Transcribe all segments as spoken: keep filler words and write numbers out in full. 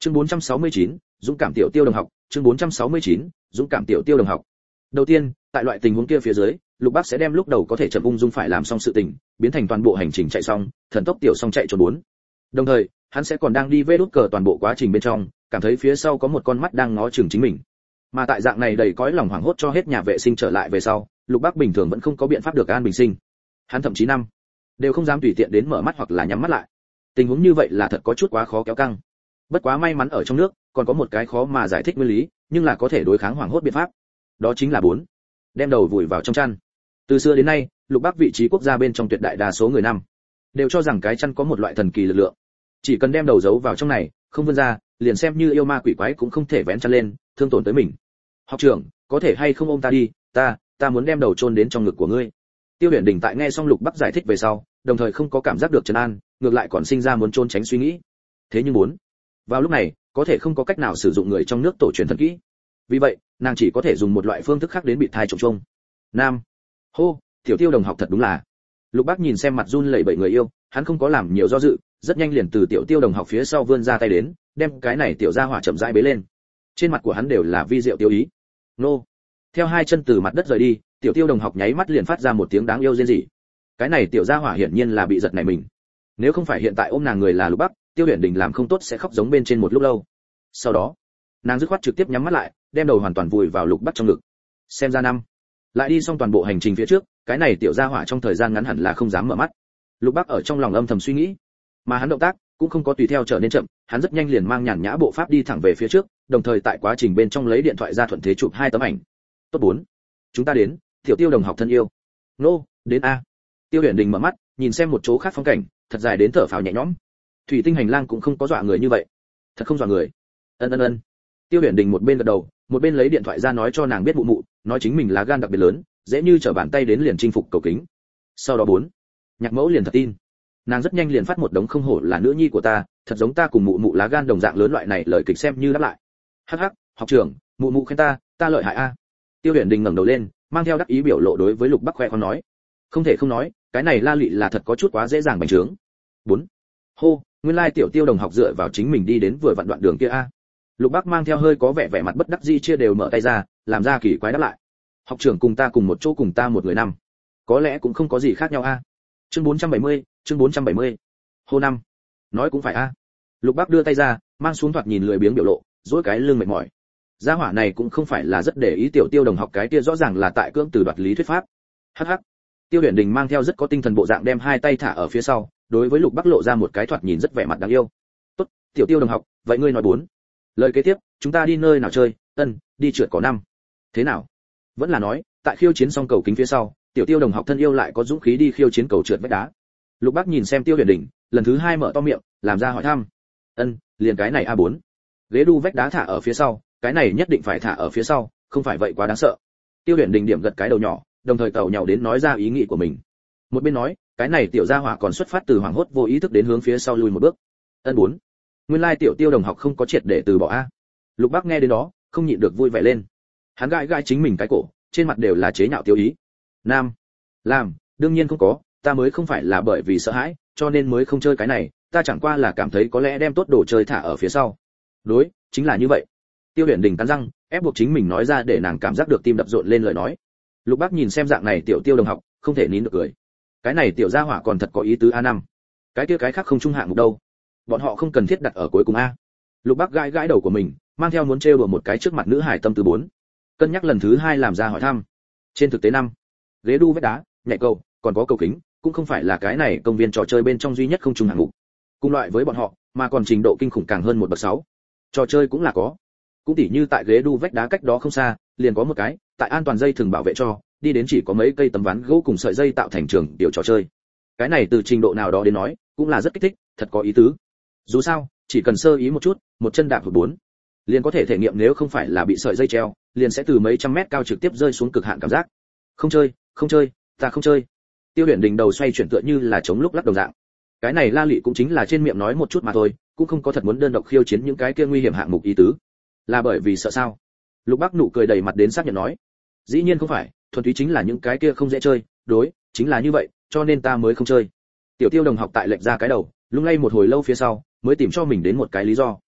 Chương bốn trăm sáu mươi chín, dũng cảm tiểu tiêu đồng học, chương bốn trăm sáu mươi chín, dũng cảm tiểu tiêu đồng học. Đầu tiên, tại loại tình huống kia phía dưới, Lục Bác sẽ đem lúc đầu có thể chậm ung dung phải làm xong sự tình, biến thành toàn bộ hành trình chạy xong, thần tốc tiểu xong chạy trốn bốn. Đồng thời, hắn sẽ còn đang đi vê đút cờ toàn bộ quá trình bên trong, cảm thấy phía sau có một con mắt đang ngó chừng chính mình. Mà tại dạng này đầy cõi lòng hoảng hốt cho hết nhà vệ sinh trở lại về sau, Lục Bác bình thường vẫn không có biện pháp được an bình sinh. Hắn thậm chí năm đều không dám tùy tiện đến mở mắt hoặc là nhắm mắt lại. Tình huống như vậy là thật có chút quá khó kéo căng. Bất quá may mắn ở trong nước, còn có một cái khó mà giải thích nguyên lý, nhưng là có thể đối kháng hoảng hốt biện pháp. Đó chính là bốn, đem đầu vùi vào trong chăn. Từ xưa đến nay, Lục Bác vị trí quốc gia bên trong tuyệt đại đa số người năm đều cho rằng cái chăn có một loại thần kỳ lực lượng. Chỉ cần đem đầu giấu vào trong này, không vươn ra, liền xem như yêu ma quỷ quái cũng không thể vén chăn lên, thương tổn tới mình. Học trưởng, có thể hay không ôm ta đi, ta, ta muốn đem đầu chôn đến trong ngực của ngươi. Tiêu Huyền Đình tại nghe xong Lục Bác giải thích về sau, đồng thời không có cảm giác được trấn an, ngược lại còn sinh ra muốn trốn tránh suy nghĩ. Thế nhưng muốn, vào lúc này, có thể không có cách nào sử dụng người trong nước tổ truyền thần kỹ. Vì vậy, nàng chỉ có thể dùng một loại phương thức khác đến bị thai trộm chung. Nam, hô, tiểu Tiêu đồng học thật đúng là. Lục Bác nhìn xem mặt run lẩy bẩy người yêu, hắn không có làm nhiều do dự, rất nhanh liền từ tiểu Tiêu đồng học phía sau vươn ra tay đến, đem cái này tiểu gia hỏa chậm rãi bế lên. Trên mặt của hắn đều là vi diệu tiêu ý. Nô. Theo hai chân từ mặt đất rời đi, tiểu Tiêu đồng học nháy mắt liền phát ra một tiếng đáng yêu rên rỉ. Cái này tiểu gia hỏa hiển nhiên là bị giật nảy mình. Nếu không phải hiện tại ôm nàng người là Lục Bác, Tiêu Huyền Đình làm không tốt sẽ khóc giống bên trên một lúc lâu. Sau đó, nàng dứt khoát trực tiếp nhắm mắt lại, đem đầu hoàn toàn vùi vào Lục Bác trong ngực. Xem ra năm, lại đi xong toàn bộ hành trình phía trước, cái này tiểu gia hỏa trong thời gian ngắn hẳn là không dám mở mắt. Lục Bác ở trong lòng âm thầm suy nghĩ, mà hắn động tác cũng không có tùy theo trở nên chậm, hắn rất nhanh liền mang nhàn nhã bộ pháp đi thẳng về phía trước, đồng thời tại quá trình bên trong lấy điện thoại ra thuận thế chụp hai tấm ảnh. Tốt bốn, chúng ta đến, tiểu Tiêu đồng học thân yêu. Nô, đến a. Tiêu Huyền Đình mở mắt, nhìn xem một chỗ khác phong cảnh, thật dài đến thở phào nhẹ nhõm. Thủy tinh hành lang cũng không có dọa người như vậy, thật không dọa người. Ân ân ân. Tiêu Huyền Đình một bên gật đầu, một bên lấy điện thoại ra nói cho nàng biết mụ mụ, nói chính mình là gan đặc biệt lớn, dễ như trở bàn tay đến liền chinh phục cầu kính. Sau đó bốn, nhạc mẫu liền thật tin. Nàng rất nhanh liền phát một đống không hổ là nữ nhi của ta, thật giống ta cùng mụ mụ lá gan đồng dạng lớn loại này lời kịch xem như đáp lại. Hắc hắc, học trưởng, mụ mụ khen ta, ta lợi hại a. Tiêu Huyền Đình ngẩng đầu lên, mang theo đắc ý biểu lộ đối với Lục Bác khoe khoang nói, không thể không nói, cái này La Lị là thật có chút quá dễ dàng bành trướng. Bốn, hô, nguyên lai tiểu Tiêu đồng học dựa vào chính mình đi đến vừa vặn đoạn đường kia a. Lục Bác mang theo hơi có vẻ vẻ mặt bất đắc dĩ chia đều mở tay ra, làm ra kỳ quái đáp lại. Học trưởng cùng ta cùng một chỗ cùng ta một người năm, có lẽ cũng không có gì khác nhau a. Chương bốn trăm bảy mươi, chương bốn trăm bảy mươi. Hô năm, nói cũng phải a. Lục Bác đưa tay ra, mang xuống thoạt nhìn lười biếng biểu lộ, duỗi cái lưng mệt mỏi. Gia hỏa này cũng không phải là rất để ý tiểu Tiêu đồng học cái kia rõ ràng là tại cưỡng từ đoạt lý thuyết pháp. Hắc hắc. Tiêu Huyền Đình mang theo rất có tinh thần bộ dạng đem hai tay thả ở phía sau, đối với Lục Bác lộ ra một cái thoạt nhìn rất vẻ mặt đáng yêu. Tốt, tiểu Tiêu đồng học, vậy ngươi nói bốn. Lời kế tiếp, chúng ta đi nơi nào chơi? Ân, đi trượt cỏ năm. Thế nào? Vẫn là nói, tại khiêu chiến xong cầu kính phía sau, tiểu Tiêu đồng học thân yêu lại có dũng khí đi khiêu chiến cầu trượt vách đá. Lục Bác nhìn xem Tiêu Huyền Đình, lần thứ hai mở to miệng, làm ra hỏi thăm. Ân, liền cái này a bốn. Ghế đu vách đá thả ở phía sau, cái này nhất định phải thả ở phía sau, không phải vậy quá đáng sợ. Tiêu Huyền Đình điểm gật cái đầu nhỏ, đồng thời tàu nhàu đến nói ra ý nghĩ của mình. Một bên nói, cái này tiểu gia hỏa còn xuất phát từ hoảng hốt vô ý thức đến hướng phía sau lùi một bước. Ân bốn. Nguyên lai tiểu Tiêu đồng học không có triệt để từ bỏ a. Lục Bác nghe đến đó, không nhịn được vui vẻ lên. Hắn gãi gãi chính mình cái cổ, trên mặt đều là chế nhạo tiêu ý. Nam, làm, đương nhiên không có, ta mới không phải là bởi vì sợ hãi, cho nên mới không chơi cái này, ta chẳng qua là cảm thấy có lẽ đem tốt đồ chơi thả ở phía sau. Đối, chính là như vậy. Tiêu Huyền Đình cắn răng, ép buộc chính mình nói ra để nàng cảm giác được tim đập rộn lên lời nói. Lục Bác nhìn xem dạng này tiểu Tiêu đồng học, không thể nín được cười. Cái này tiểu gia hỏa còn thật có ý tứ a năm. Cái kia cái khác không trung hạng mục đâu. Bọn họ không cần thiết đặt ở cuối cùng a. Lục Bác gãi gãi đầu của mình, mang theo muốn trêu đùa một cái trước mặt nữ hải tâm từ bốn. Cân nhắc lần thứ hai làm ra hỏi thăm. Trên thực tế năm, ghế đu vách đá, nhảy cầu, còn có cầu kính, cũng không phải là cái này công viên trò chơi bên trong duy nhất không trùng hạng mục. Cùng loại với bọn họ, mà còn trình độ kinh khủng càng hơn một bậc sáu. Trò chơi cũng là có. Cũng tỉ như tại ghế đu vách đá cách đó không xa, liền có một cái, tại an toàn dây thường bảo vệ cho, đi đến chỉ có mấy cây tấm ván gỗ cùng sợi dây tạo thành trường tiểu trò chơi. Cái này từ trình độ nào đó đến nói, cũng là rất kích thích, thật có ý tứ. Dù sao, chỉ cần sơ ý một chút, một chân đạp hụt bốn, liền có thể thể nghiệm nếu không phải là bị sợi dây treo, liền sẽ từ mấy trăm mét cao trực tiếp rơi xuống cực hạn cảm giác. Không chơi, không chơi, ta không chơi. Tiêu Huyền Đình đầu xoay chuyển tựa như là chống lúc lắc đồng dạng. Cái này La Lị cũng chính là trên miệng nói một chút mà thôi, cũng không có thật muốn đơn độc khiêu chiến những cái kia nguy hiểm hạng mục ý tứ. Là bởi vì sợ sao? Lục Bác nụ cười đầy mặt đến xác nhận nói. Dĩ nhiên không phải, thuần túy chính là những cái kia không dễ chơi, đối, chính là như vậy, cho nên ta mới không chơi. Tiểu Tiêu đồng học tại lệch ra cái đầu, lung lay một hồi lâu phía sau, mới tìm cho mình đến một cái lý do.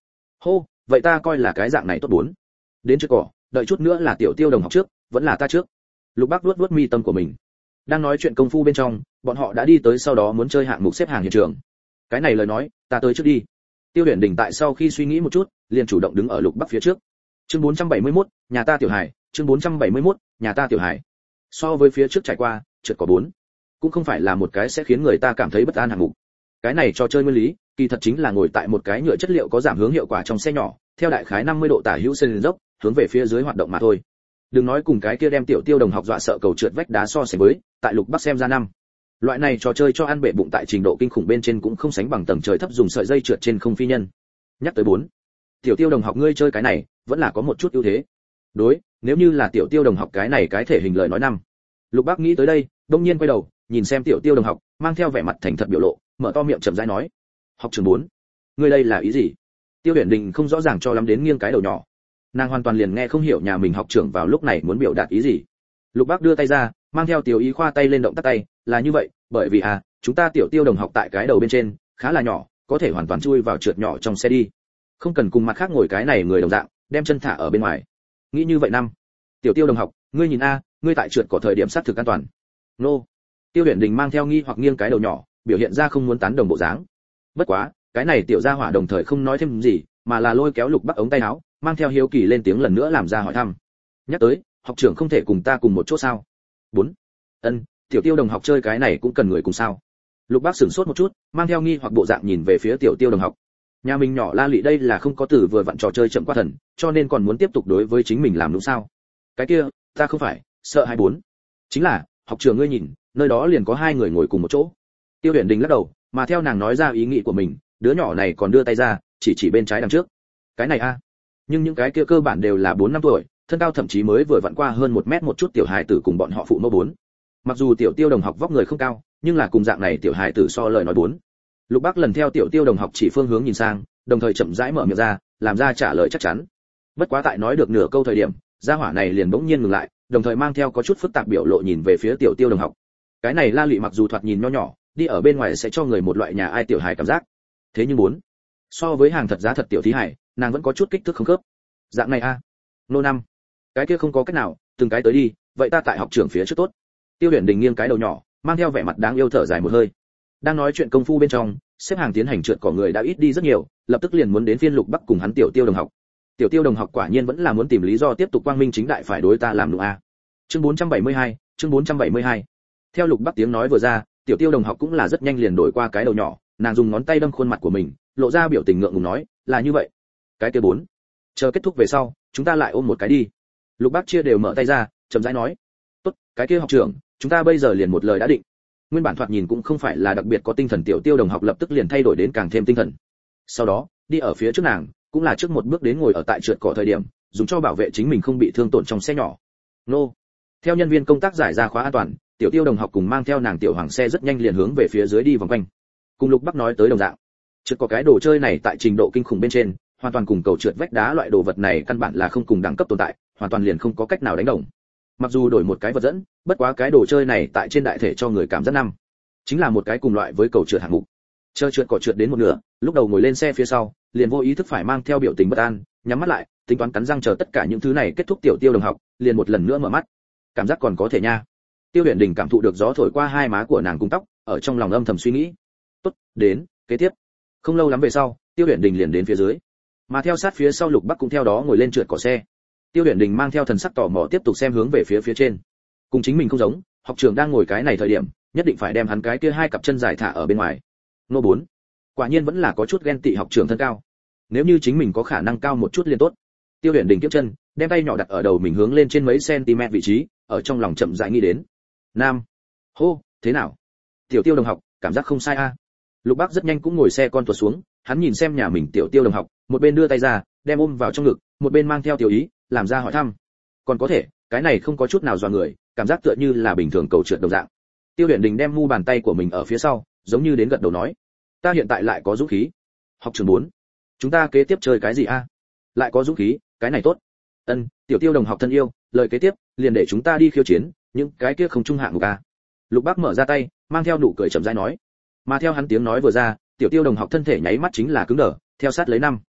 Hô, vậy ta coi là cái dạng này tốt bốn. Đến trước cỏ, đợi chút nữa là Tiểu Tiêu đồng học trước, vẫn là ta trước. Lục Bác vuốt vuốt mi tâm của mình. Đang nói chuyện công phu bên trong, bọn họ đã đi tới sau đó muốn chơi hạng mục xếp hàng hiện trường. Cái này lời nói, ta tới trước đi. Tiêu Huyền Đình tại sau khi suy nghĩ một chút, liền chủ động đứng ở Lục Bắc phía trước. Chương bốn trăm bảy mươi mốt, nhà ta Tiểu Hải, chương bốn trăm bảy mươi mốt, nhà ta Tiểu Hải. So với phía trước trải qua, trượt cỏ bốn, cũng không phải là một cái sẽ khiến người ta cảm thấy bất an hạng mục. Cái này trò chơi nguyên lý, kỳ thật chính là ngồi tại một cái nhựa chất liệu có giảm hướng hiệu quả trong xe nhỏ, theo đại khái năm mươi độ tả hữu sân dốc, hướng về phía dưới hoạt động mà thôi. Đừng nói cùng cái kia đem Tiểu Tiêu đồng học dọa sợ cầu trượt vách đá so sánh với, tại Lục Bắc xem ra năm. Loại này trò chơi cho ăn bể bụng tại trình độ kinh khủng bên trên cũng không sánh bằng tầng trời thấp dùng sợi dây trượt trên không phi nhân. Nhắc tới bốn, Tiểu Tiêu đồng học ngươi chơi cái này, vẫn là có một chút ưu thế. Đối, nếu như là Tiểu Tiêu đồng học cái này cái thể hình lời nói năm. Lục Bắc nghĩ tới đây, đông nhiên quay đầu, nhìn xem Tiểu Tiêu đồng học, mang theo vẻ mặt thành thật biểu lộ, mở to miệng chậm rãi nói: "Học trường bốn, ngươi đây là ý gì?" Tiêu Huyền Đình không rõ ràng cho lắm đến nghiêng cái đầu nhỏ. Nàng hoàn toàn liền nghe không hiểu nhà mình học trưởng vào lúc này muốn biểu đạt ý gì. Lục Bác đưa tay ra, mang theo Tiểu Ý khoa tay lên động tác tay, là như vậy, bởi vì à, chúng ta Tiểu Tiêu đồng học tại cái đầu bên trên, khá là nhỏ, có thể hoàn toàn chui vào trượt nhỏ trong xe đi. Không cần cùng mặt khác ngồi cái này người đồng dạng, đem chân thả ở bên ngoài. Nghĩ như vậy năm. Tiểu Tiêu đồng học, ngươi nhìn a, ngươi tại trượt có thời điểm sát thực an toàn. Nô. Tiêu Huyền Đình mang theo nghi hoặc nghiêng cái đầu nhỏ, biểu hiện ra không muốn tán đồng bộ dáng. Bất quá, cái này tiểu gia hỏa đồng thời không nói thêm gì, mà là lôi kéo Lục Bắc ống tay áo, mang theo hiếu kỳ lên tiếng lần nữa làm ra hỏi thăm. Nhắc tới, học trưởng không thể cùng ta cùng một chỗ sao? Bốn. Ân, Tiểu Tiêu đồng học chơi cái này cũng cần người cùng sao? Lục Bác sửng sốt một chút, mang theo nghi hoặc bộ dạng nhìn về phía Tiểu Tiêu đồng học. Nhà mình nhỏ La Lị đây là không có từ vừa vặn trò chơi chậm qua thần, cho nên còn muốn tiếp tục đối với chính mình làm đúng sao? Cái kia, ta không phải, sợ hai bốn. Chính là, học trưởng ngươi nhìn, nơi đó liền có hai người ngồi cùng một chỗ. Tiêu Huyền Đình lắc đầu, mà theo nàng nói ra ý nghĩ của mình, đứa nhỏ này còn đưa tay ra, chỉ chỉ bên trái đằng trước. Cái này a, nhưng những cái kia cơ bản đều là bốn năm tuổi, thân cao thậm chí mới vừa vặn qua hơn một mét một chút tiểu hài tử cùng bọn họ phụ mẫu bốn. Mặc dù Tiểu Tiêu đồng học vóc người không cao, nhưng là cùng dạng này tiểu hài tử so lời nói bốn. Lục Bắc lần theo Tiểu Tiêu đồng học chỉ phương hướng nhìn sang, đồng thời chậm rãi mở miệng ra, làm ra trả lời chắc chắn. Bất quá tại nói được nửa câu thời điểm, gia hỏa này liền bỗng nhiên ngừng lại, đồng thời mang theo có chút phức tạp biểu lộ nhìn về phía Tiểu Tiêu đồng học. Cái này La Lị mặc dù thoạt nhìn nho nhỏ, đi ở bên ngoài sẽ cho người một loại nhà ai tiểu hài cảm giác. Thế nhưng bốn, so với hàng thật giá thật tiểu thí hải, nàng vẫn có chút kích thước không khớp. Dạng này a, nô năm, cái kia không có cách nào, từng cái tới đi, vậy ta tại học trưởng phía trước tốt. Tiêu Huyền Đình nghiêng cái đầu nhỏ, mang theo vẻ mặt đáng yêu thở dài một hơi. Đang nói chuyện công phu bên trong, xếp hàng tiến hành trượt cỏ người đã ít đi rất nhiều, lập tức liền muốn đến phiên Lục Bắc cùng hắn Tiểu Tiêu đồng học. Tiểu Tiêu đồng học quả nhiên vẫn là muốn tìm lý do tiếp tục quang minh chính đại phải đối ta làm đúng a. Chương bốn trăm bảy mươi hai, chương bốn trăm bảy mươi hai. Theo Lục Bắc tiếng nói vừa ra, Tiểu Tiêu đồng học cũng là rất nhanh liền đổi qua cái đầu nhỏ, nàng dùng ngón tay đâm khuôn mặt của mình, lộ ra biểu tình ngượng ngùng nói, là như vậy. Cái kia bốn, chờ kết thúc về sau, chúng ta lại ôm một cái đi. Lục Bắc chia đều mở tay ra, chậm rãi nói, tốt, cái kia học trưởng, chúng ta bây giờ liền một lời đã định. Nguyên bản thoạt nhìn cũng không phải là đặc biệt có tinh thần Tiểu Tiêu đồng học lập tức liền thay đổi đến càng thêm tinh thần. Sau đó, đi ở phía trước nàng, cũng là trước một bước đến ngồi ở tại trượt cỏ thời điểm, dùng cho bảo vệ chính mình không bị thương tổn trong xe nhỏ. Nô. Theo nhân viên công tác giải ra khóa an toàn, Tiểu Tiêu đồng học cùng mang theo nàng tiểu hoàng xe rất nhanh liền hướng về phía dưới đi vòng quanh. Cùng Lục Bắc nói tới đồng dạng, trượt có cái đồ chơi này tại trình độ kinh khủng bên trên, hoàn toàn cùng cầu trượt vách đá loại đồ vật này căn bản là không cùng đẳng cấp tồn tại, hoàn toàn liền không có cách nào đánh đồng. Mặc dù đổi một cái vật dẫn, bất quá cái đồ chơi này tại trên đại thể cho người cảm giác năm, chính là một cái cùng loại với cầu trượt hạng mục. Chơi trượt cỏ trượt đến một nửa, lúc đầu ngồi lên xe phía sau, liền vô ý thức phải mang theo biểu tình bất an, nhắm mắt lại, tính toán cắn răng chờ tất cả những thứ này kết thúc. Tiểu Tiêu đồng học liền một lần nữa mở mắt, cảm giác còn có thể nha. Tiêu Huyền Đình cảm thụ được gió thổi qua hai má của nàng cùng tóc, ở trong lòng âm thầm suy nghĩ. Tốt, đến, kế tiếp. Không lâu lắm về sau, Tiêu Huyền Đình liền đến phía dưới, mà theo sát phía sau Lục Bắc cũng theo đó ngồi lên trượt cỏ xe. Tiêu Huyền Đình mang theo thần sắc tò mò tiếp tục xem hướng về phía phía trên. Cùng chính mình không giống, học trưởng đang ngồi cái này thời điểm, nhất định phải đem hắn cái kia hai cặp chân dài thả ở bên ngoài. Nô bốn, quả nhiên vẫn là có chút ghen tị học trưởng thân cao. Nếu như chính mình có khả năng cao một chút liền tốt. Tiêu Huyền Đình kiếp chân, đem tay nhỏ đặt ở đầu mình hướng lên trên mấy cm vị trí, ở trong lòng chậm rãi nghĩ đến. Nam, hô, thế nào? Tiểu Tiêu đồng học, cảm giác không sai a. Lục Bắc rất nhanh cũng ngồi xe con tuột xuống, hắn nhìn xem nhà mình Tiểu Tiêu đồng học, một bên đưa tay ra, đem ôm vào trong ngực, một bên mang theo Tiểu Ý, làm ra hỏi thăm. Còn có thể, cái này không có chút nào dọa người, cảm giác tựa như là bình thường cầu trượt đồng dạng. Tiêu Huyền Đình đem mu bàn tay của mình ở phía sau, giống như đến gật đầu nói, ta hiện tại lại có dũng khí. Học trưởng bốn, chúng ta kế tiếp chơi cái gì a? Lại có dũng khí, cái này tốt. Ân, Tiểu Tiêu đồng học thân yêu, lời kế tiếp, liền để chúng ta đi khiêu chiến, những cái kia không trung hạng mục a. Lục Bắc mở ra tay, mang theo nụ cười chậm rãi nói. Mà theo hắn tiếng nói vừa ra, Tiểu Tiêu đồng học thân thể nháy mắt chính là cứng đờ, theo sát lấy năm.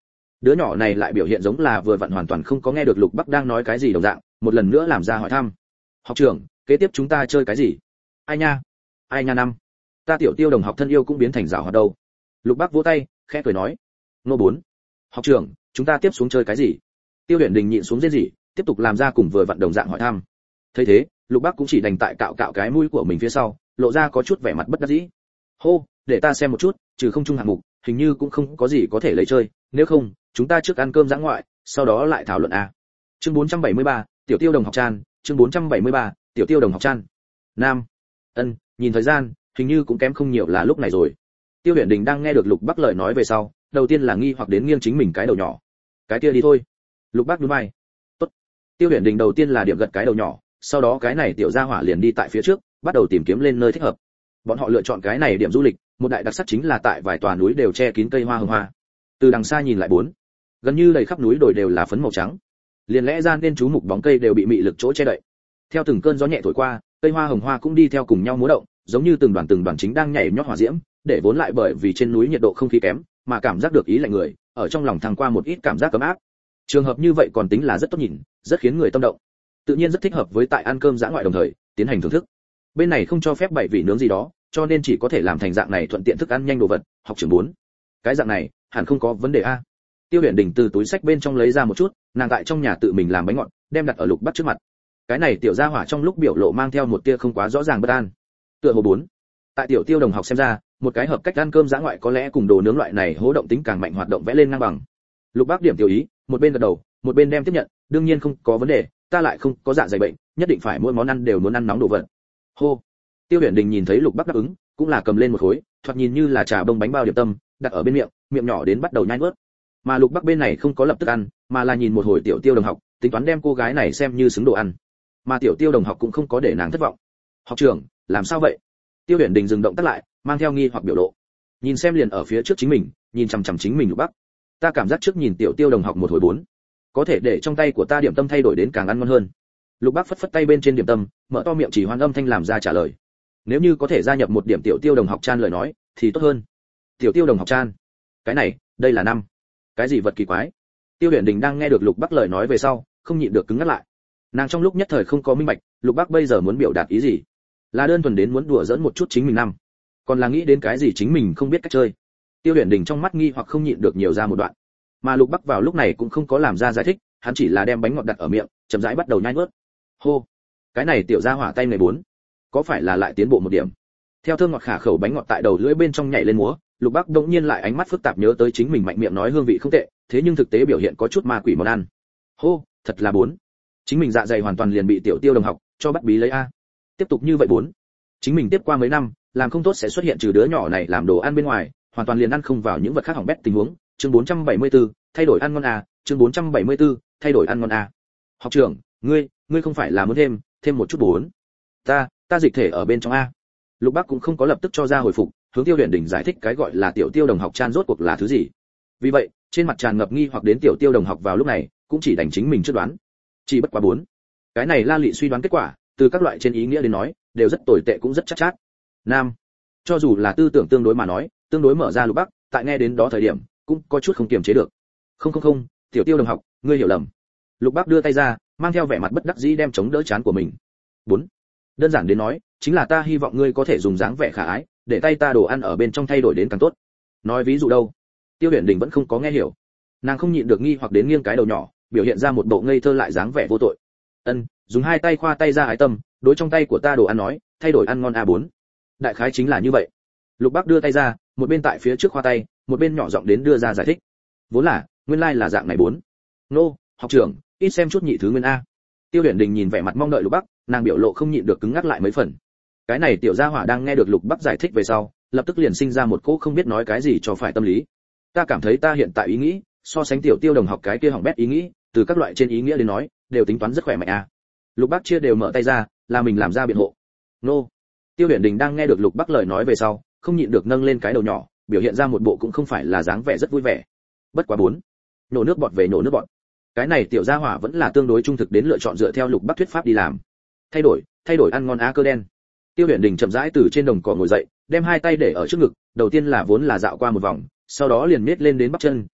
Đứa nhỏ này lại biểu hiện giống là vừa vặn hoàn toàn không có nghe được Lục Bắc đang nói cái gì đồng dạng, một lần nữa làm ra hỏi thăm. Học trưởng, kế tiếp chúng ta chơi cái gì? Ai nha? Ai nha năm? Ta Tiểu Tiêu đồng học thân yêu cũng biến thành giảo hoạt đâu. Lục Bắc vỗ tay, khẽ cười nói. Nô bốn. Học trưởng, chúng ta tiếp xuống chơi cái gì? Tiêu Huyền Đình nhịn xuống rên rỉ, tiếp tục làm ra cùng vừa vặn đồng dạng hỏi thăm. Thấy thế, Lục Bắc cũng chỉ đành tại cạo cạo cái mũi của mình phía sau, lộ ra có chút vẻ mặt bất đắc dĩ. Hô, để ta xem một chút, trừ không trung hạng mục, hình như cũng không có gì có thể lấy chơi, nếu không, chúng ta trước ăn cơm dã ngoại, sau đó lại thảo luận a. Chương bốn trăm bảy mươi ba, Tiểu Tiêu đồng học chan, chương bốn trăm bảy mươi ba, Tiểu Tiêu đồng học chan. Nam. Ân, nhìn thời gian, hình như cũng kém không nhiều là lúc này rồi. Tiêu Huyền Đình đang nghe được Lục Bắc lời nói về sau, đầu tiên là nghi hoặc đến nghiêng chính mình cái đầu nhỏ. Cái kia đi thôi. Lục Bắc nhún vai. Tốt. Tiêu Huyền Đình đầu tiên là điểm gật cái đầu nhỏ, sau đó cái này tiểu gia hỏa liền đi tại phía trước, bắt đầu tìm kiếm lên nơi thích hợp. Bọn họ lựa chọn cái này điểm du lịch, một đại đặc sắc chính là tại vài tòa núi đều che kín cây hoa hồng hoa. Từ đằng xa nhìn lại bốn, gần như đầy khắp núi đồi đều là phấn màu trắng. Liền lẽ ra nên chú mục bóng cây đều bị mị lực chỗ che đậy. Theo từng cơn gió nhẹ thổi qua, cây hoa hồng hoa cũng đi theo cùng nhau múa động, giống như từng đoàn từng đoàn chính đang nhảy nhót hỏa diễm, để vốn lại bởi vì trên núi nhiệt độ không khí kém, mà cảm giác được ý lạnh người, ở trong lòng thăng qua một ít cảm giác ấm áp. Trường hợp như vậy còn tính là rất tốt nhìn, rất khiến người tâm động. Tự nhiên rất thích hợp với tại ăn cơm dã ngoại đồng thời tiến hành thưởng thức. Bên này không cho phép bảy vị nướng gì đó, cho nên chỉ có thể làm thành dạng này thuận tiện thức ăn nhanh đồ vật. Học trưởng bốn, cái dạng này hẳn không có vấn đề a. Tiêu Huyền Đình từ túi sách bên trong lấy ra một chút, nàng tại trong nhà tự mình làm bánh ngọt, đem đặt ở Lục Bắc trước mặt. Cái này tiểu gia hỏa trong lúc biểu lộ mang theo một tia không quá rõ ràng bất an. Tựa hồ bốn, tại Tiểu Tiêu đồng học xem ra, một cái hợp cách ăn cơm dã ngoại có lẽ cùng đồ nướng loại này hố động tính càng mạnh hoạt động vẽ lên ngang bằng. Lục Bắc điểm tiểu ý, một bên gật đầu, một bên đem tiếp nhận, đương nhiên không có vấn đề, ta lại không có dạ dày bệnh, nhất định phải mỗi món ăn đều muốn ăn nóng đồ vật. Hô. Tiêu Huyền Đình nhìn thấy Lục Bắc đáp ứng, cũng là cầm lên một khối, thoạt nhìn như là trà bông bánh bao điểm tâm, đặt ở bên miệng, miệng nhỏ đến bắt đầu nhai nuốt. Mà Lục Bắc bên này không có lập tức ăn, mà là nhìn một hồi Tiểu Tiêu đồng học, tính toán đem cô gái này xem như xứng đồ ăn. Mà Tiểu Tiêu đồng học cũng không có để nàng thất vọng. Học trưởng, làm sao vậy? Tiêu Huyền Đình dừng động tác lại, mang theo nghi hoặc biểu lộ. Nhìn xem liền ở phía trước chính mình, nhìn chằm chằm chính mình Lục Bắc. Ta cảm giác trước nhìn Tiểu Tiêu đồng học một hồi bốn, có thể để trong tay của ta điểm tâm thay đổi đến càng ăn ngon hơn. Lục Bắc phất phất tay bên trên điểm tâm, mở to miệng chỉ hoan âm thanh làm ra trả lời. Nếu như có thể gia nhập một điểm Tiểu Tiêu đồng học chan lời nói, thì tốt hơn. Tiểu Tiêu đồng học chan, cái này, đây là năm, cái gì vật kỳ quái? Tiêu Huyền Đình đang nghe được Lục Bắc lời nói về sau, không nhịn được cứng ngắt lại. Nàng trong lúc nhất thời không có minh bạch, Lục Bắc bây giờ muốn biểu đạt ý gì? Là đơn thuần đến muốn đùa giỡn một chút chính mình năm, còn là nghĩ đến cái gì chính mình không biết cách chơi? Tiêu Huyền Đình trong mắt nghi hoặc không nhịn được nhiều ra một đoạn. Mà Lục Bắc vào lúc này cũng không có làm ra giải thích, hắn chỉ là đem bánh ngọt đặt ở miệng, chậm rãi bắt đầu nhai nuốt. Hô, cái này tiểu gia hỏa tay này bốn, có phải là lại tiến bộ một điểm? Theo thơm ngọt khả khẩu bánh ngọt tại đầu lưỡi bên trong nhảy lên múa, Lục Bắc đột nhiên lại ánh mắt phức tạp nhớ tới chính mình mạnh miệng nói hương vị không tệ, thế nhưng thực tế biểu hiện có chút ma quỷ món ăn. Hô, thật là bốn, chính mình dạ dày hoàn toàn liền bị Tiểu Tiêu đồng học cho bắt bí lấy a. Tiếp tục như vậy bốn, chính mình tiếp qua mấy năm, làm không tốt sẽ xuất hiện trừ đứa nhỏ này làm đồ ăn bên ngoài, hoàn toàn liền ăn không vào những vật khác hỏng bét tình huống. Chương bốn trăm bảy mươi tư, thay đổi ăn ngon à, chương bốn trăm bảy mươi tư, thay đổi ăn ngon à. Học trưởng, ngươi, ngươi không phải là muốn thêm, thêm một chút bốn. Ta, ta dịch thể ở bên trong a. Lục Bắc cũng không có lập tức cho ra hồi phục, hướng Tiêu Huyền Đình giải thích cái gọi là Tiểu Tiêu đồng học chan rốt cuộc là thứ gì. Vì vậy, trên mặt tràn ngập nghi hoặc đến Tiểu Tiêu đồng học vào lúc này, cũng chỉ đành chính mình trước đoán. Chỉ bất quá bốn. Cái này La Lị suy đoán kết quả, từ các loại trên ý nghĩa đến nói, đều rất tồi tệ cũng rất chắc chát. Nam, cho dù là tư tưởng tương đối mà nói, tương đối mở ra Lục Bắc, tại nghe đến đó thời điểm, cũng có chút không kiềm chế được. Không không không, Tiểu Tiêu đồng học, ngươi hiểu lầm. Lục Bắc đưa tay ra, mang theo vẻ mặt bất đắc dĩ đem chống đỡ trán của mình. Bốn, đơn giản đến nói, chính là ta hy vọng ngươi có thể dùng dáng vẻ khả ái, để tay ta đồ ăn ở bên trong thay đổi đến càng tốt. Nói ví dụ đâu? Tiêu Huyền Đình vẫn không có nghe hiểu. Nàng không nhịn được nghi hoặc đến nghiêng cái đầu nhỏ, biểu hiện ra một bộ ngây thơ lại dáng vẻ vô tội. Ân, dùng hai tay khoa tay ra ái tâm, đối trong tay của ta đồ ăn nói, thay đổi ăn ngon a bốn. Đại khái chính là như vậy. Lục Bắc đưa tay ra, một bên tại phía trước khoa tay, một bên nhỏ giọng đến đưa ra giải thích. Vốn là, nguyên lai like là dạng này bốn. Nô, học trưởng, ít xem chút nhị thứ nguyên a. Tiêu Huyền Đình nhìn vẻ mặt mong đợi Lục Bắc, nàng biểu lộ không nhịn được cứng ngắc lại mấy phần. Cái này tiểu gia hỏa đang nghe được Lục Bắc giải thích về sau, lập tức liền sinh ra một cỗ không biết nói cái gì cho phải tâm lý. Ta cảm thấy ta hiện tại ý nghĩ, so sánh Tiểu Tiêu đồng học cái kia hỏng bét ý nghĩ, từ các loại trên ý nghĩa đến nói, đều tính toán rất khỏe mạnh a. Lục Bắc chia đều mở tay ra, là mình làm ra biện hộ. Nô. Tiêu Huyền Đình đang nghe được Lục Bắc lời nói về sau, không nhịn được nâng lên cái đầu nhỏ, biểu hiện ra một bộ cũng không phải là dáng vẻ rất vui vẻ. Bất quá bốn, nổ nước bọt về nổ nước bọt. Cái này tiểu gia hỏa vẫn là tương đối trung thực đến lựa chọn dựa theo Lục Bắc thuyết pháp đi làm. Thay đổi, thay đổi ăn ngon á cơ đen. Tiêu Huyền Đình chậm rãi từ trên đồng cỏ ngồi dậy, đem hai tay để ở trước ngực, đầu tiên là vốn là dạo qua một vòng, sau đó liền miết lên đến bắp chân,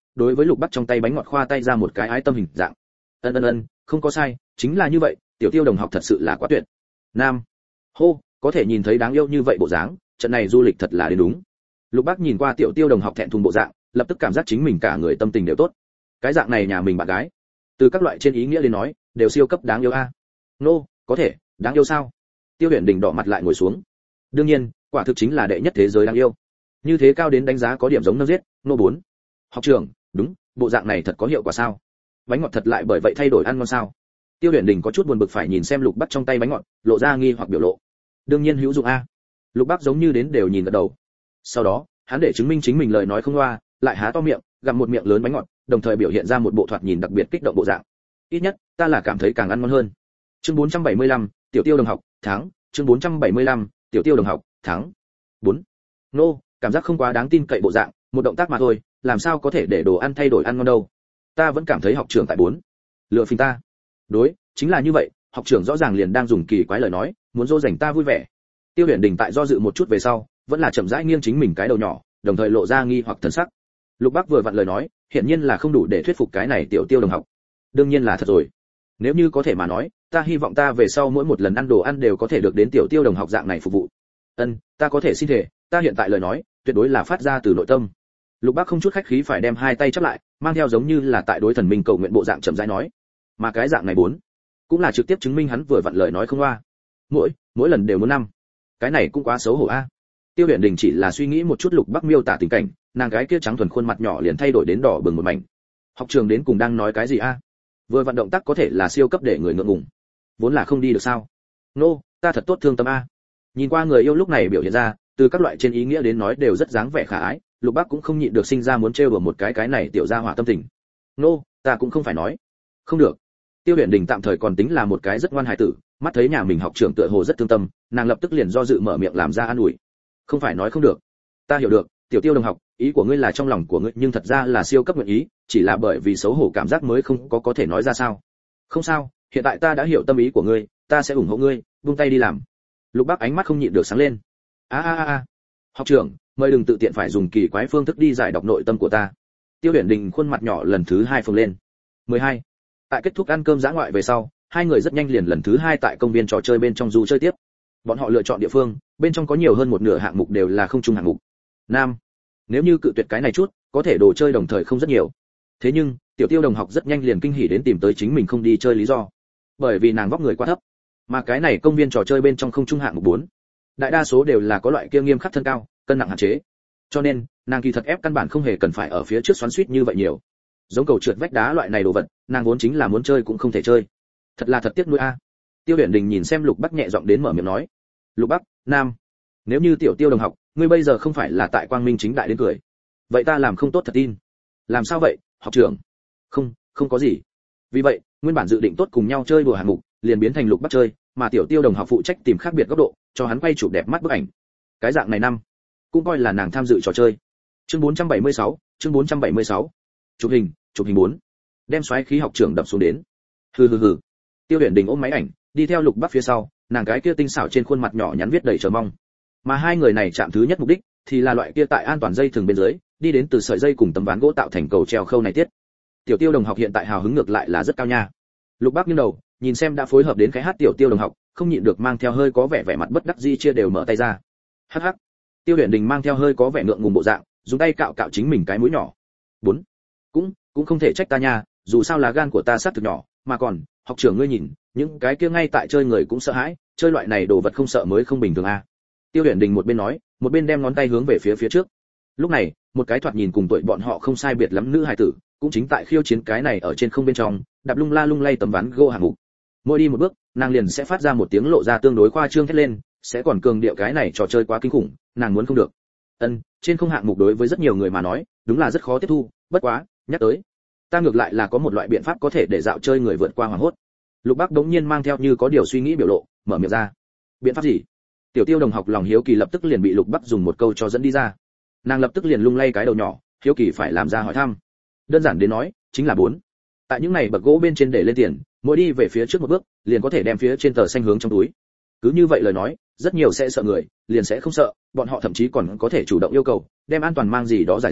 đối với Lục Bắc trong tay bánh ngọt khoa tay ra một cái ái tâm hình dạng. Ân ân ân, không có sai, chính là như vậy, tiểu Tiêu đồng học thật sự là quá tuyệt. Nam. Hô, có thể nhìn thấy đáng yêu như vậy bộ dáng, trận này du lịch thật là đến đúng. Lục Bắc nhìn qua tiểu Tiêu đồng học thẹn thùng bộ dạng, lập tức cảm giác chính mình cả người tâm tình đều tốt. Cái dạng này nhà mình bạn gái, từ các loại trên ý nghĩa đến nói, đều siêu cấp đáng yêu a. Nô, no, có thể, đáng yêu sao? Tiêu Huyền Đình đỏ mặt lại ngồi xuống. Đương nhiên, quả thực chính là đệ nhất thế giới đáng yêu. Như thế cao đến đánh giá có điểm giống nơ giết, nô bốn. Học trưởng, đúng, bộ dạng này thật có hiệu quả sao? Bánh ngọt thật lại bởi vậy thay đổi ăn ngon sao? Tiêu Huyền Đình có chút buồn bực phải nhìn xem Lục Bắc trong tay bánh ngọt, lộ ra nghi hoặc biểu lộ. Đương nhiên hữu dụng a. Lục Bắc giống như đến đều nhìn gật đầu. Sau đó, hắn để chứng minh chính mình lời nói không loa, lại há to miệng, gặm một miệng lớn bánh ngọt, đồng thời biểu hiện ra một bộ thoạt nhìn đặc biệt kích động bộ dạng. Ít nhất, ta là cảm thấy càng ăn ngon hơn. Chương bốn trăm bảy mươi lăm, tiểu Tiêu đồng học, thắng, chương bốn trăm bảy mươi lăm, tiểu Tiêu đồng học, thắng. bốn. Nô, cảm giác không quá đáng tin cậy bộ dạng, một động tác mà thôi, làm sao có thể để đồ ăn thay đổi ăn ngon đâu. Ta vẫn cảm thấy học trưởng tại bốn. Lựa phình ta. Đối, chính là như vậy, học trưởng rõ ràng liền đang dùng kỳ quái lời nói, muốn dỗ dành ta vui vẻ. Tiêu Huyền Đình tại do dự một chút về sau, vẫn là chậm rãi nghiêng chính mình cái đầu nhỏ, đồng thời lộ ra nghi hoặc thần sắc. Lục Bắc vừa vặn lời nói, hiển nhiên là không đủ để thuyết phục cái này tiểu Tiêu đồng học. Đương nhiên là thật rồi. Nếu như có thể mà nói, ta hy vọng ta về sau mỗi một lần ăn đồ ăn đều có thể được đến tiểu Tiêu đồng học dạng này phục vụ. Ân, ta có thể xin thể, ta hiện tại lời nói, tuyệt đối là phát ra từ nội tâm. Lục Bắc không chút khách khí phải đem hai tay chắp lại, mang theo giống như là tại đối thần minh cầu nguyện bộ dạng chậm rãi nói. Mà cái dạng này bốn, cũng là trực tiếp chứng minh hắn vừa vặn lời nói không loa. Mỗi, mỗi lần đều muốn năm. Cái này cũng quá xấu hổ a. Tiêu Huyền Đình chỉ là suy nghĩ một chút Lục Bắc miêu tả tình cảnh, nàng gái kia trắng thuần khuôn mặt nhỏ liền thay đổi đến đỏ bừng một mảnh. Học trường đến cùng đang nói cái gì a? Vừa vận động tác có thể là siêu cấp để người ngượng ngùng. Vốn là không đi được sao? Nô, no, ta thật tốt thương tâm a. Nhìn qua người yêu lúc này biểu hiện ra, từ các loại trên ý nghĩa đến nói đều rất dáng vẻ khả ái, Lục Bắc cũng không nhịn được sinh ra muốn trêu đùa một cái cái này tiểu gia hỏa tâm tình. Nô, no, ta cũng không phải nói. Không được. Tiêu Huyền Đình tạm thời còn tính là một cái rất ngoan hài tử, mắt thấy nhà mình học trưởng tựa hồ rất thương tâm, nàng lập tức liền do dự mở miệng làm ra an ủi. Không phải nói không được. Ta hiểu được, tiểu Tiêu đồng học, ý của ngươi là trong lòng của ngươi, nhưng thật ra là siêu cấp nguyện ý, chỉ là bởi vì xấu hổ cảm giác mới không có có thể nói ra sao. Không sao, hiện tại ta đã hiểu tâm ý của ngươi, ta sẽ ủng hộ ngươi, buông tay đi làm. Lục Bắc ánh mắt không nhịn được sáng lên. A a a, học trưởng, mời đừng tự tiện phải dùng kỳ quái phương thức đi giải đọc nội tâm của ta. Tiêu Huyền Đình khuôn mặt nhỏ lần thứ hai phồng lên. mười hai. Tại kết thúc ăn cơm dã ngoại về sau, hai người rất nhanh liền lần thứ hai tại công viên trò chơi bên trong du chơi tiếp. Bọn họ lựa chọn địa phương, bên trong có nhiều hơn một nửa hạng mục đều là không chung hạng mục. Nam, nếu như cự tuyệt cái này chút, có thể đồ chơi đồng thời không rất nhiều. Thế nhưng, tiểu Tiêu đồng học rất nhanh liền kinh hỉ đến tìm tới chính mình không đi chơi lý do. Bởi vì nàng vóc người quá thấp. Mà cái này công viên trò chơi bên trong không chung hạng mục bốn, đại đa số đều là có loại kia nghiêm khắc thân cao, cân nặng hạn chế. Cho nên, nàng kỳ thật ép căn bản không hề cần phải ở phía trước xoắn xuýt như vậy nhiều. Giống cầu trượt vách đá loại này đồ vật, nàng vốn chính là muốn chơi cũng không thể chơi. Thật là thật tiếc nuối a. Tiêu Huyền Đình nhìn xem Lục Bắc nhẹ giọng đến mở miệng nói. Lục Bắc, Nam, nếu như tiểu Tiêu đồng học, ngươi bây giờ không phải là tại quang minh chính đại đến cười, vậy ta làm không tốt thật tin. Làm sao vậy, học trưởng? Không, không có gì. Vì vậy, nguyên bản dự định tốt cùng nhau chơi đùa hạng mục, liền biến thành Lục Bắc chơi, mà tiểu Tiêu đồng học phụ trách tìm khác biệt góc độ, cho hắn quay chụp đẹp mắt bức ảnh. Cái dạng này năm, cũng coi là nàng tham dự trò chơi. Chương bốn trăm bảy mươi sáu, chương bốn trăm bảy mươi sáu. Chụp hình, chụp hình bốn. Đem xoáy khí học trưởng đập xuống đến. Hừ hừ hừ. Tiêu Huyền Đình ôm máy ảnh, đi theo Lục Bắc phía sau, nàng cái kia tinh xảo trên khuôn mặt nhỏ nhắn viết đầy chờ mong. Mà hai người này chạm thứ nhất mục đích thì là loại kia tại an toàn dây thường bên dưới, đi đến từ sợi dây cùng tấm ván gỗ tạo thành cầu treo khâu này tiết. Tiểu Tiêu đồng học hiện tại hào hứng ngược lại là rất cao nha. Lục Bắc nghiêng đầu, nhìn xem đã phối hợp đến cái hát tiểu Tiêu đồng học, không nhịn được mang theo hơi có vẻ vẻ mặt bất đắc dĩ chia đều mở tay ra. Hắc hắc. Tiêu Huyền Đình mang theo hơi có vẻ ngượng ngùng bộ dạng, dùng tay cạo cạo chính mình cái mũi nhỏ. Bốn. Cũng, cũng không thể trách ta nha, dù sao là gan của ta sát thực nhỏ, mà còn, học trưởng ngươi nhìn, những cái kia ngay tại chơi người cũng sợ hãi, chơi loại này đồ vật không sợ mới không bình thường a. Tiêu Huyền Đình một bên nói, một bên đem ngón tay hướng về phía phía trước. Lúc này, một cái thoạt nhìn cùng tuổi bọn họ không sai biệt lắm nữ hài tử, cũng chính tại khiêu chiến cái này ở trên không bên trong, đạp lung la lung lay tấm ván gỗ hạng mục. Mỗi đi một bước, nàng liền sẽ phát ra một tiếng lộ ra tương đối khoa trương thét lên, sẽ còn cường điệu cái này trò chơi quá kinh khủng, nàng muốn không được. Ân, trên không hạng mục đối với rất nhiều người mà nói, đúng là rất khó tiếp thu, bất quá, nhắc tới, ta ngược lại là có một loại biện pháp có thể để dạo chơi người vượt qua hoảng hốt. Lục Bắc đống nhiên mang theo như có điều suy nghĩ biểu lộ, mở miệng ra. Biện pháp gì? Tiểu Tiêu đồng học lòng hiếu kỳ lập tức liền bị Lục Bắc dùng một câu cho dẫn đi ra. Nàng lập tức liền lung lay cái đầu nhỏ, hiếu kỳ phải làm ra hỏi thăm. Đơn giản đến nói, chính là bốn. Tại những này bậc gỗ bên trên để lên tiền, mỗi đi về phía trước một bước, liền có thể đem phía trên tờ xanh hướng trong túi. Cứ như vậy lời nói, rất nhiều sẽ sợ người, liền sẽ không sợ, bọn họ thậm chí còn có thể chủ động yêu cầu, đem an toàn mang gì đó giải ra,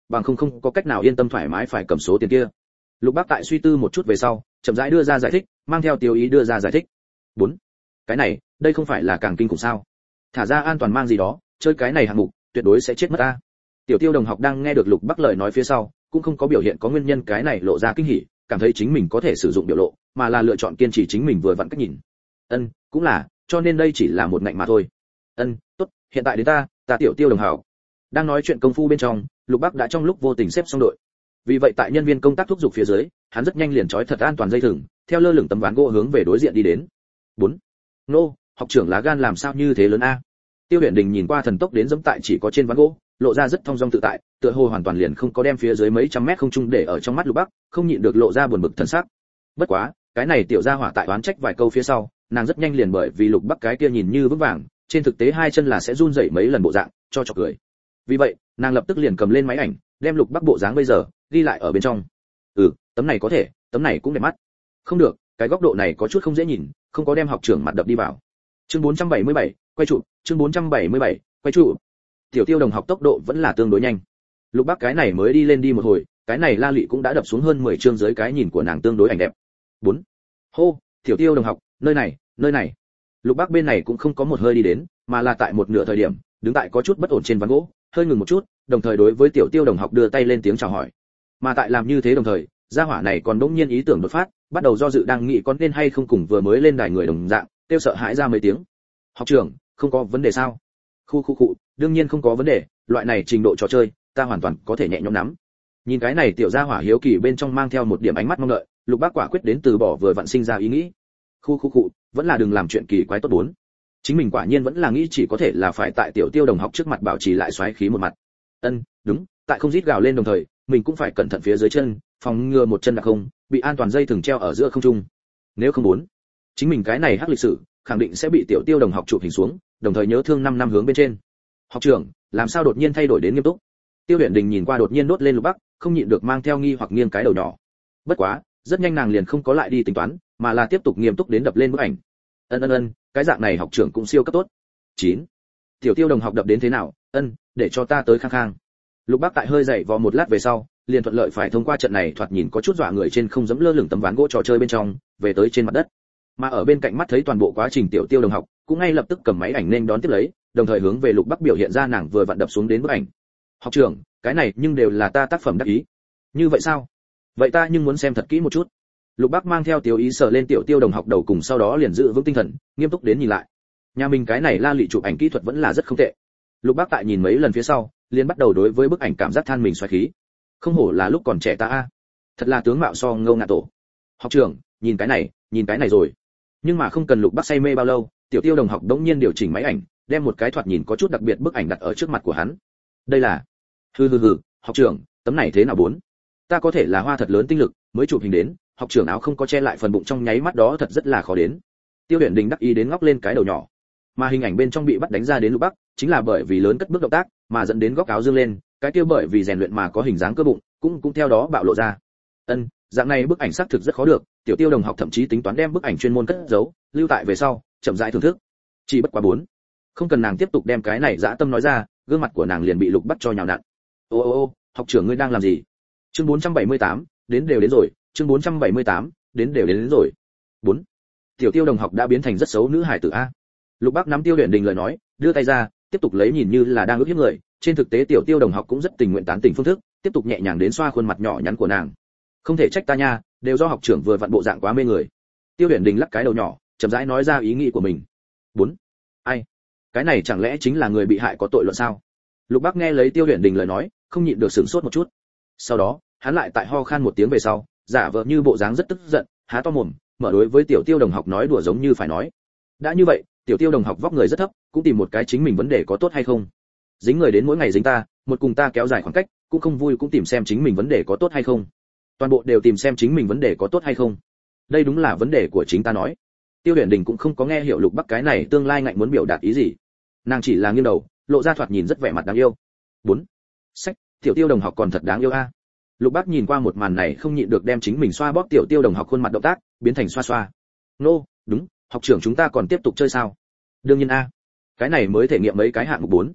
bằng không không có cách nào yên tâm thoải mái phải cầm số tiền kia. Lục Bác tại suy tư một chút về sau, chậm rãi đưa ra giải thích, mang theo tiêu ý đưa ra giải thích. Bốn, cái này, đây không phải là càng kinh khủng sao? Thả ra an toàn mang gì đó, chơi cái này hạng mục, tuyệt đối sẽ chết mất ta. Tiểu Tiêu đồng học đang nghe được Lục Bác lời nói phía sau, cũng không có biểu hiện có nguyên nhân cái này lộ ra kinh hỉ, cảm thấy chính mình có thể sử dụng biểu lộ, mà là lựa chọn kiên trì chính mình vừa vặn cách nhìn. Ân, cũng là, cho nên đây chỉ là một ngạnh mà thôi. Ân, tốt, hiện tại đến ta, ta Tiểu Tiêu đồng học. Đang nói chuyện công phu bên trong, Lục Bác đã trong lúc vô tình xếp xong đội. Vì vậy tại nhân viên công tác thúc giục phía dưới, hắn rất nhanh liền trói thật an toàn dây thừng, theo lơ lửng tấm ván gỗ hướng về đối diện đi đến. Bốn, nô, học trưởng lá gan làm sao như thế lớn a? Tiêu Huyền Đình nhìn qua thần tốc đến dẫm tại chỉ có trên ván gỗ, lộ ra rất thong dong tự tại, tựa hồ hoàn toàn liền không có đem phía dưới mấy trăm mét không trung để ở trong mắt Lục Bác, không nhịn được lộ ra buồn bực thần sắc. Bất quá, cái này tiểu gia hỏa tại oán trách vài câu phía sau, nàng rất nhanh liền bởi vì Lục Bác cái kia nhìn như vững vàng, trên thực tế hai chân là sẽ run rẩy mấy lần bộ dạng, cho chọc cười. Vì vậy, nàng lập tức liền cầm lên máy ảnh, đem Lục Bác bộ dáng bây giờ ghi lại ở bên trong. Ừ, tấm này có thể, tấm này cũng đẹp mắt. Không được, cái góc độ này có chút không dễ nhìn, không có đem học trưởng mặt đập đi vào. Chương bốn trăm bảy mươi bảy, quay trụ, chương bốn trăm bảy mươi bảy, quay trụ. Tiểu Tiêu đồng học tốc độ vẫn là tương đối nhanh. Lục Bác cái này mới đi lên đi một hồi, cái này La Lụy cũng đã đập xuống hơn mười chương dưới cái nhìn của nàng tương đối ảnh đẹp. Bốn, hô, Tiểu Tiêu đồng học, nơi này, nơi này. Lục Bác bên này cũng không có một hơi đi đến, mà là tại một nửa thời điểm, đứng tại có chút bất ổn trên ván gỗ, hơi ngừng một chút, đồng thời đối với Tiểu Tiêu đồng học đưa tay lên tiếng chào hỏi. Mà tại làm như thế đồng thời, gia hỏa này còn đống nhiên ý tưởng đột phát, bắt đầu do dự đang nghĩ có nên hay không cùng vừa mới lên đài người đồng dạng, tiêu sợ hãi ra mấy tiếng. Học trưởng, không có vấn đề sao? Khu khu khu, đương nhiên không có vấn đề, loại này trình độ trò chơi, ta hoàn toàn có thể nhẹ nhõm nắm. Nhìn cái này tiểu gia hỏa hiếu kỳ bên trong mang theo một điểm ánh mắt mong đợi, Lục Bác quả quyết đến từ bỏ vừa vặn sinh ra ý nghĩ. Khu khu khu, vẫn là đừng làm chuyện kỳ quái tốt bốn. Chính mình quả nhiên vẫn là nghĩ chỉ có thể là phải tại Tiểu Tiêu đồng học trước mặt bảo trì lại xoáy khí một mặt. Ân, đúng, tại không rít gào lên đồng thời, mình cũng phải cẩn thận phía dưới chân, phòng ngừa một chân đặc không bị an toàn dây thừng treo ở giữa không trung. Nếu không muốn, chính mình cái này hắc lịch sử, khẳng định sẽ bị Tiểu Tiêu đồng học chụp hình xuống, đồng thời nhớ thương năm năm hướng bên trên. Học trưởng, làm sao đột nhiên thay đổi đến nghiêm túc? Tiêu Huyền Đình nhìn qua đột nhiên đốt lên Lục Bác, không nhịn được mang theo nghi hoặc nghiêng cái đầu nhỏ. Bất quá, rất nhanh nàng liền không có lại đi tính toán, mà là tiếp tục nghiêm túc đến đập lên bức ảnh. Ân ân ân, cái dạng này học trưởng cũng siêu cấp tốt. Chín, Tiểu Tiêu đồng học đập đến thế nào? Ân, để cho ta tới khang khang. Lục Bác tại hơi dậy vò một lát về sau, liền thuận lợi phải thông qua trận này thoạt nhìn có chút dọa người trên không dẫm lơ lửng tấm ván gỗ trò chơi bên trong, về tới trên mặt đất. Mà ở bên cạnh mắt thấy toàn bộ quá trình Tiểu Tiêu đồng học, cũng ngay lập tức cầm máy ảnh nên đón tiếp lấy, đồng thời hướng về Lục Bác biểu hiện ra nàng vừa vặn đập xuống đến bức ảnh. Học trưởng, cái này nhưng đều là ta tác phẩm đắc ý. Như vậy sao? Vậy ta nhưng muốn xem thật kỹ một chút. Lục Bác mang theo Tiểu ý sờ lên Tiểu Tiêu đồng học đầu cùng sau đó liền giữ vững tinh thần, nghiêm túc đến nhìn lại. Nhà mình cái này La Lụy chụp ảnh kỹ thuật vẫn là rất không tệ. Lục Bác tại nhìn mấy lần phía sau, liền bắt đầu đối với bức ảnh cảm giác than mình xoáy khí. Không hổ là lúc còn trẻ ta a, thật là tướng mạo so ngâu ngạ tổ. Học trưởng, nhìn cái này, nhìn cái này rồi. Nhưng mà không cần Lục Bác say mê bao lâu, Tiểu Tiêu đồng học đống nhiên điều chỉnh máy ảnh, đem một cái thoạt nhìn có chút đặc biệt bức ảnh đặt ở trước mặt của hắn. Đây là, hừ hừ hừ, học trưởng, tấm này thế nào bốn? Ta có thể là hoa thật lớn tinh lực mới chụp hình đến, học trưởng áo không có che lại phần bụng trong nháy mắt đó thật rất là khó đến. Tiêu Huyền Đình đắc ý đến ngóc lên cái đầu nhỏ. Mà hình ảnh bên trong bị bắt đánh ra đến Lục Bác, chính là bởi vì lớn cất bước động tác, mà dẫn đến góc áo dương lên, cái kia bởi vì rèn luyện mà có hình dáng cơ bụng, cũng cũng theo đó bạo lộ ra. Ân, dạng này bức ảnh xác thực rất khó được, Tiểu Tiêu đồng học thậm chí tính toán đem bức ảnh chuyên môn cất giấu, lưu tại về sau, chậm rãi thưởng thức. Chỉ bất quá bốn, không cần nàng tiếp tục đem cái này dã tâm nói ra, gương mặt của nàng liền bị Lục Bác cho nhào nặn. Ô ô ô, học trưởng ngươi đang làm gì? Chương bốn trăm bảy mươi tám, đến đều đến rồi, chương bốn trăm bảy mươi tám, đến đều đến, đến rồi. Bốn, Tiểu Tiêu đồng học đã biến thành rất xấu nữ hài tử a. Lục Bác nắm Tiêu Huyền Đình lời nói, đưa tay ra, tiếp tục lấy nhìn như là đang ước hiếp người, trên thực tế Tiểu Tiêu đồng học cũng rất tình nguyện tán tỉnh phương thức, tiếp tục nhẹ nhàng đến xoa khuôn mặt nhỏ nhắn của nàng. Không thể trách ta nha, đều do học trưởng vừa vặn bộ dạng quá mê người. Tiêu Huyền Đình lắc cái đầu nhỏ, chậm rãi nói ra ý nghĩ của mình. Bốn, ai? Cái này chẳng lẽ chính là người bị hại có tội luận sao? Lục Bác nghe lấy Tiêu Huyền Đình lời nói, không nhịn được sửng sốt một chút. Sau đó, hắn lại tại ho khan một tiếng về sau, giả vờ như bộ dáng rất tức giận, há to mồm, mở đối với Tiểu Tiêu đồng học nói đùa giống như phải nói. Đã như vậy, Tiểu Tiêu đồng học vóc người rất thấp, cũng tìm một cái chính mình vấn đề có tốt hay không. Dính người đến mỗi ngày dính ta, một cùng ta kéo dài khoảng cách, cũng không vui cũng tìm xem chính mình vấn đề có tốt hay không. Toàn bộ đều tìm xem chính mình vấn đề có tốt hay không. Đây đúng là vấn đề của chính ta nói. Tiêu Huyền Đình cũng không có nghe hiểu Lục Bác cái này tương lai ngạnh muốn biểu đạt ý gì. Nàng chỉ là nghiêng đầu, lộ ra thoạt nhìn rất vẻ mặt đáng yêu. Bốn, sách, Tiểu Tiêu đồng học còn thật đáng yêu a. Lục Bác nhìn qua một màn này không nhịn được đem chính mình xoa bóp Tiểu Tiêu đồng học khuôn mặt động tác biến thành xoa xoa. Nô, đúng, học trưởng chúng ta còn tiếp tục chơi sao? Đương nhiên a. Cái này mới thể nghiệm mấy cái hạng mục bốn.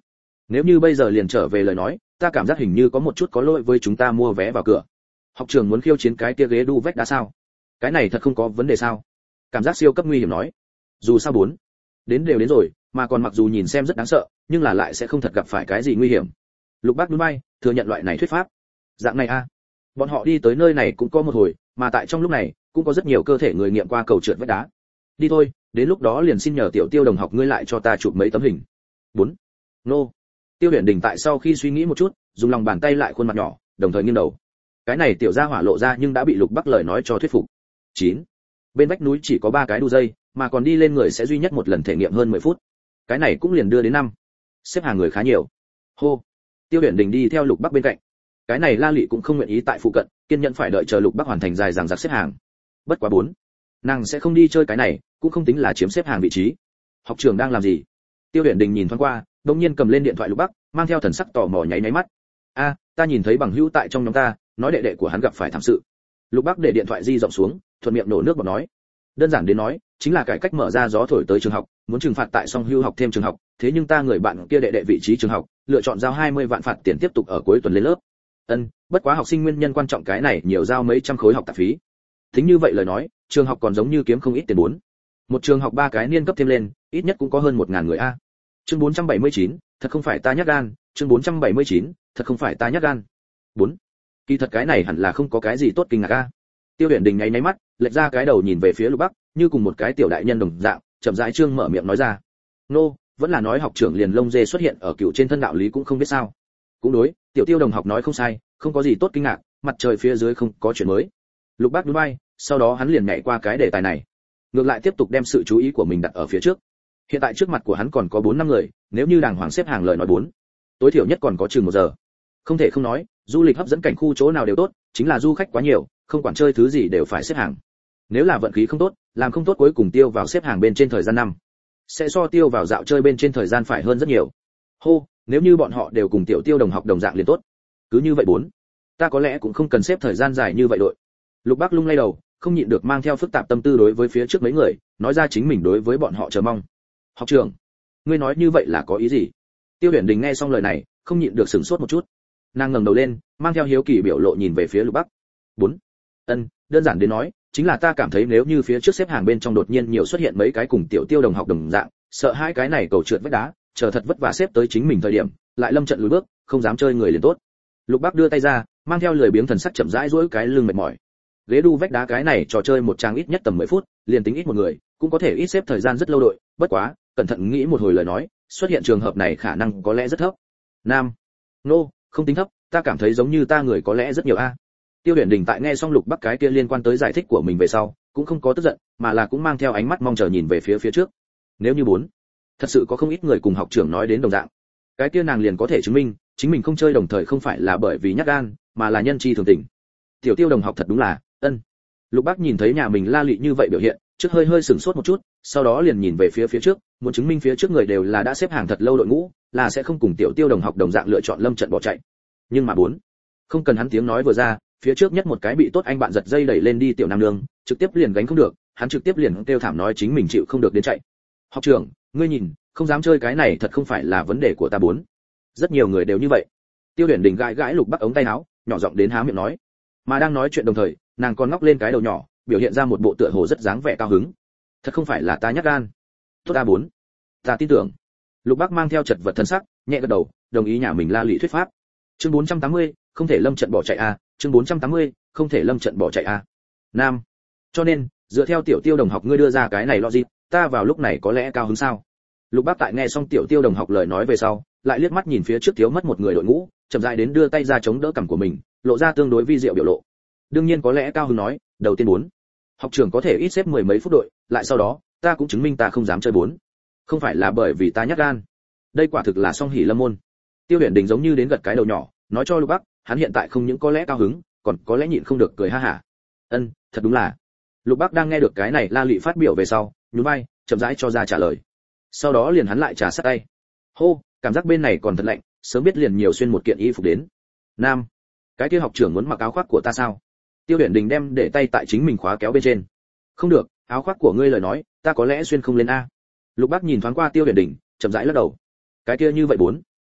Nếu như bây giờ liền trở về lời nói, ta cảm giác hình như có một chút có lỗi với chúng ta mua vé vào cửa. Học trưởng muốn khiêu chiến cái kia ghế đu vách đá sao? Cái này thật không có vấn đề sao? Cảm giác siêu cấp nguy hiểm nói. Dù sao bốn, đến đều đến rồi, mà còn mặc dù nhìn xem rất đáng sợ, nhưng là lại sẽ không thật gặp phải cái gì nguy hiểm. Lục Bác nhún vai, thừa nhận loại này thuyết pháp. Dạng này a. Bọn họ đi tới nơi này cũng có một hồi, mà tại trong lúc này, cũng có rất nhiều cơ thể người nghiệm qua cầu trượt vách đá. Đi thôi, đến lúc đó liền xin nhờ Tiểu Tiêu đồng học ngươi lại cho ta chụp mấy tấm hình. bốn. Nô. Tiêu Huyền Đình tại sau khi suy nghĩ một chút, dùng lòng bàn tay lại khuôn mặt nhỏ, đồng thời nghiêng đầu. Cái này tiểu gia hỏa lộ ra nhưng đã bị Lục Bắc lời nói cho thuyết phục. chín. Bên vách núi chỉ có ba cái đu dây, mà còn đi lên người sẽ duy nhất một lần thể nghiệm hơn mười phút. Cái này cũng liền đưa đến năm. Xếp hàng người khá nhiều. Hô. Tiêu Huyền Đình đi theo Lục Bắc bên cạnh. Cái này La Lệ cũng không nguyện ý tại phụ cận, kiên nhẫn phải đợi chờ Lục Bắc hoàn thành dài dằng dặc xếp hàng. Bất quá bốn, nàng sẽ không đi chơi cái này, cũng không tính là chiếm xếp hàng vị trí. Học trưởng đang làm gì? Tiêu Huyền Đình nhìn thoáng qua, đột nhiên cầm lên điện thoại Lục Bắc, mang theo thần sắc tò mò nháy nháy mắt. A, ta nhìn thấy bằng hữu tại trong nhóm ta, nói đệ đệ của hắn gặp phải thảm sự. Lục Bắc để điện thoại di rộng xuống, thuận miệng nổ nước bọt nói. Đơn giản đến nói, chính là cải cách mở ra gió thổi tới trường học, muốn trừng phạt tại song hưu học thêm trường học, thế nhưng ta người bạn kia đệ đệ vị trí trường học, lựa chọn giao hai mươi vạn phạt tiền tiếp tục ở cuối tuần lên lớp. Ân, bất quá học sinh nguyên nhân quan trọng cái này nhiều giao mấy trăm khối học tạp phí. Tính như vậy lời nói, trường học còn giống như kiếm không ít tiền bốn. Một trường học ba cái niên cấp thêm lên, ít nhất cũng có hơn một ngàn người a. Chương bốn trăm bảy mươi chín, thật không phải ta nhát gan, chương bốn trăm bảy mươi chín, thật không phải ta nhát gan. bốn. Kỳ thật cái này hẳn là không có cái gì tốt kinh ngạc a. Tiêu Huyền Đình nháy nháy mắt, lệch ra cái đầu nhìn về phía Lục Bắc, như cùng một cái tiểu đại nhân đồng dạng, chậm rãi trương mở miệng nói ra. Nô, vẫn là nói học trưởng liền lông dê xuất hiện ở cựu trên thân đạo lý cũng không biết sao. Cũng đối, tiểu Tiêu đồng học nói không sai, không có gì tốt kinh ngạc, mặt trời phía dưới không có chuyện mới. Lục Bắc nhún vai, sau đó hắn liền nhảy qua cái đề tài này, ngược lại tiếp tục đem sự chú ý của mình đặt ở phía trước. Hiện tại trước mặt của hắn còn có bốn năm người, nếu như đàng hoàng xếp hàng lời nói bốn, tối thiểu nhất còn có chừng một giờ. Không thể không nói, du lịch hấp dẫn cảnh khu chỗ nào đều tốt, chính là du khách quá nhiều, không quản chơi thứ gì đều phải xếp hàng. Nếu là vận khí không tốt, làm không tốt cuối cùng tiêu vào xếp hàng bên trên thời gian năm, sẽ so tiêu vào dạo chơi bên trên thời gian phải hơn rất nhiều. Hô, nếu như bọn họ đều cùng tiểu Tiêu đồng học đồng dạng liền tốt. Cứ như vậy bốn, ta có lẽ cũng không cần xếp thời gian dài như vậy đội. Lục Bắc lung lay đầu, không nhịn được mang theo phức tạp tâm tư đối với phía trước mấy người, nói ra chính mình đối với bọn họ chờ mong. Học trưởng, ngươi nói như vậy là có ý gì? Tiêu Huyền Đình nghe xong lời này, không nhịn được sửng sốt một chút. Nàng ngẩng đầu lên, mang theo hiếu kỳ biểu lộ nhìn về phía Lục Bắc. bốn. Ân, đơn giản đến nói, chính là ta cảm thấy nếu như phía trước xếp hàng bên trong đột nhiên nhiều xuất hiện mấy cái cùng tiểu Tiêu đồng học đồng dạng, sợ hai cái này cầu trượt vách đá, chờ thật vất vả xếp tới chính mình thời điểm, lại lâm trận lùi bước, không dám chơi người liền tốt. Lục Bắc đưa tay ra, mang theo lười biếng thần sắc chậm rãi duỗi cái lưng mệt mỏi. Ghế đu vách đá cái này trò chơi một trang ít nhất tầm mười phút, liền tính ít một người, cũng có thể ít xếp thời gian rất lâu đội, bất quá, cẩn thận nghĩ một hồi lời nói, xuất hiện trường hợp này khả năng có lẽ rất thấp. Nam, nô, no, không tính thấp, ta cảm thấy giống như ta người có lẽ rất nhiều a. Tiêu Huyền Đình tại nghe xong Lục Bắc cái kia liên quan tới giải thích của mình về sau, cũng không có tức giận, mà là cũng mang theo ánh mắt mong chờ nhìn về phía phía trước. Nếu như bốn, thật sự có không ít người cùng học trưởng nói đến đồng dạng, cái kia nàng liền có thể chứng minh, chính mình không chơi đồng thời không phải là bởi vì nhát gan, mà là nhân chi thường tình. Tiểu Tiêu đồng học thật đúng là, ân. Lục Bắc nhìn thấy nhà mình La Lệ như vậy biểu hiện, trước hơi hơi sửng sốt một chút, sau đó liền nhìn về phía phía trước, muốn chứng minh phía trước người đều là đã xếp hàng thật lâu đội ngũ, là sẽ không cùng tiểu Tiêu đồng học đồng dạng lựa chọn lâm trận bỏ chạy. Nhưng mà bốn, không cần hắn tiếng nói vừa ra, phía trước nhất một cái bị tốt anh bạn giật dây đẩy lên đi tiểu nam nương, trực tiếp liền gánh không được, hắn trực tiếp liền kêu thảm nói chính mình chịu không được đến chạy. Học trưởng, ngươi nhìn, không dám chơi cái này thật không phải là vấn đề của ta bốn. Rất nhiều người đều như vậy. Tiêu Huyền Đình gãi gãi Lục Bắc ống tay áo, nhỏ giọng đến há miệng nói. Mà đang nói chuyện đồng thời, nàng còn ngóc lên cái đầu nhỏ, biểu hiện ra một bộ tựa hồ rất dáng vẻ cao hứng. Thật không phải là ta nhát gan. Tốt ta bốn. Ta tin tưởng. Lục Bắc mang theo chật vật thân sắc, nhẹ gật đầu, đồng ý nhà mình La Lệ thuyết pháp. Chương bốn trăm tám mươi, không thể lâm trận bỏ chạy a, chương bốn trăm tám mươi, không thể lâm trận bỏ chạy a. Nam. Cho nên, dựa theo tiểu Tiêu đồng học ngươi đưa ra cái này logic, ta vào lúc này có lẽ cao hứng sao? Lục Bắc tại nghe xong tiểu Tiêu đồng học lời nói về sau, lại liếc mắt nhìn phía trước thiếu mất một người đội ngũ, chậm rãi đến đưa tay ra chống đỡ cằm của mình, lộ ra tương đối vi diệu biểu lộ. Đương nhiên có lẽ cao hứng nói, đầu tiên bốn, học trưởng có thể ít xếp mười mấy phút đội, lại sau đó, ta cũng chứng minh ta không dám chơi bốn. Không phải là bởi vì ta nhát gan. Đây quả thực là song hỷ lâm môn. Tiêu Huyền Đình giống như đến gật cái đầu nhỏ, nói cho Lục Bắc, hắn hiện tại không những có lẽ cao hứng, còn có lẽ nhịn không được cười ha hả. Ân, thật đúng là. Lục Bắc đang nghe được cái này La Lệ phát biểu về sau, nhún vai, chậm rãi cho ra trả lời. Sau đó liền hắn lại trà sát tay. Hô, cảm giác bên này còn thật lạnh, sớm biết liền nhiều xuyên một kiện y phục đến. Nam, cái kia học trưởng muốn mặc áo khoác của ta sao? Tiêu Huyền Đình đem để tay tại chính mình khóa kéo bên trên. Không được, áo khoác của ngươi lời nói, ta có lẽ xuyên không lên a. Lục Bắc nhìn thoáng qua Tiêu Huyền Đình, chậm rãi lắc đầu. Cái kia như vậy bốn,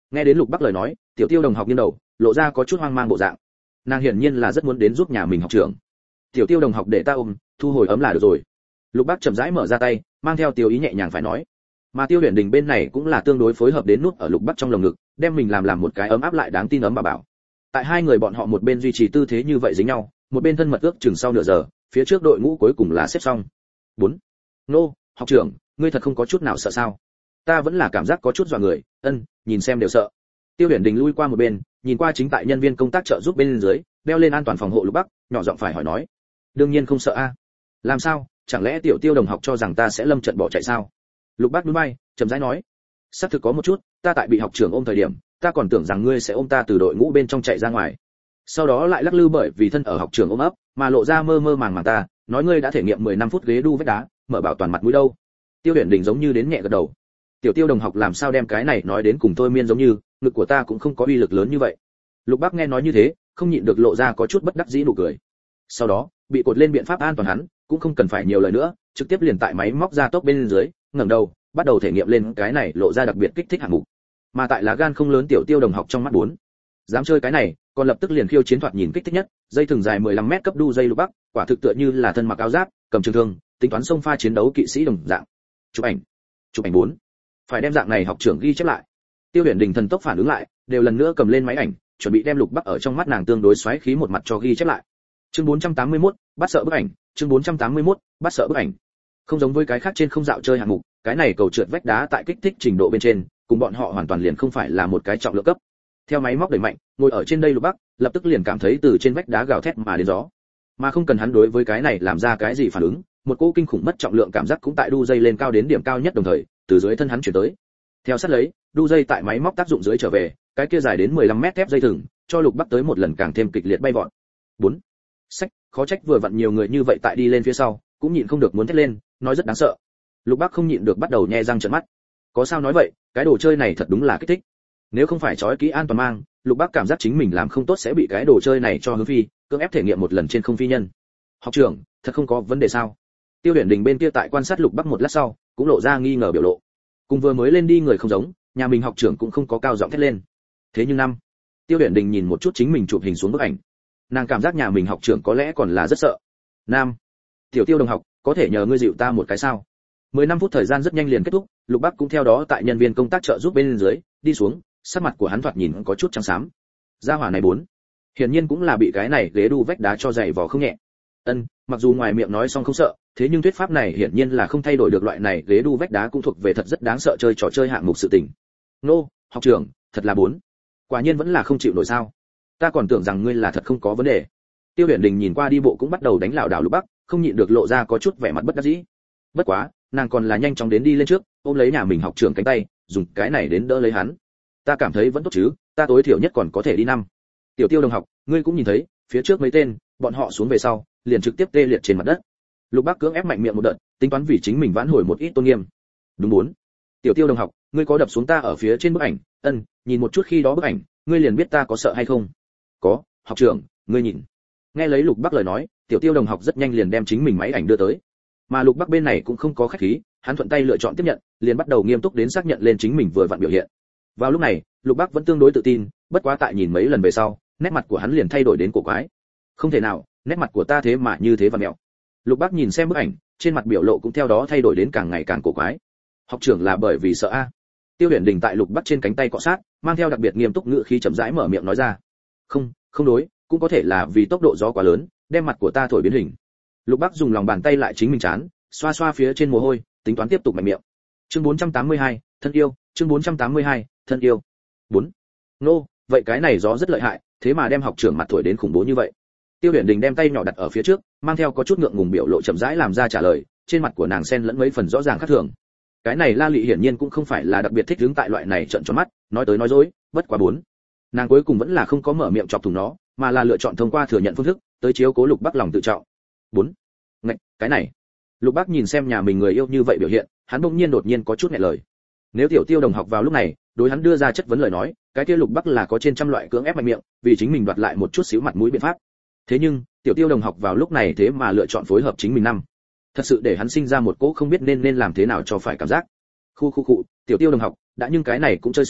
Nghe đến Lục Bắc lời nói, Tiểu Tiêu đồng học nghiêng đầu, lộ ra có chút hoang mang bộ dạng. Nàng hiển nhiên là rất muốn đến giúp nhà mình học trưởng. Tiểu Tiêu đồng học để ta ôm, thu hồi ấm là được rồi. Lục Bắc chậm rãi mở ra tay, mang theo tiêu ý nhẹ nhàng phải nói. Mà Tiêu Huyền Đình bên này cũng là tương đối phối hợp đến nút ở Lục Bắc trong lồng ngực, đem mình làm làm một cái ấm áp lại đáng tin ấm bà bảo. Tại hai người bọn họ một bên duy trì tư thế như vậy dính nhau, một bên thân mật ước chừng sau nửa giờ, phía trước đội ngũ cuối cùng là xếp xong. bốn Nô, học trưởng, ngươi thật không có chút nào sợ sao? Ta vẫn là cảm giác có chút dọa người, ân, nhìn xem đều sợ. Tiêu Huyền Đình lui qua một bên, nhìn qua chính tại nhân viên công tác trợ giúp bên dưới, đeo lên an toàn phòng hộ Lục Bắc, nhỏ giọng phải hỏi nói. Đương nhiên không sợ a. Làm sao, chẳng lẽ Tiểu Tiêu đồng học cho rằng ta sẽ lâm trận bỏ chạy sao? Lục Bắc nhún vai, chậm rãi nói. Xác thực có một chút, ta tại bị học trưởng ôm thời điểm, ta còn tưởng rằng ngươi sẽ ôm ta từ đội ngũ bên trong chạy ra ngoài. Sau đó lại lắc lư bởi vì thân ở học trưởng ôm ấp, mà lộ ra mơ mơ màng màng ta, nói ngươi đã thể nghiệm mười năm phút ghế đu vách đá, mở bảo toàn mặt mũi đâu. Tiêu Huyền Đình giống như đến nhẹ gật đầu. Tiểu Tiêu đồng học làm sao đem cái này nói đến cùng tôi miên giống như, ngực của ta cũng không có uy lực lớn như vậy. Lục Bắc nghe nói như thế, không nhịn được lộ ra có chút bất đắc dĩ nụ cười. Sau đó, bị cột lên biện pháp an toàn hắn, cũng không cần phải nhiều lời nữa, trực tiếp liền tại máy móc ra tốc bên dưới, ngẩng đầu, bắt đầu thể nghiệm lên cái này lộ ra đặc biệt kích thích hạng mục. Mà tại lá gan không lớn Tiểu Tiêu đồng học trong mắt bốn, dám chơi cái này, còn lập tức liền khiêu chiến thoạt nhìn kích thích nhất, dây thừng dài mười lăm mét cấp đu dây Lục Bắc, quả thực tựa như là thân mặc áo giáp, cầm trường thương, tính toán xông pha chiến đấu kỵ sĩ đồng dạng. Chụp ảnh, chụp ảnh bốn, phải đem dạng này học trưởng ghi chép lại. Tiêu Huyền Đình thần tốc phản ứng lại, đều lần nữa cầm lên máy ảnh, chuẩn bị đem Lục Bắc ở trong mắt nàng tương đối xoáy khí một mặt cho ghi chép lại. Chương bốn trăm tám mươi mốt, bắt sợ bức ảnh, chương bốn trăm tám mươi mốt, bắt sợ bức ảnh. Không giống với cái khác trên không dạo chơi hạng mục, cái này cầu trượt vách đá tại kích thích trình độ bên trên, cùng bọn họ hoàn toàn liền không phải là một cái trọng lượng cấp. Theo máy móc đẩy mạnh, ngồi ở trên đây Lục Bắc, lập tức liền cảm thấy từ trên vách đá gào thét mà đến gió. Mà không cần hắn đối với cái này làm ra cái gì phản ứng, một cỗ kinh khủng mất trọng lượng cảm giác cũng tại đu dây lên cao đến điểm cao nhất đồng thời, từ dưới thân hắn chuyển tới. Theo sát lấy, đu dây tại máy móc tác dụng dưới trở về, cái kia dài đến mười lăm mét thép dây thừng, cho Lục Bắc tới một lần càng thêm kịch liệt bay vọt. bốn Sách, khó trách vừa vặn nhiều người như vậy tại đi lên phía sau, cũng nhịn không được muốn thét lên, nói rất đáng sợ. Lục Bắc không nhịn được bắt đầu nhe răng trợn mắt. Có sao nói vậy, cái đồ chơi này thật đúng là kích thích. Nếu không phải trói kỹ an toàn mang, Lục Bắc cảm giác chính mình làm không tốt sẽ bị cái đồ chơi này cho hướng phi, cưỡng ép thể nghiệm một lần trên không phi nhân. Học trưởng, thật không có vấn đề sao? Tiêu Huyền Đình bên kia tại quan sát Lục Bắc một lát sau, cũng lộ ra nghi ngờ biểu lộ. Cùng vừa mới lên đi người không giống, nhà mình học trưởng cũng không có cao giọng thét lên. Thế nhưng năm, Tiêu Huyền Đình nhìn một chút chính mình chụp hình xuống bức ảnh, nàng cảm giác nhà mình học trưởng có lẽ còn là rất sợ. Nam, Tiểu Tiêu đồng học, có thể nhờ ngươi dịu ta một cái sao? mười lăm phút thời gian rất nhanh liền kết thúc, Lục Bắc cũng theo đó tại nhân viên công tác trợ giúp bên dưới đi xuống, sắc mặt của hắn thoạt nhìn có chút trắng xám. Gia hỏa này bốn, hiển nhiên cũng là bị cái này ghế đu vách đá cho dày vò không nhẹ. Ân, mặc dù ngoài miệng nói xong không sợ, thế nhưng thuyết pháp này hiển nhiên là không thay đổi được loại này ghế đu vách đá cũng thuộc về thật rất đáng sợ chơi trò chơi hạng mục sự tình. Nô, học trưởng, thật là bốn, quả nhiên vẫn là không chịu nổi sao? Ta còn tưởng rằng ngươi là thật không có vấn đề. Tiêu Huyền Đình nhìn qua đi bộ cũng bắt đầu đánh lảo đảo Lục Bắc, không nhịn được lộ ra có chút vẻ mặt bất đắc dĩ. Bất quá, nàng còn là nhanh chóng đến đi lên trước, ôm lấy nhà mình học trưởng cánh tay, dùng cái này đến đỡ lấy hắn. Ta cảm thấy vẫn tốt chứ, ta tối thiểu nhất còn có thể đi năm. Tiểu Tiêu đồng học, ngươi cũng nhìn thấy, phía trước mấy tên, bọn họ xuống về sau, liền trực tiếp tê liệt trên mặt đất. Lục Bắc cưỡng ép mạnh miệng một đợt, tính toán vì chính mình vãn hồi một ít tôn nghiêm. Đúng bốn. Tiểu Tiêu đồng học, ngươi có đập xuống ta ở phía trên bức ảnh, ân, nhìn một chút khi đó bức ảnh, ngươi liền biết ta có sợ hay không. Có, học trưởng, ngươi nhìn. Nghe lấy Lục Bắc lời nói, Tiểu Tiêu đồng học rất nhanh liền đem chính mình máy ảnh đưa tới. Mà Lục Bắc bên này cũng không có khách khí, hắn thuận tay lựa chọn tiếp nhận, liền bắt đầu nghiêm túc đến xác nhận lên chính mình vừa vặn biểu hiện. Vào lúc này, Lục Bắc vẫn tương đối tự tin, bất quá tại nhìn mấy lần về sau, nét mặt của hắn liền thay đổi đến cổ quái. Không thể nào, nét mặt của ta thế mà như thế và mẹo. Lục Bắc nhìn xem bức ảnh, trên mặt biểu lộ cũng theo đó thay đổi đến càng ngày càng cổ quái. Học trưởng là bởi vì sợ a? Tiêu Huyền Đình tại Lục Bắc trên cánh tay cọ sát, mang theo đặc biệt nghiêm túc ngữ khí chậm rãi mở miệng nói ra. Không, không đối, cũng có thể là vì tốc độ gió quá lớn, đem mặt của ta thổi biến hình. Lục Bắc dùng lòng bàn tay lại chính mình chán, xoa xoa phía trên mồ hôi, tính toán tiếp tục mạnh miệng. Chương bốn trăm tám mươi hai, thân yêu, chương bốn trăm tám mươi hai, thân yêu. bốn Nô, vậy cái này gió rất lợi hại, thế mà đem học trưởng mặt thổi đến khủng bố như vậy. Tiêu Huyền Đình đem tay nhỏ đặt ở phía trước, mang theo có chút ngượng ngùng biểu lộ chậm rãi làm ra trả lời, trên mặt của nàng xen lẫn mấy phần rõ ràng khác thường. Cái này La Lệ hiển nhiên cũng không phải là đặc biệt thích đứng tại loại này trợn tròn mắt, nói tới nói dối, bất quá bốn. Nàng cuối cùng vẫn là không có mở miệng chọc thủng nó, mà là lựa chọn thông qua thừa nhận phương thức, tới chiếu cố Lục Bắc lòng tự trọng. bốn Ngạch, cái này. Lục Bắc nhìn xem nhà mình người yêu như vậy biểu hiện, hắn bỗng nhiên đột nhiên có chút nghẹn lời. Nếu Tiểu Tiêu đồng học vào lúc này, đối hắn đưa ra chất vấn lời nói, cái kia Lục Bắc là có trên trăm loại cưỡng ép mạnh miệng, vì chính mình đoạt lại một chút xíu mặt mũi biện pháp. Thế nhưng, Tiểu Tiêu đồng học vào lúc này thế mà lựa chọn phối hợp chính mình năm. Thật sự để hắn sinh ra một cỗ không biết nên nên làm thế nào cho phải cảm giác. Khu khu cụ, Tiểu Tiêu đồng học, đã nhưng cái này cũng chơi xong,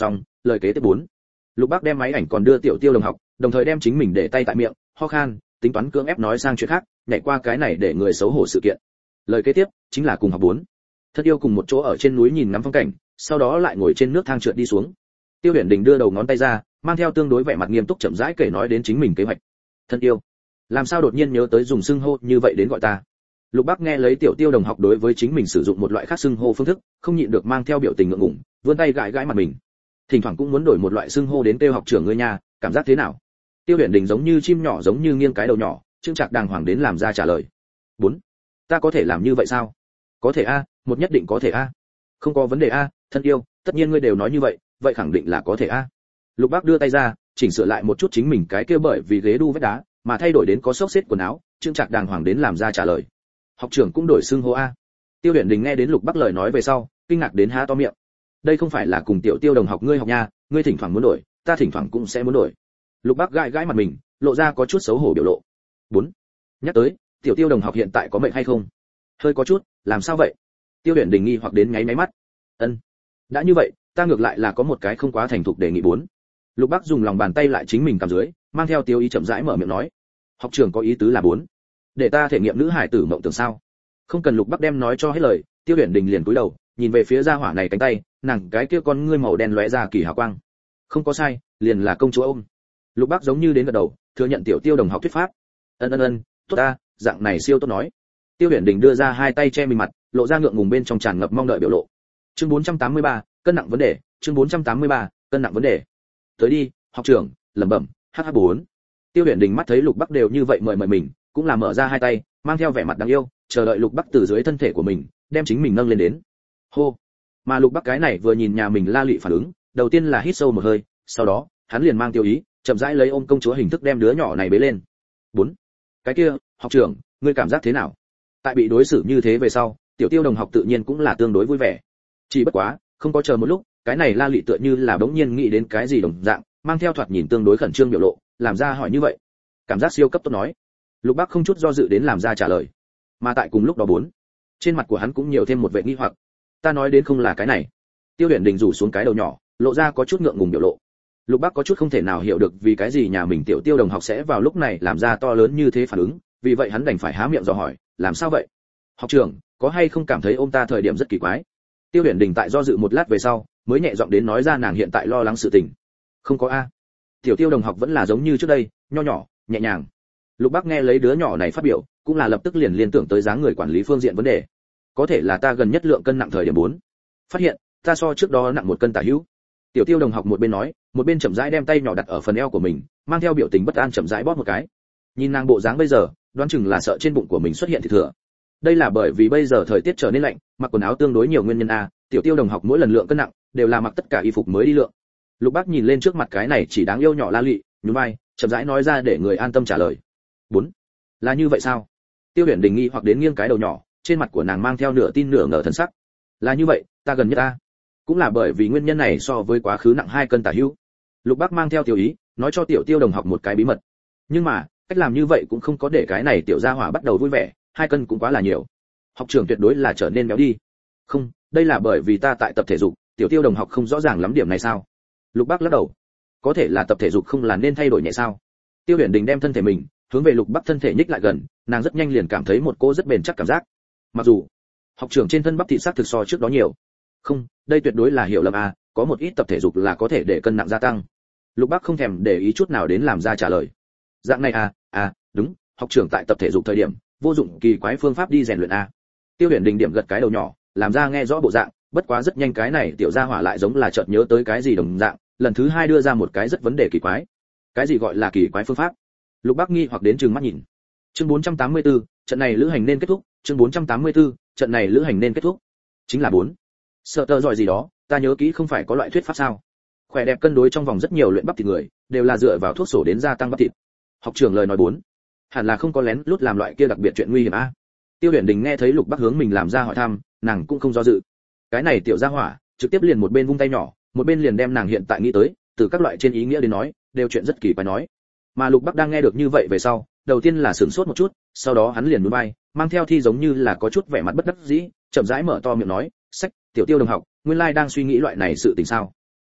lời kế tiếp bốn. Lục Bác đem máy ảnh còn đưa Tiểu Tiêu đồng học, đồng thời đem chính mình để tay tại miệng, ho khan, tính toán cưỡng ép nói sang chuyện khác, nhảy qua cái này để người xấu hổ sự kiện. Lời kế tiếp chính là cùng học bốn. Thân yêu cùng một chỗ ở trên núi nhìn ngắm phong cảnh, sau đó lại ngồi trên nước thang trượt đi xuống. Tiêu Huyền Đình đưa đầu ngón tay ra, mang theo tương đối vẻ mặt nghiêm túc chậm rãi kể nói đến chính mình kế hoạch. Thân yêu, làm sao đột nhiên nhớ tới dùng xưng hô như vậy đến gọi ta? Lục Bác nghe lấy Tiểu Tiêu đồng học đối với chính mình sử dụng một loại khác xưng hô phương thức, không nhịn được mang theo biểu tình ngượng ngùng, vươn tay gãi gãi mặt mình. Thỉnh thoảng cũng muốn đổi một loại xưng hô đến kêu học trưởng ngươi nha, cảm giác thế nào? Tiêu Huyền Đình giống như chim nhỏ giống như nghiêng cái đầu nhỏ, trưng trạc đàng hoàng đến làm ra trả lời. Bốn, ta có thể làm như vậy sao? Có thể a, một nhất định có thể a. Không có vấn đề a, thân yêu, tất nhiên ngươi đều nói như vậy, vậy khẳng định là có thể a. Lục Bác đưa tay ra, chỉnh sửa lại một chút chính mình cái kia bởi vì ghế đu vết đá mà thay đổi đến có xốc xếp quần áo, trưng trạc đàng hoàng đến làm ra trả lời. Học trưởng cũng đổi xưng hô a. Tiêu Huyền Đình nghe đến Lục Bác lời nói về sau, kinh ngạc đến há to miệng. Đây không phải là cùng Tiểu Tiêu đồng học ngươi học nha, ngươi thỉnh thoảng muốn đổi, ta thỉnh thoảng cũng sẽ muốn đổi. Lục Bác gãi gãi mặt mình, lộ ra có chút xấu hổ biểu lộ. Bốn, nhắc tới, Tiểu Tiêu đồng học hiện tại có mệnh hay không? Hơi có chút, làm sao vậy? Tiêu Huyền Đình nghi hoặc đến nháy máy mắt. Ân, đã như vậy, ta ngược lại là có một cái không quá thành thục đề nghị bốn. Lục Bác dùng lòng bàn tay lại chính mình cầm dưới, mang theo tiêu ý chậm rãi mở miệng nói. Học trưởng có ý tứ là bốn, để ta thể nghiệm nữ hải tử mộng tưởng sao? Không cần Lục Bác đem nói cho hết lời, Tiêu Huyền Đình liền cúi đầu, nhìn về phía gia hỏa này cánh tay, nàng cái kia con ngươi màu đen lóe ra kỳ hào quang. Không có sai, liền là công chúa ôm. Lục Bác giống như đến gật đầu, thừa nhận Tiểu Tiêu đồng học thuyết pháp. Ân ân ân, tốt ta, dạng này siêu tốt nói. Tiêu Huyền Đình đưa ra hai tay che mình mặt, lộ ra ngượng ngùng bên trong tràn ngập mong đợi biểu lộ. Chương bốn trăm tám mươi ba, cân nặng vấn đề, chương bốn trăm tám mươi ba, cân nặng vấn đề. Tới đi, học trưởng, lẩm bẩm, H H bốn. Tiêu Huyền Đình mắt thấy Lục Bác đều như vậy mời mời mình, cũng là mở ra hai tay, mang theo vẻ mặt đáng yêu, chờ đợi Lục Bác từ dưới thân thể của mình, đem chính mình nâng lên đến. Hô. Mà Lục Bác cái này vừa nhìn nhà mình La Lụy phản ứng, đầu tiên là hít sâu một hơi, sau đó, hắn liền mang tiêu ý, chậm rãi lấy ôm công chúa hình thức đem đứa nhỏ này bế lên. Bốn. Cái kia, học trưởng, ngươi cảm giác thế nào? Tại bị đối xử như thế về sau, Tiểu Tiêu đồng học tự nhiên cũng là tương đối vui vẻ. Chỉ bất quá, không có chờ một lúc, cái này La Lụy tựa như là bỗng nhiên nghĩ đến cái gì đồng dạng, mang theo thoạt nhìn tương đối khẩn trương biểu lộ, làm ra hỏi như vậy. Cảm giác siêu cấp tốt nói. Lục Bác không chút do dự đến làm ra trả lời. Mà tại cùng lúc đó bốn, trên mặt của hắn cũng nhiều thêm một vẻ nghi hoặc. Ta nói đến không là cái này. Tiêu Huyền Đình rủ xuống cái đầu nhỏ, lộ ra có chút ngượng ngùng biểu lộ. Lục Bác có chút không thể nào hiểu được vì cái gì nhà mình Tiểu Tiêu đồng học sẽ vào lúc này làm ra to lớn như thế phản ứng, vì vậy hắn đành phải há miệng dò hỏi, làm sao vậy? Học trưởng, có hay không cảm thấy ôm ta thời điểm rất kỳ quái? Tiêu Huyền Đình tại do dự một lát về sau, mới nhẹ giọng đến nói ra nàng hiện tại lo lắng sự tình. Không có a. Tiểu Tiêu đồng học vẫn là giống như trước đây, nho nhỏ, nhẹ nhàng. Lục Bác nghe lấy đứa nhỏ này phát biểu, cũng là lập tức liền liên tưởng tới dáng người quản lý phương diện vấn đề. Có thể là ta gần nhất lượng cân nặng thời điểm bốn. Phát hiện, ta so trước đó nặng một cân tả hữu. Tiểu Tiêu đồng học một bên nói, một bên chậm rãi đem tay nhỏ đặt ở phần eo của mình, mang theo biểu tình bất an chậm rãi bóp một cái. Nhìn nàng bộ dáng bây giờ, đoán chừng là sợ trên bụng của mình xuất hiện thịt thừa. Đây là bởi vì bây giờ thời tiết trở nên lạnh, mặc quần áo tương đối nhiều nguyên nhân a. Tiểu Tiêu đồng học mỗi lần lượng cân nặng đều là mặc tất cả y phục mới đi lượng. Lục Bác nhìn lên trước mặt cái này chỉ đáng yêu nhỏ La Lụy, nhún vai, chậm rãi nói ra để người an tâm trả lời. Bốn, là như vậy sao? Tiêu Huyền Đình nghi hoặc đến nghiêng cái đầu nhỏ, trên mặt của nàng mang theo nửa tin nửa ngờ thần sắc. Là như vậy, ta gần nhất a. Cũng là bởi vì nguyên nhân này so với quá khứ nặng hai cân tả hữu. Lục Bác mang theo tiểu ý, nói cho Tiểu Tiêu đồng học một cái bí mật. Nhưng mà, cách làm như vậy cũng không có để cái này tiểu gia hỏa bắt đầu vui vẻ, hai cân cũng quá là nhiều. Học trưởng tuyệt đối là trở nên béo đi. Không, đây là bởi vì ta tại tập thể dục, Tiểu Tiêu đồng học không rõ ràng lắm điểm này sao? Lục Bác lắc đầu. Có thể là tập thể dục không là nên thay đổi nhẹ sao? Tiêu Huyền Đình đem thân thể mình hướng về Lục Bác thân thể nhích lại gần, nàng rất nhanh liền cảm thấy một cô rất bền chắc cảm giác. Mặc dù học trưởng trên thân bắp thịt xác thực so trước đó nhiều. Không, đây tuyệt đối là hiểu lầm à, có một ít tập thể dục là có thể để cân nặng gia tăng. Lục Bác không thèm để ý chút nào đến làm ra trả lời. Dạng này à, à, đúng, học trưởng tại tập thể dục thời điểm, vô dụng kỳ quái phương pháp đi rèn luyện à. Tiêu Huyền Đình điểm gật cái đầu nhỏ, làm ra nghe rõ bộ dạng, bất quá rất nhanh cái này tiểu gia hỏa lại giống là chợt nhớ tới cái gì đồng dạng, lần thứ hai đưa ra một cái rất vấn đề kỳ quái. Cái gì gọi là kỳ quái phương pháp? Lục Bác nghi hoặc đến trừng mắt nhìn. Chương bốn trăm tám mươi tư, trận này lữ hành nên kết thúc, chương bốn trăm tám mươi tư, trận này lữ hành nên kết thúc. Chính là bốn. Sợ tờ giỏi gì đó, ta nhớ kỹ không phải có loại thuyết pháp sao? Khỏe đẹp cân đối trong vòng rất nhiều luyện bắp thịt người, đều là dựa vào thuốc sổ đến gia tăng bắp thịt. Học trưởng lời nói bốn. Hẳn là không có lén lút làm loại kia đặc biệt chuyện nguy hiểm a. Tiêu Huyền Đình nghe thấy Lục Bác hướng mình làm ra hỏi thăm, nàng cũng không do dự. Cái này tiểu gia hỏa, trực tiếp liền một bên vung tay nhỏ, một bên liền đem nàng hiện tại nghĩ tới, từ các loại trên ý nghĩa đến nói, đều chuyện rất kỳ quái nói. Mà Lục Bác đang nghe được như vậy về sau, đầu tiên là sửng sốt một chút, sau đó hắn liền nhún vai, mang theo thi giống như là có chút vẻ mặt bất đắc dĩ, chậm rãi mở to miệng nói, "Sách, Tiểu Tiêu đồng học, nguyên lai đang suy nghĩ loại này sự tình sao?"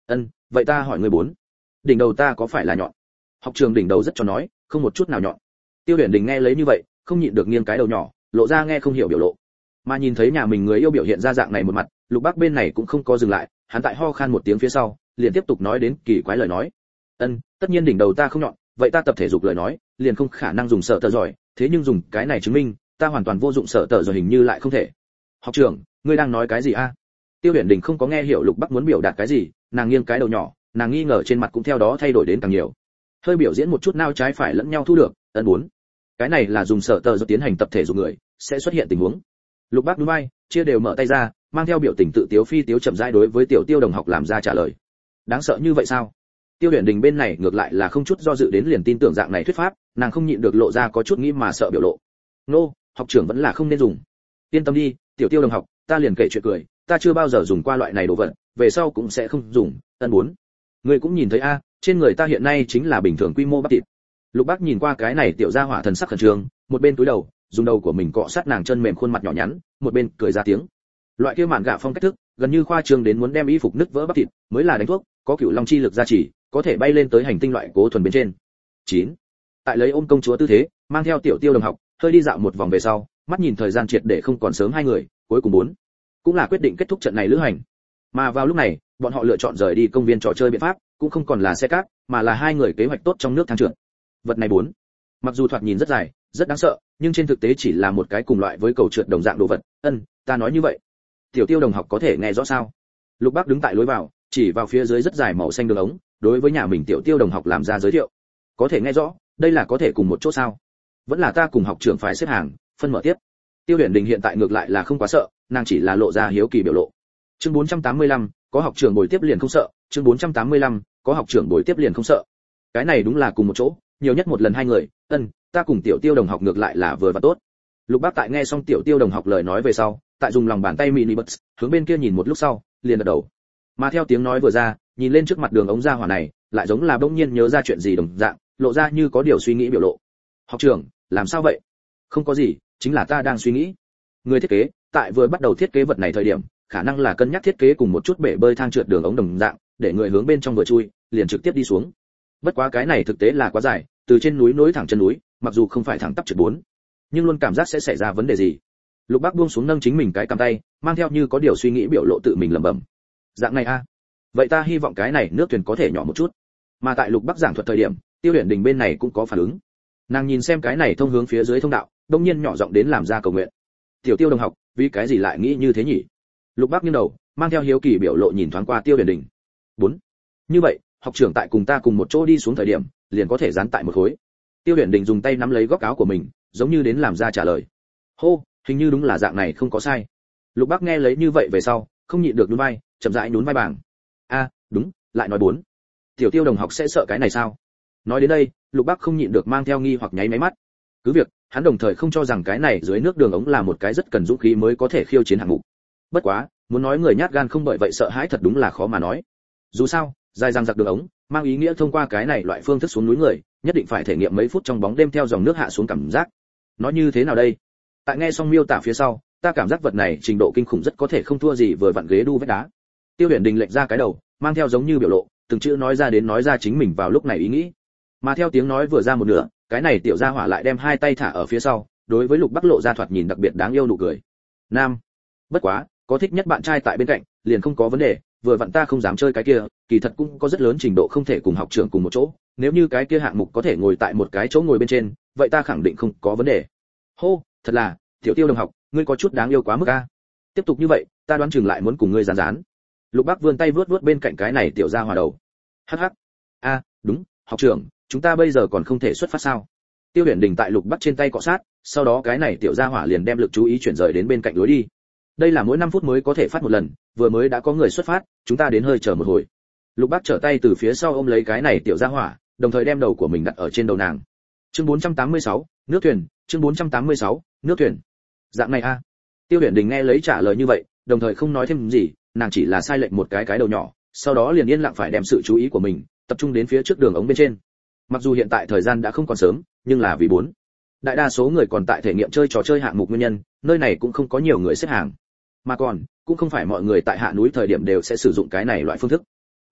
Ân, vậy ta hỏi người bốn. Đỉnh đầu ta có phải là nhọn? Học trường đỉnh đầu rất cho nói, không một chút nào nhọn. Tiêu Huyền Đình nghe lấy như vậy, không nhịn được nghiêng cái đầu nhỏ, lộ ra nghe không hiểu biểu lộ. Mà nhìn thấy nhà mình người yêu biểu hiện ra dạng này một mặt, Lục Bác bên này cũng không có dừng lại, hắn tại ho khan một tiếng phía sau, liền tiếp tục nói đến kỳ quái lời nói. Ân, tất nhiên đỉnh đầu ta không nhọn, vậy ta tập thể dục lời nói, liền không khả năng dùng sở tờ giỏi, thế nhưng dùng cái này chứng minh, ta hoàn toàn vô dụng sở tờ giỏi hình như lại không thể. Học trưởng, ngươi đang nói cái gì a? Tiêu Huyền Đình không có nghe hiểu Lục Bắc muốn biểu đạt cái gì, nàng nghiêng cái đầu nhỏ, nàng nghi ngờ trên mặt cũng theo đó thay đổi đến càng nhiều. Hơi biểu diễn một chút nao trái phải lẫn nhau thu được, ấn bốn. Cái này là dùng sở tờ giỏi tiến hành tập thể dục người, sẽ xuất hiện tình huống. Lục Bắc đúng vai, chia đều mở tay ra, mang theo biểu tình tự tiếu phi tiếu chậm rãi đối với Tiểu Tiêu đồng học làm ra trả lời. Đáng sợ như vậy sao? Tiêu Huyền Đình bên này ngược lại là không chút do dự đến liền tin tưởng dạng này thuyết pháp, nàng không nhịn được lộ ra có chút nghĩ mà sợ biểu lộ. Nô, học trưởng vẫn là không nên dùng. Yên tâm đi, Tiểu Tiêu đồng học, ta liền kể chuyện cười, ta chưa bao giờ dùng qua loại này đồ vật, về sau cũng sẽ không dùng. Ân bốn. Ngươi cũng nhìn thấy a, trên người ta hiện nay chính là bình thường quy mô bắp thịt. Lục Bác nhìn qua cái này tiểu gia hỏa thần sắc khẩn trương, một bên túi đầu, dùng đầu của mình cọ sát nàng chân mềm khuôn mặt nhỏ nhắn, một bên cười ra tiếng. Loại kia mạn gạ phong cách thức, gần như khoa trương đến muốn đem y phục nứt vỡ bắp thịt, mới là đánh thuốc, có cửu long chi lực gia trì, có thể bay lên tới hành tinh loại cố thuần bên trên. chín. Tại lấy ôm công chúa tư thế, mang theo Tiểu Tiêu đồng học, hơi đi dạo một vòng về sau, mắt nhìn thời gian triệt để không còn sớm hai người, cuối cùng bốn, cũng là quyết định kết thúc trận này lữ hành. Mà vào lúc này, bọn họ lựa chọn rời đi công viên trò chơi biện pháp, cũng không còn là xe cát, mà là hai người kế hoạch tốt trong nước thang trượt. Vật này bốn, mặc dù thoạt nhìn rất dài, rất đáng sợ, nhưng trên thực tế chỉ là một cái cùng loại với cầu trượt đồng dạng đồ vật. Ân, ta nói như vậy. Tiểu Tiêu đồng học có thể nghe rõ sao? Lục Bác đứng tại lối vào, chỉ vào phía dưới rất dài màu xanh đường ống, đối với nhà mình Tiểu Tiêu đồng học làm ra giới thiệu. Có thể nghe rõ, đây là có thể cùng một chỗ sao? Vẫn là ta cùng học trưởng phải xếp hàng, phân mở tiếp. Tiêu Huyền Đình hiện tại ngược lại là không quá sợ, nàng chỉ là lộ ra hiếu kỳ biểu lộ. Chương bốn trăm tám mươi lăm, có học trưởng bồi tiếp liền không sợ, chương bốn trăm tám mươi lăm, có học trưởng bồi tiếp liền không sợ. Cái này đúng là cùng một chỗ, nhiều nhất một lần hai người, ân, ta cùng Tiểu Tiêu đồng học ngược lại là vừa và tốt. Lục Bác tại nghe xong Tiểu Tiêu đồng học lời nói về sau, tại dùng lòng bàn tay mini bật, hướng bên kia nhìn một lúc sau, liền gật đầu. Mà theo tiếng nói vừa ra, nhìn lên trước mặt đường ống ra hỏa này, lại giống là bỗng nhiên nhớ ra chuyện gì đồng dạng, lộ ra như có điều suy nghĩ biểu lộ. Học trưởng, làm sao vậy? Không có gì, chính là ta đang suy nghĩ. Người thiết kế, tại vừa bắt đầu thiết kế vật này thời điểm, khả năng là cân nhắc thiết kế cùng một chút bể bơi thang trượt đường ống đồng dạng, để người hướng bên trong vừa chui, liền trực tiếp đi xuống. Bất quá cái này thực tế là quá dài, từ trên núi nối thẳng chân núi, mặc dù không phải thẳng tắp trượt bốn, nhưng luôn cảm giác sẽ xảy ra vấn đề gì. Lục Bác buông xuống nâng chính mình cái cầm tay, mang theo như có điều suy nghĩ biểu lộ tự mình lẩm bẩm. Dạng này a, vậy ta hy vọng cái này nước thuyền có thể nhỏ một chút. Mà tại Lục Bác giảng thuật thời điểm, Tiêu Huyền Đình bên này cũng có phản ứng. Nàng nhìn xem cái này thông hướng phía dưới thông đạo, đông nhiên nhỏ giọng đến làm ra cầu nguyện. Tiểu Tiêu đồng học, vì cái gì lại nghĩ như thế nhỉ? Lục Bác nghiêng đầu, mang theo hiếu kỳ biểu lộ nhìn thoáng qua Tiêu Huyền Đình. Bốn. Như vậy, học trưởng tại cùng ta cùng một chỗ đi xuống thời điểm, liền có thể dán tại một khối. Tiêu Huyền Đình dùng tay nắm lấy góc áo của mình, giống như đến làm ra trả lời. Hô, hình như đúng là dạng này không có sai. Lục Bác nghe lấy như vậy về sau, không nhịn được nhún vai, chậm rãi nhún vai bảng. A, đúng, lại nói bốn. Tiểu Tiêu đồng học sẽ sợ cái này sao? Nói đến đây, Lục Bác không nhịn được mang theo nghi hoặc nháy máy mắt. Cứ việc, hắn đồng thời không cho rằng cái này dưới nước đường ống là một cái rất cần dũng khí mới có thể khiêu chiến hạng mục. Bất quá, muốn nói người nhát gan không bởi vậy sợ hãi thật đúng là khó mà nói. Dù sao, dài dằng dặc đường ống, mang ý nghĩa thông qua cái này loại phương thức xuống núi người, nhất định phải thể nghiệm mấy phút trong bóng đêm theo dòng nước hạ xuống cảm giác. Nói như thế nào đây? Tại nghe xong miêu tả phía sau, ta cảm giác vật này trình độ kinh khủng rất có thể không thua gì vừa vặn ghế đu vách đá. Tiêu Huyền Đình lệch ra cái đầu, mang theo giống như biểu lộ, từng chữ nói ra đến nói ra chính mình vào lúc này ý nghĩ. Mà theo tiếng nói vừa ra một nửa, cái này tiểu gia hỏa lại đem hai tay thả ở phía sau, đối với Lục Bắc lộ ra thoạt nhìn đặc biệt đáng yêu nụ cười. Nam, bất quá, có thích nhất bạn trai tại bên cạnh, liền không có vấn đề, vừa vặn ta không dám chơi cái kia, kỳ thật cũng có rất lớn trình độ không thể cùng học trưởng cùng một chỗ, nếu như cái kia hạng mục có thể ngồi tại một cái chỗ ngồi bên trên, vậy ta khẳng định không có vấn đề. Hô, thật là, Tiểu Tiêu đồng học, ngươi có chút đáng yêu quá mức a. Tiếp tục như vậy, ta đoán chừng lại muốn cùng ngươi dán dán. Lục Bắc vươn tay vuốt vuốt bên cạnh cái này tiểu gia hỏa đầu. Hắc hắc. A, đúng, học trưởng, chúng ta bây giờ còn không thể xuất phát sao? Tiêu Huyền Đình tại Lục Bắc trên tay cọ sát, sau đó cái này tiểu gia hỏa liền đem lực chú ý chuyển rời đến bên cạnh lối đi. Đây là mỗi năm phút mới có thể phát một lần, vừa mới đã có người xuất phát, chúng ta đến hơi chờ một hồi. Lục Bắc trở tay từ phía sau ôm lấy cái này tiểu gia hỏa, đồng thời đem đầu của mình đặt ở trên đầu nàng. Chương bốn trăm tám mươi sáu, nước thuyền, chương bốn trăm tám mươi sáu, nước thuyền. Dạng này a. Tiêu Huyền Đình nghe lấy trả lời như vậy, đồng thời không nói thêm gì, nàng chỉ là sai lệnh một cái cái đầu nhỏ, sau đó liền yên lặng phải đem sự chú ý của mình tập trung đến phía trước đường ống bên trên. Mặc dù hiện tại thời gian đã không còn sớm, nhưng là vì bốn, đại đa số người còn tại thể nghiệm chơi trò chơi hạng mục nguyên nhân, nơi này cũng không có nhiều người xếp hàng. Mà còn, cũng không phải mọi người tại hạ núi thời điểm đều sẽ sử dụng cái này loại phương thức.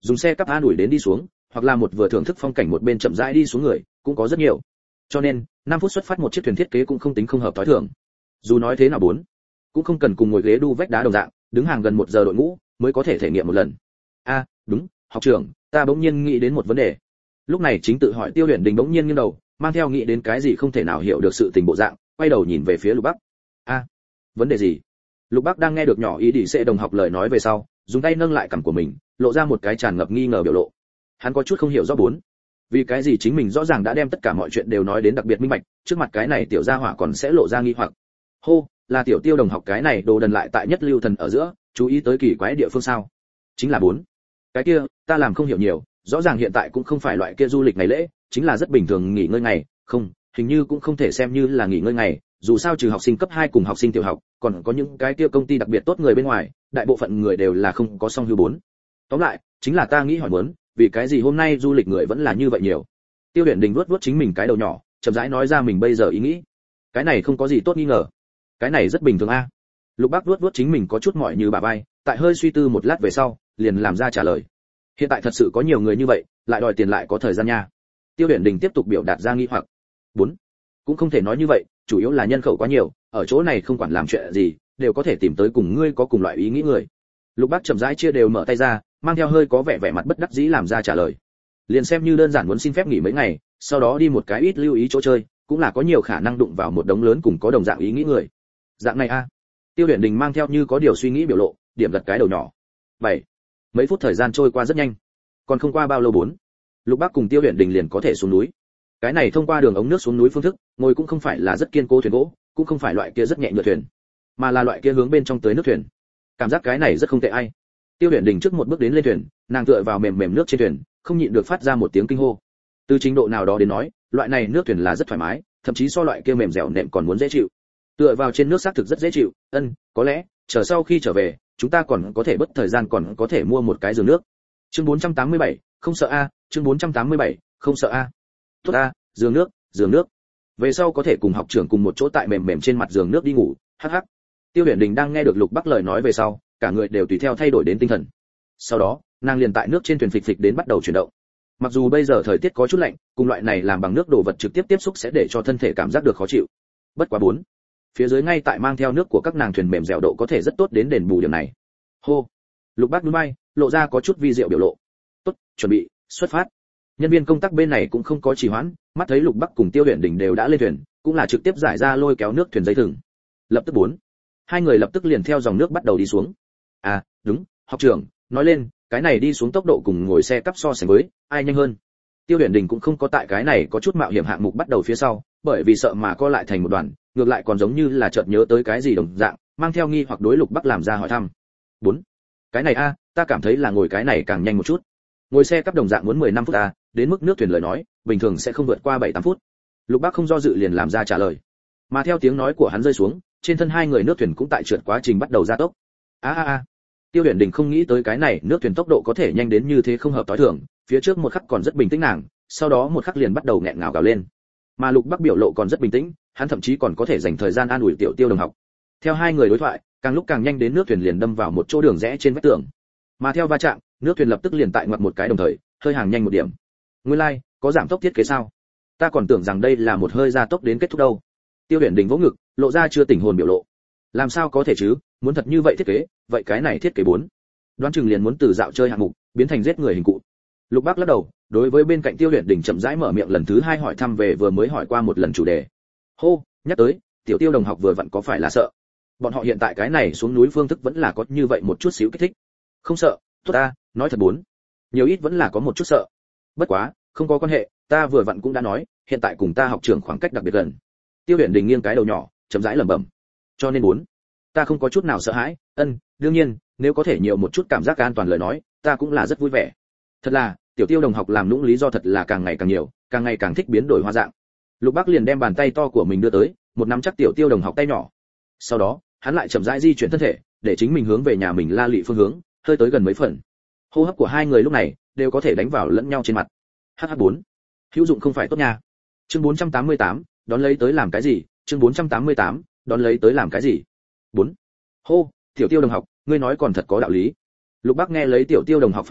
dùng xe cắp an ủi đến đi xuống, hoặc là một vừa thưởng thức phong cảnh một bên chậm rãi đi xuống người cũng có rất nhiều. Cho nên năm phút xuất phát một chiếc thuyền thiết kế cũng không tính không hợp tối thường. Dù nói thế nào bốn cũng không cần cùng ngồi ghế đu vách đá đồng dạng, đứng hàng gần một giờ đội ngũ mới có thể thể nghiệm một lần. A, à, đúng, học trưởng, ta bỗng nhiên nghĩ đến một vấn đề. Lúc này chính tự hỏi Tiêu Huyền Đình bỗng nhiên nghiêng đầu, mang theo nghĩ đến cái gì không thể nào hiểu được sự tình bộ dạng, quay đầu nhìn về phía Lục Bắc. A, à, vấn đề gì? Lục Bắc đang nghe được nhỏ ý đi sẽ đồng học lời nói về sau, dùng tay nâng lại cằm của mình, lộ ra một cái tràn ngập nghi ngờ biểu lộ. Hắn có chút không hiểu rõ bốn, vì cái gì chính mình rõ ràng đã đem tất cả mọi chuyện đều nói đến đặc biệt minh bạch, trước mặt cái này tiểu gia hỏa còn sẽ lộ ra nghi hoặc. Hô, là tiểu Tiêu đồng học cái này đồ đần lại tại nhất lưu thần ở giữa, chú ý tới kỳ quái địa phương sao? Chính là bốn. Cái kia, ta làm không hiểu nhiều, rõ ràng hiện tại cũng không phải loại kia du lịch ngày lễ, chính là rất bình thường nghỉ ngơi ngày, không, hình như cũng không thể xem như là nghỉ ngơi ngày, dù sao trừ học sinh cấp hai cùng học sinh tiểu học, còn có những cái kia công ty đặc biệt tốt người bên ngoài, đại bộ phận người đều là không có song hưu bốn. Tóm lại, chính là ta nghĩ hỏi muốn, vì cái gì hôm nay du lịch người vẫn là như vậy nhiều. Tiêu Huyền Đình vuốt vuốt chính mình cái đầu nhỏ, chậm rãi nói ra mình bây giờ ý nghĩ. Cái này không có gì tốt nghi ngờ, cái này rất bình thường a. Lục Bác vuốt vuốt chính mình có chút mỏi như bà vai, tại hơi suy tư một lát về sau, liền làm ra trả lời. Hiện tại thật sự có nhiều người như vậy, lại đòi tiền lại có thời gian nha. Tiêu Huyền Đình tiếp tục biểu đạt ra nghi hoặc. Bốn, cũng không thể nói như vậy, chủ yếu là nhân khẩu quá nhiều, ở chỗ này không quản làm chuyện gì, đều có thể tìm tới cùng ngươi có cùng loại ý nghĩ người. Lục Bác chậm rãi chia đều mở tay ra, mang theo hơi có vẻ vẻ mặt bất đắc dĩ làm ra trả lời. Liền xem như đơn giản muốn xin phép nghỉ mấy ngày, sau đó đi một cái ít lưu ý chỗ chơi, cũng là có nhiều khả năng đụng vào một đống lớn cùng có đồng dạng ý nghĩ người. Dạng này a. Tiêu Huyền Đình mang theo như có điều suy nghĩ biểu lộ, điểm gật cái đầu nhỏ. Bảy. Mấy phút thời gian trôi qua rất nhanh. Còn không qua bao lâu bốn, Lục Bác cùng Tiêu Huyền Đình liền có thể xuống núi. Cái này thông qua đường ống nước xuống núi phương thức, ngồi cũng không phải là rất kiên cố thuyền gỗ, cũng không phải loại kia rất nhẹ nhựa thuyền, mà là loại kia hướng bên trong tới nước thuyền. Cảm giác cái này rất không tệ ai. Tiêu Huyền Đình trước một bước đến lên thuyền, nàng tựa vào mềm mềm nước trên thuyền, không nhịn được phát ra một tiếng kinh hô. Từ trình độ nào đó đến nói, loại này nước thuyền là rất thoải mái, thậm chí so loại kia mềm dẻo nệm còn muốn dễ chịu. Tựa vào trên nước xác thực rất dễ chịu, ân, có lẽ, chờ sau khi trở về, chúng ta còn có thể bất thời gian còn có thể mua một cái giường nước. Chương bốn trăm tám mươi bảy, không sợ a, chương bốn trăm tám mươi bảy, không sợ a. Tốt a, giường nước, giường nước. Về sau có thể cùng học trưởng cùng một chỗ tại mềm mềm trên mặt giường nước đi ngủ, hắc hắc. Tiêu Huyền Đình đang nghe được Lục Bắc lời nói về sau, cả người đều tùy theo thay đổi đến tinh thần. Sau đó, nàng liền tại nước trên thuyền phịch phịch đến bắt đầu chuyển động. Mặc dù bây giờ thời tiết có chút lạnh, cùng loại này làm bằng nước đồ vật trực tiếp tiếp xúc sẽ để cho thân thể cảm giác được khó chịu. Bất quá bốn, phía dưới ngay tại mang theo nước của các nàng thuyền mềm dẻo độ có thể rất tốt đến đền bù điểm này. Hô. Lục Bác nhún vai, lộ ra có chút vi diệu biểu lộ. Tốt, chuẩn bị, xuất phát. Nhân viên công tác bên này cũng không có trì hoãn, mắt thấy Lục Bắc cùng Tiêu Huyền Đình đều đã lên thuyền, cũng là trực tiếp giải ra lôi kéo nước thuyền dây thừng. Lập tức bốn, hai người lập tức liền theo dòng nước bắt đầu đi xuống. À, đúng, học trưởng, nói lên, cái này đi xuống tốc độ cùng ngồi xe cắp so sánh với, ai nhanh hơn? Tiêu Huyền Đình cũng không có tại cái này có chút mạo hiểm hạng mục bắt đầu phía sau, bởi vì sợ mà co lại thành một đoàn, ngược lại còn giống như là chợt nhớ tới cái gì đồng dạng, mang theo nghi hoặc đối Lục Bắc làm ra hỏi thăm. Bốn, cái này a, ta cảm thấy là ngồi cái này càng nhanh một chút. Ngồi xe cắp đồng dạng muốn mười lăm phút a, đến mức nước thuyền lời nói, bình thường sẽ không vượt qua bảy tám phút. Lục Bắc không do dự liền làm ra trả lời. Mà theo tiếng nói của hắn rơi xuống, trên thân hai người nước thuyền cũng tại trượt quá trình bắt đầu gia tốc. A a a. Tiêu Huyền Đình không nghĩ tới cái này nước thuyền tốc độ có thể nhanh đến như thế không hợp tối thường, phía trước một khắc còn rất bình tĩnh nàng, sau đó một khắc liền bắt đầu nghẹn ngào gào lên. Mà Lục Bắc biểu lộ còn rất bình tĩnh, hắn thậm chí còn có thể dành thời gian an ủi Tiểu Tiêu đồng học. Theo hai người đối thoại, càng lúc càng nhanh đến nước thuyền liền đâm vào một chỗ đường rẽ trên vách tường. Mà theo va chạm, nước thuyền lập tức liền tại ngoặt một cái đồng thời, hơi hàng nhanh một điểm. Nguyên lai, like, có giảm tốc thiết kế sao? Ta còn tưởng rằng đây là một hơi gia tốc đến kết thúc đâu. Tiêu Huyền Đình vỗ ngực, lộ ra chưa tỉnh hồn biểu lộ. Làm sao có thể chứ, muốn thật như vậy thiết kế, vậy cái này thiết kế bốn, đoán chừng liền muốn từ dạo chơi hạng mục biến thành giết người hình cụ. Lục Bác lắc đầu, đối với bên cạnh Tiêu Huyền Đình chậm rãi mở miệng lần thứ hai hỏi thăm về vừa mới hỏi qua một lần chủ đề. Hô, nhắc tới, Tiểu Tiêu đồng học vừa vặn có phải là sợ? Bọn họ hiện tại cái này xuống núi phương thức vẫn là có như vậy một chút xíu kích thích. Không sợ, tốt ta, nói thật bốn, nhiều ít vẫn là có một chút sợ. Bất quá, không có quan hệ, ta vừa vặn cũng đã nói, hiện tại cùng ta học trường khoảng cách đặc biệt gần. Tiêu Huyền Đình nghiêng cái đầu nhỏ, chậm rãi lẩm bẩm. Cho nên bốn, ta không có chút nào sợ hãi, ân, đương nhiên, nếu có thể nhiều một chút cảm giác an toàn lời nói, ta cũng là rất vui vẻ. Thật là, Tiểu Tiêu đồng học làm lũng lý do thật là càng ngày càng nhiều, càng ngày càng thích biến đổi hoa dạng. Lục Bác liền đem bàn tay to của mình đưa tới, một nắm chắc Tiểu Tiêu đồng học tay nhỏ. Sau đó, hắn lại chậm rãi di chuyển thân thể, để chính mình hướng về nhà mình La Lị phương hướng, hơi tới gần mấy phần. Hô hấp của hai người lúc này đều có thể đánh vào lẫn nhau trên mặt. H H bốn, hữu dụng không phải tốt nha. Chương bốn trăm tám mươi tám, đón lấy tới làm cái gì? Chương bốn trăm tám mươi tám, đón lấy tới làm cái gì? Bốn. Hô, Tiểu Tiêu đồng học, ngươi nói còn thật có đạo lý. Lục Bác nghe lấy Tiểu Tiêu đồng học phát biểu,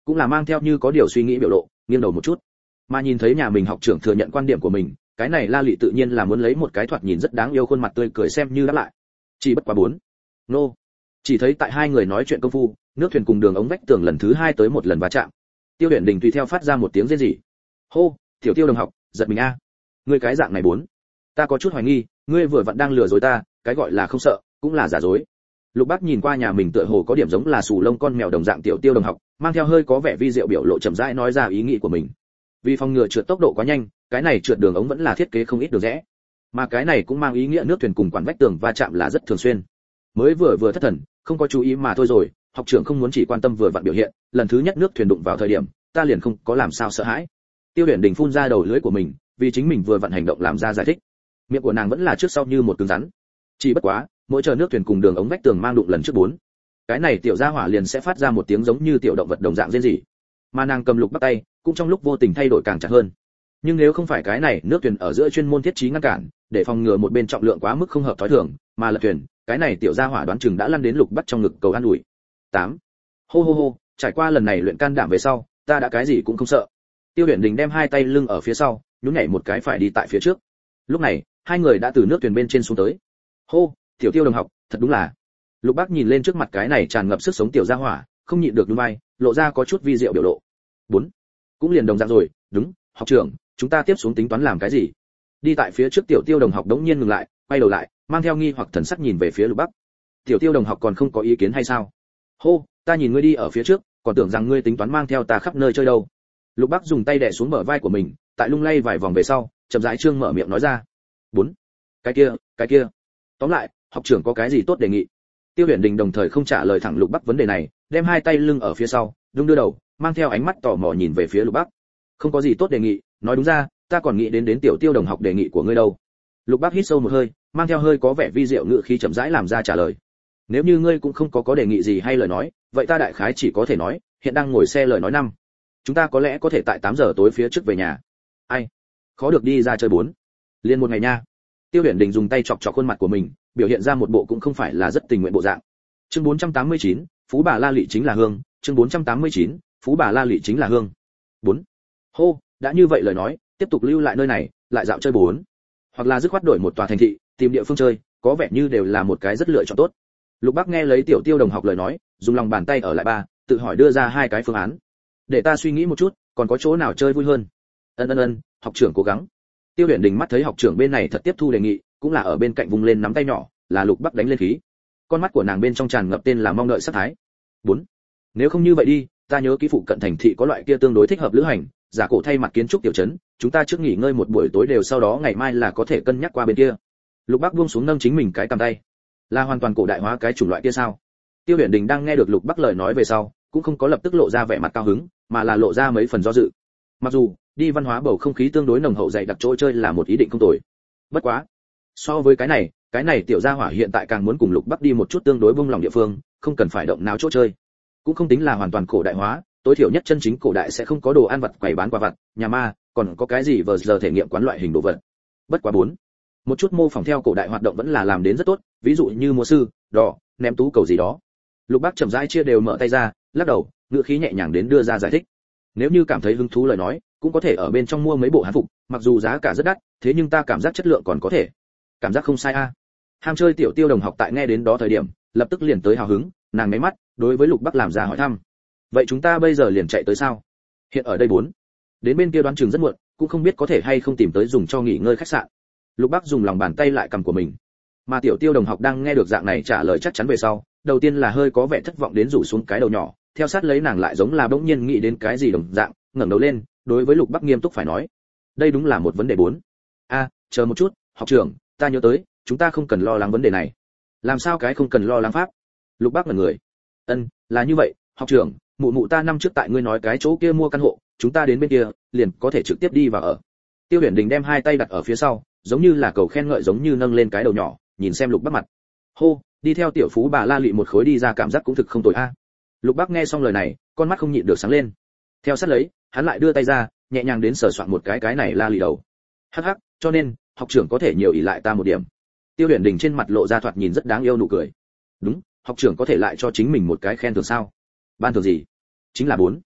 cũng là mang theo như có điều suy nghĩ biểu lộ, nghiêng đầu một chút. Mà nhìn thấy nhà mình học trưởng thừa nhận quan điểm của mình, cái này La Lệ tự nhiên là muốn lấy một cái thoạt nhìn rất đáng yêu khuôn mặt tươi cười xem như đáp lại. Chỉ bất quá bốn. Nô. Chỉ thấy tại hai người nói chuyện công phu, nước thuyền cùng đường ống vách tường lần thứ hai tới một lần va chạm. Tiêu Huyền Đình tùy theo phát ra một tiếng rên rỉ. Hô, Tiểu Tiêu đồng học, giật mình a. Ngươi cái dạng này bốn. Ta có chút hoài nghi, ngươi vừa vặn đang lừa dối ta, cái gọi là không sợ, cũng là giả dối. Lục Bác nhìn qua nhà mình tựa hồ có điểm giống là sù lông con mèo đồng dạng Tiểu Tiêu đồng học, mang theo hơi có vẻ vi diệu biểu lộ chậm rãi nói ra ý nghĩ của mình. Vì phòng ngừa trượt tốc độ quá nhanh, cái này trượt đường ống vẫn là thiết kế không ít đường rẽ. Mà cái này cũng mang ý nghĩa nước thuyền cùng quản vách tường va chạm là rất thường xuyên. Mới vừa vừa thất thần, không có chú ý mà thôi rồi, học trưởng không muốn chỉ quan tâm vừa vặn biểu hiện, lần thứ nhất nước thuyền đụng vào thời điểm, ta liền không có làm sao sợ hãi. Tiêu Huyền Đình phun ra đầu lưỡi của mình, vì chính mình vừa vặn hành động làm ra giải thích. Miệng của nàng vẫn là trước sau như một cứng rắn. Chỉ bất quá, mỗi chờ nước thuyền cùng đường ống vách tường mang đụng lần trước bốn, cái này tiểu gia hỏa liền sẽ phát ra một tiếng giống như tiểu động vật đồng dạng rên rỉ. Mà nàng cầm Lục Bác tay, cũng trong lúc vô tình thay đổi càng chặt hơn. Nhưng nếu không phải cái này nước thuyền ở giữa chuyên môn thiết trí ngăn cản, để phòng ngừa một bên trọng lượng quá mức không hợp thói thường, mà lật thuyền, cái này tiểu gia hỏa đoán chừng đã lăn đến Lục Bác trong ngực cầu an ủi. tám. Hô hô hô, trải qua lần này luyện can đảm về sau, ta đã cái gì cũng không sợ. Tiêu Huyền Đình đem hai tay lưng ở phía sau, nhún nhảy một cái phải đi tại phía trước. Lúc này, hai người đã từ nước thuyền bên trên xuống tới. Hô, Tiểu Tiêu đồng học, thật đúng là. Lục Bác nhìn lên trước mặt cái này tràn ngập sức sống tiểu gia hỏa, không nhịn được nhún vai, lộ ra có chút vi diệu biểu lộ. bốn. Cũng liền đồng dạng rồi, đúng, học trưởng, chúng ta tiếp xuống tính toán làm cái gì? Đi tại phía trước Tiểu Tiêu đồng học đống nhiên ngừng lại, quay đầu lại, mang theo nghi hoặc thần sắc nhìn về phía Lục Bác. Tiểu Tiêu đồng học còn không có ý kiến hay sao? Hô, ta nhìn ngươi đi ở phía trước, còn tưởng rằng ngươi tính toán mang theo ta khắp nơi chơi đâu. Lục Bác dùng tay đè xuống bờ vai của mình, tại lung lay vài vòng về sau, chậm rãi trương mở miệng nói ra. bốn. Cái kia, cái kia. Tóm lại, học trưởng có cái gì tốt đề nghị? Tiêu Huyền Đình đồng thời không trả lời thẳng Lục Bác vấn đề này, đem hai tay lưng ở phía sau, đung đưa đầu, mang theo ánh mắt tò mò nhìn về phía Lục Bác. Không có gì tốt đề nghị, nói đúng ra, ta còn nghĩ đến đến Tiểu Tiêu đồng học đề nghị của ngươi đâu. Lục Bác hít sâu một hơi, mang theo hơi có vẻ vi diệu ngữ khí chậm rãi làm ra trả lời. Nếu như ngươi cũng không có có đề nghị gì hay lời nói, vậy ta đại khái chỉ có thể nói, hiện đang ngồi xe lời nói năm. Chúng ta có lẽ có thể tại tám giờ tối phía trước về nhà. Ai? Khó được đi ra chơi bốn. Liên một ngày nha. Tiêu Huyền Đình dùng tay chọc chọc khuôn mặt của mình, biểu hiện ra một bộ cũng không phải là rất tình nguyện bộ dạng. Chương bốn trăm tám mươi chín, Phú bà La Lị chính là hương, chương bốn trăm tám mươi chín, Phú bà La Lị chính là hương. bốn. Hô, đã như vậy lời nói, tiếp tục lưu lại nơi này, lại dạo chơi bốn. Hoặc là dứt khoát đổi một tòa thành thị, tìm địa phương chơi, có vẻ như đều là một cái rất lựa chọn tốt. Lục Bác nghe lấy Tiểu Tiêu đồng học lời nói, dùng lòng bàn tay ở lại ba, tự hỏi đưa ra hai cái phương án. Để ta suy nghĩ một chút, còn có chỗ nào chơi vui hơn? Ân ân ân, học trưởng cố gắng. Tiêu Huyền Đình mắt thấy học trưởng bên này thật tiếp thu đề nghị, cũng là ở bên cạnh vùng lên nắm tay nhỏ, là Lục Bác đánh lên khí. Con mắt của nàng bên trong tràn ngập tên là mong đợi sát thái. bốn. Nếu không như vậy đi, ta nhớ ký phụ cận thành thị có loại kia tương đối thích hợp lữ hành, giả cổ thay mặt kiến trúc tiểu trấn, chúng ta trước nghỉ ngơi một buổi tối đều sau đó ngày mai là có thể cân nhắc qua bên kia. Lục Bác buông xuống nâng chính mình cái cầm tay. Là hoàn toàn cổ đại hóa cái chủng loại kia sao? Tiêu Huyền Đình đang nghe được Lục Bác lời nói về sau, cũng không có lập tức lộ ra vẻ mặt cao hứng, mà là lộ ra mấy phần do dự. Mặc dù đi văn hóa bầu không khí tương đối nồng hậu dày đặc chỗ chơi là một ý định không tồi, bất quá so với cái này, cái này tiểu gia hỏa hiện tại càng muốn cùng Lục Bác đi một chút tương đối buông lòng địa phương, không cần phải động não chỗ chơi, cũng không tính là hoàn toàn cổ đại hóa, tối thiểu nhất chân chính cổ đại sẽ không có đồ ăn vặt quầy bán quà vặt, nhà ma, còn có cái gì vờ giờ thể nghiệm quán loại hình đồ vật. Bất quá bốn, một chút mô phỏng theo cổ đại hoạt động vẫn là làm đến rất tốt, ví dụ như múa sư, đỏ, ném tú cầu gì đó. Lục Bác chậm rãi chia đều mở tay ra, lắc đầu, ngữ khí nhẹ nhàng đến đưa ra giải thích. Nếu như cảm thấy hứng thú lời nói, cũng có thể ở bên trong mua mấy bộ hán phục, mặc dù giá cả rất đắt, thế nhưng ta cảm giác chất lượng còn có thể. Cảm giác không sai a. À. Ham chơi Tiểu Tiêu đồng học tại nghe đến đó thời điểm, lập tức liền tới hào hứng, nàng mấy mắt, đối với Lục Bác làm ra hỏi thăm. Vậy chúng ta bây giờ liền chạy tới sao? Hiện ở đây bốn. Đến bên kia đoán chừng rất muộn, cũng không biết có thể hay không tìm tới dùng cho nghỉ ngơi khách sạn. Lục Bác dùng lòng bàn tay lại cầm của mình. Mà Tiểu Tiêu đồng học đang nghe được dạng này trả lời chắc chắn về sau, đầu tiên là hơi có vẻ thất vọng đến rủ xuống cái đầu nhỏ, theo sát lấy nàng lại giống là bỗng nhiên nghĩ đến cái gì đồng dạng, ngẩng đầu lên, đối với Lục Bác nghiêm túc phải nói, đây đúng là một vấn đề bốn. A, à, chờ một chút, học trưởng, ta nhớ tới, chúng ta không cần lo lắng vấn đề này. Làm sao cái không cần lo lắng pháp? Lục Bác ngẩn người. Ân, là như vậy, học trưởng, mụ mụ ta năm trước tại ngươi nói cái chỗ kia mua căn hộ, chúng ta đến bên kia, liền có thể trực tiếp đi vào ở. Tiêu Huyền Đình đem hai tay đặt ở phía sau, giống như là cầu khen ngợi giống như nâng lên cái đầu nhỏ, nhìn xem Lục Bác mặt. Hô, đi theo tiểu phú bà La Lị một khối đi ra cảm giác cũng thực không tồi a. Lục Bác nghe xong lời này, con mắt không nhịn được sáng lên. Theo sát lấy, hắn lại đưa tay ra, nhẹ nhàng đến sờ soạn một cái cái này La Lị đầu. Hắc hắc, cho nên, học trưởng có thể nhiều ỷ lại ta một điểm. Tiêu Huyền Đình trên mặt lộ ra thoạt nhìn rất đáng yêu nụ cười. Đúng, học trưởng có thể lại cho chính mình một cái khen thưởng sao? Ban thưởng gì? Chính là bốn.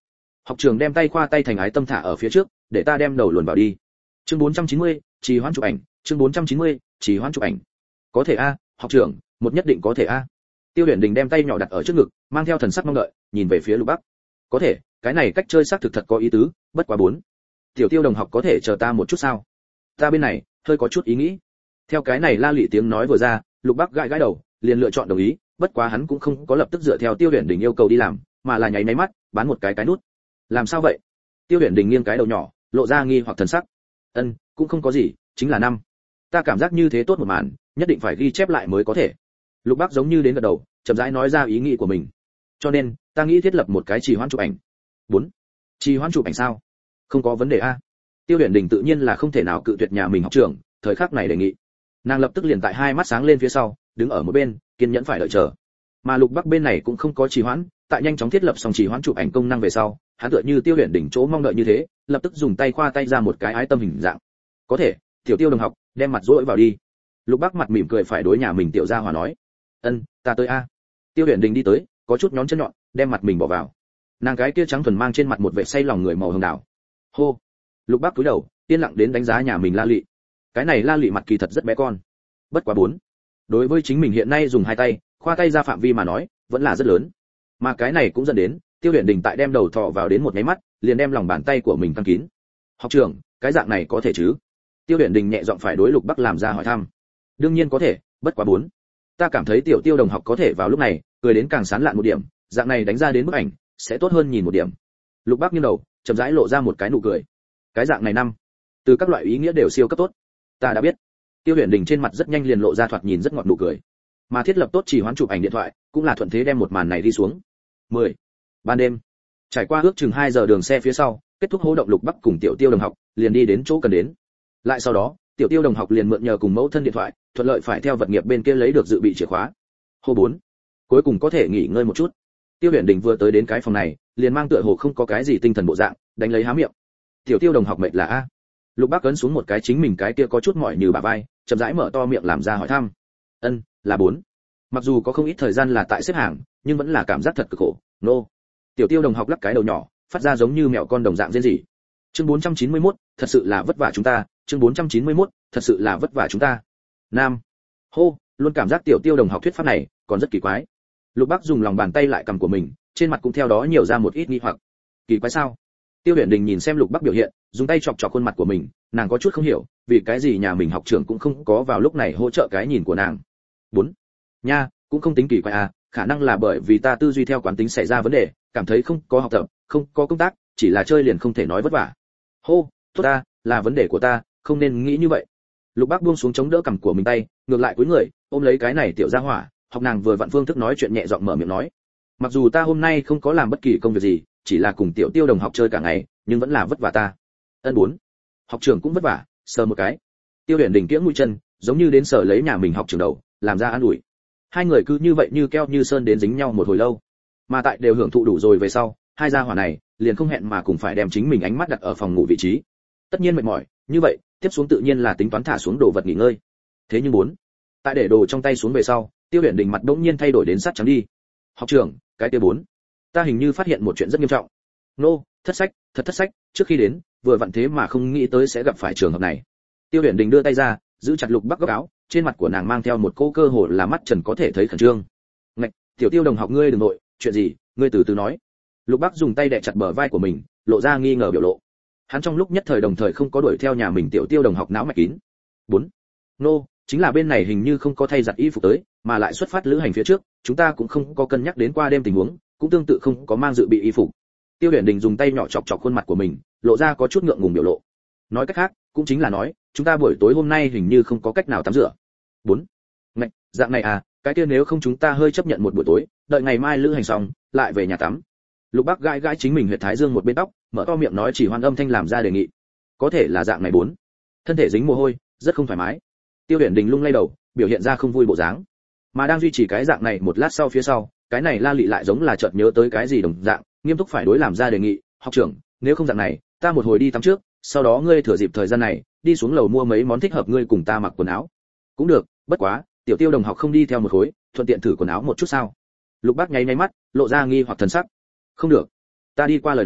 Học trưởng đem tay khoa tay thành ái tâm thả ở phía trước, để ta đem đầu luồn vào đi. Chương bốn trăm chín mươi, trì hoãn chụp ảnh, chương bốn trăm chín mươi, trì hoãn chụp ảnh. Có thể a, học trưởng, một nhất định có thể a. Tiêu Huyền Đình đem tay nhỏ đặt ở trước ngực, mang theo thần sắc mong đợi, nhìn về phía Lục Bắc. Có thể, cái này cách chơi xác thực thật có ý tứ, bất quá bốn. Tiểu Tiêu đồng học có thể chờ ta một chút sao? Ta bên này, hơi có chút ý nghĩ. Theo cái này la lị tiếng nói vừa ra, Lục Bắc gãi gãi đầu, liền lựa chọn đồng ý, bất quá hắn cũng không có lập tức dựa theo Tiêu Huyền Đình yêu cầu đi làm, mà là nháy nháy mắt, bán một cái cái nút. Làm sao vậy? Tiêu Huyền Đình nghiêng cái đầu nhỏ, lộ ra nghi hoặc thần sắc. Ân, cũng không có gì, chính là năm. Ta cảm giác như thế tốt một màn, nhất định phải ghi chép lại mới có thể. Lục Bắc giống như đến gật đầu, chậm rãi nói ra ý nghĩ của mình. Cho nên, ta nghĩ thiết lập một cái trì hoãn chụp ảnh. bốn. Trì hoãn chụp ảnh sao? Không có vấn đề a. Tiêu Huyền Đình tự nhiên là không thể nào cự tuyệt nhà mình học trưởng, thời khắc này đề nghị. Nàng lập tức liền tại hai mắt sáng lên phía sau, đứng ở một bên, kiên nhẫn phải đợi chờ. Mà Lục Bắc bên này cũng không có trì hoãn, tại nhanh chóng thiết lập xong trì hoãn chụp ảnh công năng về sau, hắn tựa như Tiêu Huyền Đình chỗ mong đợi như thế, lập tức dùng tay khoa tay ra một cái ái tâm hình dạng. Có thể, tiểu Tiêu đồng học, đem mặt dỗi vào đi. Lục Bắc mặt mỉm cười phải đối nhà mình tiểu gia hòa nói. Ân, ta tới a. Tiêu Huyền Đình đi tới, có chút nhón chân nhọn, đem mặt mình bỏ vào. Nàng cái kia trắng thuần mang trên mặt một vẻ say lòng người màu hồng đào. Hô. Lục Bắc cúi đầu, yên lặng đến đánh giá nhà mình La Lị. Cái này La Lị mặt kỳ thật rất bé con. Bất quá bốn. Đối với chính mình hiện nay dùng hai tay, khoa tay ra phạm vi mà nói, vẫn là rất lớn. Mà cái này cũng dẫn đến, Tiêu Huyền Đình tại đem đầu thọ vào đến một cái mắt, liền đem lòng bàn tay của mình căng kín. Học trưởng, cái dạng này có thể chứ? Tiêu Huyền Đình nhẹ giọng phải đối Lục Bắc làm ra hỏi thăm. Đương nhiên có thể, bất quá bốn. Ta cảm thấy tiểu Tiêu đồng học có thể vào lúc này, cười đến càng sán lạn một điểm, dạng này đánh ra đến bức ảnh sẽ tốt hơn nhìn một điểm. Lục Bắc nghiêng đầu, chậm rãi lộ ra một cái nụ cười. Cái dạng này năm, từ các loại ý nghĩa đều siêu cấp tốt. Ta đã biết. Tiêu Huyền Đình trên mặt rất nhanh liền lộ ra thoạt nhìn rất ngọt nụ cười. Mà thiết lập tốt chỉ hoán chụp ảnh điện thoại, cũng là thuận thế đem một màn này đi xuống. mười. Ban đêm. Trải qua ước chừng hai giờ đường xe phía sau, kết thúc hô động Lục Bắc cùng tiểu Tiêu đồng học, liền đi đến chỗ cần đến. Lại sau đó, tiểu Tiêu đồng học liền mượn nhờ cùng mẫu thân điện thoại, thuận lợi phải theo vật nghiệp bên kia lấy được dự bị chìa khóa. Hô bốn. Cuối cùng có thể nghỉ ngơi một chút. Tiêu Huyền Đình vừa tới đến cái phòng này, liền mang tựa hồ không có cái gì tinh thần bộ dạng, đánh lấy há miệng. Tiểu Tiêu đồng học mệt là a. Lục Bắc ấn xuống một cái chính mình cái kia có chút mỏi như bả vai, chậm rãi mở to miệng làm ra hỏi thăm. Ân, là bốn. Mặc dù có không ít thời gian là tại xếp hàng, nhưng vẫn là cảm giác thật cực khổ. Nô. No. Tiểu Tiêu đồng học lắc cái đầu nhỏ, phát ra giống như mèo con đồng dạng rên rỉ. Chương bốn trăm chín mươi mốt, thật sự là vất vả chúng ta, chương bốn trăm chín mươi mốt, thật sự là vất vả chúng ta. Nam. Hô, luôn cảm giác tiểu Tiêu đồng học thuyết pháp này còn rất kỳ quái. Lục Bắc dùng lòng bàn tay lại cầm của mình, trên mặt cũng theo đó nhiều ra một ít nghi hoặc. Kỳ quái sao? Tiêu Huyền Đình nhìn xem Lục Bắc biểu hiện, dùng tay chọc chọc khuôn mặt của mình, nàng có chút không hiểu, vì cái gì nhà mình học trưởng cũng không có vào lúc này hỗ trợ cái nhìn của nàng. bốn. Nha, cũng không tính kỳ quái à, khả năng là bởi vì ta tư duy theo quán tính xảy ra vấn đề, cảm thấy không có học tập, không có công tác, chỉ là chơi liền không thể nói vất vả. Hô, tốt ta, là vấn đề của ta, không nên nghĩ như vậy. Lục Bắc buông xuống chống đỡ cằm của mình tay, ngược lại cúi người, ôm lấy cái này tiểu gia hỏa, học nàng vừa vặn phương thức nói chuyện nhẹ giọng mở miệng nói. Mặc dù ta hôm nay không có làm bất kỳ công việc gì, chỉ là cùng tiểu Tiêu đồng học chơi cả ngày, nhưng vẫn là vất vả ta. Ân bốn. Học trưởng cũng vất vả, sờ một cái. Tiêu Huyền Đình kiễng mũi chân, giống như đến sờ lấy nhà mình học trưởng đầu, làm ra an ủi. Hai người cứ như vậy như keo như sơn đến dính nhau một hồi lâu. Mà tại đều hưởng thụ đủ rồi về sau, hai gia hỏa này liền không hẹn mà cùng phải đem chính mình ánh mắt đặt ở phòng ngủ vị trí. Tất nhiên mệt mỏi, như vậy, tiếp xuống tự nhiên là tính toán thả xuống đồ vật nghỉ ngơi. Thế nhưng bốn. Tại để đồ trong tay xuống về sau, Tiêu Huyền Đình mặt đống nhiên thay đổi đến sát trắng đi. Học trưởng, cái kia bốn. Ta hình như phát hiện một chuyện rất nghiêm trọng. Nô, no, thất sách, thật thất sách, trước khi đến, vừa vặn thế mà không nghĩ tới sẽ gặp phải trường hợp này. Tiêu Huyền Đình đưa tay ra, giữ chặt Lục Bắc góc áo, trên mặt của nàng mang theo một cô cơ hồ là mắt trần có thể thấy khẩn trương. Ngạch, tiểu Tiêu đồng học ngươi đừng nội, chuyện gì, ngươi từ từ nói. Lục Bắc dùng tay đè chặt bờ vai của mình, lộ ra nghi ngờ biểu lộ. Hắn trong lúc nhất thời đồng thời không có đuổi theo nhà mình tiểu Tiêu đồng học não mạch kín. bốn. Nô, no, chính là bên này hình như không có thay giặt y phục tới, mà lại xuất phát lữ hành phía trước, chúng ta cũng không có cân nhắc đến qua đêm tình huống, cũng tương tự không có mang dự bị y phục. Tiêu Huyền Đình dùng tay nhỏ chọc chọc khuôn mặt của mình, lộ ra có chút ngượng ngùng biểu lộ. Nói cách khác, cũng chính là nói, chúng ta buổi tối hôm nay hình như không có cách nào tắm rửa. bốn. Ngạch, dạng này à, cái kia nếu không chúng ta hơi chấp nhận một buổi tối, đợi ngày mai lữ hành xong, lại về nhà tắm. Lục Bắc gãi gãi chính mình huyệt thái dương một bên tóc, mở to miệng nói chỉ hoan âm thanh làm ra đề nghị. Có thể là dạng này bốn. Thân thể dính mồ hôi, rất không thoải mái. Tiêu Huyền Đình lung lay đầu, biểu hiện ra không vui bộ dáng. Mà đang duy trì cái dạng này một lát sau phía sau, cái này La Lị lại giống là chợt nhớ tới cái gì đồng dạng, nghiêm túc phải đối làm ra đề nghị, học trưởng, nếu không dạng này, ta một hồi đi tắm trước, sau đó ngươi thừa dịp thời gian này, đi xuống lầu mua mấy món thích hợp ngươi cùng ta mặc quần áo. Cũng được, bất quá, tiểu Tiêu đồng học không đi theo một khối, thuận tiện thử quần áo một chút sao? Lục Bắc nháy nháy mắt, lộ ra nghi hoặc thần sắc. Không được, ta đi qua lời nói,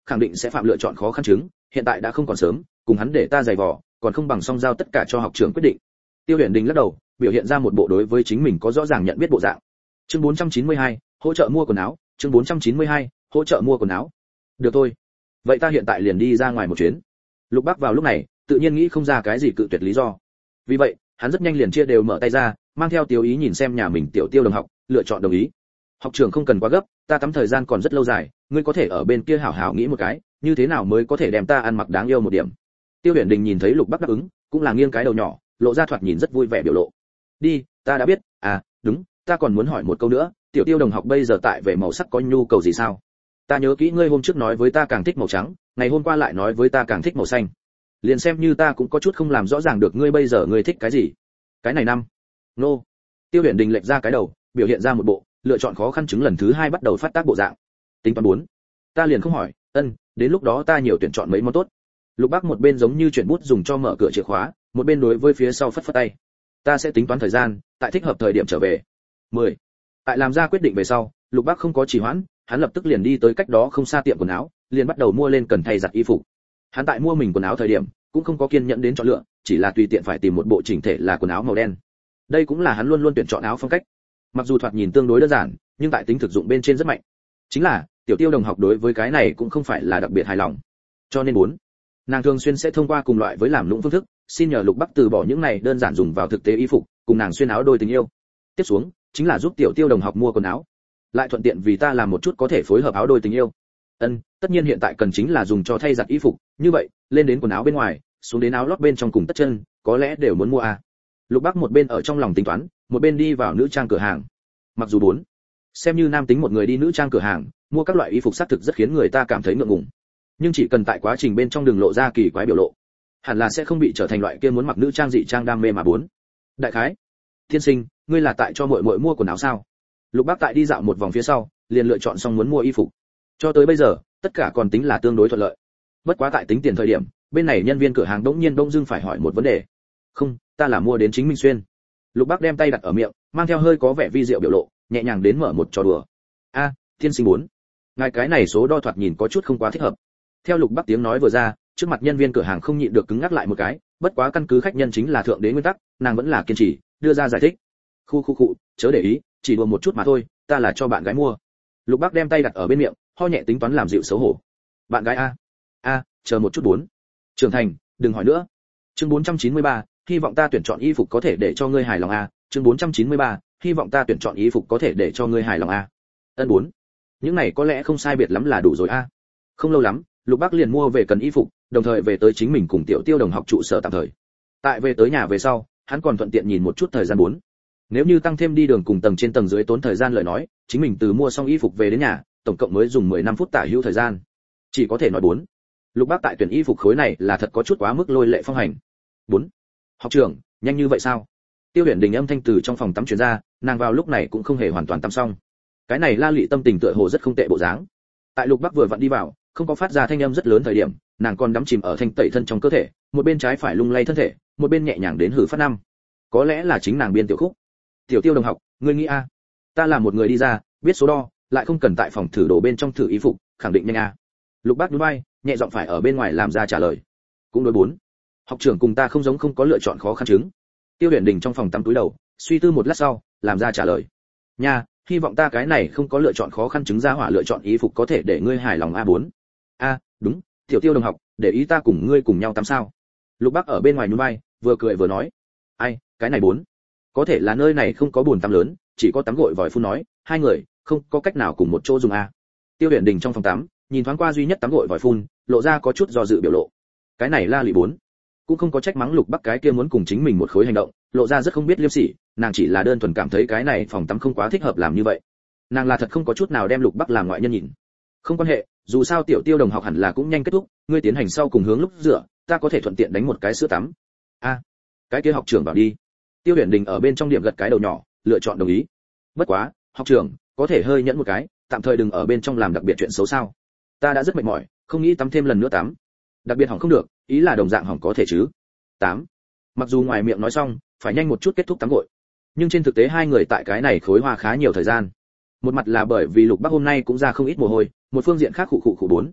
khẳng định sẽ phạm lựa chọn khó khăn chứng, hiện tại đã không còn sớm, cùng hắn để ta giày vò, còn không bằng song giao tất cả cho học trưởng quyết định. Tiêu Huyền Đình lắc đầu, biểu hiện ra một bộ đối với chính mình có rõ ràng nhận biết bộ dạng. Chương bốn trăm chín mươi hai, hỗ trợ mua quần áo, chương bốn trăm chín mươi hai, hỗ trợ mua quần áo. Được thôi, vậy ta hiện tại liền đi ra ngoài một chuyến. Lục Bác vào lúc này, tự nhiên nghĩ không ra cái gì cự tuyệt lý do. Vì vậy, hắn rất nhanh liền chia đều mở tay ra, mang theo Tiêu Ý nhìn xem nhà mình tiểu Tiêu đồng học, lựa chọn đồng ý. Học trưởng không cần quá gấp, ta tắm thời gian còn rất lâu dài, ngươi có thể ở bên kia hảo hảo nghĩ một cái, như thế nào mới có thể đem ta ăn mặc đáng yêu một điểm. Tiêu Huyền Đình nhìn thấy Lục Bác đáp ứng, cũng là nghiêng cái đầu nhỏ, lộ ra thoạt nhìn rất vui vẻ biểu lộ. Đi, ta đã biết, à, đúng, ta còn muốn hỏi một câu nữa, tiểu Tiêu đồng học bây giờ tại về màu sắc có nhu cầu gì sao? Ta nhớ kỹ ngươi hôm trước nói với ta càng thích màu trắng, ngày hôm qua lại nói với ta càng thích màu xanh. Liền xem như ta cũng có chút không làm rõ ràng được ngươi bây giờ ngươi thích cái gì. Cái này năm. Nô. Tiêu Huyền Đình lệch ra cái đầu, biểu hiện ra một bộ lựa chọn khó khăn chứng lần thứ hai bắt đầu phát tác bộ dạng. Tính toán bốn. Ta liền không hỏi, ân, đến lúc đó ta nhiều tuyển chọn mấy món tốt. Lục Bác một bên giống như chuyển bút dùng cho mở cửa chìa khóa, một bên đối với phía sau phất phất tay. Ta sẽ tính toán thời gian, tại thích hợp thời điểm trở về. mười. Tại làm ra quyết định về sau, Lục Bác không có trì hoãn, hắn lập tức liền đi tới cách đó không xa tiệm quần áo, liền bắt đầu mua lên cần thay giặt y phục. Hắn tại mua mình quần áo thời điểm, cũng không có kiên nhẫn đến chọn lựa, chỉ là tùy tiện phải tìm một bộ chỉnh thể là quần áo màu đen. Đây cũng là hắn luôn luôn tuyển chọn áo phong cách. Mặc dù thoạt nhìn tương đối đơn giản, nhưng tại tính thực dụng bên trên rất mạnh. Chính là, tiểu Tiêu đồng học đối với cái này cũng không phải là đặc biệt hài lòng. Cho nên bốn, nàng thường xuyên sẽ thông qua cùng loại với làm lũng phương thức, xin nhờ Lục Bác từ bỏ những này đơn giản dùng vào thực tế y phục, cùng nàng xuyên áo đôi tình yêu. Tiếp xuống, chính là giúp tiểu Tiêu đồng học mua quần áo, lại thuận tiện vì ta làm một chút có thể phối hợp áo đôi tình yêu. Ân, tất nhiên hiện tại cần chính là dùng cho thay giặt y phục, như vậy, lên đến quần áo bên ngoài, xuống đến áo lót bên trong cùng tất chân, có lẽ đều muốn mua à. Lục Bác một bên ở trong lòng tính toán, một bên đi vào nữ trang cửa hàng. Mặc dù bốn, xem như nam tính một người đi nữ trang cửa hàng, mua các loại y phục xác thực rất khiến người ta cảm thấy ngượng ngùng. Nhưng chỉ cần tại quá trình bên trong đường lộ ra kỳ quái biểu lộ, hẳn là sẽ không bị trở thành loại kia muốn mặc nữ trang dị trang đam mê mà bốn. Đại khái, tiên sinh, ngươi là tại cho muội muội mua quần áo sao? Lục Bác tại đi dạo một vòng phía sau, liền lựa chọn xong muốn mua y phục. Cho tới bây giờ, tất cả còn tính là tương đối thuận lợi. Bất quá tại tính tiền thời điểm, bên này nhân viên cửa hàng đống nhiên đông dưng phải hỏi một vấn đề. Không, ta là mua đến chính mình xuyên. Lục Bác đem tay đặt ở miệng, mang theo hơi có vẻ vi diệu biểu lộ, nhẹ nhàng đến mở một trò đùa. A, tiên sinh bốn, ngài cái này số đo thoạt nhìn có chút không quá thích hợp. Theo Lục Bác tiếng nói vừa ra, trước mặt nhân viên cửa hàng không nhịn được cứng ngắc lại một cái, bất quá căn cứ khách nhân chính là thượng đế nguyên tắc, nàng vẫn là kiên trì, đưa ra giải thích. Khu khu cụ, chớ để ý, chỉ đùa một chút mà thôi, ta là cho bạn gái mua. Lục Bác đem tay đặt ở bên miệng, ho nhẹ tính toán làm dịu xấu hổ. Bạn gái a? A, chờ một chút bốn. Trưởng thành, đừng hỏi nữa. Chương bốn trăm chín mươi ba, hy vọng ta tuyển chọn y phục có thể để cho ngươi hài lòng a. Chương bốn trăm chín mươi ba, hy vọng ta tuyển chọn y phục có thể để cho ngươi hài lòng a. Ân bốn. Những này có lẽ không sai biệt lắm là đủ rồi a. Không lâu lắm, Lục Bác liền mua về cần y phục, đồng thời về tới chính mình cùng tiểu Tiêu đồng học trụ sở tạm thời. Tại về tới nhà về sau, hắn còn thuận tiện nhìn một chút thời gian bốn. Nếu như tăng thêm đi đường cùng tầng trên tầng dưới tốn thời gian lời nói, chính mình từ mua xong y phục về đến nhà, tổng cộng mới dùng mười lăm phút tả hữu thời gian. Chỉ có thể nói bốn. Lục Bác tại tuyển y phục khối này là thật có chút quá mức lôi lệ phong hành. bốn. Học trưởng, nhanh như vậy sao? Tiêu Huyền Đình âm thanh từ trong phòng tắm truyền ra, nàng vào lúc này cũng không hề hoàn toàn tắm xong. Cái này La Lệ tâm tình tựa hồ rất không tệ bộ dáng. Tại Lục Bác vừa vặn đi vào, không có phát ra thanh âm rất lớn thời điểm, nàng còn đắm chìm ở thanh tẩy thân trong cơ thể, một bên trái phải lung lay thân thể, một bên nhẹ nhàng đến hử phát năm. Có lẽ là chính nàng biên tiểu khúc. Tiểu Tiêu đồng học, ngươi nghĩ a? Ta là một người đi ra, biết số đo, lại không cần tại phòng thử đồ bên trong thử y phục, khẳng định nhanh a. Lục Bác nhún vai, nhẹ giọng phải ở bên ngoài làm ra trả lời. Cũng đối bốn. Học trưởng cùng ta không giống không có lựa chọn khó khăn chứng. Tiêu Huyền Đình trong phòng tắm túi đầu, suy tư một lát sau, làm ra trả lời. Nha, hy vọng ta cái này không có lựa chọn khó khăn chứng ra hỏa lựa chọn y phục có thể để ngươi hài lòng a bốn. A, đúng, Tiểu Tiêu đồng học, để ý ta cùng ngươi cùng nhau tắm sao? Lục Bác ở bên ngoài nhún vai, vừa cười vừa nói. Ai, cái này bốn. Có thể là nơi này không có bồn tắm lớn, chỉ có tắm gội vòi phun nói, hai người không có cách nào cùng một chỗ dùng a. Tiêu Huyền Đình trong phòng tắm, nhìn thoáng qua duy nhất tắm gội vòi phun, lộ ra có chút do dự biểu lộ. Cái này La Lị bốn, cũng không có trách mắng Lục Bác cái kia muốn cùng chính mình một khối hành động, lộ ra rất không biết liêm sỉ, nàng chỉ là đơn thuần cảm thấy cái này phòng tắm không quá thích hợp làm như vậy. Nàng là thật không có chút nào đem Lục Bác làm ngoại nhân nhìn. Không quan hệ, dù sao tiểu Tiêu đồng học hẳn là cũng nhanh kết thúc, ngươi tiến hành sau cùng hướng lúc rửa, ta có thể thuận tiện đánh một cái sữa tắm. A, cái kia học trưởng bảo đi. Tiêu Huyền Đình ở bên trong điểm gật cái đầu nhỏ, lựa chọn đồng ý. Bất quá, học trưởng, có thể hơi nhẫn một cái, tạm thời đừng ở bên trong làm đặc biệt chuyện xấu sao? Ta đã rất mệt mỏi, không nghĩ tắm thêm lần nữa tắm. Đặc biệt hỏng không được, ý là đồng dạng hỏng có thể chứ. tám. Mặc dù ngoài miệng nói xong, phải nhanh một chút kết thúc tắm gội, nhưng trên thực tế hai người tại cái này khối hoa khá nhiều thời gian. Một mặt là bởi vì Lục Bác hôm nay cũng ra không ít mồ hôi, một phương diện khác khụ khụ khụ bốn.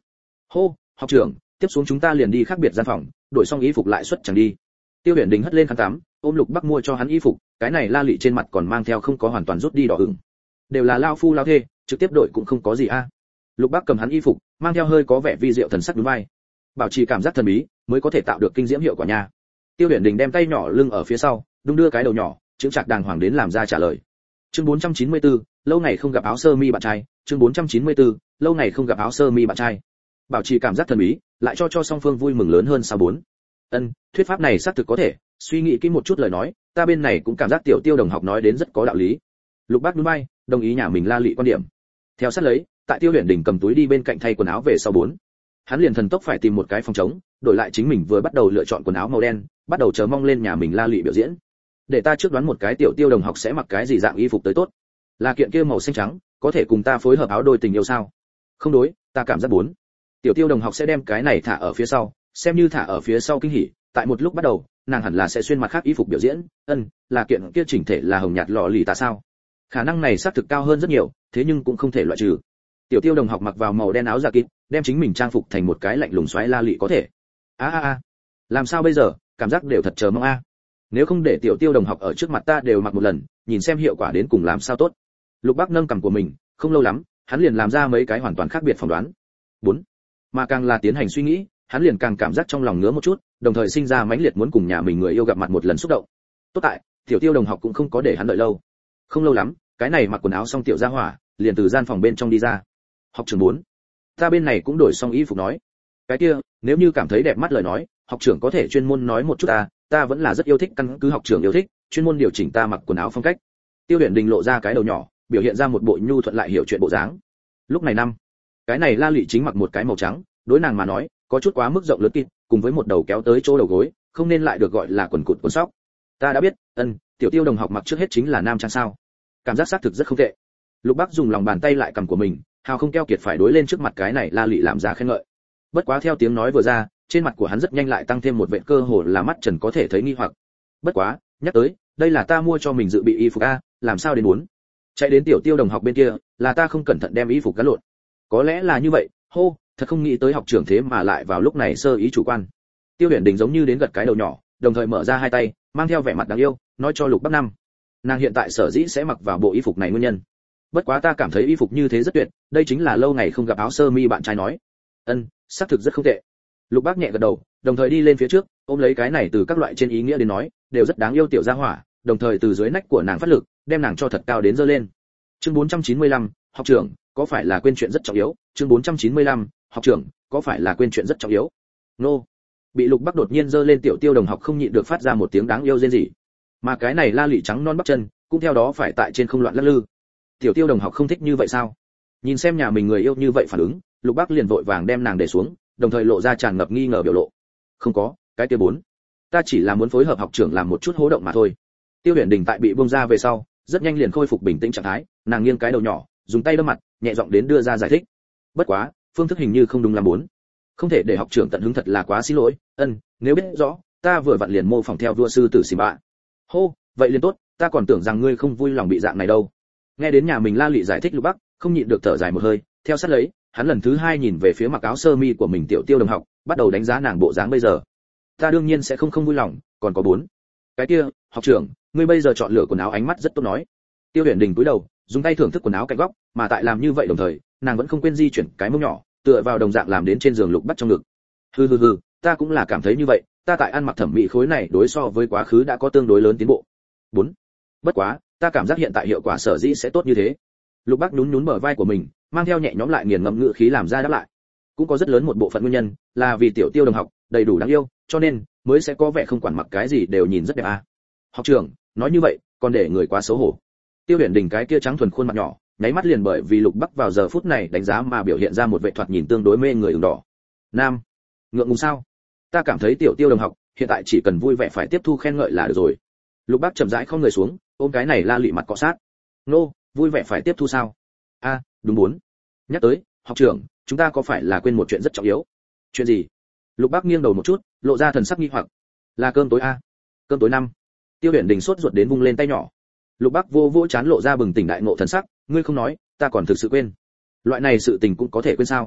hô, học trưởng, tiếp xuống chúng ta liền đi khác biệt gian phòng, đổi xong y phục lại xuất chẳng đi. Tiêu Huyền Đình hất lên khăn tắm, ôm Lục Bắc mua cho hắn y phục, cái này La Lị trên mặt còn mang theo không có hoàn toàn rút đi đỏ ửng. Đều là lao phu lao thê, trực tiếp đổi cũng không có gì a. Lục Bắc cầm hắn y phục, mang theo hơi có vẻ vi diệu thần sắc nhún vai. Bảo trì cảm giác thần bí, mới có thể tạo được kinh diễm hiệu quả nha. Tiêu Huyền Đình đem tay nhỏ lưng ở phía sau, đung đưa cái đầu nhỏ, chứng chặt đàng hoàng đến làm ra trả lời. Chương bốn trăm chín mươi tư, lâu ngày không gặp áo sơ mi bạn trai, chương bốn trăm chín mươi tư, lâu ngày không gặp áo sơ mi bạn trai. Bảo trì cảm giác thần bí, lại cho cho song phương vui mừng lớn hơn sao bốn. Ân, thuyết pháp này xác thực có thể, suy nghĩ kỹ một chút lời nói, ta bên này cũng cảm giác tiểu Tiêu đồng học nói đến rất có đạo lý. Lục Bác nhún vai, đồng ý nhà mình La Lị quan điểm. Theo sát lấy, tại Tiêu Huyền Đình cầm túi đi bên cạnh thay quần áo về sau bốn. Hắn liền thần tốc phải tìm một cái phòng trống, đổi lại chính mình vừa bắt đầu lựa chọn quần áo màu đen, bắt đầu chờ mong lên nhà mình La Lị biểu diễn. Để ta trước đoán một cái tiểu Tiêu đồng học sẽ mặc cái gì dạng y phục tới tốt. Là kiện kia màu xanh trắng, có thể cùng ta phối hợp áo đôi tình yêu sao? Không đối, ta cảm giác bốn. Tiểu Tiêu đồng học sẽ đem cái này thả ở phía sau, xem như thả ở phía sau kinh hỉ, tại một lúc bắt đầu, nàng hẳn là sẽ xuyên mặt khác y phục biểu diễn, ân, là kiện kia chỉnh thể là hồng nhạt lọ lì ta sao? Khả năng này xác thực cao hơn rất nhiều, thế nhưng cũng không thể loại trừ. Tiểu Tiêu đồng học mặc vào màu đen áo da kít, đem chính mình trang phục thành một cái lạnh lùng xoáy La Lị có thể. A a a, làm sao bây giờ, cảm giác đều thật chờ mong a. Nếu không để Tiểu Tiêu đồng học ở trước mặt ta đều mặc một lần, nhìn xem hiệu quả đến cùng làm sao tốt. Lục Bắc nâng cằm của mình, không lâu lắm, hắn liền làm ra mấy cái hoàn toàn khác biệt phỏng đoán. bốn. Mà càng là tiến hành suy nghĩ, hắn liền càng cảm giác trong lòng ngứa một chút, đồng thời sinh ra mãnh liệt muốn cùng nhà mình người yêu gặp mặt một lần xúc động. Tốt tại, Tiểu Tiêu đồng học cũng không có để hắn đợi lâu. Không lâu lắm, cái này mặc quần áo xong tiểu gia hỏa, liền từ gian phòng bên trong đi ra. Học trưởng bốn. Ta bên này cũng đổi xong y phục nói. Cái kia, nếu như cảm thấy đẹp mắt lời nói, học trưởng có thể chuyên môn nói một chút ta, ta vẫn là rất yêu thích căn cứ học trưởng yêu thích, chuyên môn điều chỉnh ta mặc quần áo phong cách. Tiêu Huyền Đình lộ ra cái đầu nhỏ, biểu hiện ra một bộ nhu thuận lại hiểu chuyện bộ dáng. Lúc này năm, cái này La Lị chính mặc một cái màu trắng, đối nàng mà nói, có chút quá mức rộng lớn kịt, cùng với một đầu kéo tới chỗ đầu gối, không nên lại được gọi là quần cụt quần sóc. Ta đã biết, ân, tiểu Tiêu đồng học mặc trước hết chính là nam trang sao? Cảm giác xác thực rất không tệ. Lục Bắc dùng lòng bàn tay lại cầm của mình, hào không keo kiệt phải đối lên trước mặt cái này La Lị làm ra khen ngợi. Bất quá theo tiếng nói vừa ra, trên mặt của hắn rất nhanh lại tăng thêm một vệt cơ hồ là mắt trần có thể thấy nghi hoặc. Bất quá, nhắc tới, đây là ta mua cho mình dự bị y phục a, làm sao đến muốn? Chạy đến tiểu Tiêu đồng học bên kia, là ta không cẩn thận đem y phục gắn lộn. Có lẽ là như vậy, hô, thật không nghĩ tới học trưởng thế mà lại vào lúc này sơ ý chủ quan. Tiêu Huyền Đình giống như đến gật cái đầu nhỏ, đồng thời mở ra hai tay, mang theo vẻ mặt đáng yêu, nói cho Lục Bắc năm. Nàng hiện tại sở dĩ sẽ mặc vào bộ y phục này nguyên nhân. Bất quá ta cảm thấy y phục như thế rất tuyệt, đây chính là lâu ngày không gặp áo sơ mi bạn trai nói. Ân, xác thực rất không tệ. Lục Bác nhẹ gật đầu, đồng thời đi lên phía trước, ôm lấy cái này từ các loại trên ý nghĩa đến nói, đều rất đáng yêu tiểu gia hỏa, đồng thời từ dưới nách của nàng phát lực, đem nàng cho thật cao đến giơ lên. Chương bốn trăm chín mươi lăm, học trưởng, có phải là quên chuyện rất trọng yếu? Chương bốn trăm chín mươi lăm, học trưởng, có phải là quên chuyện rất trọng yếu? Nô. Bị Lục Bác đột nhiên giơ lên tiểu Tiêu đồng học không nhịn được phát ra một tiếng đáng yêu rên rỉ. Mà cái này La Lị trắng non bắp chân, cũng theo đó phải tại trên không loạn lắc lư. Tiểu Tiêu đồng học không thích như vậy sao? Nhìn xem nhà mình người yêu như vậy phản ứng, Lục Bác liền vội vàng đem nàng để xuống, đồng thời lộ ra tràn ngập nghi ngờ biểu lộ. Không có, cái kia bốn, ta chỉ là muốn phối hợp học trưởng làm một chút hố động mà thôi. Tiêu Huyền Đình tại bị buông ra về sau, rất nhanh liền khôi phục bình tĩnh trạng thái, nàng nghiêng cái đầu nhỏ, dùng tay đâm mặt, nhẹ giọng đến đưa ra giải thích. Bất quá, phương thức hình như không đúng lắm bốn. Không thể để học trưởng tận hứng thật là quá xin lỗi, ân, nếu biết rõ, ta vừa vặn liền mô phỏng theo vua sư tử xì bạ. Hô, vậy liền tốt, ta còn tưởng rằng ngươi không vui lòng bị dạng này đâu. Nghe đến nhà mình La Lị giải thích Lục Bắc, không nhịn được thở dài một hơi, theo sát lấy, hắn lần thứ hai nhìn về phía mặc áo sơ mi của mình tiểu Tiêu đồng học, bắt đầu đánh giá nàng bộ dáng bây giờ. Ta đương nhiên sẽ không không vui lòng, còn có bốn. Cái kia, học trưởng, ngươi bây giờ chọn lựa quần áo ánh mắt rất tốt nói. Tiêu Huyền Đình cúi đầu, dùng tay thưởng thức quần áo cạnh góc, mà tại làm như vậy đồng thời, nàng vẫn không quên di chuyển cái mông nhỏ, tựa vào đồng dạng làm đến trên giường Lục Bắc trong ngực. Hừ hừ hừ, ta cũng là cảm thấy như vậy, ta tại ăn mặc thẩm mỹ khối này đối so với quá khứ đã có tương đối lớn tiến bộ. bốn. Bất quá, ta cảm giác hiện tại hiệu quả sở dĩ sẽ tốt như thế. Lục Bắc nhún nhún bờ vai của mình, mang theo nhẹ nhõm lại nghiền ngẫm ngữ khí làm ra đáp lại. Cũng có rất lớn một bộ phận nguyên nhân là vì tiểu Tiêu đồng học đầy đủ đáng yêu, cho nên mới sẽ có vẻ không quản mặc cái gì đều nhìn rất đẹp à. Học trưởng, nói như vậy, còn để người quá xấu hổ. Tiêu Huyền Đình cái kia trắng thuần khuôn mặt nhỏ, nháy mắt liền bởi vì Lục Bắc vào giờ phút này đánh giá mà biểu hiện ra một vẻ thoạt nhìn tương đối mê người ửng đỏ. Nam, ngượng ngùng sao? Ta cảm thấy tiểu Tiêu đồng học hiện tại chỉ cần vui vẻ phải tiếp thu khen ngợi là được rồi. Lục Bắc chậm rãi không người xuống, ôm cái này La Lị mặt cọ sát. Nô, vui vẻ phải tiếp thu sao? A, à, đúng bốn. Nhắc tới, học trưởng, chúng ta có phải là quên một chuyện rất trọng yếu? Chuyện gì? Lục Bắc nghiêng đầu một chút, lộ ra thần sắc nghi hoặc. Là cơm tối a? Cơm tối năm. Tiêu Huyền Đình sốt ruột đến vung lên tay nhỏ. Lục Bắc vô vỗ chán lộ ra bừng tỉnh đại ngộ thần sắc, ngươi không nói, ta còn thực sự quên. Loại này sự tình cũng có thể quên sao?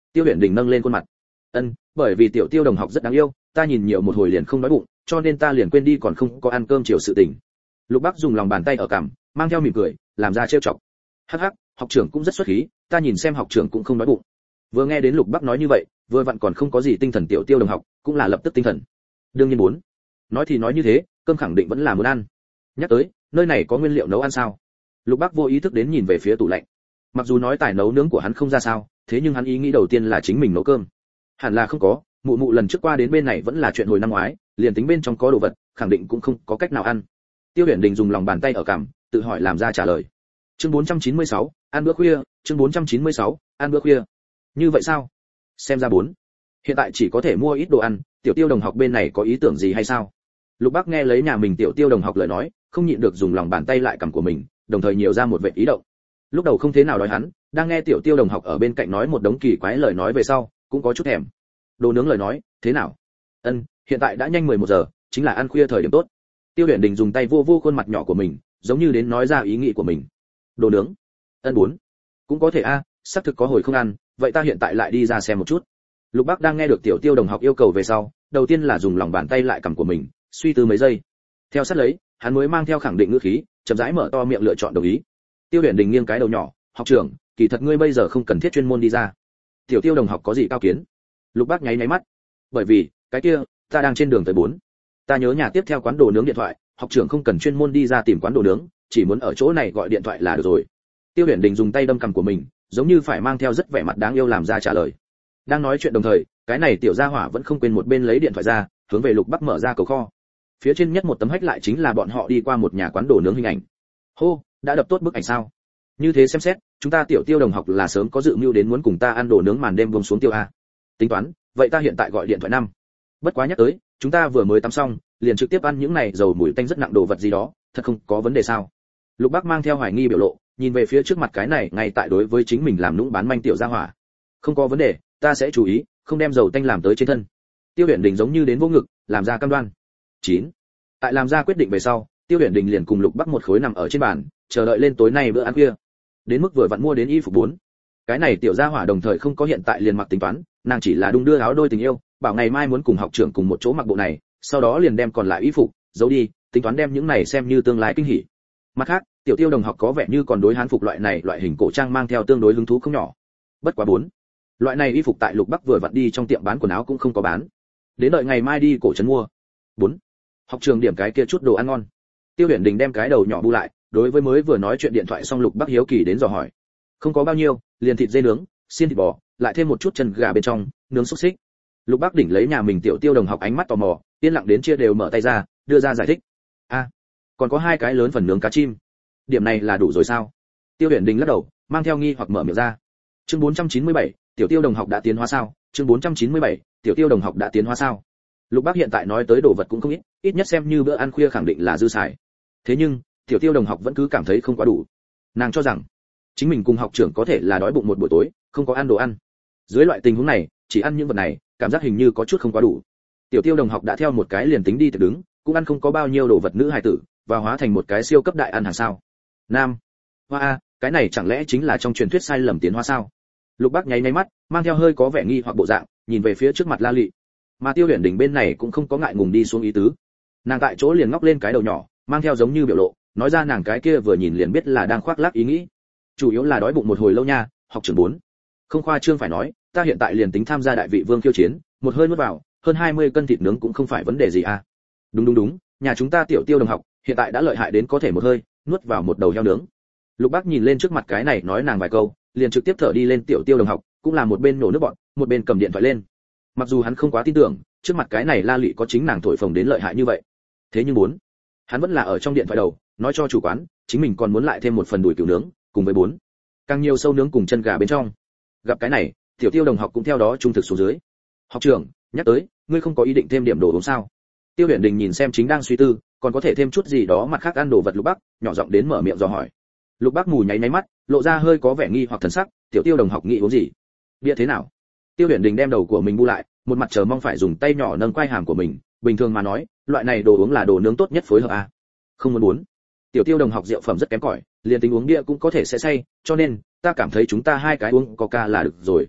Tiêu Huyền Đình nâng lên khuôn mặt. Ân, bởi vì tiểu Tiêu đồng học rất đáng yêu, ta nhìn nhiều một hồi liền không đói bụng, cho nên ta liền quên đi còn không có ăn cơm chiều sự tình. Lục Bắc dùng lòng bàn tay ở cằm, mang theo mỉm cười, làm ra trêu chọc. Hắc hắc, học trưởng cũng rất xuất khí, ta nhìn xem học trưởng cũng không đói bụng. Vừa nghe đến Lục Bắc nói như vậy, vừa vặn còn không có gì tinh thần tiểu Tiêu đồng học, cũng là lập tức tinh thần. Đương nhiên muốn. Nói thì nói như thế, cơm khẳng định vẫn là muốn ăn. Nhắc tới, nơi này có nguyên liệu nấu ăn sao? Lục Bắc vô ý thức đến nhìn về phía tủ lạnh. Mặc dù nói tài nấu nướng của hắn không ra sao, thế nhưng hắn ý nghĩ đầu tiên là chính mình nấu cơm. Hẳn là không có, mụ mụ lần trước qua đến bên này vẫn là chuyện hồi năm ngoái, liền tính bên trong có đồ vật, khẳng định cũng không có cách nào ăn. Tiêu Huyền Đình dùng lòng bàn tay ở cằm, tự hỏi làm ra trả lời. Chương bốn trăm chín mươi sáu, ăn bữa khuya, chương bốn trăm chín mươi sáu, ăn bữa khuya. Như vậy sao? Xem ra bốn. Hiện tại chỉ có thể mua ít đồ ăn, tiểu Tiêu đồng học bên này có ý tưởng gì hay sao? Lục Bắc nghe lấy nhà mình tiểu Tiêu đồng học lời nói, không nhịn được dùng lòng bàn tay lại cằm của mình, đồng thời nhiều ra một vệt ý động. Lúc đầu không thế nào đói hắn, đang nghe tiểu Tiêu đồng học ở bên cạnh nói một đống kỳ quái lời nói về sau, cũng có chút thèm. Đồ nướng lời nói, thế nào? Ân, hiện tại đã nhanh mười một giờ, chính là ăn khuya thời điểm tốt. Tiêu Huyền Đình dùng tay vô vô khuôn mặt nhỏ của mình, giống như đến nói ra ý nghĩ của mình. Đồ nướng? Ân bốn. Cũng có thể a, à, xác thực có hồi không ăn, vậy ta hiện tại lại đi ra xem một chút. Lục Bắc đang nghe được tiểu Tiêu đồng học yêu cầu về sau, đầu tiên là dùng lòng bàn tay lại cầm của mình, suy tư mấy giây. Theo sát lấy, hắn mới mang theo khẳng định ngữ khí, chậm rãi mở to miệng lựa chọn đồng ý. Tiêu Huyền Đình nghiêng cái đầu nhỏ, học trưởng, kỳ thật ngươi bây giờ không cần thiết chuyên môn đi ra. Tiểu Tiêu đồng học có gì cao kiến? Lục Bắc nháy nháy mắt. Bởi vì, cái kia, ta đang trên đường tới bốn. Ta nhớ nhà tiếp theo quán đồ nướng điện thoại, học trưởng không cần chuyên môn đi ra tìm quán đồ nướng, chỉ muốn ở chỗ này gọi điện thoại là được rồi. Tiêu Huyền Đình dùng tay đâm cằm của mình, giống như phải mang theo rất vẻ mặt đáng yêu làm ra trả lời. Đang nói chuyện đồng thời, cái này tiểu gia hỏa vẫn không quên một bên lấy điện thoại ra, hướng về Lục Bắc mở ra cầu kho. Phía trên nhất một tấm hách lại chính là bọn họ đi qua một nhà quán đồ nướng hình ảnh. Hô, đã đập tốt bức ảnh sao? Như thế xem xét, chúng ta tiểu Tiêu đồng học là sớm có dự mưu đến muốn cùng ta ăn đồ nướng màn đêm buông xuống tiêu a. Tính toán, vậy ta hiện tại gọi điện thoại năm. Bất quá nhắc tới, chúng ta vừa mới tắm xong, liền trực tiếp ăn những này dầu mùi tanh rất nặng đồ vật gì đó, thật không có vấn đề sao? Lục Bắc mang theo hoài nghi biểu lộ, nhìn về phía trước mặt cái này ngay tại đối với chính mình làm nũng bán manh tiểu gia hỏa. Không có vấn đề, ta sẽ chú ý, không đem dầu tanh làm tới trên thân. Tiêu Huyền Đình giống như đến vô ngực, làm ra cam đoan. chín. Tại làm ra quyết định về sau, Tiêu Huyền Đình liền cùng Lục Bắc một khối nằm ở trên bàn, chờ đợi lên tối nay bữa ăn khuya. Đến mức vừa vặn mua đến y phục bốn. Cái này tiểu gia hỏa đồng thời không có hiện tại liền mặc tính toán, nàng chỉ là đung đưa áo đôi tình yêu, bảo ngày mai muốn cùng học trưởng cùng một chỗ mặc bộ này, sau đó liền đem còn lại y phục giấu đi, tính toán đem những này xem như tương lai kinh hỉ. Mặt khác, tiểu Tiêu đồng học có vẻ như còn đối hán phục loại này loại hình cổ trang mang theo tương đối hứng thú không nhỏ. Bất quá bốn. Loại này y phục tại Lục Bắc vừa vặn đi trong tiệm bán quần áo cũng không có bán. Đến đợi ngày mai đi cổ trấn mua. bốn. Học trường điểm cái kia chút đồ ăn ngon. Tiêu Huyền Đình đem cái đầu nhỏ bu lại, đối với mới vừa nói chuyện điện thoại xong Lục Bắc hiếu kỳ đến dò hỏi. Không có bao nhiêu, liền thịt dê nướng, xiên thịt bò, lại thêm một chút chân gà bên trong, nướng xúc xích. Lục Bắc đỉnh lấy nhà mình tiểu Tiêu đồng học ánh mắt tò mò, yên lặng đến chia đều mở tay ra, đưa ra giải thích. A, à, còn có hai cái lớn phần nướng cá chim. Điểm này là đủ rồi sao? Tiêu Huyền Đình lắc đầu, mang theo nghi hoặc mở miệng ra. Chương bốn trăm chín mươi bảy, tiểu Tiêu đồng học đã tiến hóa sao? Chương bốn trăm chín mươi bảy, tiểu Tiêu đồng học đã tiến hóa sao? Lục Bắc hiện tại nói tới đồ vật cũng không ít, ít nhất xem như bữa ăn khuya khẳng định là dư xài. Thế nhưng, tiểu Tiêu đồng học vẫn cứ cảm thấy không quá đủ. Nàng cho rằng, chính mình cùng học trưởng có thể là đói bụng một buổi tối, không có ăn đồ ăn. Dưới loại tình huống này, chỉ ăn những vật này, cảm giác hình như có chút không quá đủ. Tiểu Tiêu đồng học đã theo một cái liền tính đi từ đứng, cũng ăn không có bao nhiêu đồ vật nữ hài tử, và hóa thành một cái siêu cấp đại ăn hàng sao? Nam, hoa a, cái này chẳng lẽ chính là trong truyền thuyết sai lầm tiến hóa sao? Lục Bắc nháy nháy mắt, mang theo hơi có vẻ nghi hoặc bộ dạng, nhìn về phía trước mặt La Lệ. Mà Tiêu Huyền Đình bên này cũng không có ngại ngùng đi xuống ý tứ. Nàng tại chỗ liền ngóc lên cái đầu nhỏ, mang theo giống như biểu lộ, nói ra nàng cái kia vừa nhìn liền biết là đang khoác lác ý nghĩ. Chủ yếu là đói bụng một hồi lâu nha, học trưởng bốn. Không khoa trương phải nói, ta hiện tại liền tính tham gia đại vị vương khiêu chiến, một hơi nuốt vào, hơn hai mươi cân thịt nướng cũng không phải vấn đề gì à. Đúng đúng đúng, nhà chúng ta tiểu Tiêu đồng học, hiện tại đã lợi hại đến có thể một hơi nuốt vào một đầu heo nướng. Lục Bắc nhìn lên trước mặt cái này nói nàng vài câu, liền trực tiếp thở đi lên tiểu Tiêu đồng học, cũng là một bên nổ nước bọt, một bên cầm điện thoại lên. Mặc dù hắn không quá tin tưởng, trước mặt cái này La Lệ có chính nàng thổi phồng đến lợi hại như vậy. Thế nhưng bốn, hắn vẫn là ở trong điện thoại đầu, nói cho chủ quán, chính mình còn muốn lại thêm một phần đùi cừu nướng, cùng với bốn, càng nhiều sâu nướng cùng chân gà bên trong. Gặp cái này, tiểu Tiêu đồng học cũng theo đó trung thực xuống dưới. Học trưởng, nhắc tới, ngươi không có ý định thêm điểm đồ uống sao? Tiêu Huyền Đình nhìn xem chính đang suy tư, còn có thể thêm chút gì đó mặt khác ăn đồ vật Lục Bắc, nhỏ giọng đến mở miệng dò hỏi. Lục Bắc mù nháy nháy mắt, lộ ra hơi có vẻ nghi hoặc thần sắc, tiểu Tiêu đồng học nghĩ uống gì? Bia thế nào? Tiêu Huyền Đình đem đầu của mình bu lại, một mặt chờ mong phải dùng tay nhỏ nâng quai hàm của mình, bình thường mà nói, loại này đồ uống là đồ nướng tốt nhất phối hợp a. Không muốn muốn. Tiểu Tiêu đồng học rượu phẩm rất kém cỏi, liền tính uống bia cũng có thể sẽ say, cho nên ta cảm thấy chúng ta hai cái uống Coca là được rồi.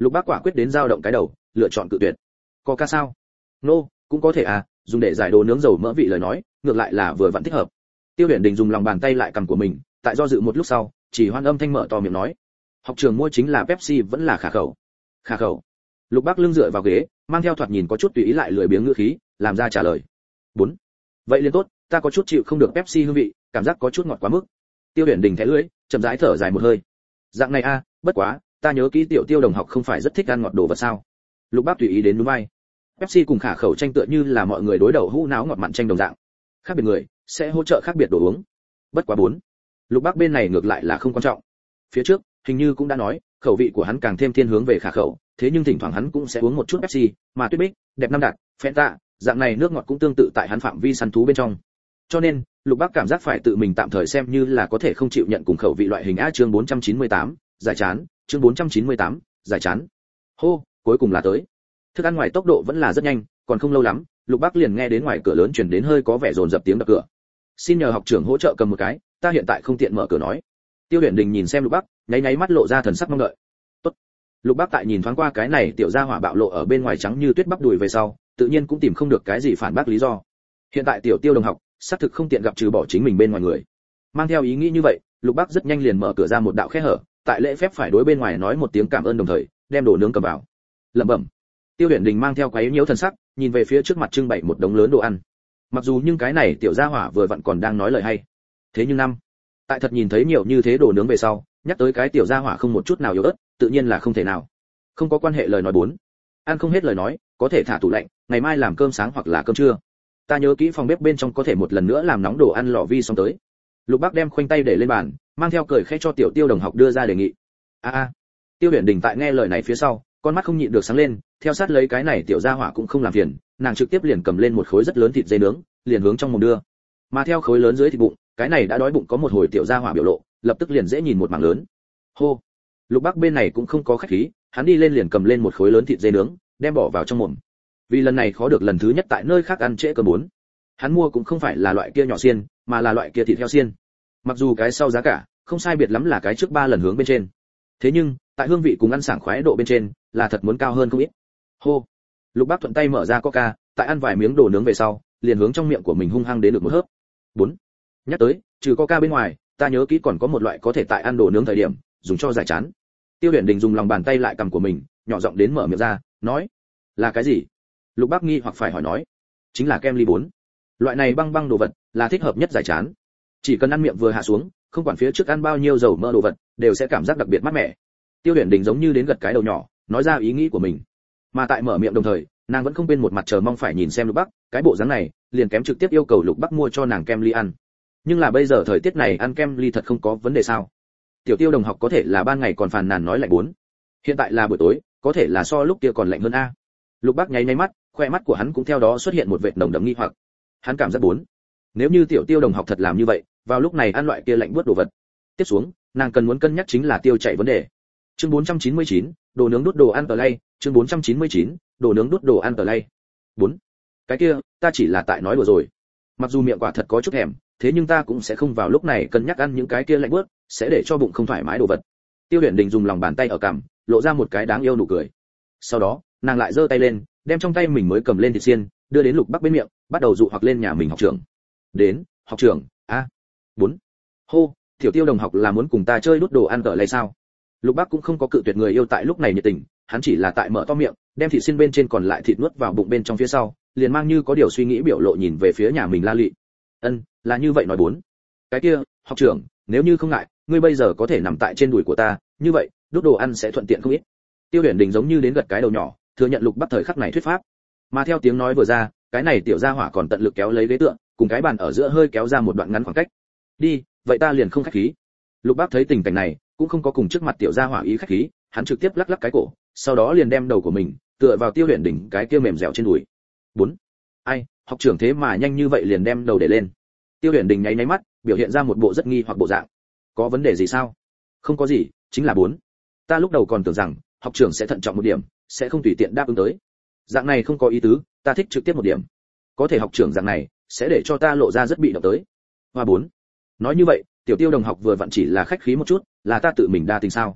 Lục Bác quả quyết đến dao động cái đầu, lựa chọn cự tuyệt. Có ca sao? Nô, no, cũng có thể à, dùng để giải đồ nướng dầu mỡ vị lời nói, ngược lại là vừa vặn thích hợp. Tiêu Huyền Đình dùng lòng bàn tay lại cầm của mình, tại do dự một lúc sau, chỉ hoan âm thanh mở to miệng nói: học trường mua chính là Pepsi vẫn là khả khẩu? Khả khẩu. Lục Bác lưng dựa vào ghế, mang theo thoạt nhìn có chút tùy ý lại lười biếng ngữ khí, làm ra trả lời. Bốn. Vậy liền tốt, ta có chút chịu không được Pepsi hương vị, cảm giác có chút ngọt quá mức. Tiêu Huyền Đình thẻ lưỡi, chậm rãi thở dài một hơi. Dạng này a, bất quá, ta nhớ kỹ tiểu Tiêu đồng học không phải rất thích ăn ngọt đồ vật sao? Lục Bác tùy ý đến núi vai. Pepsi cùng khả khẩu tranh tựa như là mọi người đối đầu hũ náo ngọt mặn tranh đồng dạng. Khác biệt người sẽ hỗ trợ khác biệt đồ uống. Bất quá bốn. Lục Bác bên này ngược lại là không quan trọng. Phía trước, hình như cũng đã nói, khẩu vị của hắn càng thêm thiên hướng về khả khẩu, thế nhưng thỉnh thoảng hắn cũng sẽ uống một chút Pepsi, mà Tuyết Bích, đẹp năm đạt, Fanta, dạng này nước ngọt cũng tương tự tại hắn phạm vi săn thú bên trong. Cho nên, Lục Bác cảm giác phải tự mình tạm thời xem như là có thể không chịu nhận cùng khẩu vị loại hình A. Chương bốn trăm chín mươi tám, giải chán, chương bốn trăm chín mươi tám, giải chán. Hô, cuối cùng là tới. Thức ăn ngoài tốc độ vẫn là rất nhanh, còn không lâu lắm, Lục Bác liền nghe đến ngoài cửa lớn truyền đến hơi có vẻ rồn rập tiếng đập cửa. Xin nhờ học trưởng hỗ trợ cầm một cái, ta hiện tại không tiện mở cửa nói. Tiêu Huyền Đình nhìn xem Lục Bác, nháy nháy mắt lộ ra thần sắc mong đợi. Tốt. Lục Bác tại nhìn thoáng qua cái này tiểu gia hỏa bạo lộ ở bên ngoài trắng như tuyết bắp đùi về sau, tự nhiên cũng tìm không được cái gì phản bác lý do. Hiện tại tiểu Tiêu đồng học, xác thực không tiện gặp trừ bỏ chính mình bên ngoài người. Mang theo ý nghĩ như vậy, Lục Bác rất nhanh liền mở cửa ra một đạo khe hở, tại lễ phép phải đối bên ngoài nói một tiếng cảm ơn đồng thời, đem đồ nướng cầm vào. Lẩm bẩm. Tiêu Huyền Đình mang theo quấy nhiễu thần sắc, nhìn về phía trước mặt trưng bày một đống lớn đồ ăn. Mặc dù nhưng cái này tiểu gia hỏa vừa vặn còn đang nói lời hay. Thế nhưng năm, tại thật nhìn thấy nhiều như thế đồ nướng về sau, nhắc tới cái tiểu gia hỏa không một chút nào yếu ớt, tự nhiên là không thể nào. Không có quan hệ lời nói bốn. Ăn không hết lời nói, có thể thả tủ lạnh, ngày mai làm cơm sáng hoặc là cơm trưa. Ta nhớ kỹ phòng bếp bên trong có thể một lần nữa làm nóng đồ ăn lò vi xong tới. Lục Bác đem khoanh tay để lên bàn, mang theo cười khẽ cho tiểu Tiêu đồng học đưa ra đề nghị. A a. Tiêu Huyền Đình tại nghe lời này phía sau, con mắt không nhịn được sáng lên, theo sát lấy cái này tiểu gia hỏa cũng không làm phiền, nàng trực tiếp liền cầm lên một khối rất lớn thịt dê nướng, liền hướng trong mồm đưa. Mà theo khối lớn dưới thịt bụng, cái này đã đói bụng có một hồi tiểu gia hỏa biểu lộ, lập tức liền dễ nhìn một mảng lớn. Hô. Lục Bác bên này cũng không có khách khí, hắn đi lên liền cầm lên một khối lớn thịt dê nướng, đem bỏ vào trong mồm. Vì lần này khó được lần thứ nhất tại nơi khác ăn trễ cơm bốn. Hắn mua cũng không phải là loại kia nhỏ xiên, mà là loại kia thịt heo xiên. Mặc dù cái sau giá cả không sai biệt lắm là cái trước ba lần hướng bên trên. Thế nhưng, tại hương vị cùng ăn sảng khoái độ bên trên, là thật muốn cao hơn không ít. Hô. Lục Bác thuận tay mở ra Coca, tại ăn vài miếng đồ nướng về sau, liền hướng trong miệng của mình hung hăng đến được một hớp. Bốn. Nhắc tới, trừ Coca bên ngoài, ta nhớ kỹ còn có một loại có thể tại ăn đồ nướng thời điểm, dùng cho giải chán. Tiêu Huyền Đình dùng lòng bàn tay lại cầm của mình, nhỏ giọng đến mở miệng ra, nói: "Là cái gì?" Lục Bác nghi hoặc phải hỏi nói: "Chính là kem ly bốn. Loại này băng băng đồ vật, là thích hợp nhất giải chán. Chỉ cần ăn miệng vừa hạ xuống, không quản phía trước ăn bao nhiêu dầu mỡ đồ vật, đều sẽ cảm giác đặc biệt mát mẻ." Tiêu Huyền Đình giống như đến gật cái đầu nhỏ, nói ra ý nghĩ của mình. Mà tại mở miệng đồng thời, nàng vẫn không quên một mặt chờ mong phải nhìn xem Lục Bác, cái bộ dáng này, liền kém trực tiếp yêu cầu Lục Bác mua cho nàng kem ly ăn. Nhưng là bây giờ thời tiết này ăn kem ly thật không có vấn đề sao? Tiểu Tiêu đồng học có thể là ban ngày còn phàn nàn nói lạnh bốn, hiện tại là buổi tối, có thể là so lúc kia còn lạnh hơn a. Lục Bác nháy nháy mắt, khoe mắt của hắn cũng theo đó xuất hiện một vệt nồng đậm nghi hoặc. Hắn cảm giác bốn, nếu như Tiểu Tiêu đồng học thật làm như vậy, vào lúc này ăn loại kia lạnh buốt đồ vật, tiếp xuống, nàng cần muốn cân nhắc chính là tiêu chảy vấn đề. Chương bốn trăm chín mươi chín, đồ nướng đút đồ ăn tờ lay, chương bốn trăm chín mươi chín, đồ nướng đút đồ ăn tờ lay. bốn. Cái kia, ta chỉ là tại nói đùa rồi. Mặc dù miệng quả thật có chút thèm, thế nhưng ta cũng sẽ không vào lúc này cân nhắc ăn những cái kia lạnh buốt, sẽ để cho bụng không thoải mái đồ vật. Tiêu Huyền Đình dùng lòng bàn tay ở cằm, lộ ra một cái đáng yêu nụ cười. Sau đó, nàng lại giơ tay lên, đem trong tay mình mới cầm lên thịt xiên, đưa đến Lục Bác bên miệng, bắt đầu dụ hoặc lên nhà mình học trưởng. Đến, học trưởng, a. bốn. Hô, Tiểu Tiêu đồng học là muốn cùng ta chơi đút đồ ăn tờ lay sao? Lục Bác cũng không có cự tuyệt người yêu tại lúc này nhiệt tình, hắn chỉ là tại mở to miệng, đem thịt xiên bên trên còn lại thịt nuốt vào bụng bên trong phía sau, liền mang như có điều suy nghĩ biểu lộ nhìn về phía nhà mình La Lị. Ân, là như vậy nói bốn. Cái kia, học trưởng, nếu như không ngại, ngươi bây giờ có thể nằm tại trên đùi của ta, như vậy, đút đồ ăn sẽ thuận tiện không ít. Tiêu Huyền Đình giống như đến gật cái đầu nhỏ, thừa nhận Lục Bác thời khắc này thuyết pháp. Mà theo tiếng nói vừa ra, cái này tiểu gia hỏa còn tận lực kéo lấy ghế tựa, cùng cái bàn ở giữa hơi kéo ra một đoạn ngắn khoảng cách. Đi, vậy ta liền không khách khí. Lục Bác thấy tình cảnh này, cũng không có cùng trước mặt tiểu gia hỏa ý khách khí, hắn trực tiếp lắc lắc cái cổ, sau đó liền đem đầu của mình tựa vào Tiêu Huyền Đình cái kia mềm dẻo trên đùi. Bốn. Ai, học trưởng thế mà nhanh như vậy liền đem đầu để lên. Tiêu Huyền Đình nháy nháy mắt, biểu hiện ra một bộ rất nghi hoặc bộ dạng. Có vấn đề gì sao? Không có gì, chính là bốn. Ta lúc đầu còn tưởng rằng học trưởng sẽ thận trọng một điểm, sẽ không tùy tiện đáp ứng tới. Dạng này không có ý tứ, ta thích trực tiếp một điểm. Có thể học trưởng dạng này sẽ để cho ta lộ ra rất bị động tới. Hoa bốn. Nói như vậy, Tiểu Tiêu đồng học vừa vặn chỉ là khách khí một chút, là ta tự mình đa tình sao?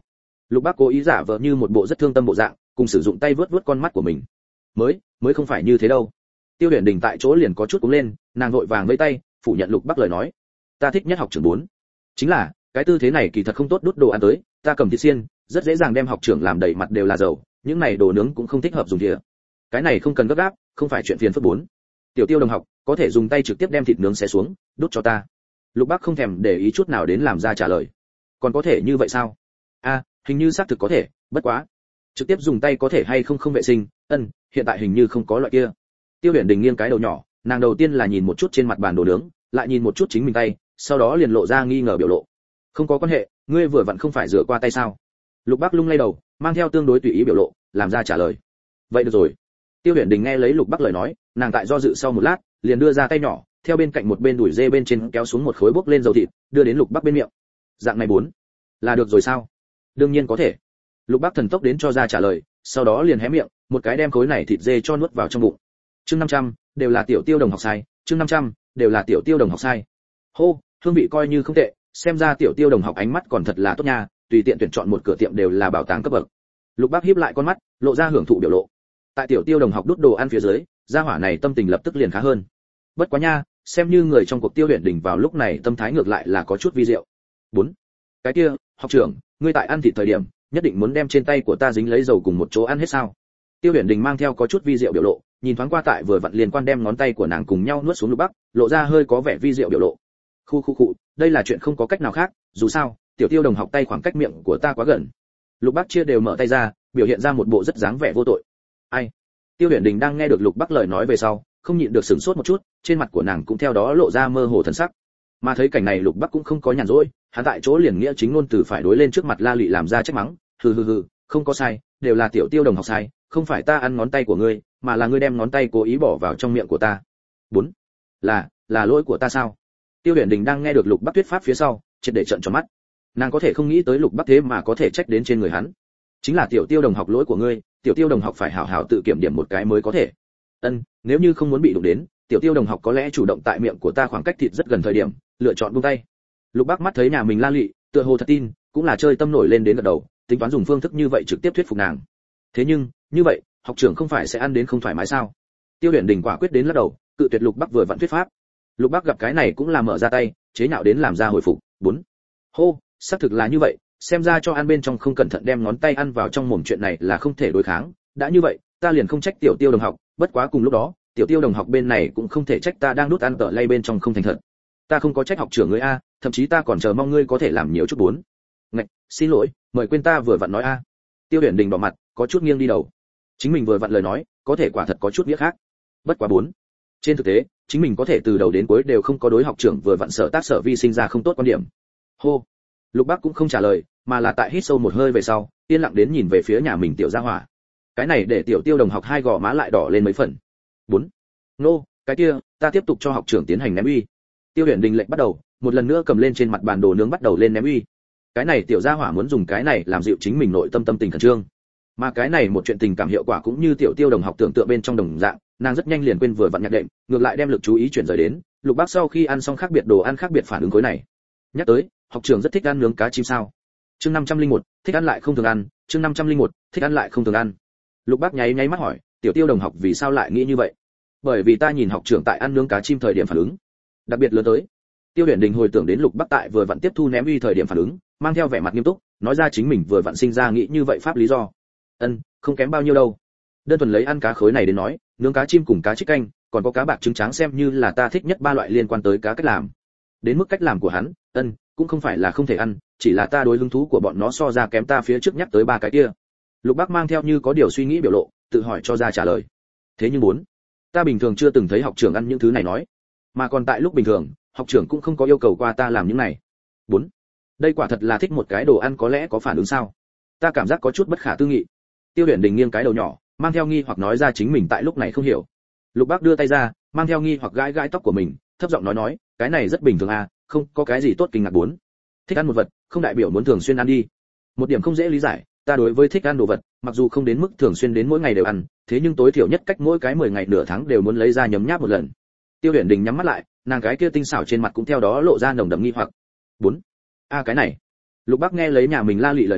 Lục Bác cố ý giả vờ như một bộ rất thương tâm bộ dạng, cùng sử dụng tay vớt vớt con mắt của mình. Mới, mới không phải như thế đâu. Tiêu Huyền Đình tại chỗ liền có chút cúng lên, nàng vội vàng vẫy tay, phủ nhận Lục Bác lời nói. Ta thích nhất học trưởng bốn. Chính là, cái tư thế này kỳ thật không tốt đút đồ ăn tới, ta cầm thịt xiên, rất dễ dàng đem học trưởng làm đầy mặt đều là dầu, những này đồ nướng cũng không thích hợp dùng thìa. Cái này không cần gấp gáp, không phải chuyện phiền phức bốn. Tiểu Tiêu đồng học, có thể dùng tay trực tiếp đem thịt nướng xé xuống, đút cho ta. Lục Bác không thèm để ý chút nào đến làm ra trả lời. Còn có thể như vậy sao? A, hình như xác thực có thể, bất quá, trực tiếp dùng tay có thể hay không không vệ sinh, ân, hiện tại hình như không có loại kia. Tiêu Huyền Đình nghiêng cái đầu nhỏ, nàng đầu tiên là nhìn một chút trên mặt bàn đồ nướng, lại nhìn một chút chính mình tay, sau đó liền lộ ra nghi ngờ biểu lộ. Không có quan hệ, ngươi vừa vặn không phải rửa qua tay sao? Lục Bác lung lay đầu, mang theo tương đối tùy ý biểu lộ, làm ra trả lời. Vậy được rồi. Tiêu Huyền Đình nghe lấy Lục Bác lời nói, nàng tại do dự sau một lát, liền đưa ra tay nhỏ, theo bên cạnh một bên đùi dê bên trên kéo xuống một khối bốc lên dầu thịt, đưa đến Lục Bác bên miệng. Dạng này bốn, là được rồi sao? Đương nhiên có thể. Lục Bác thần tốc đến cho ra trả lời, sau đó liền hé miệng, một cái đem khối này thịt dê cho nuốt vào trong bụng. Chương năm trăm, đều là Tiểu Tiêu đồng học sai, chương năm trăm, đều là Tiểu Tiêu đồng học sai. Hô, hương vị coi như không tệ, xem ra Tiểu Tiêu đồng học ánh mắt còn thật là tốt nha, tùy tiện tuyển chọn một cửa tiệm đều là bảo tàng cấp bậc. Lục Bác híp lại con mắt, lộ ra hưởng thụ biểu lộ. Tại Tiểu Tiêu đồng học đút đồ ăn phía dưới, gia hỏa này tâm tình lập tức liền khá hơn. Bất quá nha, xem như người trong cuộc Tiêu Huyền Đình vào lúc này tâm thái ngược lại là có chút vi diệu. Bốn, cái kia, học trưởng, ngươi tại ăn thịt thời điểm, nhất định muốn đem trên tay của ta dính lấy dầu cùng một chỗ ăn hết sao? Tiêu Huyền Đình mang theo có chút vi diệu biểu lộ, nhìn thoáng qua tại vừa vặn liên quan đem ngón tay của nàng cùng nhau nuốt xuống Lục Bác, lộ ra hơi có vẻ vi diệu biểu lộ. Khu khu khu, đây là chuyện không có cách nào khác, dù sao, Tiểu Tiêu đồng học tay khoảng cách miệng của ta quá gần. Lục Bác chia đều mở tay ra, biểu hiện ra một bộ rất dáng vẻ vô tội. Ai? Tiêu Huyền Đình đang nghe được Lục Bác lời nói về sau, không nhịn được sửng sốt một chút, trên mặt của nàng cũng theo đó lộ ra mơ hồ thần sắc. Mà thấy cảnh này Lục Bác cũng không có nhàn rỗi, hắn tại chỗ liền nghĩa chính ngôn từ phải đối lên trước mặt La Lụy làm ra trách mắng, hừ hừ hừ, không có sai, đều là Tiểu Tiêu đồng học sai, không phải ta ăn ngón tay của ngươi, mà là ngươi đem ngón tay cố ý bỏ vào trong miệng của ta. Bốn, là, là lỗi của ta sao? Tiêu Huyền Đình đang nghe được Lục Bác thuyết pháp phía sau, triệt để trợn tròn mắt. Nàng có thể không nghĩ tới Lục Bác thế mà có thể trách đến trên người hắn. Chính là Tiểu Tiêu đồng học lỗi của ngươi, Tiểu Tiêu đồng học phải hảo hảo tự kiểm điểm một cái mới có thể. Ân, nếu như không muốn bị đụng đến, Tiểu Tiêu đồng học có lẽ chủ động tại miệng của ta khoảng cách thịt rất gần thời điểm, lựa chọn buông tay. Lục Bác mắt thấy nhà mình La Lụy, tựa hồ thật tin, cũng là chơi tâm nổi lên đến gật đầu, tính toán dùng phương thức như vậy trực tiếp thuyết phục nàng. Thế nhưng, như vậy, học trưởng không phải sẽ ăn đến không thoải mái sao? Tiêu Huyền Đình quả quyết đến lắc đầu, cự tuyệt Lục Bác vừa vặn thuyết pháp. Lục Bác gặp cái này cũng là mở ra tay, chế nhạo đến làm ra hồi phục. Bốn, hô, xác thực là như vậy, xem ra cho ăn bên trong không cẩn thận đem ngón tay ăn vào trong mồm chuyện này là không thể đối kháng, đã như vậy, ta liền không trách Tiểu Tiêu đồng học, bất quá cùng lúc đó, Tiểu Tiêu đồng học bên này cũng không thể trách ta đang đút ăn tợ lay bên trong không thành thật. Ta không có trách học trưởng ngươi a, thậm chí ta còn chờ mong ngươi có thể làm nhiều chút bốn. Ngạch, xin lỗi, mời quên ta vừa vặn nói a. Tiêu Huyền Đình đỏ mặt, có chút nghiêng đi đầu. Chính mình vừa vặn lời nói, có thể quả thật có chút nghĩa khác. Bất quá bốn. Trên thực tế, chính mình có thể từ đầu đến cuối đều không có đối học trưởng vừa vặn sở tác sở vi sinh ra không tốt quan điểm. Hô. Lục Bác cũng không trả lời, mà là tại hít sâu một hơi về sau, yên lặng đến nhìn về phía nhà mình Tiểu Gia Hỏa. Cái này để Tiểu Tiêu đồng học hai gò má lại đỏ lên mấy phần. Bốn. Nô, cái kia, ta tiếp tục cho học trưởng tiến hành ném uy. Tiêu Huyền Đình lệnh bắt đầu, một lần nữa cầm lên trên mặt bàn đồ nướng bắt đầu lên ném uy. Cái này Tiểu Gia Hỏa muốn dùng cái này làm dịu chính mình nội tâm tâm tình khẩn trương. Mà cái này một chuyện tình cảm hiệu quả cũng như Tiểu Tiêu đồng học tưởng tượng bên trong đồng dạng, nàng rất nhanh liền quên vừa vặn nhạc đệm, ngược lại đem lực chú ý chuyển rời đến Lục Bác sau khi ăn xong khác biệt đồ ăn khác biệt phản ứng khối này. Nhắc tới, học trưởng rất thích ăn nướng cá chim sao? Chương năm trăm lẻ một, thích ăn lại không thường ăn, chương năm trăm lẻ một, thích ăn lại không thường ăn. Lục Bác nháy nháy mắt hỏi, Tiểu Tiêu đồng học vì sao lại nghĩ như vậy? Bởi vì ta nhìn học trưởng tại ăn nướng cá chim thời điểm phản ứng đặc biệt lớn tới. Tiêu Huyền Đình hồi tưởng đến Lục Bác tại vừa vặn tiếp thu ném uy thời điểm phản ứng, mang theo vẻ mặt nghiêm túc, nói ra chính mình vừa vặn sinh ra nghĩ như vậy pháp lý do. Ân, không kém bao nhiêu đâu. Đơn thuần lấy ăn cá khối này đến nói, nướng cá chim cùng cá trích canh, còn có cá bạc trứng tráng xem như là ta thích nhất ba loại liên quan tới cá cách làm. Đến mức cách làm của hắn, ân, cũng không phải là không thể ăn, chỉ là ta đối hứng thú của bọn nó so ra kém ta phía trước nhắc tới ba cái kia. Lục Bác mang theo như có điều suy nghĩ biểu lộ, tự hỏi cho ra trả lời. Thế nhưng bốn, ta bình thường chưa từng thấy học trưởng ăn những thứ này nói, mà còn tại lúc bình thường, học trưởng cũng không có yêu cầu qua ta làm những này. Bốn, đây quả thật là thích một cái đồ ăn có lẽ có phản ứng sao? Ta cảm giác có chút bất khả tư nghị. Tiêu Huyền Đình nghiêng cái đầu nhỏ, mang theo nghi hoặc nói ra chính mình tại lúc này không hiểu. Lục Bác đưa tay ra, mang theo nghi hoặc gãi gãi tóc của mình, thấp giọng nói nói, cái này rất bình thường à, không có cái gì tốt kinh ngạc. Bốn, thích ăn một vật, không đại biểu muốn thường xuyên ăn đi. Một điểm không dễ lý giải, ta đối với thích ăn đồ vật, mặc dù không đến mức thường xuyên đến mỗi ngày đều ăn, thế nhưng tối thiểu nhất cách mỗi cái mười ngày nửa tháng đều muốn lấy ra nhấm nháp một lần. Tiêu Huyền Đình nhắm mắt lại, nàng cái kia tinh xảo trên mặt cũng theo đó lộ ra nồng đậm nghi hoặc. Bốn, a à, cái này. Lục Bác nghe lấy nhà mình La Lụy lời nói,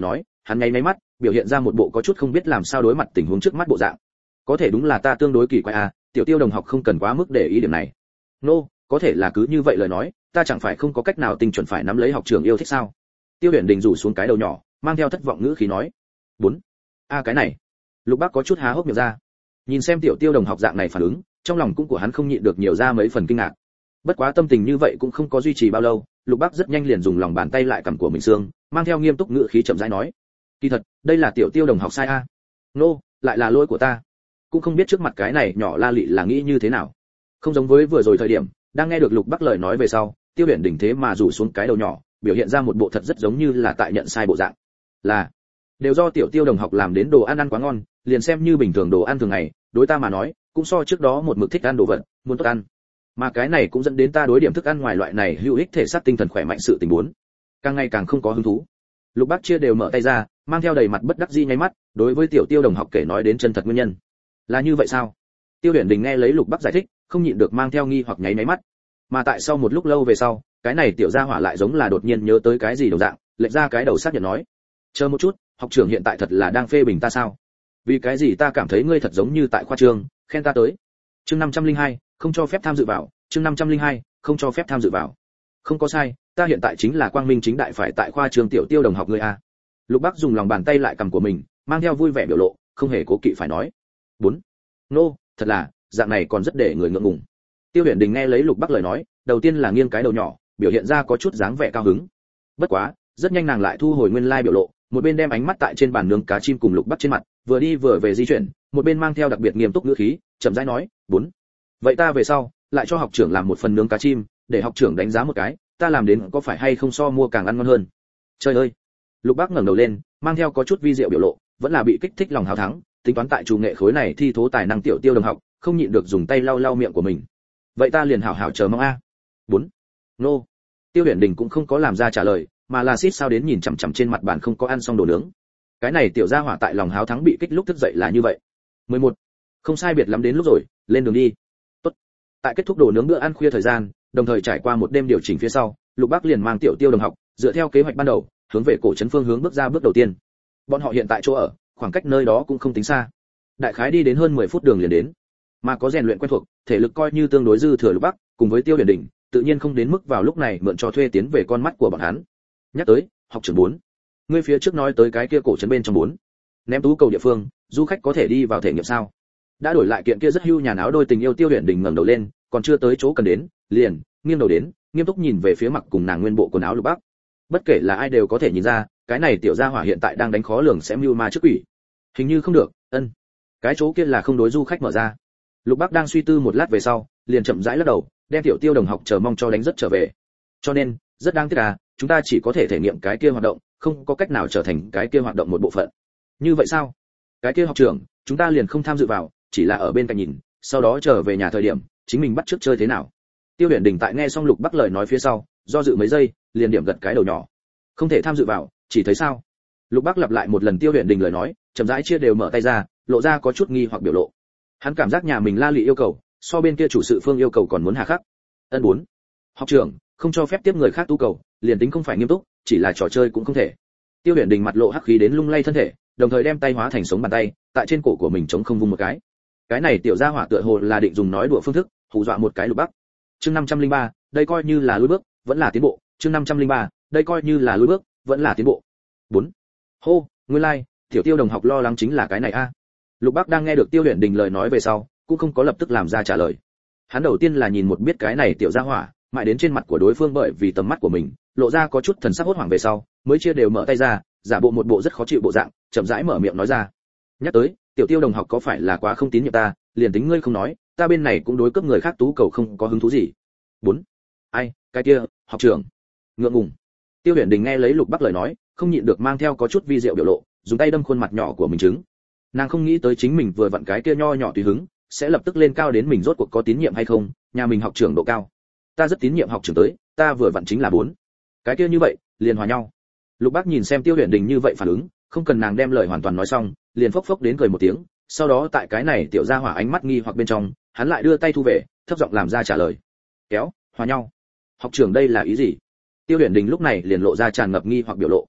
hắn nháy nháy mắt, biểu hiện ra một bộ có chút không biết làm sao đối mặt tình huống trước mắt bộ dạng. Có thể đúng là ta tương đối kỳ quái à, tiểu Tiêu đồng học không cần quá mức để ý điểm này. Nô, no, có thể là cứ như vậy lời nói, ta chẳng phải không có cách nào tinh chuẩn phải nắm lấy học trưởng yêu thích sao? Tiêu Huyền Đình rủ xuống cái đầu nhỏ, mang theo thất vọng ngữ khí nói. Bốn. A à, cái này. Lục Bác có chút há hốc miệng ra. Nhìn xem tiểu Tiêu đồng học dạng này phản ứng, trong lòng cũng của hắn không nhịn được nhiều ra mấy phần kinh ngạc. Bất quá tâm tình như vậy cũng không có duy trì bao lâu, Lục Bác rất nhanh liền dùng lòng bàn tay lại cầm của mình xương, mang theo nghiêm túc ngữ khí chậm rãi nói: "Kỳ thật, đây là tiểu Tiêu đồng học sai a." "Nô, no, lại là lỗi của ta." Cũng không biết trước mặt cái này nhỏ La Lị là nghĩ như thế nào. Không giống với vừa rồi thời điểm, đang nghe được Lục Bác lời nói về sau, Tiêu Huyền Đình thế mà rủ xuống cái đầu nhỏ, biểu hiện ra một bộ thật rất giống như là tại nhận sai bộ dạng. Là, đều do tiểu Tiêu đồng học làm đến đồ ăn ăn quá ngon, liền xem như bình thường đồ ăn thường ngày, đối ta mà nói, cũng so trước đó một mực thích ăn đồ vật, muốn tốt ăn. Mà cái này cũng dẫn đến ta đối điểm thức ăn ngoài loại này hữu ích thể xác tinh thần khỏe mạnh sự tình muốn, càng ngày càng không có hứng thú. Lục Bác chia đều mở tay ra, mang theo đầy mặt bất đắc dĩ nháy mắt, đối với tiểu Tiêu đồng học kể nói đến chân thật nguyên nhân. Là như vậy sao? Tiêu Huyền Đình nghe lấy Lục Bác giải thích, không nhịn được mang theo nghi hoặc nháy nháy mắt. Mà tại sau một lúc lâu về sau, cái này tiểu gia hỏa lại giống là đột nhiên nhớ tới cái gì đồng dạng, lệch ra cái đầu xác nhận nói: "Chờ một chút, học trưởng hiện tại thật là đang phê bình ta sao? Vì cái gì ta cảm thấy ngươi thật giống như tại khoa trường, khen ta tới." Chương năm trăm lẻ hai, không cho phép tham dự vào, chương năm trăm lẻ hai, không cho phép tham dự vào. Không có sai, ta hiện tại chính là quang minh chính đại phải tại khoa trường tiểu Tiêu đồng học ngươi a. Lục Bác dùng lòng bàn tay lại cầm của mình, mang theo vui vẻ biểu lộ, không hề cố kỵ phải nói. Bốn. Nô, no, thật là, dạng này còn rất để người ngượng ngùng. Tiêu Huyền Đình nghe lấy Lục Bác lời nói, đầu tiên là nghiêng cái đầu nhỏ, biểu hiện ra có chút dáng vẻ cao hứng. Bất quá, rất nhanh nàng lại thu hồi nguyên lai biểu lộ, một bên đem ánh mắt tại trên bàn nướng cá chim cùng Lục Bác trên mặt, vừa đi vừa về di chuyển, một bên mang theo đặc biệt nghiêm túc ngữ khí, chậm rãi nói: "Bốn. Vậy ta về sau, lại cho học trưởng làm một phần nướng cá chim, để học trưởng đánh giá một cái, ta làm đến có phải hay không so mua càng ăn ngon hơn." Trời ơi. Lục Bác ngẩng đầu lên, mang theo có chút vi diệu biểu lộ, vẫn là bị kích thích lòng hào thắng, tính toán tại chủ nghệ khối này thi thố tài năng tiểu Tiêu đồng học, không nhịn được dùng tay lau lau miệng của mình. Vậy ta liền hảo hảo chờ mong a. Bốn. Nô. Tiêu Huyền Đình cũng không có làm ra trả lời, mà là xít sao đến nhìn chằm chằm trên mặt bàn không có ăn xong đồ nướng. Cái này tiểu gia hỏa tại lòng háo thắng bị kích lúc thức dậy là như vậy. Mười một. Không sai biệt lắm đến lúc rồi, lên đường đi. Tốt. Tại kết thúc đồ nướng bữa ăn khuya thời gian, đồng thời trải qua một đêm điều chỉnh phía sau, Lục Bác liền mang tiểu Tiêu đồng học, dựa theo kế hoạch ban đầu, hướng về cổ trấn phương hướng bước ra bước đầu tiên. Bọn họ hiện tại chỗ ở, khoảng cách nơi đó cũng không tính xa. Đại khái đi đến hơn mười phút đường liền đến. Mà có rèn luyện quen thuộc, thể lực coi như tương đối dư thừa Lục Bác, cùng với Tiêu Huyền Đình, tự nhiên không đến mức vào lúc này mượn cho thuê tiến về con mắt của bọn hắn. Nhắc tới, học trưởng bốn, ngươi phía trước nói tới cái kia cổ trấn bên trong bốn, ném tú cầu địa phương, du khách có thể đi vào thể nghiệm sao? Đã đổi lại kiện kia rất hưu nhà áo đôi tình yêu Tiêu Huyền Đình ngẩng đầu lên, còn chưa tới chỗ cần đến, liền nghiêng đầu đến, nghiêm túc nhìn về phía mặc cùng nàng nguyên bộ quần áo Lục Bác. Bất kể là ai đều có thể nhìn ra, cái này tiểu gia hỏa hiện tại đang đánh khó lường sẽ mưu ma trước quỷ. Hình như không được, ân. Cái chỗ kia là không đối du khách mở ra. Lục Bác đang suy tư một lát về sau, liền chậm rãi lắc đầu, đem tiểu Tiêu đồng học chờ mong cho đánh rất trở về. Cho nên, rất đáng tiếc à, chúng ta chỉ có thể thể nghiệm cái kia hoạt động, không có cách nào trở thành cái kia hoạt động một bộ phận. Như vậy sao? Cái kia học trưởng, chúng ta liền không tham dự vào, chỉ là ở bên cạnh nhìn, sau đó trở về nhà thời điểm, chính mình bắt trước chơi thế nào. Tiêu Huyền Đình tại nghe xong Lục Bác lời nói phía sau, do dự mấy giây, liền điểm gật cái đầu nhỏ. Không thể tham dự vào, chỉ thấy sao? Lục Bác lặp lại một lần Tiêu Huyền Đình lời nói, chậm rãi chia đều mở tay ra, lộ ra có chút nghi hoặc biểu lộ. Hắn cảm giác nhà mình La Lị yêu cầu, so bên kia chủ sự phương yêu cầu còn muốn hà khắc. Ân bốn. Học trưởng, không cho phép tiếp người khác tu cầu, liền tính không phải nghiêm túc, chỉ là trò chơi cũng không thể. Tiêu Huyền Đình mặt lộ hắc khí đến lung lay thân thể, đồng thời đem tay hóa thành sống bàn tay, tại trên cổ của mình chống không vung một cái. Cái này tiểu gia hỏa tựa hồ là định dùng nói đùa phương thức, hù dọa một cái Lục Bác. Chương năm trăm lẻ ba, đây coi như là lùi bước, vẫn là tiến bộ. Chương năm trăm lẻ ba, đây coi như là lùi bước, vẫn là tiến bộ. Bốn. Hô, nguyên lai, like, tiểu Tiêu đồng học lo lắng chính là cái này a. Lục Bác đang nghe được Tiêu Huyền Đình lời nói về sau, cũng không có lập tức làm ra trả lời. Hắn đầu tiên là nhìn một biết cái này tiểu gia hỏa, mãi đến trên mặt của đối phương bởi vì tầm mắt của mình, lộ ra có chút thần sắc hốt hoảng về sau, mới chia đều mở tay ra, giả bộ một bộ rất khó chịu bộ dạng, chậm rãi mở miệng nói ra. Nhắc tới, tiểu Tiêu đồng học có phải là quá không tín nhiệm ta, liền tính ngươi không nói, ta bên này cũng đối cấp người khác tú cầu không có hứng thú gì. Bốn. Ai, cái kia, học trưởng. Ngượng ngùng. Tiêu Huyền Đình nghe lấy Lục Bác lời nói, không nhịn được mang theo có chút vi diệu biểu lộ, dùng tay đâm khuôn mặt nhỏ của mình trứng. Nàng không nghĩ tới chính mình vừa vặn cái kia nho nhỏ tùy hứng, sẽ lập tức lên cao đến mình rốt cuộc có tín nhiệm hay không, nhà mình học trưởng độ cao. Ta rất tín nhiệm học trưởng tới, ta vừa vặn chính là bốn. Cái kia như vậy, liền hòa nhau. Lục Bác nhìn xem Tiêu Huyền Đình như vậy phản ứng, không cần nàng đem lời hoàn toàn nói xong, liền phốc phốc đến cười một tiếng, sau đó tại cái này tiểu gia hỏa ánh mắt nghi hoặc bên trong, hắn lại đưa tay thu về, thấp giọng làm ra trả lời. Kéo, hòa nhau. Học trưởng đây là ý gì? Tiêu Huyền Đình lúc này liền lộ ra tràn ngập nghi hoặc biểu lộ.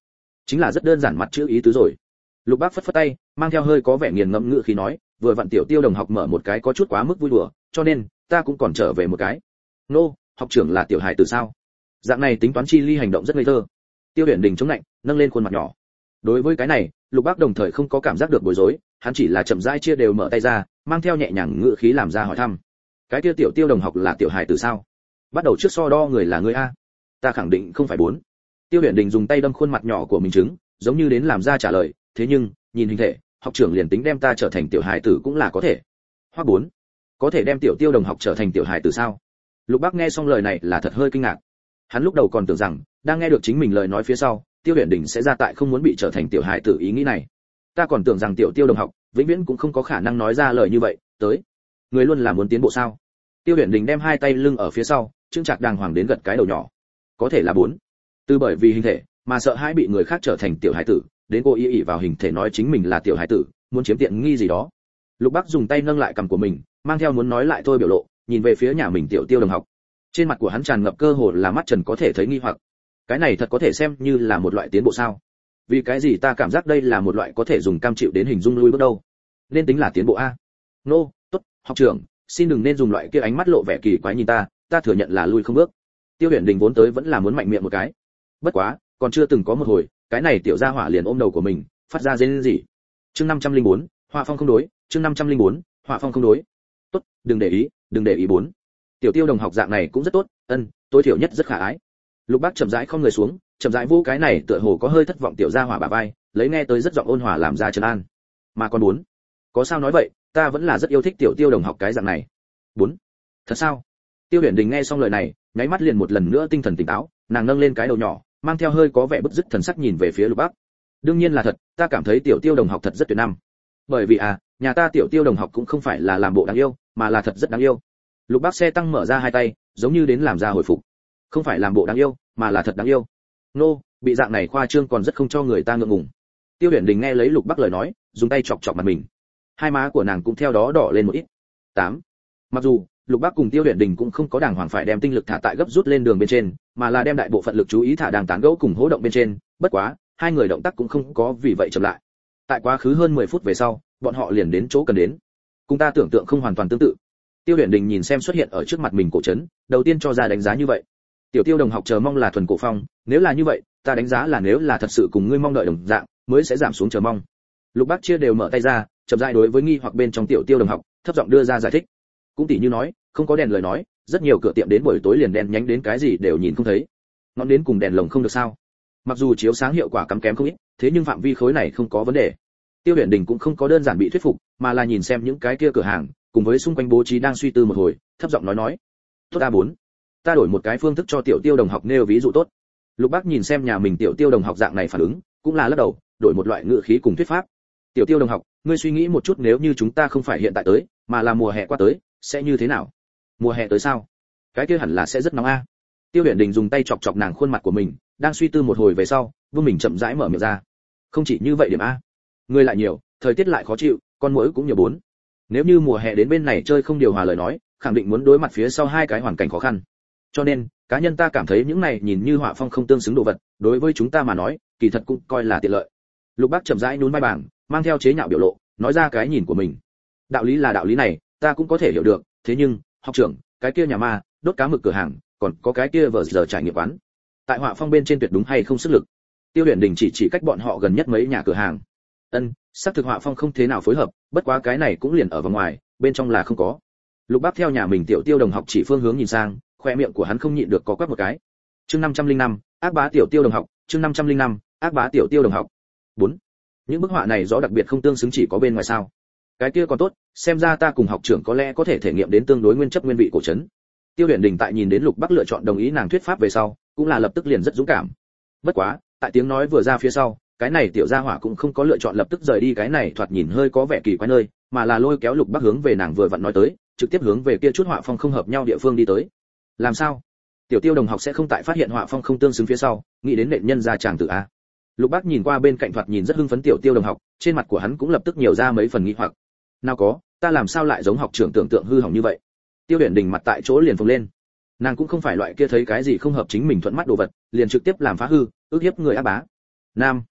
chính là rất đơn giản mặt chữ ý tứ rồi. Lục Bác phất phất tay, mang theo hơi có vẻ nghiền ngẫm ngữ khí nói, vừa vặn tiểu Tiêu đồng học mở một cái có chút quá mức vui đùa, cho nên ta cũng còn trở về một cái. Nô, học trưởng là tiểu hài từ sao? Dạng này tính toán chi ly hành động rất ngây thơ. Tiêu Huyền Đình chống lạnh, nâng lên khuôn mặt nhỏ. Đối với cái này, Lục Bác đồng thời không có cảm giác được bối rối, hắn chỉ là chậm rãi chia đều mở tay ra, mang theo nhẹ nhàng ngữ khí làm ra hỏi thăm. Cái kia tiểu Tiêu đồng học là tiểu hài từ sao? Bắt đầu trước so đo người là người a. Ta khẳng định không phải bốn. Tiêu Huyền Đình dùng tay đâm khuôn mặt nhỏ của mình chứng, giống như đến làm ra trả lời, thế nhưng, nhìn hình thể, học trưởng liền tính đem ta trở thành tiểu hài tử cũng là có thể. Hoặc bốn, có thể đem tiểu Tiêu đồng học trở thành tiểu hài tử sao? Lục Bác nghe xong lời này là thật hơi kinh ngạc. Hắn lúc đầu còn tưởng rằng, đang nghe được chính mình lời nói phía sau, Tiêu Huyền Đình sẽ ra tại không muốn bị trở thành tiểu hài tử ý nghĩ này. Ta còn tưởng rằng tiểu Tiêu đồng học, vĩnh viễn cũng không có khả năng nói ra lời như vậy, tới, người luôn là muốn tiến bộ sao? Tiêu Huyền Đình đem hai tay lưng ở phía sau, trưng trạc đàng hoàng đến gật cái đầu nhỏ. Có thể là bốn. Từ bởi vì hình thể, mà sợ hãi bị người khác trở thành tiểu hài tử, đến cô ý ỷ vào hình thể nói chính mình là tiểu hài tử, muốn chiếm tiện nghi gì đó. Lục Bác dùng tay nâng lại cằm của mình, mang theo muốn nói lại thôi biểu lộ, nhìn về phía nhà mình tiểu Tiêu đồng học. Trên mặt của hắn tràn ngập cơ hồ là mắt trần có thể thấy nghi hoặc. Cái này thật có thể xem như là một loại tiến bộ sao? Vì cái gì ta cảm giác đây là một loại có thể dùng cam chịu đến hình dung lui bước đâu? Nên tính là tiến bộ a? Nô, no, tốt, học trưởng, xin đừng nên dùng loại kia ánh mắt lộ vẻ kỳ quái nhìn ta, ta thừa nhận là lui không bước. Tiêu Huyền Đình vốn tới vẫn là muốn mạnh miệng một cái. Bất quá, còn chưa từng có một hồi, cái này tiểu gia hỏa liền ôm đầu của mình, phát ra rên rỉ. Chương năm trăm lẻ bốn, họa phong không đối, chương năm trăm lẻ bốn, họa phong không đối. Tốt, đừng để ý, đừng để ý bốn. Tiểu Tiêu đồng học dạng này cũng rất tốt, ân, tối thiểu nhất rất khả ái. Lục Bác chậm rãi không người xuống, chậm rãi vô cái này tựa hồ có hơi thất vọng tiểu gia hỏa bả vai, lấy nghe tới rất giọng ôn hòa làm ra trấn an. Mà còn bốn, có sao nói vậy, ta vẫn là rất yêu thích tiểu Tiêu đồng học cái dạng này. Bốn, thật sao? Tiêu Huyền Đình nghe xong lời này, nháy mắt liền một lần nữa tinh thần tỉnh táo, nàng nâng lên cái đầu nhỏ, mang theo hơi có vẻ bứt rứt thần sắc nhìn về phía Lục Bác. Đương nhiên là thật, ta cảm thấy tiểu Tiêu đồng học thật rất tuyệt năm. Bởi vì à, nhà ta tiểu Tiêu đồng học cũng không phải là làm bộ đáng yêu, mà là thật rất đáng yêu. Lục Bác xe tăng mở ra hai tay, giống như đến làm ra hồi phục. Không phải làm bộ đáng yêu, mà là thật đáng yêu. Nô, bị dạng này khoa trương còn rất không cho người ta ngượng ngùng. Tiêu Huyền Đình nghe lấy Lục Bác lời nói, dùng tay chọc chọc mặt mình. Hai má của nàng cũng theo đó đỏ lên một ít. Tám. Mặc dù Lục Bác cùng Tiêu Huyền Đình cũng không có đàng hoàng phải đem tinh lực thả tại gấp rút lên đường bên trên, mà là đem đại bộ phận lực chú ý thả đang tán gẫu cùng hỗ động bên trên, bất quá, hai người động tác cũng không có vì vậy chậm lại. Tại quá khứ hơn mười phút về sau, bọn họ liền đến chỗ cần đến. Cùng ta tưởng tượng không hoàn toàn tương tự. Tiêu Huyền Đình nhìn xem xuất hiện ở trước mặt mình cổ trấn, đầu tiên cho ra đánh giá như vậy. Tiểu Tiêu đồng học chờ mong là thuần cổ phong, nếu là như vậy, ta đánh giá là nếu là thật sự cùng ngươi mong đợi đồng dạng, mới sẽ giảm xuống chờ mong. Lục Bác chia đều mở tay ra, chậm rãi đối với nghi hoặc bên trong Tiểu Tiêu đồng học, thấp giọng đưa ra giải thích. Cũng tỉ như nói, không có đèn lời nói, rất nhiều cửa tiệm đến buổi tối liền đèn nhánh đến cái gì đều nhìn không thấy. Ngọn đến cùng đèn lồng không được sao? Mặc dù chiếu sáng hiệu quả kém kém không ít, thế nhưng phạm vi khối này không có vấn đề. Tiêu Huyền Đình cũng không có đơn giản bị thuyết phục, mà là nhìn xem những cái kia cửa hàng, cùng với xung quanh bố trí đang suy tư một hồi, thấp giọng nói nói. Tốt a bốn, ta đổi một cái phương thức cho tiểu Tiêu đồng học nêu ví dụ tốt. Lục Bác nhìn xem nhà mình tiểu Tiêu đồng học dạng này phản ứng, cũng là lắc đầu, đổi một loại ngữ khí cùng thuyết pháp. Tiểu Tiêu đồng học, ngươi suy nghĩ một chút nếu như chúng ta không phải hiện tại tới, mà là mùa hè qua tới, sẽ như thế nào? Mùa hè tới sao? Cái kia hẳn là sẽ rất nóng a. Tiêu Huyền Đình dùng tay chọc chọc nàng khuôn mặt của mình, đang suy tư một hồi về sau, vương mình chậm rãi mở miệng ra. Không chỉ như vậy điểm a, người lại nhiều, thời tiết lại khó chịu, con muỗi cũng nhiều bốn. Nếu như mùa hè đến bên này chơi không điều hòa lời nói, khẳng định muốn đối mặt phía sau hai cái hoàn cảnh khó khăn. Cho nên, cá nhân ta cảm thấy những này nhìn như họa phong không tương xứng đồ vật, đối với chúng ta mà nói, kỳ thật cũng coi là tiện lợi. Lục Bác chậm rãi nhún vai bảng, mang theo chế nhạo biểu lộ, nói ra cái nhìn của mình. Đạo lý là đạo lý này, ta cũng có thể hiểu được, thế nhưng, học trưởng, cái kia nhà ma, đốt cá mực cửa hàng, còn có cái kia vờ giờ trải nghiệm quán. Tại họa phong bên trên tuyệt đúng hay không sức lực. Tiêu Huyền Đình chỉ chỉ cách bọn họ gần nhất mấy nhà cửa hàng. Ân, xác thực họa phong không thế nào phối hợp, bất quá cái này cũng liền ở vào ngoài, bên trong là không có. Lục Bác theo nhà mình tiểu Tiêu đồng học chỉ phương hướng nhìn sang, khoe miệng của hắn không nhịn được có quắc một cái. Chương năm trăm lẻ năm, ác bá tiểu Tiêu đồng học, chương năm trăm lẻ năm, ác bá tiểu Tiêu đồng học. Bốn. Những bức họa này rõ đặc biệt không tương xứng chỉ có bên ngoài sao? Cái kia còn tốt, xem ra ta cùng học trưởng có lẽ có thể thể nghiệm đến tương đối nguyên chất nguyên vị cổ trấn. Tiêu Huyền Đình tại nhìn đến Lục Bác lựa chọn đồng ý nàng thuyết pháp về sau, cũng là lập tức liền rất dũng cảm. Bất quá, tại tiếng nói vừa ra phía sau, cái này tiểu gia hỏa cũng không có lựa chọn lập tức rời đi cái này thoạt nhìn hơi có vẻ kỳ quái nơi, mà là lôi kéo Lục Bác hướng về nàng vừa vặn nói tới, trực tiếp hướng về kia chút họa phong không hợp nhau địa phương đi tới. Làm sao? Tiểu Tiêu đồng học sẽ không tại phát hiện họa phong không tương xứng phía sau, nghĩ đến nện nhân ra chàng tử a. Lục Bác nhìn qua bên cạnh thoạt nhìn rất hưng phấn tiểu Tiêu đồng học, trên mặt của hắn cũng lập tức nhiều ra mấy phần nghi hoặc. Nào có, ta làm sao lại giống học trưởng tưởng tượng hư hỏng như vậy? Tiêu Huyền Đình mặt tại chỗ liền phồng lên. Nàng cũng không phải loại kia thấy cái gì không hợp chính mình thuận mắt đồ vật, liền trực tiếp làm phá hư, ước hiếp người ác bá. Nam,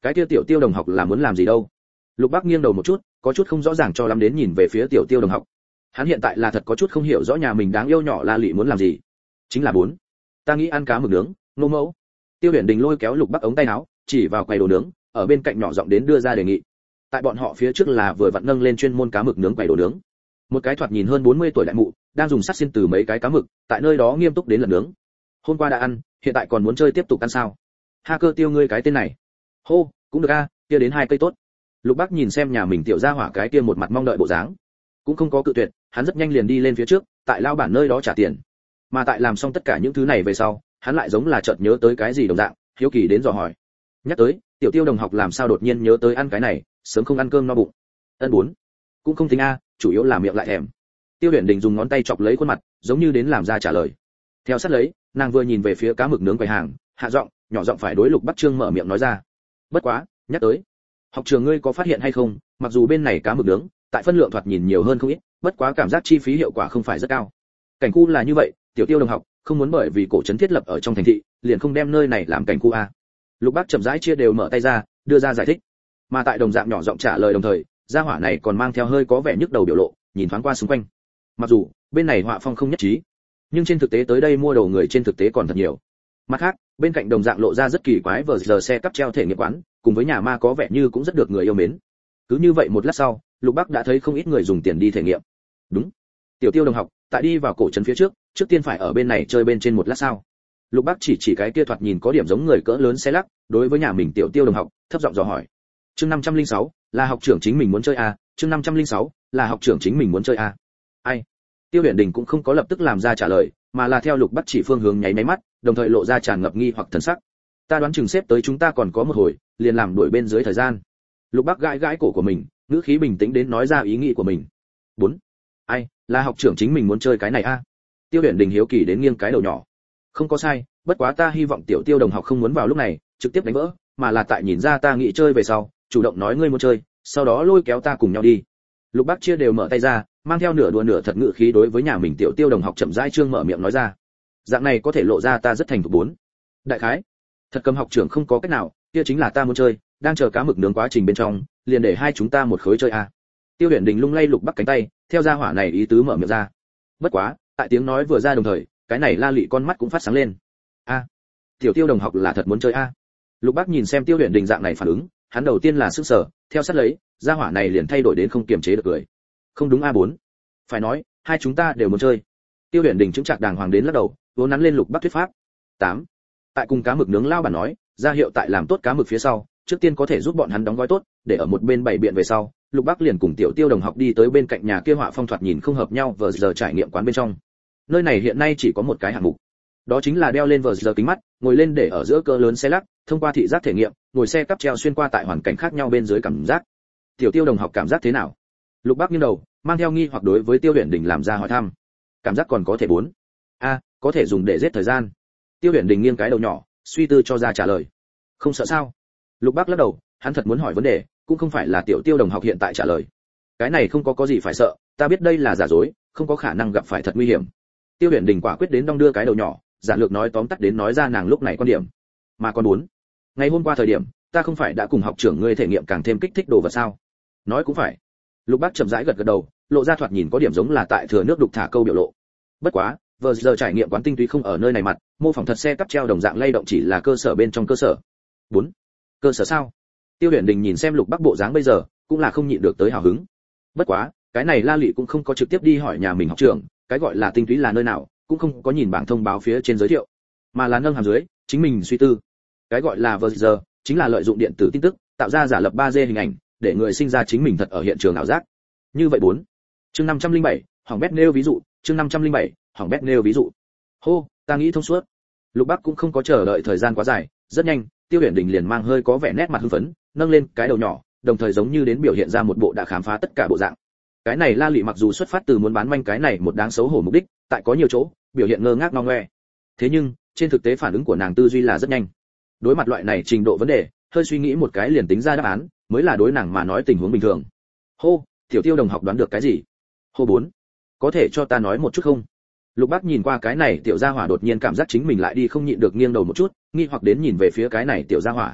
Cái kia tiểu Tiêu đồng học là muốn làm gì đâu? Lục Bác nghiêng đầu một chút, có chút không rõ ràng cho lắm đến nhìn về phía tiểu Tiêu đồng học. Hắn hiện tại là thật có chút không hiểu rõ nhà mình đáng yêu nhỏ La Lị muốn làm gì. Chính là bốn. Ta nghĩ ăn cá mực nướng, Nô mẫu. Tiêu Huyền Đình lôi kéo Lục Bác ống tay áo, chỉ vào quầy đồ nướng, ở bên cạnh nhỏ giọng đến đưa ra đề nghị. Tại bọn họ phía trước là vừa vặn nâng lên chuyên môn cá mực nướng quầy đồ nướng. Một cái thoạt nhìn hơn bốn mươi tuổi đại mụ, đang dùng sắt xiên từ mấy cái cá mực, tại nơi đó nghiêm túc đến lần nướng. Hôm qua đã ăn, hiện tại còn muốn chơi tiếp tục ăn sao? Ha cơ Tiêu ngươi cái tên này. Hô, cũng được a, kia đến hai cây tốt. Lục Bác nhìn xem nhà mình tiểu gia hỏa cái kia một mặt mong đợi bộ dáng, cũng không có cự tuyệt, hắn rất nhanh liền đi lên phía trước, tại lao bản nơi đó trả tiền. Mà tại làm xong tất cả những thứ này về sau, hắn lại giống là chợt nhớ tới cái gì đồng dạng, hiếu kỳ đến dò hỏi. Nhắc tới, tiểu Tiêu đồng học làm sao đột nhiên nhớ tới ăn cái này, sớm không ăn cơm no bụng. Ân bốn, cũng không tính a, chủ yếu là miệng lại thèm. Tiêu Huyền Đình dùng ngón tay chọc lấy khuôn mặt, giống như đến làm ra trả lời. Theo sát lấy, nàng vừa nhìn về phía cá mực nướng quầy hàng, hạ giọng, nhỏ giọng phải đối Lục Bắc Trương mở miệng nói ra. Bất quá, nhắc tới, học trường ngươi có phát hiện hay không, mặc dù bên này cá mực nướng, tại phân lượng thoạt nhìn nhiều hơn không ít, bất quá cảm giác chi phí hiệu quả không phải rất cao. Cảnh khu là như vậy, tiểu Tiêu đồng học, không muốn bởi vì cổ trấn thiết lập ở trong thành thị, liền không đem nơi này làm cảnh khu a. Lục Bắc chậm rãi chia đều mở tay ra, đưa ra giải thích. Mà tại đồng dạng nhỏ giọng trả lời đồng thời, gia hỏa này còn mang theo hơi có vẻ nhức đầu biểu lộ, nhìn thoáng qua xung quanh. Mặc dù bên này họa phong không nhất trí, nhưng trên thực tế tới đây mua đồ người trên thực tế còn thật nhiều. Mặt khác, bên cạnh đồng dạng lộ ra rất kỳ quái vờ giờ xe cắp treo thể nghiệm quán, cùng với nhà ma có vẻ như cũng rất được người yêu mến. Cứ như vậy một lát sau, Lục Bắc đã thấy không ít người dùng tiền đi thể nghiệm. Đúng, tiểu Tiêu đồng học, tại đi vào cổ trấn phía trước, trước tiên phải ở bên này chơi bên trên một lát sao? Lục Bắc chỉ chỉ cái kia thoạt nhìn có điểm giống người cỡ lớn xe lắc, đối với nhà mình tiểu Tiêu đồng học, thấp giọng dò hỏi. Chương năm trăm lẻ sáu, là học trưởng chính mình muốn chơi à? Chương năm trăm lẻ sáu, là học trưởng chính mình muốn chơi à? Ai? Tiêu Huyền Đình cũng không có lập tức làm ra trả lời, mà là theo Lục Bắc chỉ phương hướng nháy máy mắt, đồng thời lộ ra tràn ngập nghi hoặc thần sắc. Ta đoán chừng xếp tới chúng ta còn có một hồi, liền làm đuổi bên dưới thời gian. Lục Bắc gãi gãi cổ của mình, ngữ khí bình tĩnh đến nói ra ý nghĩ của mình. Bốn. Ai, là học trưởng chính mình muốn chơi cái này a? À? Tiêu Huyền Đình hiếu kỳ đến nghiêng cái đầu nhỏ. Không có sai, bất quá ta hy vọng tiểu Tiêu đồng học không muốn vào lúc này trực tiếp đánh vỡ, mà là tại nhìn ra ta nghĩ chơi về sau, chủ động nói ngươi muốn chơi, sau đó lôi kéo ta cùng nhau đi. Lục Bắc chia đều mở tay ra, mang theo nửa đùa nửa thật ngữ khí đối với nhà mình tiểu Tiêu đồng học chậm rãi trương mở miệng nói ra. Dạng này có thể lộ ra ta rất thành thục bốn. Đại khái, thật cầm học trưởng không có cách nào, kia chính là ta muốn chơi, đang chờ cá mực nướng quá trình bên trong, liền để hai chúng ta một khối chơi a. À. Tiêu Huyền Đình lung lay Lục Bắc cánh tay, theo gia hỏa này ý tứ mở miệng ra. Bất quá, tại tiếng nói vừa ra đồng thời, cái này La Lị con mắt cũng phát sáng lên. A, à, tiểu Tiêu đồng học là thật muốn chơi a. À. Lục Bắc nhìn xem Tiêu Huyền Đình dạng này phản ứng, hắn đầu tiên là sửng sở, theo sát lấy, gia hỏa này liền thay đổi đến không kiềm chế được cười. Không đúng a bốn. Phải nói, hai chúng ta đều muốn chơi. Tiêu Huyền Đình chứng trạc đàng hoàng đến lắc đầu, vốn nắn lên Lục Bắc thuyết pháp. Tám. Tại cùng cá mực nướng lao bản nói, ra hiệu tại làm tốt cá mực phía sau, trước tiên có thể giúp bọn hắn đóng gói tốt, để ở một bên bày biện về sau, Lục Bắc liền cùng tiểu Tiêu đồng học đi tới bên cạnh nhà kia họa phong thoạt nhìn không hợp nhau vờ giờ trải nghiệm quán bên trong. Nơi này hiện nay chỉ có một cái hạng mục, đó chính là đeo lên vờ giờ kính mắt, ngồi lên để ở giữa cỡ lớn xe lắc, thông qua thị giác thể nghiệm, ngồi xe cắp treo xuyên qua tại hoàn cảnh khác nhau bên dưới cảm giác. Tiểu Tiêu đồng học cảm giác thế nào? Lục Bắc nghiêng đầu, mang theo nghi hoặc đối với Tiêu Huyền Đình làm ra hỏi thăm. Cảm giác còn có thể bốn. A, à, có thể dùng để giết thời gian. Tiêu Huyền Đình nghiêng cái đầu nhỏ, suy tư cho ra trả lời. Không sợ sao? Lục Bắc lắc đầu, hắn thật muốn hỏi vấn đề, cũng không phải là tiểu Tiêu đồng học hiện tại trả lời. Cái này không có có gì phải sợ, ta biết đây là giả dối, không có khả năng gặp phải thật nguy hiểm. Tiêu Huyền Đình quả quyết đến đong đưa cái đầu nhỏ, giản lược nói tóm tắt đến nói ra nàng lúc này quan điểm. Mà còn muốn, ngày hôm qua thời điểm, ta không phải đã cùng học trưởng ngươi thể nghiệm càng thêm kích thích đồ vật sao? Nói cũng phải. Lục Bắc chậm rãi gật gật đầu, lộ ra thoạt nhìn có điểm giống là tại thừa nước đục thả câu biểu lộ. Bất quá, vừa giờ trải nghiệm quán tinh túy không ở nơi này mặt, mô phỏng thật xe cắp treo đồng dạng lay động chỉ là cơ sở bên trong cơ sở. Bốn. Cơ sở sao? Tiêu Huyền Đình nhìn xem Lục Bắc bộ dáng bây giờ, cũng là không nhịn được tới hào hứng. Bất quá, cái này La Lị cũng không có trực tiếp đi hỏi nhà mình học trưởng, cái gọi là tinh túy là nơi nào, cũng không có nhìn bảng thông báo phía trên giới thiệu, mà là nâng hàm dưới, chính mình suy tư. Cái gọi là vừa giờ, chính là lợi dụng điện tử tin tức, tạo ra giả lập ba D hình ảnh, để người sinh ra chính mình thật ở hiện trường ảo giác. Như vậy bốn. Chương năm trăm lẻ bảy, hỏng bét nêu ví dụ, chương năm trăm lẻ bảy, hỏng bét nêu ví dụ. Hô, ta nghĩ thông suốt. Lục Bắc cũng không có chờ đợi thời gian quá dài, rất nhanh, Tiêu Huyền Đình liền mang hơi có vẻ nét mặt hưng phấn, nâng lên cái đầu nhỏ, đồng thời giống như đến biểu hiện ra một bộ đã khám phá tất cả bộ dạng. Cái này La Lị mặc dù xuất phát từ muốn bán manh cái này một đáng xấu hổ mục đích, tại có nhiều chỗ, biểu hiện ngơ ngác ngao ngoe. Thế nhưng, trên thực tế phản ứng của nàng tư duy là rất nhanh. Đối mặt loại này trình độ vấn đề, hơi suy nghĩ một cái liền tính ra đáp án, mới là đối nàng mà nói tình huống bình thường. Hô, tiểu Tiêu đồng học đoán được cái gì? Hô bốn. Có thể cho ta nói một chút không? Lục Bắc nhìn qua cái này tiểu gia hỏa đột nhiên cảm giác chính mình lại đi không nhịn được nghiêng đầu một chút, nghi hoặc đến nhìn về phía cái này tiểu gia hỏa.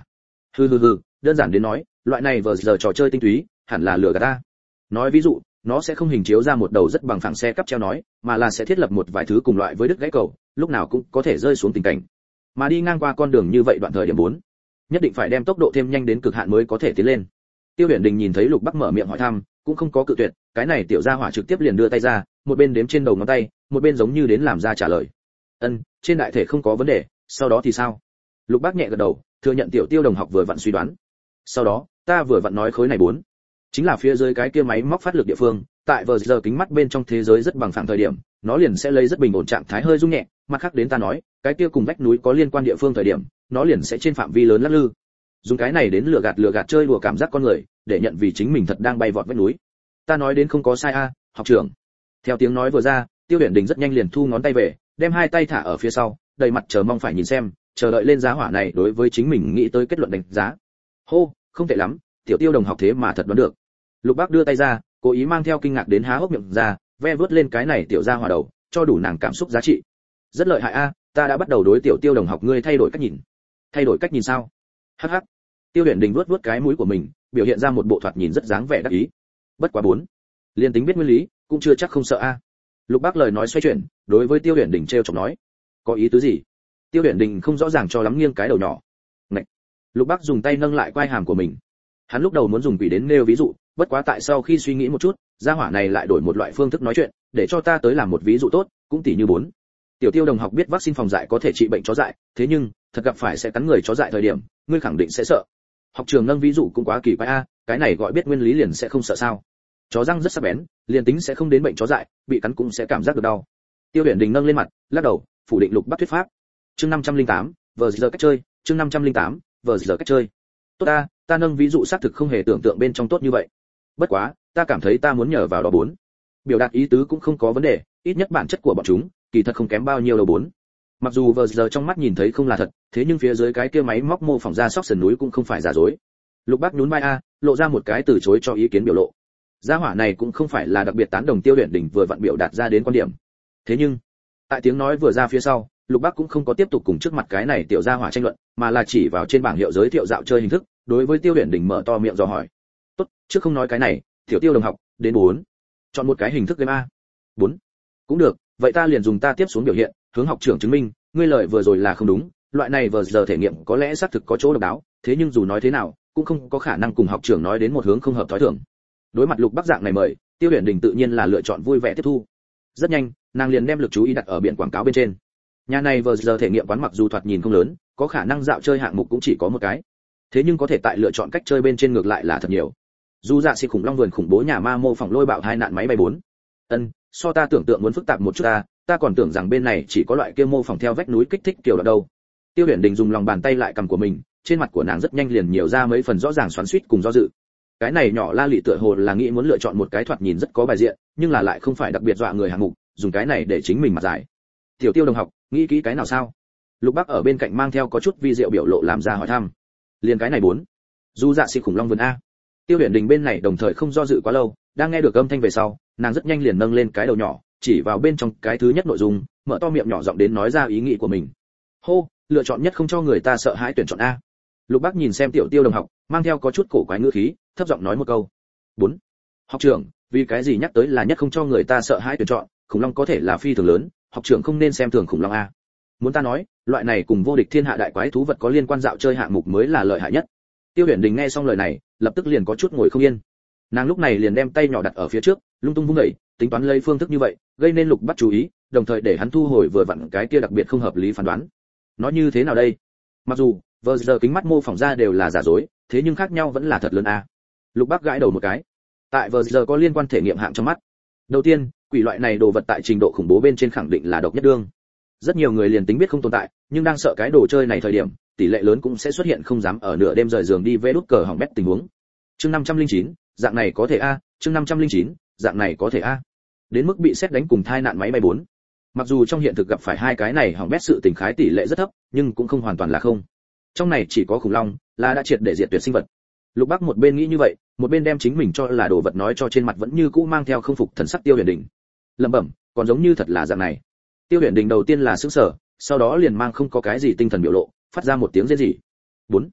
hừ hừ hừ, đơn giản đến nói, loại này vừa giờ trò chơi tinh túy, hẳn là lừa gạt ta. Nói ví dụ, nó sẽ không hình chiếu ra một đầu rất bằng phẳng xe cắp treo nói, mà là sẽ thiết lập một vài thứ cùng loại với đứt gãy cầu, lúc nào cũng có thể rơi xuống tình cảnh. Mà đi ngang qua con đường như vậy đoạn thời điểm bốn, nhất định phải đem tốc độ thêm nhanh đến cực hạn mới có thể tiến lên. Tiêu Huyền Đình nhìn thấy Lục Bắc mở miệng hỏi thăm, cũng không có cự tuyệt, cái này tiểu gia hỏa trực tiếp liền đưa tay ra, một bên đếm trên đầu ngón tay, một bên giống như đến làm ra trả lời. Ân, trên đại thể không có vấn đề, sau đó thì sao? Lục Bắc nhẹ gật đầu, thừa nhận tiểu Tiêu đồng học vừa vặn suy đoán. Sau đó, ta vừa vặn nói khối này bốn, chính là phía dưới cái kia máy móc phát lực địa phương, tại vừa giờ kính mắt bên trong thế giới rất bằng phẳng thời điểm, nó liền sẽ lấy rất bình ổn trạng thái hơi rung nhẹ, mặt khác đến ta nói, cái kia cùng vách núi có liên quan địa phương thời điểm, nó liền sẽ trên phạm vi lớn lắc lư. Dùng cái này đến lừa gạt lừa gạt chơi đùa cảm giác con người, để nhận vì chính mình thật đang bay vọt vách núi. Ta nói đến không có sai a, học trưởng. Theo tiếng nói vừa ra, Tiêu Huyền Đình rất nhanh liền thu ngón tay về, đem hai tay thả ở phía sau, đầy mặt chờ mong phải nhìn xem, chờ đợi lên giá hỏa này đối với chính mình nghĩ tới kết luận đánh giá. Hô, không tệ lắm, tiểu Tiêu đồng học thế mà thật đoán được. Lục Bác đưa tay ra, cố ý mang theo kinh ngạc đến há hốc miệng ra, ve vớt lên cái này tiểu gia hỏa đầu, cho đủ nàng cảm xúc giá trị. Rất lợi hại a, ta đã bắt đầu đối tiểu Tiêu đồng học ngươi thay đổi cách nhìn. Thay đổi cách nhìn sao? Hắc hắc. Tiêu Huyền Đình vuốt vuốt cái mũi của mình, biểu hiện ra một bộ thoạt nhìn rất dáng vẻ đắc ý. Bất quá bốn, liên tính biết nguyên lý, cũng chưa chắc không sợ a. Lục Bác lời nói xoay chuyển, đối với Tiêu Huyền Đình trêu chọc nói, có ý tứ gì? Tiêu Huyền Đình không rõ ràng cho lắm nghiêng cái đầu nhỏ. Ngậy. Lục Bác dùng tay nâng lại quai hàm của mình. Hắn lúc đầu muốn dùng quỷ đến nêu ví dụ, bất quá tại sau khi suy nghĩ một chút, gia hỏa này lại đổi một loại phương thức nói chuyện, để cho ta tới làm một ví dụ tốt, cũng tỉ như bốn. Tiểu Tiêu đồng học biết vaccine phòng dại có thể trị bệnh chó dại, thế nhưng, thật gặp phải sẽ cắn người chó dại thời điểm, ngươi khẳng định sẽ sợ. Học trường nâng ví dụ cũng quá kỳ quái a, cái này gọi biết nguyên lý liền sẽ không sợ sao? Chó răng rất sắc bén, liền tính sẽ không đến bệnh chó dại, bị cắn cũng sẽ cảm giác được đau. Tiêu Huyền Đình nâng lên mặt, lắc đầu, phủ định Lục Bắc thuyết pháp. Chương năm trăm lẻ tám, vờ giờ cách chơi, chương năm trăm lẻ tám, vờ giờ cách chơi. Tốt ta, ta nâng ví dụ xác thực không hề tưởng tượng bên trong tốt như vậy. Bất quá, ta cảm thấy ta muốn nhờ vào đó bốn. Biểu đạt ý tứ cũng không có vấn đề, ít nhất bản chất của bọn chúng, kỳ thật không kém bao nhiêu đâu bốn. Mặc dù vờ giờ trong mắt nhìn thấy không là thật, thế nhưng phía dưới cái kia máy móc mô phỏng ra sóc sườn núi cũng không phải giả dối. Lục Bác nhún vai a, lộ ra một cái từ chối cho ý kiến biểu lộ. Gia hỏa này cũng không phải là đặc biệt tán đồng Tiêu Huyền Đình vừa vặn biểu đạt ra đến quan điểm. Thế nhưng, tại tiếng nói vừa ra phía sau, Lục Bác cũng không có tiếp tục cùng trước mặt cái này tiểu gia hỏa tranh luận, mà là chỉ vào trên bảng hiệu giới thiệu dạo chơi hình thức, đối với Tiêu Huyền Đình mở to miệng dò hỏi. Tốt, trước không nói cái này, tiểu Tiêu đồng học, đến bốn. Chọn một cái hình thức game a. bốn. Cũng được, vậy ta liền dùng ta tiếp xuống biểu hiện, hướng học trưởng chứng minh, ngươi lời vừa rồi là không đúng, loại này vừa giờ thể nghiệm có lẽ xác thực có chỗ độc đáo, thế nhưng dù nói thế nào, cũng không có khả năng cùng học trưởng nói đến một hướng không hợp thói thường. Đối mặt Lục Bắc dạng này mời, Tiêu Huyền Đình tự nhiên là lựa chọn vui vẻ tiếp thu. Rất nhanh, nàng liền đem lực chú ý đặt ở biển quảng cáo bên trên. Nhà này vừa giờ thể nghiệm quán mặc dù thoạt nhìn không lớn, có khả năng dạo chơi hạng mục cũng chỉ có một cái. Thế nhưng có thể tại lựa chọn cách chơi bên trên ngược lại là thật nhiều. Dù dạ xì khủng long vườn khủng bố nhà ma mô phỏng lôi bạo hai nạn máy bay bốn. Ân, so ta tưởng tượng muốn phức tạp một chút ta, ta còn tưởng rằng bên này chỉ có loại kia mô phỏng theo vách núi kích thích kiểu đó đâu. Tiêu Huyền Đình dùng lòng bàn tay lại cầm của mình, trên mặt của nàng rất nhanh liền nhiều ra mấy phần rõ ràng xoắn xuýt cùng do dự. Cái này nhỏ La Lị tựa hồ là nghĩ muốn lựa chọn một cái thoạt nhìn rất có bài diện, nhưng là lại không phải đặc biệt dọa người hạng mục, dùng cái này để chính mình mặt giải. Tiểu Tiêu đồng học, nghĩ kỹ cái nào sao? Lục Bắc ở bên cạnh mang theo có chút vi diệu biểu lộ làm ra hỏi thăm. Liền cái này bốn. Du dạ xì khủng long vườn a. Tiêu Huyền Đình bên này đồng thời không do dự quá lâu, đang nghe được âm thanh về sau, nàng rất nhanh liền nâng lên cái đầu nhỏ, chỉ vào bên trong cái thứ nhất nội dung, mở to miệng nhỏ giọng đến nói ra ý nghĩ của mình. Hô, lựa chọn nhất không cho người ta sợ hãi tuyển chọn a. Lục Bắc nhìn xem Tiểu Tiêu đồng học, mang theo có chút cổ quái ngữ khí, thấp giọng nói một câu. bốn. Học trưởng, vì cái gì nhắc tới là nhất không cho người ta sợ hãi tuyển chọn, khủng long có thể là phi thường lớn, học trưởng không nên xem thường khủng long a. Muốn ta nói, loại này cùng vô địch thiên hạ đại quái thú vật có liên quan dạo chơi hạng mục mới là lợi hại nhất. Tiêu Huyền Đình nghe xong lời này, lập tức liền có chút ngồi không yên. Nàng lúc này liền đem tay nhỏ đặt ở phía trước, lung tung vung đẩy, tính toán lấy phương thức như vậy, gây nên Lục Bắc chú ý, đồng thời để hắn thu hồi vừa vặn cái kia đặc biệt không hợp lý phán đoán. Nói như thế nào đây? Mặc dù vừa giờ kính mắt mô phỏng ra đều là giả dối, thế nhưng khác nhau vẫn là thật lớn a. Lục Bắc gãi đầu một cái. Tại vừa giờ có liên quan thể nghiệm hạng trong mắt. Đầu tiên, quỷ loại này đồ vật tại trình độ khủng bố bên trên khẳng định là độc nhất đương. Rất nhiều người liền tính biết không tồn tại, nhưng đang sợ cái đồ chơi này thời điểm, tỷ lệ lớn cũng sẽ xuất hiện không dám ở nửa đêm rời giường đi vẽ đút cờ hỏng bét tình huống. Chương năm trăm lẻ chín, dạng này có thể a, chương năm trăm lẻ chín, dạng này có thể a. Đến mức bị xét đánh cùng thai nạn máy bay bốn. Mặc dù trong hiện thực gặp phải hai cái này hỏng bét sự tình khái tỷ lệ rất thấp, nhưng cũng không hoàn toàn là không. Trong này chỉ có khủng long là đã triệt để diệt tuyệt sinh vật. Lục Bắc một bên nghĩ như vậy, một bên đem chính mình cho là đồ vật nói cho trên mặt vẫn như cũ mang theo không phục thần sắc Tiêu Huyền Đình. Lẩm bẩm, còn giống như thật là dạng này. Tiêu Huyền Đình đầu tiên là sững sờ, sau đó liền mang không có cái gì tinh thần biểu lộ, phát ra một tiếng rên rỉ. bốn.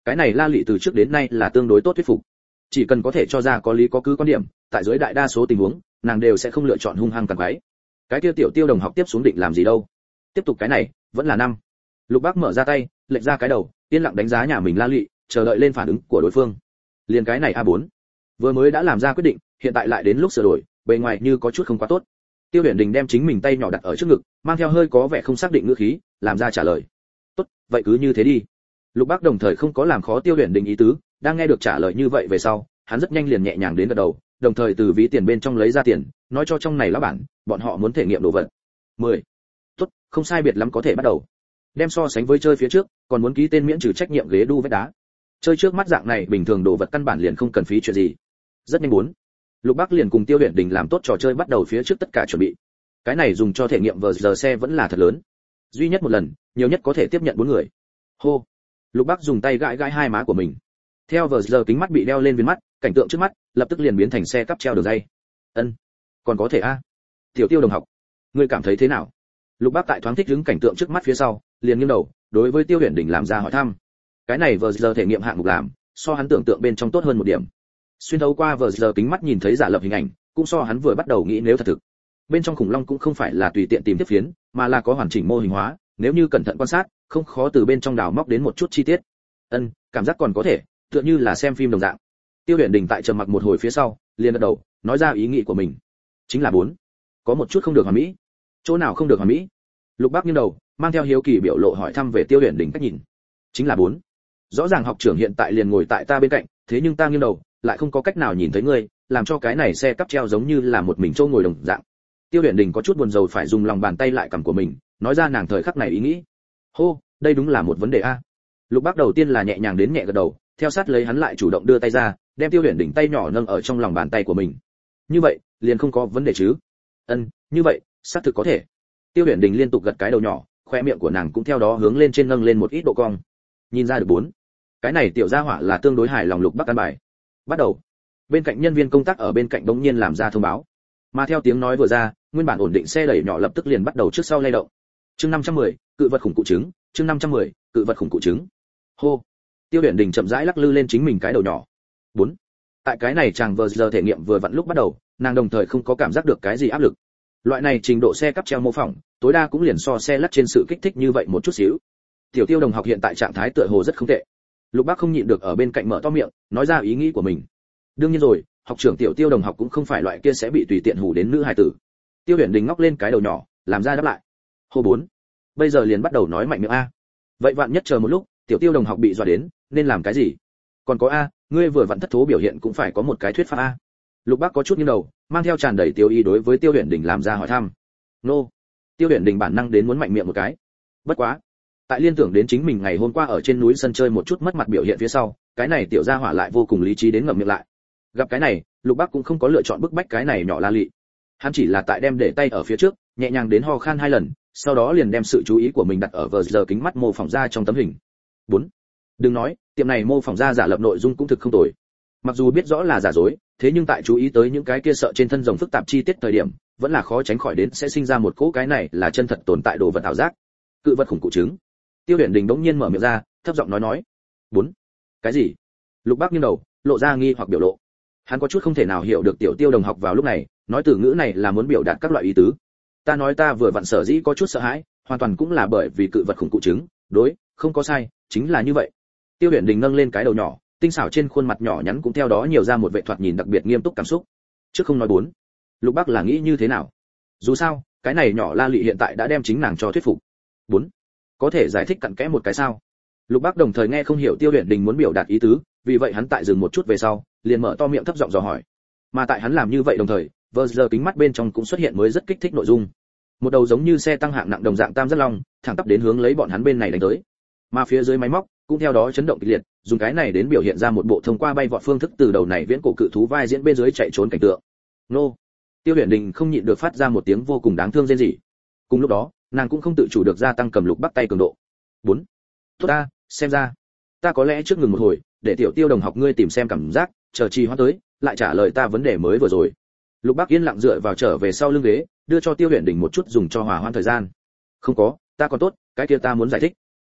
Cái này La Lị từ trước đến nay là tương đối tốt thuyết phục, chỉ cần có thể cho ra có lý có cứ quan điểm, tại dưới đại đa số tình huống nàng đều sẽ không lựa chọn hung hăng càng quái. Cái kia tiểu Tiêu đồng học tiếp xuống định làm gì đâu? Tiếp tục cái này vẫn là năm. Lục Bác mở ra tay lệch ra cái đầu, yên lặng đánh giá nhà mình La Lị, chờ đợi lên phản ứng của đối phương. Liền cái này a bốn, vừa mới đã làm ra quyết định, hiện tại lại đến lúc sửa đổi, bề ngoài như có chút không quá tốt. Tiêu Huyền Đình đem chính mình tay nhỏ đặt ở trước ngực, mang theo hơi có vẻ không xác định ngữ khí, làm ra trả lời. Tốt, vậy cứ như thế đi. Lục Bác đồng thời không có làm khó Tiêu Huyền Đình ý tứ, đang nghe được trả lời như vậy về sau, hắn rất nhanh liền nhẹ nhàng đến gật đầu, đồng thời từ ví tiền bên trong lấy ra tiền, nói cho trong này lão bản, bọn họ muốn thể nghiệm đồ vật. mười. Tốt, không sai biệt lắm có thể bắt đầu. Đem so sánh với chơi phía trước, còn muốn ký tên miễn trừ trách nhiệm ghế đu vách đá. Chơi trước mắt dạng này bình thường đồ vật căn bản liền không cần phí chuyện gì. Rất nhanh bốn. Lục Bác liền cùng Tiêu Huyền Đình làm tốt trò chơi bắt đầu phía trước tất cả chuẩn bị. Cái này dùng cho thể nghiệm vờ giờ xe vẫn là thật lớn. Duy nhất một lần, nhiều nhất có thể tiếp nhận bốn người. Hô. Lục Bác dùng tay gãi gãi hai má của mình. Theo vờ giờ kính mắt bị đeo lên viên mắt, cảnh tượng trước mắt lập tức liền biến thành xe cắp treo đường dây. Ân, còn có thể a. Tiểu Tiêu đồng học, ngươi cảm thấy thế nào? Lục Bác tại thoáng thích ứng cảnh tượng trước mắt phía sau, liền nghiêng đầu, đối với Tiêu Huyền Đình làm ra hỏi thăm. Cái này vờ giờ thể nghiệm hạng mục làm, so hắn tưởng tượng bên trong tốt hơn một điểm. Xuyên thấu qua vờ giờ kính mắt nhìn thấy giả lập hình ảnh, cũng so hắn vừa bắt đầu nghĩ nếu thật thực. Bên trong khủng long cũng không phải là tùy tiện tìm tiếp phiến, mà là có hoàn chỉnh mô hình hóa, nếu như cẩn thận quan sát, không khó từ bên trong đào móc đến một chút chi tiết. Ân, cảm giác còn có thể, tựa như là xem phim đồng dạng. Tiêu Huyền Đình tại trầm mặc một hồi phía sau, liền gật đầu, nói ra ý nghĩ của mình. Chính là bốn, có một chút không được hoàn mỹ. Chỗ nào không được hoàn mỹ? Lục Bác nghiêng đầu, mang theo hiếu kỳ biểu lộ hỏi thăm về Tiêu Huyền Đình cách nhìn. Chính là bốn, rõ ràng học trưởng hiện tại liền ngồi tại ta bên cạnh, thế nhưng ta nghiêng đầu, lại không có cách nào nhìn thấy ngươi, làm cho cái này xe cắp treo giống như là một mình châu ngồi đồng dạng. Tiêu Huyền Đình có chút buồn rầu phải dùng lòng bàn tay lại cầm của mình, nói ra nàng thời khắc này ý nghĩ. Hô, đây đúng là một vấn đề a. Lục Bác đầu tiên là nhẹ nhàng đến nhẹ gật đầu, theo sát lấy hắn lại chủ động đưa tay ra, đem Tiêu Huyền Đình tay nhỏ nâng ở trong lòng bàn tay của mình. Như vậy, liền không có vấn đề chứ? Ân, như vậy, xác thực có thể. Tiêu Huyền Đình liên tục gật cái đầu nhỏ, khoe miệng của nàng cũng theo đó hướng lên trên nâng lên một ít độ cong. Nhìn ra được bốn, cái này tiểu gia hỏa là tương đối hài lòng. Lục Bác căn bài. Bắt đầu. Bên cạnh nhân viên công tác ở bên cạnh đống nhiên làm ra thông báo. Mà theo tiếng nói vừa ra, nguyên bản ổn định xe đẩy nhỏ lập tức liền bắt đầu trước sau lay động. Chương năm trăm mười, cự vật khủng cụ trứng, chương năm trăm mười, cự vật khủng cụ trứng. Hô. Tiêu Huyền Đình chậm rãi lắc lư lên chính mình cái đầu nhỏ. bốn. Tại cái này chàng vừa giờ thể nghiệm vừa vặn lúc bắt đầu, nàng đồng thời không có cảm giác được cái gì áp lực. Loại này trình độ xe cắp treo mô phỏng, tối đa cũng liền so xe lắc trên sự kích thích như vậy một chút xíu. Tiểu Tiêu đồng học hiện tại trạng thái tựa hồ rất không tệ. Lục Bác không nhịn được ở bên cạnh mở to miệng, nói ra ý nghĩ của mình. Đương nhiên rồi, học trưởng Tiểu Tiêu đồng học cũng không phải loại kia sẽ bị tùy tiện hù đến nữ hài tử. Tiêu Huyền Đình ngóc lên cái đầu nhỏ, làm ra đáp lại. Hô bốn. Bây giờ liền bắt đầu nói mạnh miệng a. Vậy vạn nhất chờ một lúc, Tiểu Tiêu đồng học bị dọa đến, nên làm cái gì? Còn có a, ngươi vừa vặn thất thố biểu hiện cũng phải có một cái thuyết pháp a. Lục Bác có chút nghiêng đầu, mang theo tràn đầy tiêu ý đối với Tiêu Huyền Đình làm ra hỏi thăm. Nô. Tiêu Huyền Đình bản năng đến muốn mạnh miệng một cái. Bất quá, tại liên tưởng đến chính mình ngày hôm qua ở trên núi sân chơi một chút mất mặt biểu hiện phía sau, cái này tiểu gia hỏa lại vô cùng lý trí đến ngậm miệng lại. Gặp cái này, Lục Bác cũng không có lựa chọn bức bách cái này nhỏ La Lị. Hắn chỉ là tại đem để tay ở phía trước, nhẹ nhàng đến ho khan hai lần, sau đó liền đem sự chú ý của mình đặt ở vờ giờ kính mắt mô phỏng ra trong tấm hình. bốn. Đừng nói, tiệm này mô phỏng ra giả lập nội dung cũng thực không tồi. Mặc dù biết rõ là giả dối, thế nhưng tại chú ý tới những cái kia sợ trên thân rồng phức tạp chi tiết thời điểm, vẫn là khó tránh khỏi đến sẽ sinh ra một cỗ cái này là chân thật tồn tại đồ vật ảo giác. Cự vật khủng cụ trứng. Tiêu Huyền Đình bỗng nhiên mở miệng ra, thấp giọng nói nói. bốn. Cái gì? Lục Bác nghiêng đầu, lộ ra nghi hoặc biểu lộ. Hắn có chút không thể nào hiểu được Tiểu Tiêu đồng học vào lúc này, nói từ ngữ này là muốn biểu đạt các loại ý tứ. Ta nói ta vừa vặn sở dĩ có chút sợ hãi, hoàn toàn cũng là bởi vì cự vật khủng cụ trứng, đối, không có sai, chính là như vậy. Tiêu Huyền Đình nâng lên cái đầu nhỏ, tinh xảo trên khuôn mặt nhỏ nhắn cũng theo đó nhiều ra một vẻ thoạt nhìn đặc biệt nghiêm túc cảm xúc. Trước không nói bốn, Lục Bác là nghĩ như thế nào? Dù sao, cái này nhỏ La Lị hiện tại đã đem chính nàng cho thuyết phục. bốn. Có thể giải thích cặn kẽ một cái sao? Lục Bác đồng thời nghe không hiểu Tiêu Huyền Đình muốn biểu đạt ý tứ, vì vậy hắn tại dừng một chút về sau, liền mở to miệng thấp giọng dò hỏi. Mà tại hắn làm như vậy đồng thời, vờ giờ kính mắt bên trong cũng xuất hiện mới rất kích thích nội dung. Một đầu giống như xe tăng hạng nặng đồng dạng tam giác long, thẳng tắp đến hướng lấy bọn hắn bên này đánh tới. Mà phía dưới máy móc cũng theo đó chấn động kịch liệt, dùng cái này đến biểu hiện ra một bộ thông qua bay vọt phương thức từ đầu này viễn cổ cự thú vai diễn bên dưới chạy trốn cảnh tượng. Nô. Tiêu Huyền Đình không nhịn được phát ra một tiếng vô cùng đáng thương rên rỉ. Cùng lúc đó, nàng cũng không tự chủ được gia tăng cầm Lục Bác tay cường độ. bốn. Tốt ta, xem ra, ta có lẽ trước ngừng một hồi, để Tiểu Tiêu đồng học ngươi tìm xem cảm giác, chờ chi hóa tới, lại trả lời ta vấn đề mới vừa rồi. Lục Bác yên lặng dựa vào trở về sau lưng ghế, đưa cho Tiêu Huyền Đình một chút dùng cho hòa hoãn thời gian. Không có, ta còn tốt, cái kia ta muốn giải thích.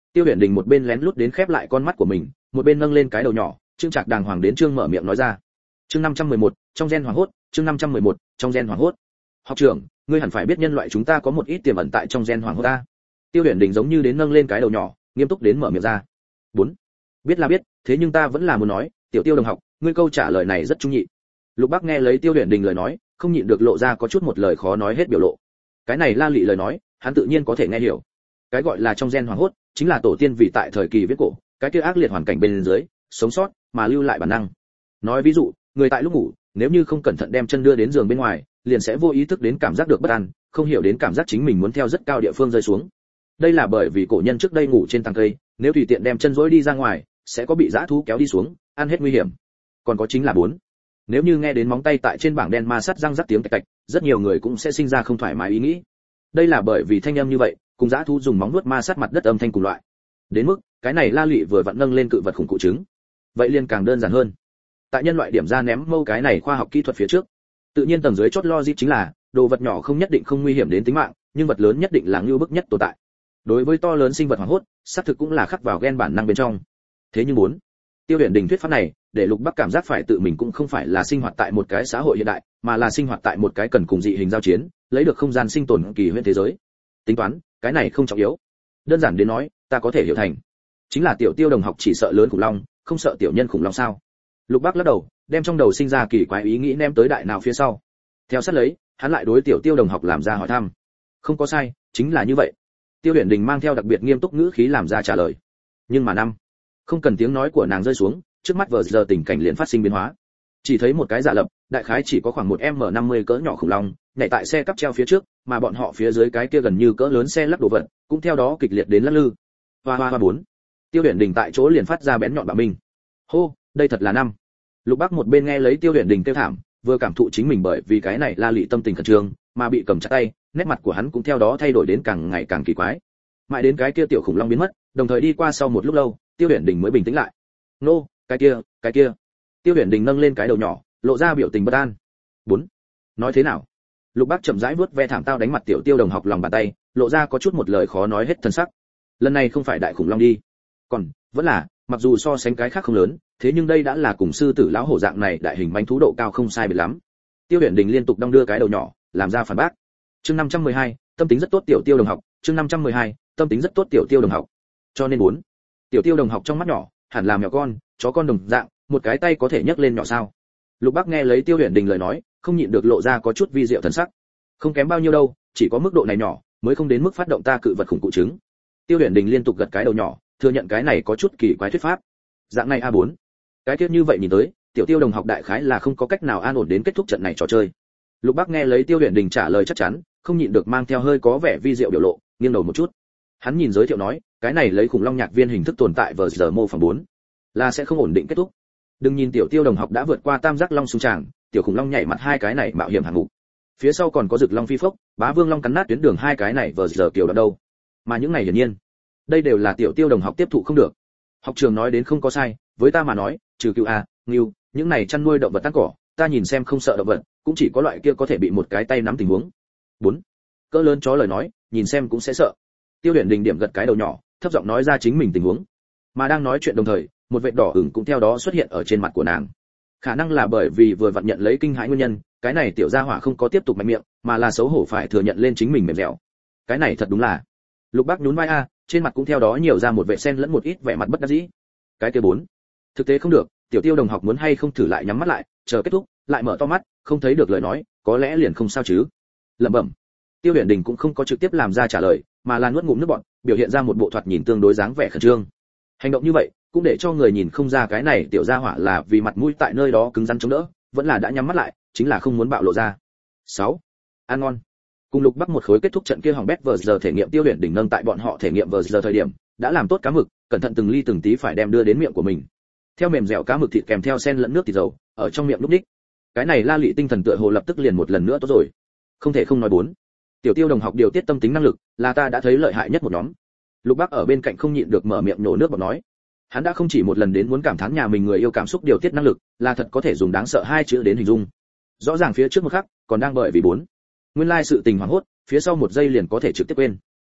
Tiêu Huyền Đình một bên lén lút đến khép lại con mắt của mình, một bên nâng lên cái đầu nhỏ, trương trạc đàng hoàng đến trương mở miệng nói ra. Chương năm trăm mười một, trong gen hoàng hốt, chương năm trăm mười một, trong gen hoàng hốt. Học trưởng, ngươi hẳn phải biết nhân loại chúng ta có một ít tiềm ẩn tại trong gen hoàng hốt ta. Tiêu Huyền Đình giống như đến nâng lên cái đầu nhỏ, nghiêm túc đến mở miệng ra. Bốn. Biết là biết, thế nhưng ta vẫn là muốn nói, tiểu Tiêu đồng học, ngươi câu trả lời này rất trung nhị. Lục Bắc nghe lấy Tiêu Huyền Đình lời nói, không nhịn được lộ ra có chút một lời khó nói hết biểu lộ. Cái này La Lị lời nói, hắn tự nhiên có thể nghe hiểu. Cái gọi là trong gen hoàng hốt, chính là tổ tiên vì tại thời kỳ viết cổ, cái kia ác liệt hoàn cảnh bên dưới, sống sót mà lưu lại bản năng. Nói ví dụ, người tại lúc ngủ, nếu như không cẩn thận đem chân đưa đến giường bên ngoài, liền sẽ vô ý thức đến cảm giác được bất an, không hiểu đến cảm giác chính mình muốn theo rất cao địa phương rơi xuống. Đây là bởi vì cổ nhân trước đây ngủ trên tàng cây, nếu tùy tiện đem chân rỗi đi ra ngoài, sẽ có bị dã thú kéo đi xuống, ăn hết nguy hiểm. Còn có chính là bốn. Nếu như nghe đến móng tay tại trên bảng đen ma sát răng rắc tiếng tạch tạch, rất nhiều người cũng sẽ sinh ra không thoải mái ý nghĩ. Đây là bởi vì thanh âm như vậy, cùng dã thú dùng móng vuốt ma sát mặt đất âm thanh cùng loại. Đến mức, cái này La Lụy vừa vặn nâng lên cự vật khủng cụ trứng. Vậy liền càng đơn giản hơn. Tại nhân loại điểm ra ném mâu cái này khoa học kỹ thuật phía trước, tự nhiên tầng dưới chốt logic chính là, đồ vật nhỏ không nhất định không nguy hiểm đến tính mạng, nhưng vật lớn nhất định là ngưu bức nhất tồn tại. Đối với to lớn sinh vật hoảng hốt, xác thực cũng là khắc vào gen bản năng bên trong. Thế nhưng muốn, Tiêu Huyền Đình thuyết pháp này, để Lục Bắc cảm giác phải tự mình cũng không phải là sinh hoạt tại một cái xã hội hiện đại, mà là sinh hoạt tại một cái cần cùng dị hình giao chiến, lấy được không gian sinh tồn kỳ huyễn thế giới. Tính toán, cái này không trọng yếu. Đơn giản đến nói, ta có thể hiểu thành, chính là tiểu Tiêu đồng học chỉ sợ lớn khủng long, không sợ tiểu nhân khủng long sao? Lục Bắc lắc đầu, đem trong đầu sinh ra kỳ quái ý nghĩ ném tới đại nào phía sau. Theo sát lấy, hắn lại đối tiểu Tiêu đồng học làm ra hỏi thăm. Không có sai, chính là như vậy. Tiêu Huyền Đình mang theo đặc biệt nghiêm túc ngữ khí làm ra trả lời. Nhưng mà năm, không cần tiếng nói của nàng rơi xuống, trước mắt vờ giờ tình cảnh liền phát sinh biến hóa. Chỉ thấy một cái giả lập, đại khái chỉ có khoảng một em năm mươi cỡ nhỏ khủng long, nhảy tại xe cắp treo phía trước, mà bọn họ phía dưới cái kia gần như cỡ lớn xe lắc đồ vật, cũng theo đó kịch liệt đến lắc lư. Hoa hoa hoa bốn. Tiêu Huyền Đình tại chỗ liền phát ra bén nhọn bạo minh. Hô, đây thật là năm. Lục Bắc một bên nghe lấy Tiêu Huyền Đình kêu thảm, vừa cảm thụ chính mình bởi vì cái này La Lị tâm tình khẩn trương, mà bị cầm chặt tay, nét mặt của hắn cũng theo đó thay đổi đến càng ngày càng kỳ quái. Mãi đến cái kia tiểu khủng long biến mất, đồng thời đi qua sau một lúc lâu, Tiêu Huyền Đình mới bình tĩnh lại. Nô, cái kia, cái kia. Tiêu Huyền Đình nâng lên cái đầu nhỏ, lộ ra biểu tình bất an. Bốn. Nói thế nào? Lục Bắc chậm rãi vuốt ve thảm tao đánh mặt tiểu Tiêu đồng học lòng bàn tay, lộ ra có chút một lời khó nói hết thân sắc. Lần này không phải đại khủng long đi, còn vẫn là, mặc dù so sánh cái khác không lớn, thế nhưng đây đã là cùng sư tử lão hổ dạng này đại hình manh thú độ cao không sai biệt lắm. Tiêu Huyền Đình liên tục đong đưa cái đầu nhỏ, làm ra phản bác. Chương năm trăm mười hai, tâm tính rất tốt tiểu Tiêu đồng học, chương năm trăm mười hai, tâm tính rất tốt tiểu Tiêu đồng học. Cho nên muốn, tiểu Tiêu đồng học trong mắt nhỏ, hẳn là mèo con, chó con đồng dạng, một cái tay có thể nhấc lên nhỏ sao? Lục Bắc nghe lấy Tiêu Huyền Đình lời nói, không nhịn được lộ ra có chút vi diệu thần sắc. Không kém bao nhiêu đâu, chỉ có mức độ này nhỏ, mới không đến mức phát động ta cự vật khủng cụ trứng. Tiêu Huyền Đình liên tục gật cái đầu nhỏ, thừa nhận cái này có chút kỳ quái thuyết pháp. Dạng này a bốn. Cái tiết như vậy nhìn tới, tiểu Tiêu đồng học đại khái là không có cách nào an ổn đến kết thúc trận này trò chơi. Lục Bắc nghe lấy Tiêu Huyền Đình trả lời chắc chắn, không nhịn được mang theo hơi có vẻ vi diệu biểu lộ, nghiêng đầu một chút. Hắn nhìn giới thiệu nói, cái này lấy khủng long nhạc viên hình thức tồn tại vờ giờ mô phỏng bốn, là sẽ không ổn định kết thúc. Đừng nhìn tiểu Tiêu đồng học đã vượt qua tam giác long xung tràng, tiểu khủng long nhảy mặt hai cái này mạo hiểm hạng mục. Phía sau còn có rực long phi phốc, bá vương long cắn nát tuyến đường hai cái này vờ giờ kiểu đó đâu. Mà những này hiển nhiên, đây đều là tiểu Tiêu đồng học tiếp thụ không được. Học trường nói đến không có sai, với ta mà nói, trừ cừu a, ngưu, những này chăn nuôi động vật tán cỏ, ta nhìn xem không sợ động vật, cũng chỉ có loại kia có thể bị một cái tay nắm tình huống. Bốn. Cỡ lớn chó lời nói, nhìn xem cũng sẽ sợ. Tiêu Huyền Đình điểm gật cái đầu nhỏ, thấp giọng nói ra chính mình tình huống. Mà đang nói chuyện đồng thời, một vệt đỏ ửng cũng theo đó xuất hiện ở trên mặt của nàng. Khả năng là bởi vì vừa vặn nhận lấy kinh hãi nguyên nhân, cái này tiểu gia hỏa không có tiếp tục mạnh miệng, mà là xấu hổ phải thừa nhận lên chính mình mềm dẻo. Cái này thật đúng là. Lục Bắc nhún vai a, trên mặt cũng theo đó nhiều ra một vẻ sen lẫn một ít vẻ mặt bất đắc dĩ. Cái kia bốn. Thực tế không được, tiểu Tiêu đồng học muốn hay không thử lại nhắm mắt lại, chờ kết thúc, lại mở to mắt, không thấy được lời nói, có lẽ liền không sao chứ. Lẩm bẩm. Tiêu Huyền Đình cũng không có trực tiếp làm ra trả lời, mà là nuốt ngụm nước bọt, biểu hiện ra một bộ thoạt nhìn tương đối dáng vẻ khẩn trương. Hành động như vậy, cũng để cho người nhìn không ra cái này tiểu gia hỏa là vì mặt mũi tại nơi đó cứng rắn chống đỡ, vẫn là đã nhắm mắt lại, chính là không muốn bạo lộ ra. Sáu. Ăn ngon. Cùng Lục Bắc một khối kết thúc trận kia hỏng bét vờ giờ thể nghiệm Tiêu Huyền Đình nâng tại bọn họ thể nghiệm vờ giờ thời điểm, đã làm tốt cá mực, cẩn thận từng ly từng tí phải đem đưa đến miệng của mình. Theo mềm dẻo cá mực thịt kèm theo sen lẫn nước thịt dầu, ở trong miệng lúc ních. Cái này La Lị tinh thần tựa hồ lập tức liền một lần nữa tốt rồi. Không thể không nói bốn. Tiểu Tiêu đồng học điều tiết tâm tính năng lực, là ta đã thấy lợi hại nhất một nhóm. Lục Bắc ở bên cạnh không nhịn được mở miệng nhổ nước bọt nói. Hắn đã không chỉ một lần đến muốn cảm thán nhà mình người yêu cảm xúc điều tiết năng lực, là thật có thể dùng đáng sợ hai chữ đến hình dung. Rõ ràng phía trước một khắc, còn đang bởi vì bốn. Nguyên lai sự tình hoảng hốt, phía sau một giây liền có thể trực tiếp quên.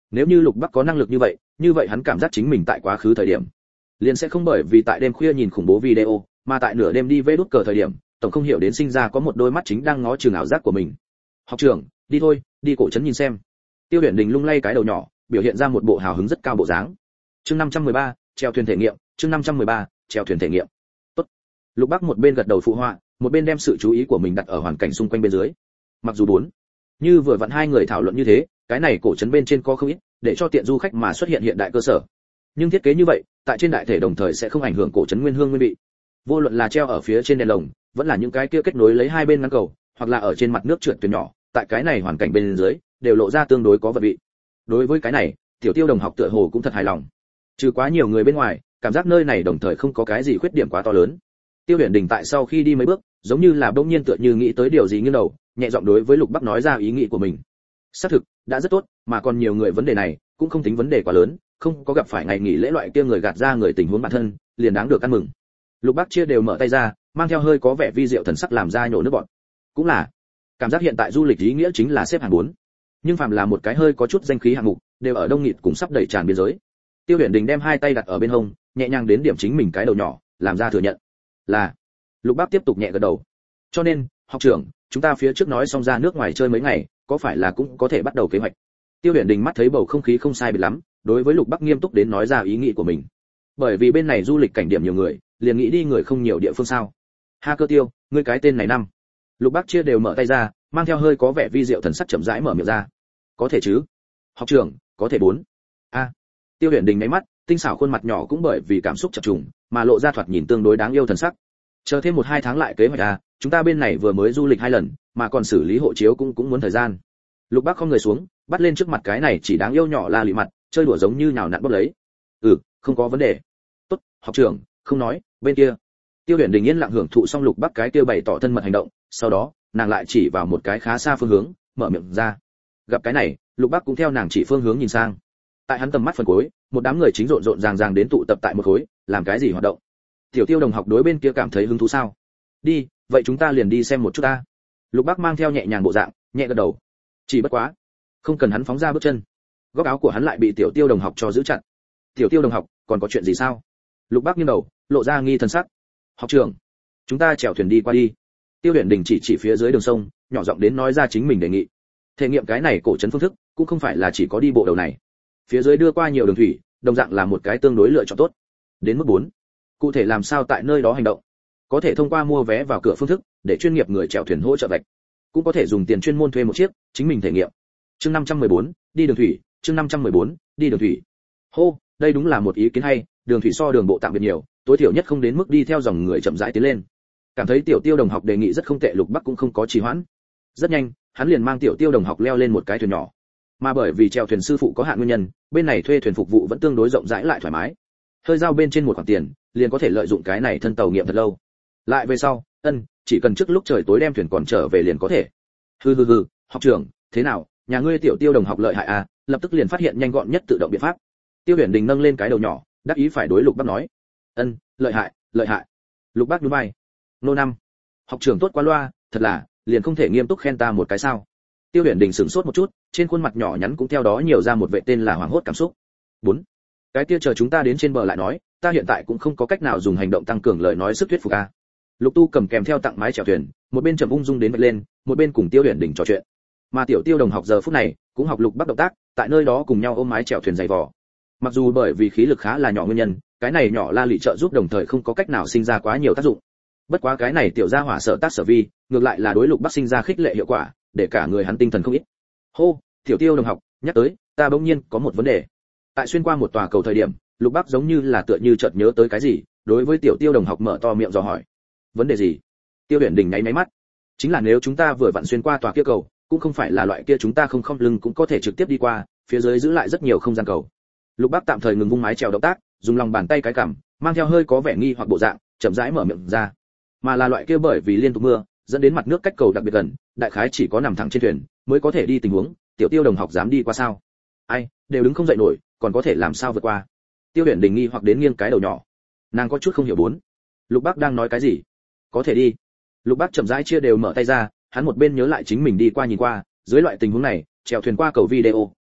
Nếu như Lục Bắc có năng lực như vậy, như vậy hắn cảm giác chính mình tại quá khứ thời điểm liền sẽ không bởi vì tại đêm khuya nhìn khủng bố video, mà tại nửa đêm đi vẽ đút cờ thời điểm, tổng không hiểu đến sinh ra có một đôi mắt chính đang ngó chừng ảo giác của mình. Học trưởng, đi thôi, đi cổ trấn nhìn xem. Tiêu Huyền Đình lung lay cái đầu nhỏ, biểu hiện ra một bộ hào hứng rất cao bộ dáng. Chương năm trăm mười ba, chèo thuyền thể nghiệm, chương năm trăm mười ba, chèo thuyền thể nghiệm. Tốt. Lục Bắc một bên gật đầu phụ họa, một bên đem sự chú ý của mình đặt ở hoàn cảnh xung quanh bên dưới. Mặc dù bốn, như vừa vặn hai người thảo luận như thế, cái này cổ trấn bên trên có không ít, để cho tiện du khách mà xuất hiện hiện đại cơ sở. Nhưng thiết kế như vậy, tại trên đại thể đồng thời sẽ không ảnh hưởng cổ trấn nguyên hương nguyên vị. Vô luận là treo ở phía trên đèn lồng, vẫn là những cái kia kết nối lấy hai bên ngăn cầu, hoặc là ở trên mặt nước trượt thuyền nhỏ, tại cái này hoàn cảnh bên dưới, đều lộ ra tương đối có vật vị. Đối với cái này, Tiểu Tiêu đồng học tựa hồ cũng thật hài lòng. Trừ quá nhiều người bên ngoài, cảm giác nơi này đồng thời không có cái gì khuyết điểm quá to lớn. Tiêu Huyền Đình tại sau khi đi mấy bước, giống như là bỗng nhiên tựa như nghĩ tới điều gì nghiêng đầu, nhẹ giọng đối với Lục Bắc nói ra ý nghĩ của mình. Xác thực, đã rất tốt, mà còn nhiều người vấn đề này, cũng không tính vấn đề quá lớn, không có gặp phải ngày nghỉ lễ loại kia người gạt ra người tình huống bản thân, liền đáng được ăn mừng. Lục Bắc chia đều mở tay ra, mang theo hơi có vẻ vi diệu thần sắc làm ra nhổ nước bọt. Cũng là, cảm giác hiện tại du lịch ý nghĩa chính là xếp hạng bốn. Nhưng phàm là một cái hơi có chút danh khí hạng mục, đều ở đông nghịt cùng sắp đầy tràn biên giới. Tiêu Huyền Đình đem hai tay đặt ở bên hông, nhẹ nhàng đến điểm chính mình cái đầu nhỏ, làm ra thừa nhận. Là. Lục Bắc tiếp tục nhẹ gật đầu. Cho nên, học trưởng, chúng ta phía trước nói xong ra nước ngoài chơi mấy ngày, có phải là cũng có thể bắt đầu kế hoạch. Tiêu Huyền Đình mắt thấy bầu không khí không sai biệt lắm, đối với Lục Bắc nghiêm túc đến nói ra ý nghĩ của mình. Bởi vì bên này du lịch cảnh điểm nhiều người, liền nghĩ đi người không nhiều địa phương sao? Ha Cơ Tiêu, ngươi cái tên này năm. Lục Bắc chia đều mở tay ra, mang theo hơi có vẻ vi diệu thần sắc chậm rãi mở miệng ra. Có thể chứ? Học trưởng, có thể bốn. A. À. Tiêu Huyền Đình mấy mắt, tinh xảo khuôn mặt nhỏ cũng bởi vì cảm xúc chập trùng, mà lộ ra thoạt nhìn tương đối đáng yêu thần sắc. Chờ thêm một hai tháng lại kế hoạch à, chúng ta bên này vừa mới du lịch hai lần, mà còn xử lý hộ chiếu cũng cũng muốn thời gian. Lục Bắc không người xuống, bắt lên trước mặt cái này chỉ đáng yêu nhỏ la lị mặt, chơi đùa giống như nhào nặn bóp lấy. Ừ, không có vấn đề. Tốt, học trưởng, không nói, bên kia. Tiêu Huyền Đình yên lặng hưởng thụ xong Lục Bắc cái kia bày tỏ thân mật hành động, sau đó, nàng lại chỉ vào một cái khá xa phương hướng, mở miệng ra. Gặp cái này, Lục Bắc cũng theo nàng chỉ phương hướng nhìn sang. Tại hắn tầm mắt phần cuối, một đám người chính rộn rộn ràng ràng đến tụ tập tại một khối, làm cái gì hoạt động. Tiểu Tiêu đồng học đối bên kia cảm thấy hứng thú sao? Đi, vậy chúng ta liền đi xem một chút ta. Lục Bắc mang theo nhẹ nhàng bộ dạng, nhẹ gật đầu. Chỉ bất quá, không cần hắn phóng ra bước chân, góc áo của hắn lại bị Tiểu Tiêu đồng học cho giữ chặt. Tiểu Tiêu đồng học, còn có chuyện gì sao? Lục Bắc nghiêng đầu, lộ ra nghi thần sắc. Học trưởng, chúng ta chèo thuyền đi qua đi. Tiêu Huyền Đình chỉ chỉ phía dưới đường sông, nhỏ giọng đến nói ra chính mình đề nghị. Thể nghiệm cái này cổ trấn phương thức, cũng không phải là chỉ có đi bộ đầu này. Phía dưới đưa qua nhiều đường thủy, đồng dạng là một cái tương đối lựa chọn tốt. Đến mức bốn, cụ thể làm sao tại nơi đó hành động? Có thể thông qua mua vé vào cửa phương thức, để chuyên nghiệp người chèo thuyền hỗ trợ vạch. Cũng có thể dùng tiền chuyên môn thuê một chiếc, chính mình thể nghiệm. Chương năm trăm mười bốn, đi đường thủy, chương năm trăm mười bốn, đi đường thủy. Hô, đây đúng là một ý kiến hay, đường thủy so đường bộ tạm biệt nhiều, tối thiểu nhất không đến mức đi theo dòng người chậm rãi tiến lên. Cảm thấy Tiểu Tiêu đồng học đề nghị rất không tệ, Lục Bắc cũng không có trì hoãn. Rất nhanh, hắn liền mang Tiểu Tiêu đồng học leo lên một cái thuyền nhỏ. Mà bởi vì chèo thuyền sư phụ có hạn nguyên nhân, bên này thuê thuyền phục vụ vẫn tương đối rộng rãi lại thoải mái. Hơi giao bên trên một khoản tiền, liền có thể lợi dụng cái này thân tàu nghiệm thật lâu. Lại về sau, ân, chỉ cần trước lúc trời tối đem thuyền còn trở về liền có thể. Hừ hừ hừ, học trưởng, thế nào, nhà ngươi Tiểu Tiêu đồng học lợi hại à, lập tức liền phát hiện nhanh gọn nhất tự động biện pháp. Tiêu Huyền Đình nâng lên cái đầu nhỏ, đắc ý phải đối Lục Bắc nói. Ân, lợi hại, lợi hại. Lục Bắc nhún vai. Nô năm, học trưởng tốt quá loa, thật là, liền không thể nghiêm túc khen ta một cái sao? Tiêu Huyền Đình sửng sốt một chút, trên khuôn mặt nhỏ nhắn cũng theo đó nhiều ra một vẻ tên là hoảng hốt cảm xúc. Bốn, cái kia chờ chúng ta đến trên bờ lại nói, ta hiện tại cũng không có cách nào dùng hành động tăng cường lời nói sức thuyết phục a. Lục Tu cầm kèm theo tặng mái chèo thuyền, một bên chậm ung dung đến vạch lên, một bên cùng Tiêu Huyền Đình trò chuyện. Mà Tiểu Tiêu đồng học giờ phút này cũng học Lục Bắc động tác, tại nơi đó cùng nhau ôm mái chèo thuyền dày vò. Mặc dù bởi vì khí lực khá là nhỏ nguyên nhân, cái này nhỏ la lị trợ giúp đồng thời không có cách nào sinh ra quá nhiều tác dụng. Bất quá cái này tiểu gia hỏa sở tác sở vi, ngược lại là đối Lục Bắc sinh ra khích lệ hiệu quả, để cả người hắn tinh thần không ít. Hô, Tiểu Tiêu đồng học, nhắc tới, ta bỗng nhiên có một vấn đề. Tại xuyên qua một tòa cầu thời điểm, Lục Bắc giống như là tựa như chợt nhớ tới cái gì, đối với Tiểu Tiêu đồng học mở to miệng dò hỏi. Vấn đề gì? Tiêu Huyền Đình nháy máy mắt. Chính là nếu chúng ta vừa vặn xuyên qua tòa kia cầu, cũng không phải là loại kia chúng ta không không lưng cũng có thể trực tiếp đi qua, phía dưới giữ lại rất nhiều không gian cầu. Lục Bắc tạm thời ngừng vung mái chèo động tác, dùng lòng bàn tay cái cằm, mang theo hơi có vẻ nghi hoặc bộ dạng, chậm rãi mở miệng ra. Mà là loại kia bởi vì liên tục mưa, dẫn đến mặt nước cách cầu đặc biệt gần, đại khái chỉ có nằm thẳng trên thuyền mới có thể đi tình huống, Tiểu Tiêu đồng học dám đi qua sao? Ai, đều đứng không dậy nổi, còn có thể làm sao vượt qua? Tiêu Huyền Đình nghi hoặc đến nghiêng cái đầu nhỏ. Nàng có chút không hiểu bốn. Lục Bắc đang nói cái gì? Có thể đi. Lục Bắc chậm rãi chia đều mở tay ra, hắn một bên nhớ lại chính mình đi qua nhìn qua, dưới loại tình huống này, chèo thuyền qua cầu video,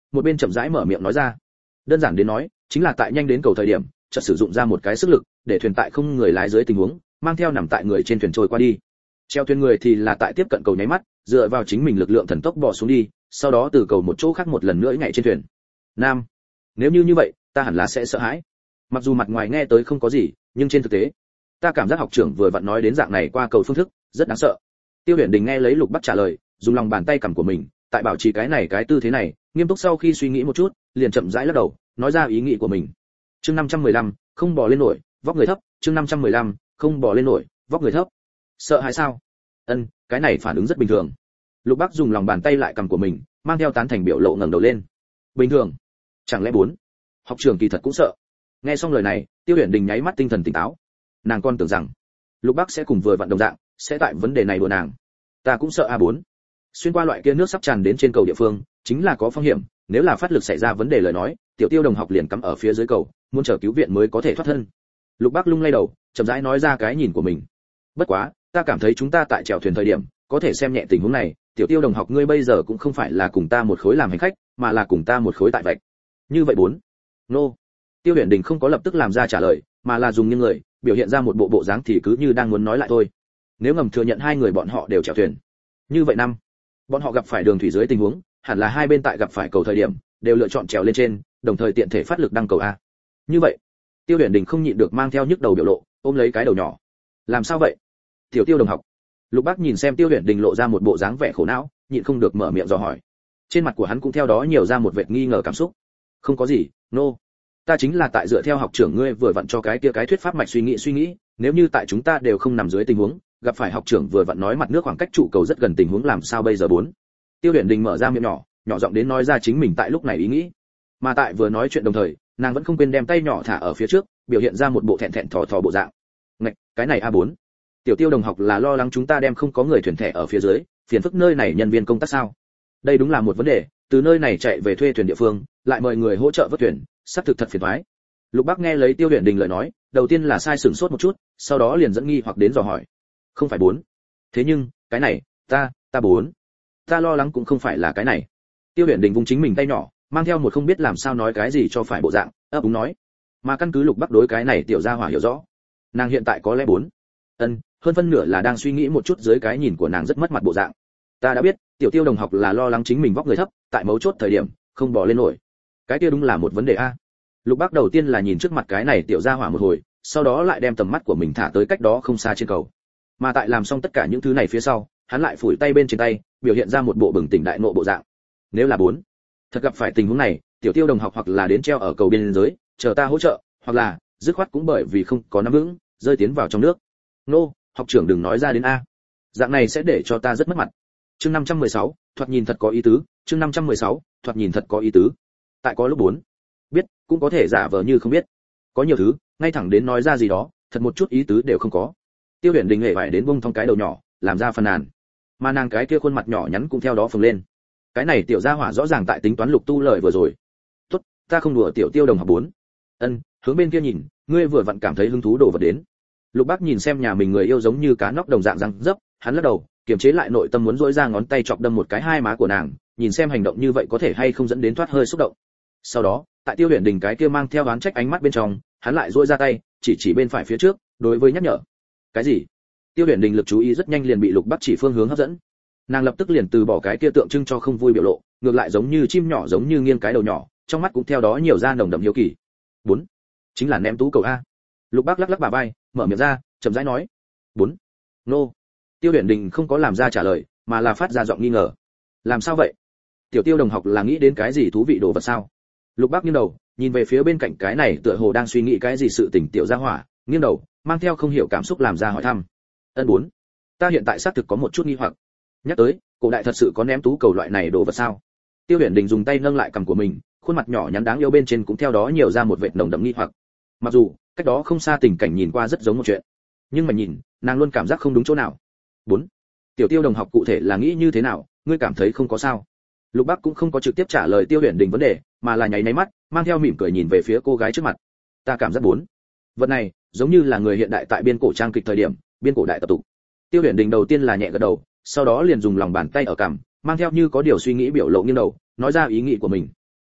một bên chậm rãi mở miệng nói ra. Đơn giản đến nói, chính là tại nhanh đến cầu thời điểm, chợt sử dụng ra một cái sức lực, để thuyền tại không người lái dưới tình huống, mang theo nằm tại người trên thuyền trôi qua đi. Treo thuyền người thì là tại tiếp cận cầu nháy mắt, dựa vào chính mình lực lượng thần tốc bò xuống đi, sau đó từ cầu một chỗ khác một lần nữa nhảy trên thuyền. Nam, nếu như như vậy, ta hẳn là sẽ sợ hãi. Mặc dù mặt ngoài nghe tới không có gì, nhưng trên thực tế, ta cảm giác học trưởng vừa vặn nói đến dạng này qua cầu phương thức, rất đáng sợ. Tiêu Huyền Đình nghe lấy Lục Bắc trả lời, dùng lòng bàn tay cầm của mình, tại bảo trì cái này cái tư thế này, nghiêm túc sau khi suy nghĩ một chút, liền chậm rãi lắc đầu, nói ra ý nghĩ của mình. Chương năm trăm mười lăm, không bò lên nổi, vóc người thấp, chương năm trăm mười lăm, không bò lên nổi, vóc người thấp. Sợ hãi sao? Ân, cái này phản ứng rất bình thường. Lục Bắc dùng lòng bàn tay lại cầm của mình, mang theo tán thành biểu lộ ngẩng đầu lên. Bình thường? Chẳng lẽ bốn? Học trưởng kỳ thật cũng sợ. Nghe xong lời này, Tiêu Huyền Đình nháy mắt tinh thần tỉnh táo. Nàng con tưởng rằng Lục Bắc sẽ cùng vừa vặn đồng dạng, sẽ tại vấn đề này đùa nàng. Ta cũng sợ a bốn. Xuyên qua loại kia nước sắp tràn đến trên cầu địa phương, chính là có phong hiểm, nếu là phát lực xảy ra vấn đề lời nói, Tiểu Tiêu đồng học liền cắm ở phía dưới cầu, muốn chờ cứu viện mới có thể thoát thân. Lục Bắc lung lay đầu, chậm rãi nói ra cái nhìn của mình. Bất quá, ta cảm thấy chúng ta tại chèo thuyền thời điểm, có thể xem nhẹ tình huống này, Tiểu Tiêu đồng học ngươi bây giờ cũng không phải là cùng ta một khối làm hành khách, mà là cùng ta một khối tại vạch. Như vậy bốn. Nô. No. Tiêu Huyền Đình không có lập tức làm ra trả lời, mà là dùng những người, biểu hiện ra một bộ bộ dáng thì cứ như đang muốn nói lại thôi. Nếu ngầm thừa nhận hai người bọn họ đều chèo thuyền, như vậy năm, bọn họ gặp phải đường thủy dưới tình huống, hẳn là hai bên tại gặp phải cầu thời điểm, đều lựa chọn trèo lên trên, đồng thời tiện thể phát lực đăng cầu a. Như vậy, Tiêu Huyền Đình không nhịn được mang theo nhức đầu biểu lộ, ôm lấy cái đầu nhỏ. Làm sao vậy? Tiểu Tiêu đồng học. Lục Bác nhìn xem Tiêu Huyền Đình lộ ra một bộ dáng vẻ khổ não, nhịn không được mở miệng dò hỏi. Trên mặt của hắn cũng theo đó nhiều ra một vệt nghi ngờ cảm xúc. Không có gì, nô. No. Ta chính là tại dựa theo học trưởng ngươi vừa vặn cho cái kia cái thuyết pháp mạch suy nghĩ suy nghĩ, nếu như tại chúng ta đều không nằm dưới tình huống, gặp phải học trưởng vừa vặn nói mặt nước khoảng cách trụ cầu rất gần tình huống làm sao bây giờ bốn. Tiêu Huyền Đình mở ra miệng nhỏ, nhỏ giọng đến nói ra chính mình tại lúc này ý nghĩ. Mà tại vừa nói chuyện đồng thời, nàng vẫn không quên đem tay nhỏ thả ở phía trước, biểu hiện ra một bộ thẹn thẹn thò thò bộ dạng. Ngạch, cái này a bốn. Tiểu Tiêu đồng học là lo lắng chúng ta đem không có người thuyền thẻ ở phía dưới, phiền phức nơi này nhân viên công tác sao? Đây đúng là một vấn đề, từ nơi này chạy về thuê thuyền địa phương, lại mời người hỗ trợ vớt thuyền, sắp thực thật phiền toái. Lục Bắc nghe lấy Tiêu Huyền Đình lời nói, đầu tiên là sai sửng sốt một chút, sau đó liền dẫn nghi hoặc đến dò hỏi. Không phải bốn. Thế nhưng, cái này, ta, ta bốn. Ta lo lắng cũng không phải là cái này. Tiêu Huyền Đình vung chính mình tay nhỏ, mang theo một không biết làm sao nói cái gì cho phải bộ dạng, ấp úng nói. Mà căn cứ Lục Bắc đối cái này tiểu gia hỏa hiểu rõ, nàng hiện tại có lẽ bốn. Ân, hơn phân nửa là đang suy nghĩ một chút dưới cái nhìn của nàng rất mất mặt bộ dạng. Ta đã biết, Tiểu Tiêu đồng học là lo lắng chính mình vóc người thấp, tại mấu chốt thời điểm, không bò lên nổi. Cái kia đúng là một vấn đề a. Lục Bắc đầu tiên là nhìn trước mặt cái này tiểu gia hỏa một hồi, sau đó lại đem tầm mắt của mình thả tới cách đó không xa trên cầu. Mà tại làm xong tất cả những thứ này phía sau, hắn lại phủi tay bên trên tay, biểu hiện ra một bộ bừng tỉnh đại ngộ bộ dạng. Nếu là bốn, thật gặp phải tình huống này, Tiểu Tiêu đồng học hoặc là đến treo ở cầu biên giới, chờ ta hỗ trợ, hoặc là dứt khoát cũng bởi vì không có nắm vững, rơi tiến vào trong nước. Nô, học trưởng đừng nói ra đến a. Dạng này sẽ để cho ta rất mất mặt. Chương năm trăm mười sáu, thoạt nhìn thật có ý tứ, chương năm trăm mười sáu, thoạt nhìn thật có ý tứ. Tại có lúc bốn, biết, cũng có thể giả vờ như không biết. Có nhiều thứ, ngay thẳng đến nói ra gì đó, thật một chút ý tứ đều không có. Tiêu Huyền Đình hề phải đến bông thong cái đầu nhỏ, làm ra phàn nàn. Mà nàng cái kia khuôn mặt nhỏ nhắn cũng theo đó phồng lên. Cái này tiểu gia hỏa rõ ràng tại tính toán Lục Tu lời vừa rồi. Tốt, ta không đùa Tiểu Tiêu đồng học bốn. Ân, hướng bên kia nhìn, ngươi vừa vặn cảm thấy hứng thú đồ vật đến. Lục Bác nhìn xem nhà mình người yêu giống như cá nóc đồng dạng răng dấp, hắn lắc đầu, kiềm chế lại nội tâm muốn dỗi ra ngón tay chọc đâm một cái hai má của nàng, nhìn xem hành động như vậy có thể hay không dẫn đến thoát hơi xúc động. Sau đó, tại Tiêu Huyền Đình cái kia mang theo đoán trách ánh mắt bên trong, hắn lại dỗi ra tay, chỉ chỉ bên phải phía trước, đối với nhắc nhở. Cái gì? Tiêu Huyền Đình lực chú ý rất nhanh liền bị Lục Bắc chỉ phương hướng hấp dẫn. Nàng lập tức liền từ bỏ cái kia tượng trưng cho không vui biểu lộ, ngược lại giống như chim nhỏ giống như nghiêng cái đầu nhỏ, trong mắt cũng theo đó nhiều ra nồng đậm hiếu kỳ. Bốn, chính là ném tú cầu a. Lục Bắc lắc lắc bà vai, mở miệng ra, chậm rãi nói. Bốn, nô. Tiêu Huyền Đình không có làm ra trả lời, mà là phát ra giọng nghi ngờ. Làm sao vậy? Tiểu Tiêu đồng học là nghĩ đến cái gì thú vị đồ vật sao? Lục Bắc nghiêng đầu, nhìn về phía bên cạnh cái này tựa hồ đang suy nghĩ cái gì sự tình tiểu gia hỏa, nghiêng đầu, mang theo không hiểu cảm xúc làm ra hỏi thăm. Ân bốn, ta hiện tại xác thực có một chút nghi hoặc. Nhắc tới, cổ đại thật sự có ném tú cầu loại này đồ vật sao? Tiêu Huyền Đình dùng tay nâng lại cằm của mình, khuôn mặt nhỏ nhắn đáng yêu bên trên cũng theo đó nhiều ra một vệt nồng đậm nghi hoặc. Mặc dù cách đó không xa tình cảnh nhìn qua rất giống một chuyện, nhưng mà nhìn, nàng luôn cảm giác không đúng chỗ nào. Bốn, Tiểu Tiêu đồng học cụ thể là nghĩ như thế nào, ngươi cảm thấy không có sao? Lục Bắc cũng không có trực tiếp trả lời Tiêu Huyền Đình vấn đề, mà là nháy nháy mắt, mang theo mỉm cười nhìn về phía cô gái trước mặt. Ta cảm giác bốn, vật này giống như là người hiện đại tại biên cổ trang kịch thời điểm, biên cổ đại tập tục. Tiêu Huyền Đình đầu tiên là nhẹ gật đầu, sau đó liền dùng lòng bàn tay ở cằm, mang theo như có điều suy nghĩ biểu lộ nghiêng đầu, nói ra ý nghĩ của mình.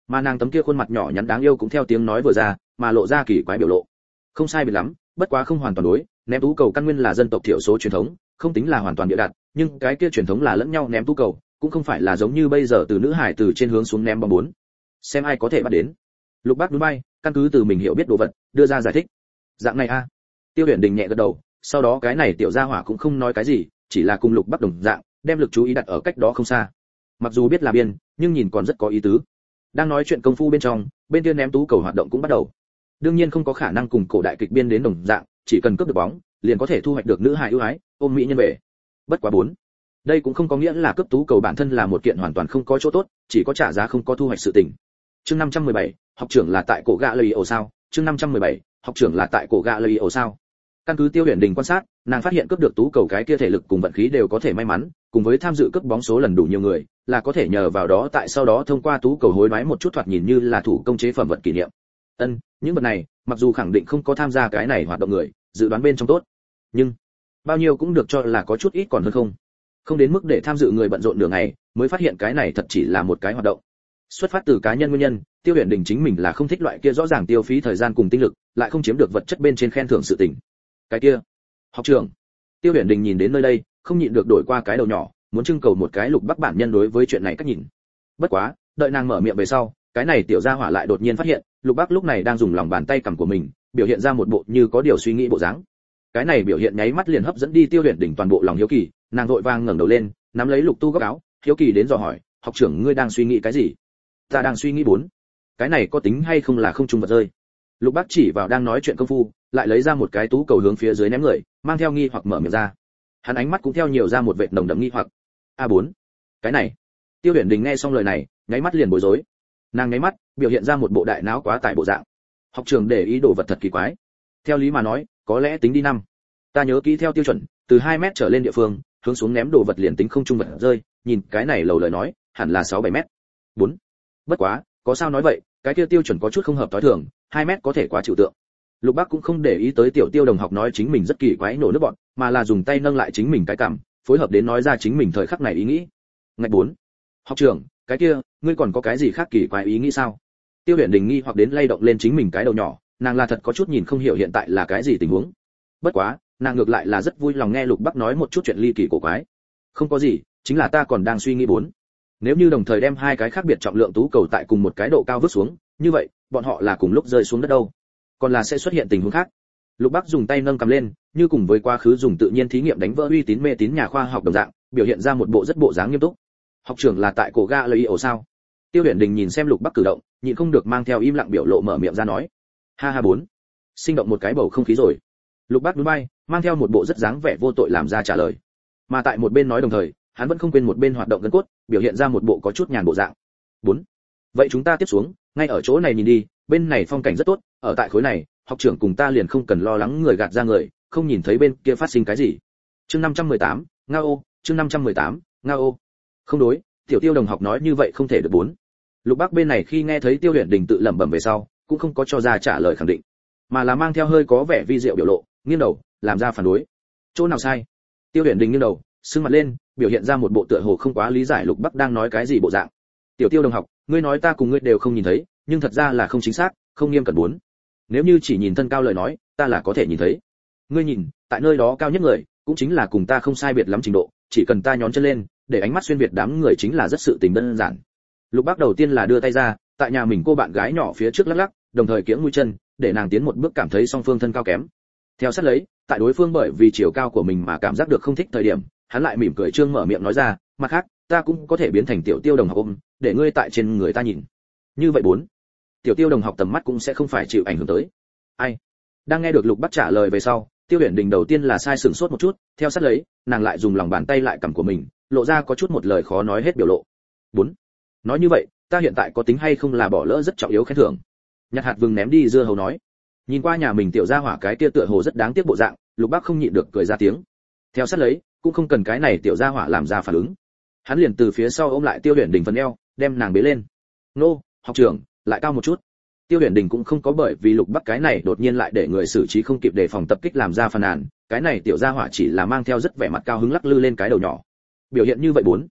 mà nàng tấm kia khuôn mặt nhỏ nhắn đáng yêu cũng theo tiếng nói vừa ra mà lộ ra kỳ quái biểu lộ. Không sai biệt lắm, bất quá không hoàn toàn đối, ném tú cầu căn nguyên là dân tộc thiểu số truyền thống, không tính là hoàn toàn địa đặt, nhưng cái kia truyền thống là lẫn nhau ném tú cầu, cũng không phải là giống như bây giờ từ nữ hải từ trên hướng xuống ném bóng bốn. Xem ai có thể bắt đến. Lục Bác núi bay, căn cứ từ mình hiểu biết đồ vật, đưa ra giải thích. Dạng này a. Tiêu Huyền Đình nhẹ gật đầu, sau đó cái này tiểu gia hỏa cũng không nói cái gì, chỉ là cùng Lục Bác đồng dạng, đem lực chú ý đặt ở cách đó không xa. Mặc dù biết là biên, nhưng nhìn còn rất có ý tứ. Đang nói chuyện công phu bên trong, bên kia ném tú cầu hoạt động cũng bắt đầu. Đương nhiên không có khả năng cùng cổ đại kịch biên đến đồng dạng, chỉ cần cướp được bóng, liền có thể thu hoạch được nữ hài ưu ái, ôm mỹ nhân về. Bất quá bốn. Đây cũng không có nghĩa là cướp tú cầu bản thân là một kiện hoàn toàn không có chỗ tốt, chỉ có trả giá không có thu hoạch sự tình. Chương năm trăm mười bảy, học trưởng là tại cổ gạ lầy ổ sao? Chương năm trăm mười bảy, học trưởng là tại cổ gạ lầy ổ sao? Căn cứ Tiêu Huyền Đình quan sát, nàng phát hiện cướp được tú cầu cái kia thể lực cùng vận khí đều có thể may mắn, cùng với tham dự cướp bóng số lần đủ nhiều người, là có thể nhờ vào đó tại sau đó thông qua tú cầu hối đoái một chút thoạt nhìn như là thủ công chế phẩm vật kỷ niệm. Ân, những vật này, mặc dù khẳng định không có tham gia cái này hoạt động người, dự đoán bên trong tốt, nhưng bao nhiêu cũng được cho là có chút ít còn hơn không. Không đến mức để tham dự người bận rộn nửa ngày, mới phát hiện cái này thật chỉ là một cái hoạt động. Xuất phát từ cá nhân nguyên nhân, Tiêu Huyền Đình chính mình là không thích loại kia rõ ràng tiêu phí thời gian cùng tinh lực, lại không chiếm được vật chất bên trên khen thưởng sự tình. Cái kia, học trưởng. Tiêu Huyền Đình nhìn đến nơi đây, không nhịn được đổi qua cái đầu nhỏ, muốn trưng cầu một cái Lục Bắc bản nhân đối với chuyện này cách nhìn. Bất quá, đợi nàng mở miệng về sau, cái này tiểu gia hỏa lại đột nhiên phát hiện, Lục Bắc lúc này đang dùng lòng bàn tay cầm của mình, biểu hiện ra một bộ như có điều suy nghĩ bộ dáng. Cái này biểu hiện nháy mắt liền hấp dẫn đi Tiêu Huyền Đình toàn bộ lòng hiếu kỳ, nàng vội vàng ngẩng đầu lên, nắm lấy Lục Tu góc áo, hiếu kỳ đến dò hỏi, học trưởng ngươi đang suy nghĩ cái gì? Ta đang suy nghĩ bốn. Cái này có tính hay không là không trung vật rơi? Lục Bắc chỉ vào đang nói chuyện công phu, lại lấy ra một cái tú cầu hướng phía dưới ném người, mang theo nghi hoặc mở miệng ra. Hắn ánh mắt cũng theo nhiều ra một vệt nồng đậm nghi hoặc. A bốn. Cái này. Tiêu Huyền Đình nghe xong lời này, nháy mắt liền bối rối. Nàng nháy mắt, biểu hiện ra một bộ đại não quá tải bộ dạng. Học trưởng để ý đồ vật thật kỳ quái. Theo lý mà nói, có lẽ tính đi năm. Ta nhớ kỹ theo tiêu chuẩn, từ hai mét trở lên địa phương, hướng xuống ném đồ vật liền tính không trung vật rơi, nhìn cái này lầu lời nói, hẳn là sáu bảy mét. bốn. Bất quá, có sao nói vậy, cái kia tiêu chuẩn có chút không hợp tối thường, hai mét có thể quá chịu tượng. Lục Bắc cũng không để ý tới tiểu Tiêu đồng học nói chính mình rất kỳ quái nổ nước bọn, mà là dùng tay nâng lại chính mình cái cằm, phối hợp đến nói ra chính mình thời khắc này ý nghĩ. Ngạch bốn. Học trưởng, cái kia, ngươi còn có cái gì khác kỳ quái ý nghĩ sao? Tiêu Huyền Đình nghi hoặc đến lay động lên chính mình cái đầu nhỏ, nàng là thật có chút nhìn không hiểu hiện tại là cái gì tình huống. Bất quá, nàng ngược lại là rất vui lòng nghe Lục Bắc nói một chút chuyện ly kỳ cổ quái. Không có gì, chính là ta còn đang suy nghĩ bốn. Nếu như đồng thời đem hai cái khác biệt trọng lượng tú cầu tại cùng một cái độ cao vứt xuống, như vậy, bọn họ là cùng lúc rơi xuống đất đâu? Còn là sẽ xuất hiện tình huống khác. Lục Bắc dùng tay nâng cầm lên, như cùng với quá khứ dùng tự nhiên thí nghiệm đánh vỡ uy tín mê tín nhà khoa học đồng dạng, biểu hiện ra một bộ rất bộ dáng nghiêm túc. Học trưởng là tại cổ ga lợi ổ sao? Tiêu Huyền Đình nhìn xem Lục Bắc cử động, nhịn không được mang theo im lặng biểu lộ mở miệng ra nói. Ha ha bốn. Sinh động một cái bầu không khí rồi. Lục Bắc núi bay, mang theo một bộ rất dáng vẻ vô tội làm ra trả lời. Mà tại một bên nói đồng thời, hắn vẫn không quên một bên hoạt động gân cốt, biểu hiện ra một bộ có chút nhàn bộ dạng. bốn. Vậy chúng ta tiếp xuống, ngay ở chỗ này nhìn đi, bên này phong cảnh rất tốt, ở tại khối này, học trưởng cùng ta liền không cần lo lắng người gạt ra người, không nhìn thấy bên kia phát sinh cái gì. Chương năm trăm mười tám, Ngao, chương năm trăm mười tám, Ngao. Không đối, tiểu Tiêu đồng học nói như vậy không thể được bốn. Lục Bắc bên này khi nghe thấy Tiêu Huyền Đình tự lẩm bẩm về sau, cũng không có cho ra trả lời khẳng định, mà là mang theo hơi có vẻ vi diệu biểu lộ, nghiêng đầu, làm ra phản đối. Chỗ nào sai? Tiêu Huyền Đình nghiêng đầu, sưng mặt lên, biểu hiện ra một bộ tựa hồ không quá lý giải Lục Bắc đang nói cái gì bộ dạng. Tiểu Tiêu đồng học, ngươi nói ta cùng ngươi đều không nhìn thấy, nhưng thật ra là không chính xác, không nghiêm cẩn bốn. Nếu như chỉ nhìn thân cao lời nói, ta là có thể nhìn thấy. Ngươi nhìn, tại nơi đó cao nhất người, cũng chính là cùng ta không sai biệt lắm trình độ, chỉ cần ta nhón chân lên, để ánh mắt xuyên việt đám người chính là rất sự tình đơn giản. Lục Bắc đầu tiên là đưa tay ra, tại nhà mình cô bạn gái nhỏ phía trước lắc lắc, đồng thời kiễng mũi chân, để nàng tiến một bước cảm thấy song phương thân cao kém. Theo sát lấy, tại đối phương bởi vì chiều cao của mình mà cảm giác được không thích thời điểm, hắn lại mỉm cười trương mở miệng nói ra, mặt khác, ta cũng có thể biến thành tiểu Tiêu đồng học ôm, để ngươi tại trên người ta nhìn. Như vậy bốn, tiểu Tiêu đồng học tầm mắt cũng sẽ không phải chịu ảnh hưởng tới. Ai? Đang nghe được Lục Bắc trả lời về sau, Tiêu Huyền Đình đầu tiên là sai sửng sốt một chút, theo sát lấy, nàng lại dùng lòng bàn tay lại cầm của mình, lộ ra có chút một lời khó nói hết biểu lộ. bốn. Nói như vậy, ta hiện tại có tính hay không là bỏ lỡ rất trọng yếu khen thưởng. Nhặt hạt vừng ném đi dưa hấu nói. Nhìn qua nhà mình tiểu gia hỏa cái kia tựa hồ rất đáng tiếc bộ dạng, Lục Bắc không nhịn được cười ra tiếng. Theo sát lấy, cũng không cần cái này tiểu gia hỏa làm ra phản ứng. Hắn liền từ phía sau ôm lại Tiêu Huyền Đình phần eo, đem nàng bế lên. Nô, học trưởng, lại cao một chút. Tiêu Huyền Đình cũng không có bởi vì Lục Bắc cái này đột nhiên lại để người xử trí không kịp đề phòng tập kích làm ra phàn nàn, cái này tiểu gia hỏa chỉ là mang theo rất vẻ mặt cao hứng lắc lư lên cái đầu nhỏ. Biểu hiện như vậy bốn.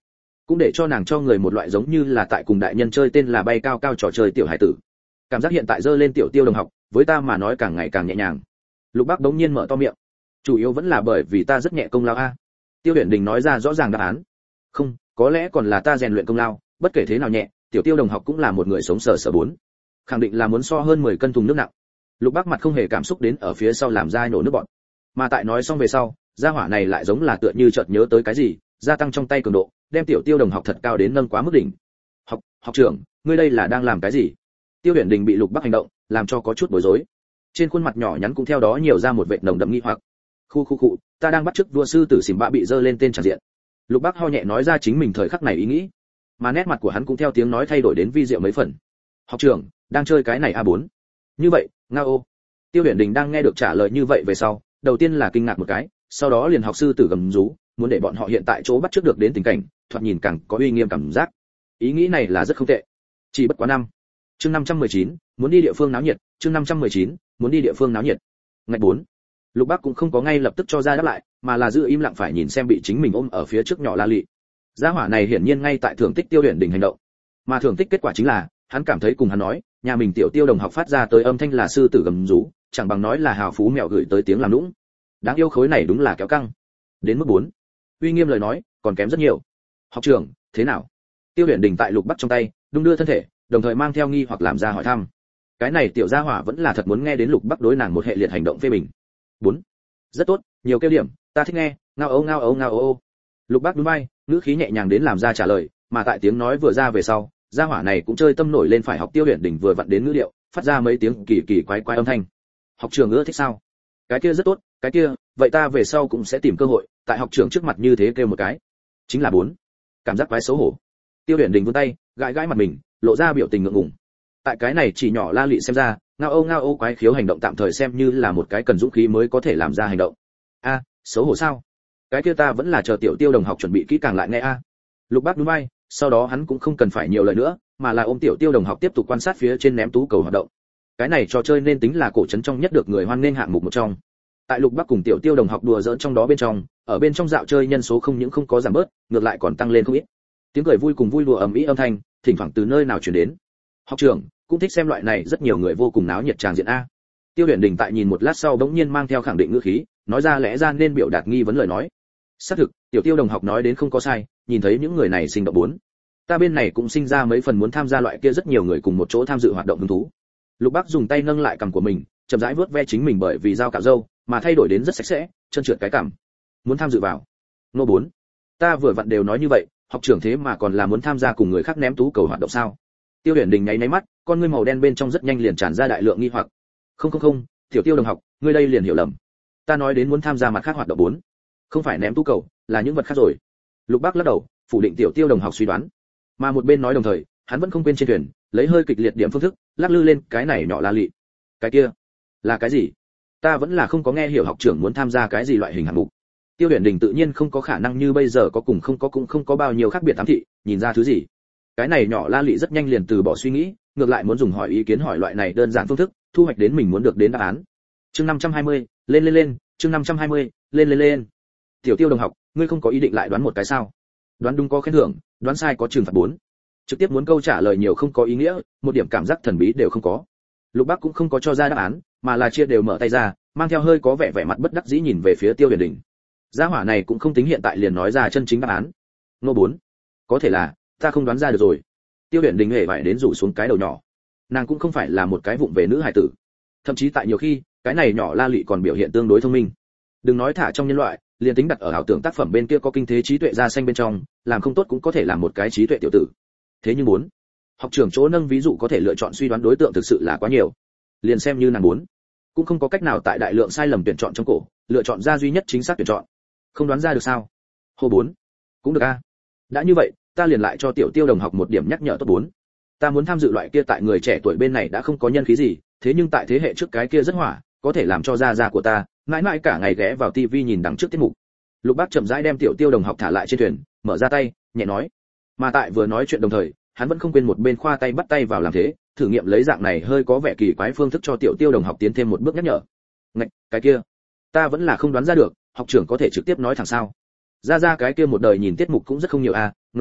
cũng để cho nàng cho người một loại giống như là tại cùng đại nhân chơi tên là bay cao cao trò chơi tiểu hải tử. Cảm giác hiện tại dơ lên tiểu Tiêu đồng học, với ta mà nói càng ngày càng nhẹ nhàng. Lục Bác đống nhiên mở to miệng. Chủ yếu vẫn là bởi vì ta rất nhẹ công lao a. Tiêu Uyển Đình nói ra rõ ràng đáp án. Không, có lẽ còn là ta rèn luyện công lao, bất kể thế nào nhẹ, tiểu Tiêu đồng học cũng là một người sống sờ sờ bốn. Khẳng định là muốn so hơn mười cân thùng nước nặng. Lục Bác mặt không hề cảm xúc đến ở phía sau làm ra nổ nước bọt. Mà tại nói xong về sau, gia hỏa này lại giống là tựa như chợt nhớ tới cái gì, gia tăng trong tay cường độ, đem tiểu Tiêu đồng học thật cao đến nâng quá mức đỉnh. Học, học trưởng, ngươi đây là đang làm cái gì? Tiêu Uyển Đình bị Lục Bác hành động làm cho có chút bối rối. Trên khuôn mặt nhỏ nhắn cũng theo đó nhiều ra một vệt nồng đậm nghi hoặc. Khu khu cụ, ta đang bắt chước vua sư tử xỉm bạ bị dơ lên tên tràn diện. Lục Bác ho nhẹ nói ra chính mình thời khắc này ý nghĩ, mà nét mặt của hắn cũng theo tiếng nói thay đổi đến vi diệu mấy phần. Học trưởng, đang chơi cái này a bốn. Như vậy, ngao. Tiêu Uyển Đình đang nghe được trả lời như vậy về sau, đầu tiên là kinh ngạc một cái, sau đó liền học sư tử gầm rú, muốn để bọn họ hiện tại chỗ bắt chước được đến tình cảnh, thoạt nhìn càng có uy nghiêm cảm giác. Ý nghĩ này là rất không tệ. Chỉ bất quá năm. Chương năm trăm mười chín, muốn đi địa phương náo nhiệt, chương năm trăm mười chín, muốn đi địa phương náo nhiệt. Ngạch bốn. Lục Bác cũng không có ngay lập tức cho ra đáp lại, mà là giữ im lặng phải nhìn xem bị chính mình ôm ở phía trước nhỏ La Lị. Gia hỏa này hiển nhiên ngay tại thưởng tích Tiêu Uyển Đình hành động, mà thưởng tích kết quả chính là, hắn cảm thấy cùng hắn nói, nhà mình tiểu Tiêu đồng học phát ra tới âm thanh là sư tử gầm rú, chẳng bằng nói là hào phú mèo gửi tới tiếng làm nũng. Đáng yêu khối này đúng là kéo căng. Đến mức bốn. Uy nghiêm lời nói, còn kém rất nhiều. Học trưởng, thế nào? Tiêu Uyển Đình tại Lục Bác trong tay, đung đưa thân thể, đồng thời mang theo nghi hoặc làm ra hỏi thăm. Cái này tiểu gia hỏa vẫn là thật muốn nghe đến Lục Bác đối nàng một hệ liệt hành động phê bình. bốn. Rất tốt, nhiều kêu điểm, ta thích nghe, ngao âu ngao âu ngao âu. Lục Bác nhún vai, ngữ khí nhẹ nhàng đến làm ra trả lời, mà tại tiếng nói vừa ra về sau, gia hỏa này cũng chơi tâm nổi lên phải học Tiêu Uyển Đình vừa vặn đến ngữ điệu, phát ra mấy tiếng kỳ kỳ quái quái âm thanh. Học trưởng ưa thích sao? Cái kia rất tốt, cái kia, vậy ta về sau cũng sẽ tìm cơ hội, tại học trưởng trước mặt như thế kêu một cái. Chính là bốn. Cảm giác quái xấu hổ. Tiêu Uyển Đình vươn tay, gãi gãi mặt mình, lộ ra biểu tình ngượng ngùng. Tại cái này chỉ nhỏ La Lị xem ra, ngao âu ngao âu quái khiếu hành động tạm thời xem như là một cái cần dũng khí mới có thể làm ra hành động. A, xấu hổ sao? Cái kia ta vẫn là chờ tiểu Tiêu đồng học chuẩn bị kỹ càng lại nghe a. Lục Bác nhún vai, sau đó hắn cũng không cần phải nhiều lời nữa, mà là ôm tiểu Tiêu đồng học tiếp tục quan sát phía trên ném tú cầu hoạt động. Cái này trò chơi nên tính là cổ trấn trong nhất được người hoan nghênh hạng mục một trong. Tại Lục Bác cùng tiểu Tiêu đồng học đùa giỡn trong đó bên trong, ở bên trong dạo chơi nhân số không những không có giảm bớt, ngược lại còn tăng lên không ít. Tiếng cười vui cùng vui đùa ầm ĩ âm thanh, thỉnh thoảng từ nơi nào truyền đến. Học trưởng cũng thích xem loại này rất nhiều người vô cùng náo nhiệt tràng diện a. Tiêu Uyển Đình tại nhìn một lát sau bỗng nhiên mang theo khẳng định ngữ khí, nói ra lẽ ra nên biểu đạt nghi vấn lời nói. Xác thực, tiểu Tiêu đồng học nói đến không có sai, nhìn thấy những người này sinh động bốn. Ta bên này cũng sinh ra mấy phần muốn tham gia loại kia rất nhiều người cùng một chỗ tham dự hoạt động hứng thú. Lục Bác dùng tay nâng lại cằm của mình, chậm rãi vuốt ve chính mình bởi vì dao cạo râu mà thay đổi đến rất sạch sẽ, trơn trượt cái cằm. Muốn tham dự vào. Nô bốn. Ta vừa vặn đều nói như vậy, học trưởng thế mà còn là muốn tham gia cùng người khác ném tú cầu hoạt động sao? Tiêu Uyển Đình nháy nháy mắt, con ngươi màu đen bên trong rất nhanh liền tràn ra đại lượng nghi hoặc. Không không không, tiểu Tiêu đồng học, ngươi đây liền hiểu lầm. Ta nói đến muốn tham gia mặt khác hoạt động bốn, không phải ném tú cầu, là những vật khác rồi. Lục Bác lắc đầu, phủ định tiểu Tiêu đồng học suy đoán. Mà một bên nói đồng thời, hắn vẫn không quên trên thuyền, lấy hơi kịch liệt điểm phương thức, lắc lư lên cái này nhỏ La Lị. Cái kia, là cái gì? Ta vẫn là không có nghe hiểu học trưởng muốn tham gia cái gì loại hình hạng mục. Tiêu Uyển Đình tự nhiên không có khả năng như bây giờ có cùng không có cũng không có bao nhiêu khác biệt ám thị, nhìn ra thứ gì. Cái này nhỏ La Lị rất nhanh liền từ bỏ suy nghĩ, ngược lại muốn dùng hỏi ý kiến hỏi loại này đơn giản phương thức, thu hoạch đến mình muốn được đến đáp án. Chương năm trăm hai mươi, lên lên lên, chương năm trăm hai mươi, lên lên lên. Tiểu Tiêu đồng học, ngươi không có ý định lại đoán một cái sao? Đoán đúng có khen thưởng, đoán sai có trừng phạt bốn. Trực tiếp muốn câu trả lời nhiều không có ý nghĩa, một điểm cảm giác thần bí đều không có. Lục Bác cũng không có cho ra đáp án, mà là chia đều mở tay ra, mang theo hơi có vẻ vẻ mặt bất đắc dĩ nhìn về phía Tiêu Uyển Đình. Gia hỏa này cũng không tính hiện tại liền nói ra chân chính đáp án. Nô bốn. Có thể là, ta không đoán ra được rồi. Tiêu Uyển Đình hề vải đến rủ xuống cái đầu nhỏ. Nàng cũng không phải là một cái vụng về nữ hài tử. Thậm chí tại nhiều khi, cái này nhỏ La Lị còn biểu hiện tương đối thông minh. Đừng nói thả trong nhân loại, liền tính đặt ở ảo tưởng tác phẩm bên kia có kinh thế trí tuệ ra xanh bên trong, làm không tốt cũng có thể làm một cái trí tuệ tiểu tử. Thế nhưng muốn, học trưởng chỗ nâng ví dụ có thể lựa chọn suy đoán đối tượng thực sự là quá nhiều. Liền xem như nàng muốn, cũng không có cách nào tại đại lượng sai lầm tuyển chọn trong cổ, lựa chọn ra duy nhất chính xác tuyển chọn. Không đoán ra được sao? Hô bốn. Cũng được a. Đã như vậy, ta liền lại cho tiểu Tiêu đồng học một điểm nhắc nhở tốt bốn. Ta muốn tham dự loại kia tại người trẻ tuổi bên này đã không có nhân khí gì, thế nhưng tại thế hệ trước cái kia rất hỏa, có thể làm cho gia gia của ta mãi mãi cả ngày ghé vào tivi nhìn đằng trước tiết mục. Lục Bác chậm rãi đem tiểu Tiêu đồng học thả lại trên thuyền, mở ra tay, nhẹ nói. Mà tại vừa nói chuyện đồng thời, hắn vẫn không quên một bên khoa tay bắt tay vào làm thế, thử nghiệm lấy dạng này hơi có vẻ kỳ quái phương thức cho tiểu Tiêu đồng học tiến thêm một bước nhắc nhở. Ngạch, cái kia, ta vẫn là không đoán ra được, học trưởng có thể trực tiếp nói thẳng sao? Ra ra cái kia một đời nhìn tiết mục cũng rất không nhiều à, nô, no,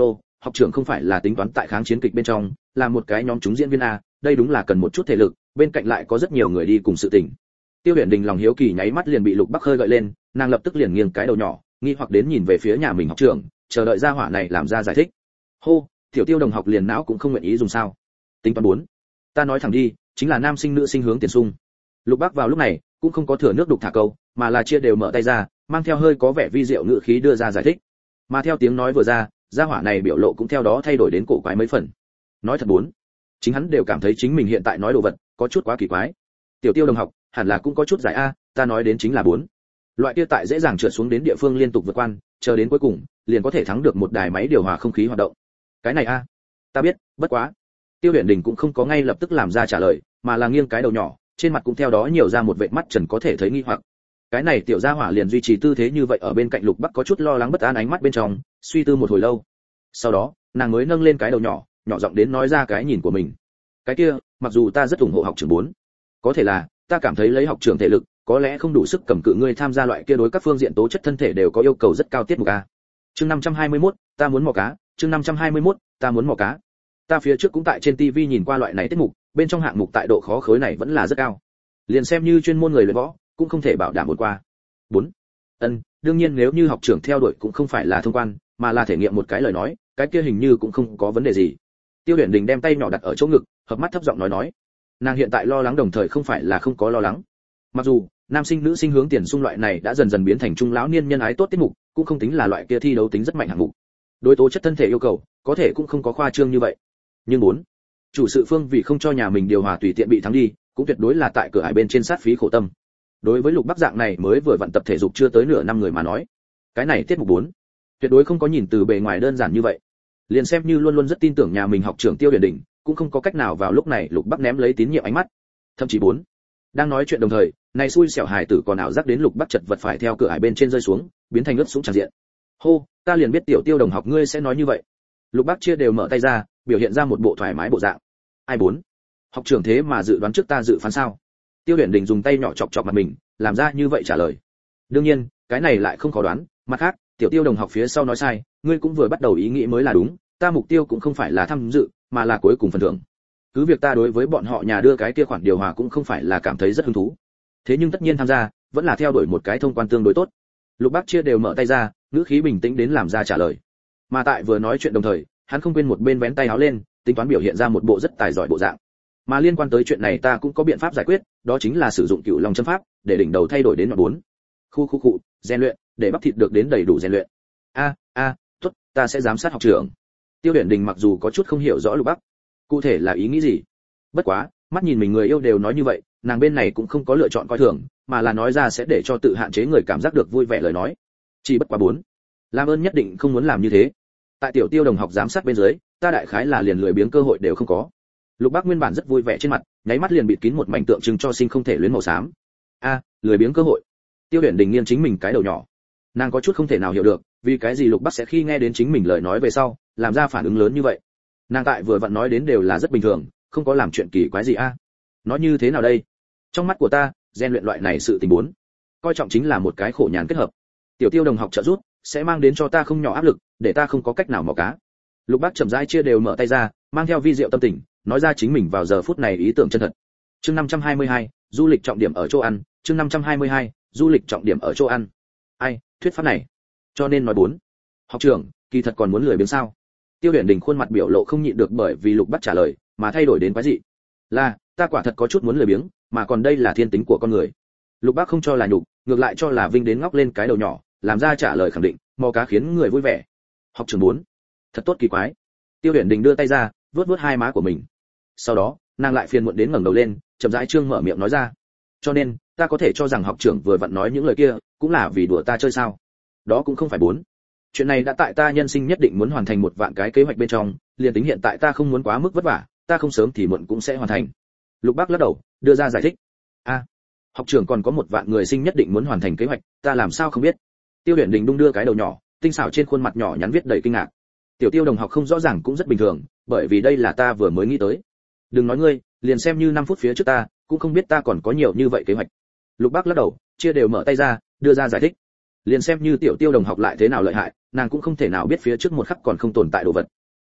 học trưởng không phải là tính toán tại kháng chiến kịch bên trong là một cái nhóm chúng diễn viên a, đây đúng là cần một chút thể lực, bên cạnh lại có rất nhiều người đi cùng sự tình. Tiêu Huyền Đình lòng hiếu kỳ nháy mắt liền bị Lục Bắc khơi gợi lên, nàng lập tức liền nghiêng cái đầu nhỏ, nghi hoặc đến nhìn về phía nhà mình học trưởng, chờ đợi gia hỏa này làm ra giải thích. Hô, tiểu Tiêu đồng học liền não cũng không nguyện ý dùng sao? Tính toán bốn. Ta nói thẳng đi, chính là nam sinh nữ sinh hướng tiền sung. Lục Bắc vào lúc này cũng không có thừa nước đục thả câu, mà là chia đều mở tay ra, mang theo hơi có vẻ vi diệu ngữ khí đưa ra giải thích. Mà theo tiếng nói vừa ra, gia hỏa này biểu lộ cũng theo đó thay đổi đến cổ quái mấy phần. Nói thật bốn, chính hắn đều cảm thấy chính mình hiện tại nói đồ vật có chút quá kỳ quái. Tiểu Tiêu đồng học, hẳn là cũng có chút giải a, ta nói đến chính là bốn. Loại kia tại dễ dàng trượt xuống đến địa phương liên tục vượt quan, chờ đến cuối cùng, liền có thể thắng được một đài máy điều hòa không khí hoạt động. Cái này a, ta biết, bất quá. Tiêu Huyền Đình cũng không có ngay lập tức làm ra trả lời, mà là nghiêng cái đầu nhỏ, trên mặt cũng theo đó nhiều ra một vệt mắt trần có thể thấy nghi hoặc. Cái này tiểu gia hỏa liền duy trì tư thế như vậy ở bên cạnh Lục Bắc có chút lo lắng bất an ánh mắt bên trong, suy tư một hồi lâu. Sau đó, nàng mới nâng lên cái đầu nhỏ, nhỏ giọng đến nói ra cái nhìn của mình. Cái kia, mặc dù ta rất ủng hộ học trưởng bốn, có thể là ta cảm thấy lấy học trưởng thể lực, có lẽ không đủ sức cầm cự ngươi tham gia loại kia đối các phương diện tố chất thân thể đều có yêu cầu rất cao tiết mục a. Chương năm trăm hai mươi mốt, ta muốn mò cá, chương năm trăm hai mươi mốt, ta muốn mò cá. Ta phía trước cũng tại trên ti vi nhìn qua loại này tiết mục, bên trong hạng mục tại độ khó khối này vẫn là rất cao. Liền xem như chuyên môn người luyện võ, cũng không thể bảo đảm một qua. bốn. Ân, đương nhiên nếu như học trưởng theo đuổi cũng không phải là thông quan, mà là thể nghiệm một cái lời nói, cái kia hình như cũng không có vấn đề gì. Tiêu Huyền Đình đem tay nhỏ đặt ở chỗ ngực, hợp mắt thấp giọng nói nói. Nàng hiện tại lo lắng đồng thời không phải là không có lo lắng. Mặc dù nam sinh nữ sinh hướng tiền xung loại này đã dần dần biến thành trung lão niên nhân ái tốt tiết mục, cũng không tính là loại kia thi đấu tính rất mạnh hạng mục. Đối tố chất thân thể yêu cầu, có thể cũng không có khoa trương như vậy. Nhưng bốn, chủ sự phương vì không cho nhà mình điều hòa tùy tiện bị thắng đi, cũng tuyệt đối là tại cửa ải bên trên sát phí khổ tâm. Đối với Lục Bắc dạng này mới vừa vận tập thể dục chưa tới nửa năm người mà nói, cái này tiết mục bốn, tuyệt đối không có nhìn từ bề ngoài đơn giản như vậy. Liền xem như luôn luôn rất tin tưởng nhà mình học trưởng Tiêu Huyền Đình, cũng không có cách nào vào lúc này Lục Bắc ném lấy tín nhiệm ánh mắt. Thậm chí bốn, đang nói chuyện đồng thời, này xui xẻo hài tử còn ảo giác đến Lục Bắc chật vật phải theo cửa ải bên trên rơi xuống, biến thành ướt sũng tràn diện. Hô, ta liền biết tiểu Tiêu đồng học ngươi sẽ nói như vậy. Lục Bắc chia đều mở tay ra, biểu hiện ra một bộ thoải mái bộ dạng. Ai bốn, học trưởng thế mà dự đoán trước ta dự phán sao? Tiêu Huyền Đình dùng tay nhỏ chọc chọc mặt mình, làm ra như vậy trả lời. Đương nhiên, cái này lại không khó đoán, mặt khác, tiểu Tiêu đồng học phía sau nói sai, ngươi cũng vừa bắt đầu ý nghĩ mới là đúng, ta mục tiêu cũng không phải là tham dự, mà là cuối cùng phần thưởng. Cứ việc ta đối với bọn họ nhà đưa cái kia khoản điều hòa cũng không phải là cảm thấy rất hứng thú. Thế nhưng tất nhiên tham gia, vẫn là theo đuổi một cái thông quan tương đối tốt. Lục Bắc chia đều mở tay ra, ngữ khí bình tĩnh đến làm ra trả lời. Mà tại vừa nói chuyện đồng thời, hắn không quên một bên vén tay áo lên, tính toán biểu hiện ra một bộ rất tài giỏi bộ dạng. Mà liên quan tới chuyện này ta cũng có biện pháp giải quyết, đó chính là sử dụng cựu long châm pháp, để đỉnh đầu thay đổi đến bốn. Khu khu cụ, rèn luyện, để bắp thịt được đến đầy đủ rèn luyện. A, a, tốt, ta sẽ giám sát học trưởng. Tiêu Huyền Đình mặc dù có chút không hiểu rõ Lục Bắc, cụ thể là ý nghĩ gì. Bất quá, mắt nhìn mình người yêu đều nói như vậy, nàng bên này cũng không có lựa chọn coi thường, mà là nói ra sẽ để cho tự hạn chế người cảm giác được vui vẻ lời nói. Chỉ bất quá bốn, làm ơn nhất định không muốn làm như thế. Tại tiểu Tiêu đồng học giám sát bên dưới, ta đại khái là liền lười biếng cơ hội đều không có. Lục Bắc nguyên bản rất vui vẻ trên mặt, nháy mắt liền bịt kín một mảnh tượng trưng cho sinh không thể luyến màu xám. A, lười biếng cơ hội. Tiêu Huyền Đình nghiêng chính mình cái đầu nhỏ. Nàng có chút không thể nào hiểu được, vì cái gì Lục Bắc sẽ khi nghe đến chính mình lời nói về sau, làm ra phản ứng lớn như vậy. Nàng tại vừa vặn nói đến đều là rất bình thường, không có làm chuyện kỳ quái gì a. Nói như thế nào đây? Trong mắt của ta, rèn luyện loại này sự tình bốn, coi trọng chính là một cái khổ nhàn kết hợp. Tiểu Tiêu đồng học trợ giúp, sẽ mang đến cho ta không nhỏ áp lực, để ta không có cách nào mò cá. Lục Bắc chậm rãi chia đều mở tay ra, mang theo vi diệu tâm tình, nói ra chính mình vào giờ phút này ý tưởng chân thật. Chương năm trăm hai mươi hai, du lịch trọng điểm ở chỗ ăn, chương năm trăm hai mươi hai, du lịch trọng điểm ở chỗ ăn. Ai, thuyết pháp này. Cho nên nói bốn. Học trưởng, kỳ thật còn muốn lười biếng sao? Tiêu Huyền Đình khuôn mặt biểu lộ không nhịn được bởi vì Lục Bắc trả lời, mà thay đổi đến quái dị. Là, ta quả thật có chút muốn lười biếng, mà còn đây là thiên tính của con người. Lục Bắc không cho là nhục, ngược lại cho là vinh đến ngóc lên cái đầu nhỏ, làm ra trả lời khẳng định, mò cá khiến người vui vẻ. Học trưởng bốn, thật tốt kỳ quái. Tiêu Huyền Đình đưa tay ra, vuốt vuốt hai má của mình. Sau đó, nàng lại phiền muộn đến ngẩng đầu lên, chậm rãi trương mở miệng nói ra. Cho nên, ta có thể cho rằng học trưởng vừa vặn nói những lời kia, cũng là vì đùa ta chơi sao? Đó cũng không phải bốn. Chuyện này đã tại ta nhân sinh nhất định muốn hoàn thành một vạn cái kế hoạch bên trong, liền tính hiện tại ta không muốn quá mức vất vả, ta không sớm thì muộn cũng sẽ hoàn thành. Lục Bắc lắc đầu, đưa ra giải thích. A, học trưởng còn có một vạn người sinh nhất định muốn hoàn thành kế hoạch, ta làm sao không biết? Tiêu Huyền Đình đung đưa cái đầu nhỏ, tinh xảo trên khuôn mặt nhỏ nhắn viết đầy kinh ngạc. Tiểu Tiêu đồng học không rõ ràng cũng rất bình thường, bởi vì đây là ta vừa mới nghĩ tới. Đừng nói ngươi, liền xem như năm phút phía trước ta, cũng không biết ta còn có nhiều như vậy kế hoạch. Lục Bắc lắc đầu, chia đều mở tay ra, đưa ra giải thích. Liền xem như tiểu Tiêu đồng học lại thế nào lợi hại, nàng cũng không thể nào biết phía trước một khắc còn không tồn tại đồ vật.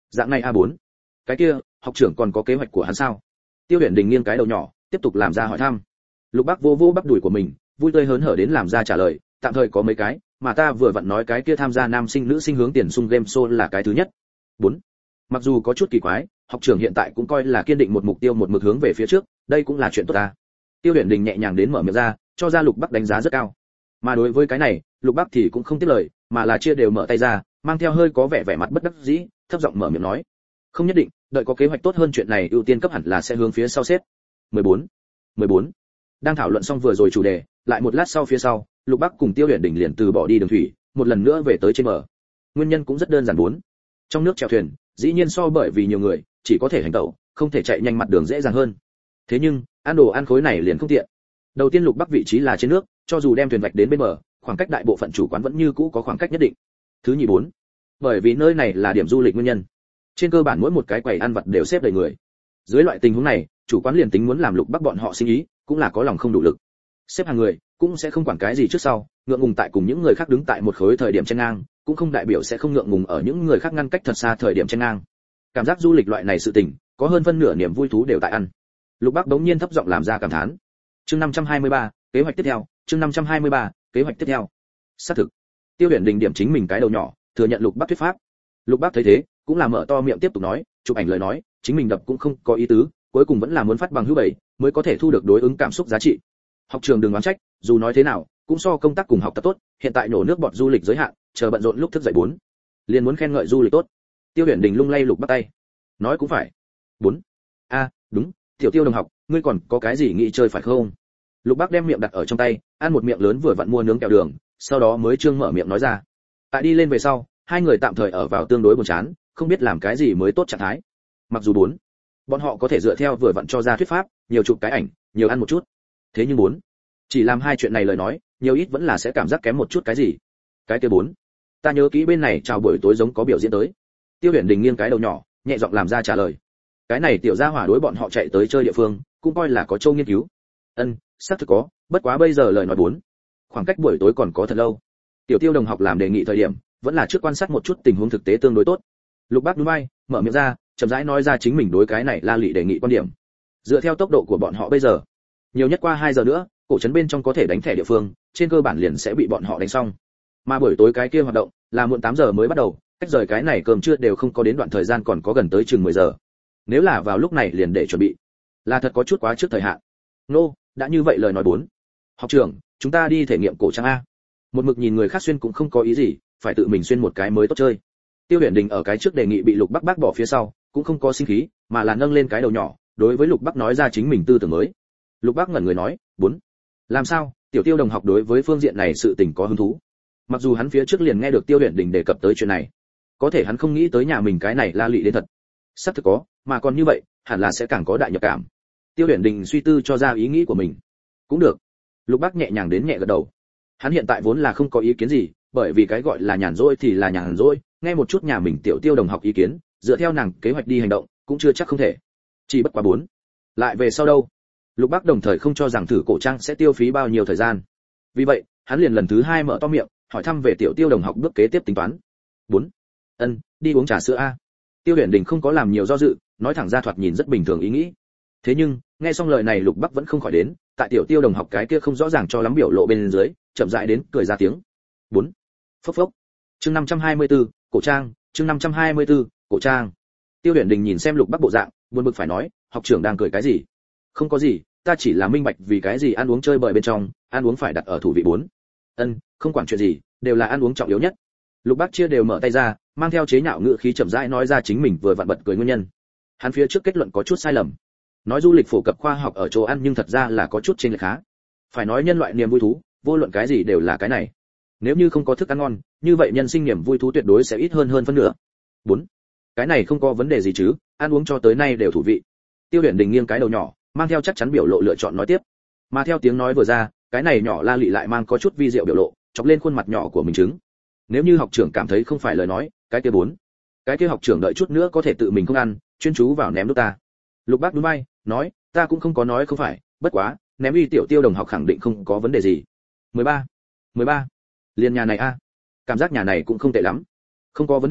Dạng này a bốn. Cái kia, học trưởng còn có kế hoạch của hắn sao? Tiêu Huyền Đình nghiêng cái đầu nhỏ, tiếp tục làm ra hỏi thăm. Lục Bác vô vô bắp đùi của mình, vui tươi hớn hở đến làm ra trả lời, tạm thời có mấy cái, mà ta vừa vặn nói cái kia tham gia nam sinh nữ sinh hướng tiền sung game show là cái thứ nhất. bốn. Mặc dù có chút kỳ quái, học trưởng hiện tại cũng coi là kiên định một mục tiêu một mực hướng về phía trước, đây cũng là chuyện tốt ta. Tiêu Huyền Đình nhẹ nhàng đến mở miệng ra, cho ra Lục Bắc đánh giá rất cao. Mà đối với cái này, Lục Bắc thì cũng không tiếp lời, mà là chia đều mở tay ra, mang theo hơi có vẻ vẻ mặt bất đắc dĩ, thấp giọng mở miệng nói: "Không nhất định, đợi có kế hoạch tốt hơn chuyện này ưu tiên cấp hẳn là sẽ hướng phía sau xếp." mười bốn. mười bốn. Đang thảo luận xong vừa rồi chủ đề, lại một lát sau phía sau, Lục Bắc cùng Tiêu Huyền Đình liền từ bỏ đi đường thủy, một lần nữa về tới trên bờ. Nguyên nhân cũng rất đơn giản bốn. Trong nước chèo thuyền, dĩ nhiên so bởi vì nhiều người, chỉ có thể hành tẩu, không thể chạy nhanh mặt đường dễ dàng hơn. Thế nhưng, ăn đồ ăn khối này liền không tiện. Đầu tiên Lục Bắc vị trí là trên nước, cho dù đem thuyền vạch đến bên bờ, khoảng cách đại bộ phận chủ quán vẫn như cũ có khoảng cách nhất định. Thứ nhì bốn. Bởi vì nơi này là điểm du lịch nguyên nhân. Trên cơ bản mỗi một cái quầy ăn vặt đều xếp đầy người. Dưới loại tình huống này, chủ quán liền tính muốn làm Lục Bắc bọn họ sinh ý, cũng là có lòng không đủ lực. Xếp hàng người, cũng sẽ không quản cái gì trước sau, ngượng ngùng tại cùng những người khác đứng tại một khối thời điểm chen ngang, cũng không đại biểu sẽ không ngượng ngùng ở những người khác ngăn cách thật xa thời điểm chen ngang. Cảm giác du lịch loại này sự tình, có hơn phân nửa niềm vui thú đều tại ăn. Lục Bắc đống nhiên thấp giọng làm ra cảm thán. Chương năm trăm hai mươi ba, kế hoạch tiếp theo, chương năm trăm hai mươi ba, kế hoạch tiếp theo. Xác thực. Tiêu Huyền Đình điểm chính mình cái đầu nhỏ, thừa nhận Lục Bắc thuyết pháp. Lục Bắc thấy thế, cũng là mở to miệng tiếp tục nói, chụp ảnh lời nói, chính mình đập cũng không có ý tứ, cuối cùng vẫn là muốn phát bằng hữu bảy, mới có thể thu được đối ứng cảm xúc giá trị. Học trường đừng oán trách, dù nói thế nào, cũng so công tác cùng học tập tốt, hiện tại nổ nước bọt du lịch giới hạn, chờ bận rộn lúc thức dậy bốn. Liền muốn khen ngợi du lịch tốt. Tiêu Huyền Đình lung lay Lục Bắc tay. Nói cũng phải. bốn. A, đúng, Tiểu Tiêu đồng học, ngươi còn có cái gì nghĩ chơi phải không? Lục Bắc đem miệng đặt ở trong tay, ăn một miệng lớn vừa vặn mua nướng kẹo đường, sau đó mới trương mở miệng nói ra. Tại đi lên về sau, hai người tạm thời ở vào tương đối buồn chán, không biết làm cái gì mới tốt trạng thái. Mặc dù bốn, bọn họ có thể dựa theo vừa vặn cho ra thuyết pháp, nhiều chụp cái ảnh, nhiều ăn một chút. Thế nhưng bốn, chỉ làm hai chuyện này lời nói, nhiều ít vẫn là sẽ cảm giác kém một chút cái gì. Cái kia bốn, ta nhớ kỹ bên này chào buổi tối giống có biểu diễn tới. Tiêu Huyền Đình nghiêng cái đầu nhỏ, nhẹ giọng làm ra trả lời. Cái này tiểu gia hỏa đối bọn họ chạy tới chơi địa phương, cũng coi là có châu nghiên cứu. Ân, xác thực có, bất quá bây giờ lời nói bốn, khoảng cách buổi tối còn có thật lâu. Tiểu Tiêu đồng học làm đề nghị thời điểm, vẫn là trước quan sát một chút tình huống thực tế tương đối tốt. Lục Bắc nhún vai, mở miệng ra, chậm rãi nói ra chính mình đối cái này La Lị đề nghị quan điểm. Dựa theo tốc độ của bọn họ bây giờ, nhiều nhất qua hai giờ nữa, cổ trấn bên trong có thể đánh thẻ địa phương, trên cơ bản liền sẽ bị bọn họ đánh xong. Mà buổi tối cái kia hoạt động, là muộn tám giờ mới bắt đầu, cách rời cái này cơm trưa đều không có đến đoạn thời gian còn có gần tới chừng mười giờ. Nếu là vào lúc này liền để chuẩn bị, là thật có chút quá trước thời hạn. Nô, no, đã như vậy lời nói bốn. Học trưởng, chúng ta đi thể nghiệm cổ trang a. Một mực nhìn người khác xuyên cũng không có ý gì, phải tự mình xuyên một cái mới tốt chơi. Tiêu Huyền Đình ở cái trước đề nghị bị Lục Bắc bác bỏ phía sau, cũng không có sinh khí, mà là nâng lên cái đầu nhỏ, đối với Lục Bắc nói ra chính mình tư tưởng mới. Lục Bắc ngẩn người nói, bốn. Làm sao? Tiểu Tiêu đồng học đối với phương diện này sự tình có hứng thú. Mặc dù hắn phía trước liền nghe được Tiêu Huyền Đình đề cập tới chuyện này, có thể hắn không nghĩ tới nhà mình cái này La Lị đến thật. Sắp thực có, mà còn như vậy, hẳn là sẽ càng có đại nhập cảm. Tiêu Huyền Đình suy tư cho ra ý nghĩ của mình. Cũng được. Lục Bắc nhẹ nhàng đến nhẹ gật đầu. Hắn hiện tại vốn là không có ý kiến gì, bởi vì cái gọi là nhàn rỗi thì là nhàn rỗi, nghe một chút nhà mình Tiểu Tiêu đồng học ý kiến, dựa theo nàng kế hoạch đi hành động, cũng chưa chắc không thể. Chỉ bất quá bốn. Lại về sau đâu? Lục Bắc đồng thời không cho rằng thử cổ trang sẽ tiêu phí bao nhiêu thời gian. Vì vậy, hắn liền lần thứ hai mở to miệng, hỏi thăm về Tiểu Tiêu đồng học bước kế tiếp tính toán. bốn. Ân, đi uống trà sữa a. Tiêu Huyền Đình không có làm nhiều do dự, nói thẳng ra thoạt nhìn rất bình thường ý nghĩ. Thế nhưng, nghe xong lời này Lục Bắc vẫn không khỏi đến, tại Tiểu Tiêu đồng học cái kia không rõ ràng cho lắm biểu lộ bên dưới, chậm rãi đến cười ra tiếng. bốn. Phốc phốc. Chương năm trăm hai mươi tư, cổ trang, chương năm trăm hai mươi tư, cổ trang. Tiêu Huyền Đình nhìn xem Lục Bắc bộ dạng, buồn bực phải nói, học trưởng đang cười cái gì? Không có gì, ta chỉ là minh bạch vì cái gì ăn uống chơi bời bên trong, ăn uống phải đặt ở thủ vị bốn. Ân, không quản chuyện gì, đều là ăn uống trọng yếu nhất. Lục Bắc chia đều mở tay ra, mang theo chế nhạo ngữ khí chậm rãi nói ra chính mình vừa vặn bật cười nguyên nhân. Hắn phía trước kết luận có chút sai lầm. Nói du lịch phổ cập khoa học ở chỗ ăn nhưng thật ra là có chút chênh lệch khá. Phải nói nhân loại niềm vui thú, vô luận cái gì đều là cái này. Nếu như không có thức ăn ngon, như vậy nhân sinh niềm vui thú tuyệt đối sẽ ít hơn hơn phân nửa. bốn. Cái này không có vấn đề gì chứ, ăn uống cho tới nay đều thủ vị. Tiêu Huyền Đình nghiêng cái đầu nhỏ, mang theo chắc chắn biểu lộ lựa chọn nói tiếp. Mà theo tiếng nói vừa ra, cái này nhỏ La Lị lại mang có chút vi diệu biểu lộ, chọc lên khuôn mặt nhỏ của mình chứng. Nếu như học trưởng cảm thấy không phải lời nói, cái kia bốn. Cái kia học trưởng đợi chút nữa có thể tự mình không ăn, chuyên chú vào ném đốt ta. Lục Bắc nhún vai, nói, ta cũng không có nói không phải, bất quá, ném uy Tiểu Tiêu đồng học khẳng định không có vấn đề gì. mười ba. mười ba. Liên nhà này a. Cảm giác nhà này cũng không tệ lắm. Không có vấn đề,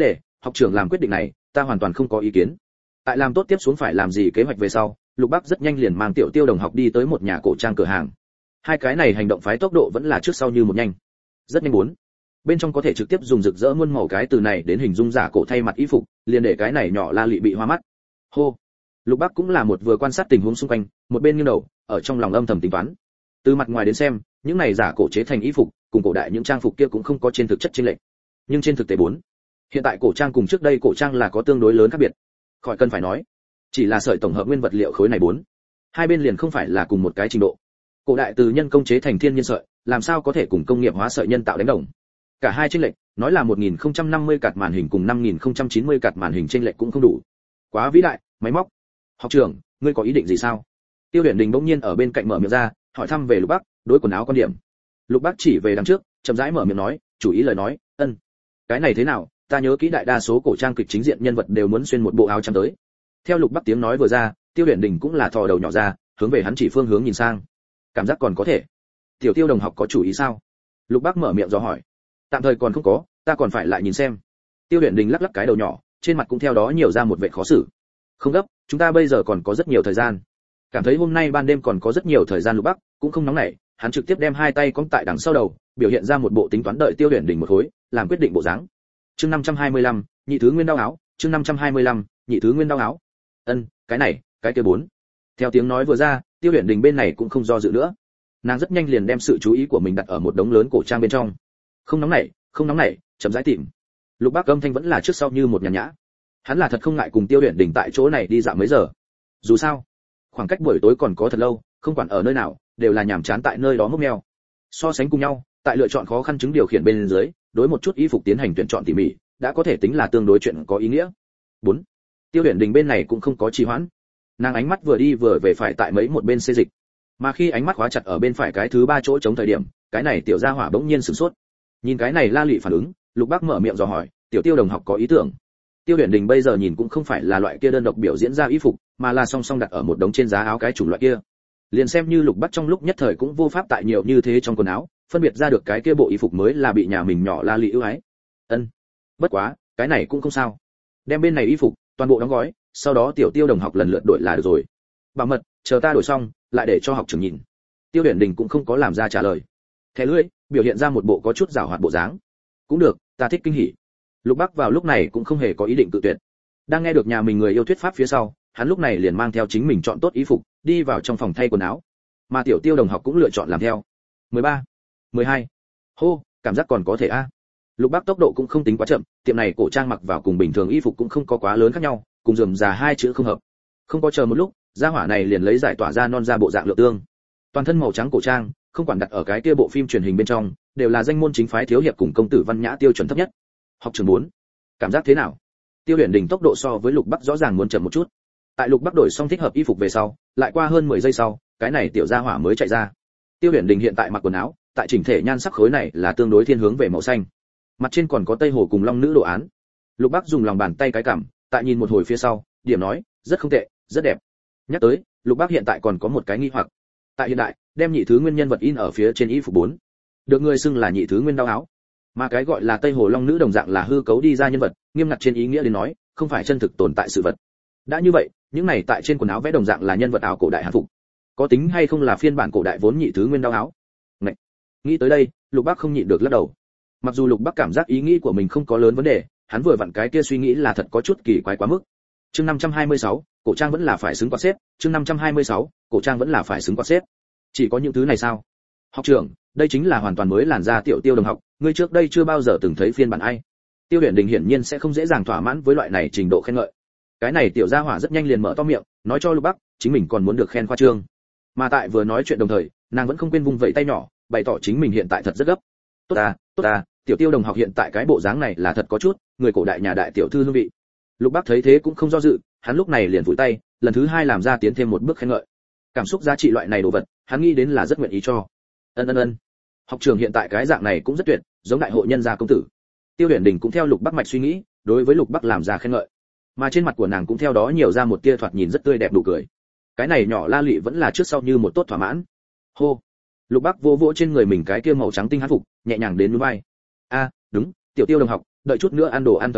Học trưởng làm quyết định này, ta hoàn toàn không có ý kiến. Tại làm tốt tiếp xuống phải làm gì kế hoạch về sau, Lục Bắc rất nhanh liền mang Tiểu Tiêu đồng học đi tới một nhà cổ trang cửa hàng. Hai cái này hành động phái tốc độ vẫn là trước sau như một nhanh. Rất nhanh bốn. Bên trong có thể trực tiếp dùng rực rỡ muôn màu cái từ này đến hình dung giả cổ thay mặt y phục, liền để cái này nhỏ La Lị bị hoa mắt. Hô. Lục Bắc cũng là một vừa quan sát tình huống xung quanh, một bên nghiêng đầu, ở trong lòng âm thầm tính toán. Từ mặt ngoài đến xem, những này giả cổ chế thành y phục, cùng cổ đại những trang phục kia cũng không có trên thực chất chênh lệch. Nhưng trên thực tế bốn, hiện tại cổ trang cùng trước đây cổ trang là có tương đối lớn khác biệt. Khỏi cần phải nói, chỉ là sợi tổng hợp nguyên vật liệu khối này bốn, hai bên liền không phải là cùng một cái trình độ. Cổ đại từ nhân công chế thành thiên nhiên sợi, làm sao có thể cùng công nghiệp hóa sợi nhân tạo đánh đồng? Cả hai chênh lệch, nói là một nghìn không trăm năm mươi cạt màn hình cùng năm nghìn không trăm chín mươi cạt màn hình chênh lệch cũng không đủ. Quá vĩ đại, máy móc. Học trưởng, ngươi có ý định gì sao? Tiêu Huyền Đình bỗng nhiên ở bên cạnh mở miệng ra, hỏi thăm về Lục Bắc, đối quần áo quan điểm. Lục Bắc chỉ về đằng trước, chậm rãi mở miệng nói, chủ ý lời nói, ân. Cái này thế nào, ta nhớ kỹ đại đa số cổ trang kịch chính diện nhân vật đều muốn xuyên một bộ áo trắng tới. Theo Lục Bắc tiếng nói vừa ra, Tiêu Huyền Đình cũng là thò đầu nhỏ ra, hướng về hắn chỉ phương hướng nhìn sang. Cảm giác còn có thể. Tiểu Tiêu đồng học có chủ ý sao? Lục Bắc mở miệng dò hỏi. Tạm thời còn không có, ta còn phải lại nhìn xem. Tiêu Huyền Đình lắc lắc cái đầu nhỏ, trên mặt cũng theo đó nhiều ra một vẻ khó xử. Không gấp, chúng ta bây giờ còn có rất nhiều thời gian. Cảm thấy hôm nay ban đêm còn có rất nhiều thời gian. Lục Bắc cũng không nóng nảy, hắn trực tiếp đem hai tay cong tại đằng sau đầu, biểu hiện ra một bộ tính toán đợi Tiêu Huyền Đình một khối, làm quyết định bộ dáng. Chương năm trăm hai mươi lăm, nhị thứ nguyên đao áo, chương năm trăm hai mươi lăm, nhị thứ nguyên đao áo. Ân, cái này, cái kia bốn. Theo tiếng nói vừa ra, Tiêu Huyền Đình bên này cũng không do dự nữa. Nàng rất nhanh liền đem sự chú ý của mình đặt ở một đống lớn cổ trang bên trong. Không nóng nảy, không nóng nảy, chậm rãi tìm. Lục Bắc âm thanh vẫn là trước sau như một nhàn nhã. Hắn là thật không ngại cùng Tiêu Huyền Đình tại chỗ này đi dạo mấy giờ. Dù sao, khoảng cách buổi tối còn có thật lâu, không quản ở nơi nào, đều là nhàm chán tại nơi đó mốc meo. So sánh cùng nhau, tại lựa chọn khó khăn chứng điều khiển bên dưới, đối một chút y phục tiến hành tuyển chọn tỉ mỉ, đã có thể tính là tương đối chuyện có ý nghĩa. bốn. Tiêu Huyền Đình bên này cũng không có trì hoãn. Nàng ánh mắt vừa đi vừa về phải tại mấy một bên xê dịch. Mà khi ánh mắt khóa chặt ở bên phải cái thứ ba chỗ chống thời điểm, cái này tiểu gia hỏa bỗng nhiên sửng sốt. Nhìn cái này La Lị phản ứng, Lục Bắc mở miệng dò hỏi, "Tiểu Tiêu đồng học có ý tưởng?" Tiêu Huyền Đình bây giờ nhìn cũng không phải là loại kia đơn độc biểu diễn ra y phục, mà là song song đặt ở một đống trên giá áo cái chủng loại kia. Liền xem như Lục Bắc trong lúc nhất thời cũng vô pháp tại nhiều như thế trong quần áo, phân biệt ra được cái kia bộ y phục mới là bị nhà mình nhỏ La Lị ưu ái. Ân. Bất quá, cái này cũng không sao. Đem bên này y phục toàn bộ đóng gói, sau đó Tiểu Tiêu đồng học lần lượt đổi là được rồi. Bảo mật, chờ ta đổi xong, lại để cho học trưởng nhìn. Tiêu Huyền Đình cũng không có làm ra trả lời. Thẻ lưỡi, biểu hiện ra một bộ có chút giảo hoạt bộ dáng. Cũng được, ta thích kinh hỉ. Lục Bắc vào lúc này cũng không hề có ý định cự tuyệt. Đang nghe được nhà mình người yêu thuyết pháp phía sau, hắn lúc này liền mang theo chính mình chọn tốt y phục, đi vào trong phòng thay quần áo. Mà Tiểu Tiêu đồng học cũng lựa chọn làm theo. mười ba, mười hai. Hô, cảm giác còn có thể a. Lục Bắc tốc độ cũng không tính quá chậm, tiệm này cổ trang mặc vào cùng bình thường y phục cũng không có quá lớn khác nhau, cùng rườm rà hai chữ không hợp. Không có chờ một lúc, gia hỏa này liền lấy giải tỏa ra non ra bộ dạng lượng tương. Toàn thân màu trắng cổ trang, không quản đặt ở cái kia bộ phim truyền hình bên trong, đều là danh môn chính phái thiếu hiệp cùng công tử văn nhã tiêu chuẩn thấp nhất. Học trường muốn, cảm giác thế nào? Tiêu Huyền Đình tốc độ so với Lục Bắc rõ ràng muốn chậm một chút. Tại Lục Bắc đổi xong thích hợp y phục về sau, lại qua hơn mười giây sau, cái này tiểu gia hỏa mới chạy ra. Tiêu Huyền Đình hiện tại mặc quần áo, tại chỉnh thể nhan sắc khối này là tương đối thiên hướng về màu xanh. Mặt trên còn có tây hồ cùng long nữ đồ án. Lục Bắc dùng lòng bàn tay cái cằm, tại nhìn một hồi phía sau, điểm nói, rất không tệ, rất đẹp. Nhắc tới, Lục Bắc hiện tại còn có một cái nghi hoặc. Tại hiện đại, đem nhị thứ nguyên nhân vật in ở phía trên y phục bốn, được người xưng là nhị thứ nguyên đao áo. Mà cái gọi là tây hồ long nữ đồng dạng là hư cấu đi ra nhân vật, nghiêm ngặt trên ý nghĩa đến nói, không phải chân thực tồn tại sự vật. Đã như vậy, những này tại trên quần áo vẽ đồng dạng là nhân vật ảo cổ đại hán phục, có tính hay không là phiên bản cổ đại vốn nhị thứ nguyên đao áo? Ngậy. Nghĩ tới đây, Lục Bắc không nhịn được lắc đầu. Mặc dù Lục Bắc cảm giác ý nghĩ của mình không có lớn vấn đề, hắn vừa vặn cái kia suy nghĩ là thật có chút kỳ quái quá mức. Chương năm trăm hai mươi sáu, cổ trang vẫn là phải xứng quạt xếp, chương năm trăm hai mươi sáu, cổ trang vẫn là phải xứng quạt xếp. Chỉ có những thứ này sao? Học trưởng, đây chính là hoàn toàn mới làn da Tiểu Tiêu đồng học, ngươi trước đây chưa bao giờ từng thấy phiên bản ai? Tiêu Huyền Đình hiển nhiên sẽ không dễ dàng thỏa mãn với loại này trình độ khen ngợi. Cái này tiểu gia hỏa rất nhanh liền mở to miệng, nói cho Lục Bắc, chính mình còn muốn được khen khoa trương. Mà tại vừa nói chuyện đồng thời, nàng vẫn không quên vung vẩy tay nhỏ, bày tỏ chính mình hiện tại thật rất gấp. Tốt à, tốt à, Tiểu Tiêu đồng học hiện tại cái bộ dáng này là thật có chút, người cổ đại nhà đại tiểu thư hương vị. Lục Bắc thấy thế cũng không do dự, hắn lúc này liền vùi tay, lần thứ hai làm ra tiến thêm một bước khen ngợi. Cảm xúc giá trị loại này đồ vật, hắn nghĩ đến là rất nguyện ý cho. Ân ân ân. Học trường hiện tại cái dạng này cũng rất tuyệt, giống đại hội nhân gia công tử. Tiêu Huyền Đình cũng theo Lục Bắc mạch suy nghĩ, đối với Lục Bắc làm ra khen ngợi. Mà trên mặt của nàng cũng theo đó nhiều ra một tia thoạt nhìn rất tươi đẹp nụ cười. Cái này nhỏ La Lị vẫn là trước sau như một tốt thỏa mãn. Hô. Lục Bắc vô vỗ trên người mình cái kia màu trắng tinh hán phục, nhẹ nhàng đến núi vai. A, đúng, Tiểu Tiêu đồng học, đợi chút nữa ăn đồ ăn thời điểm,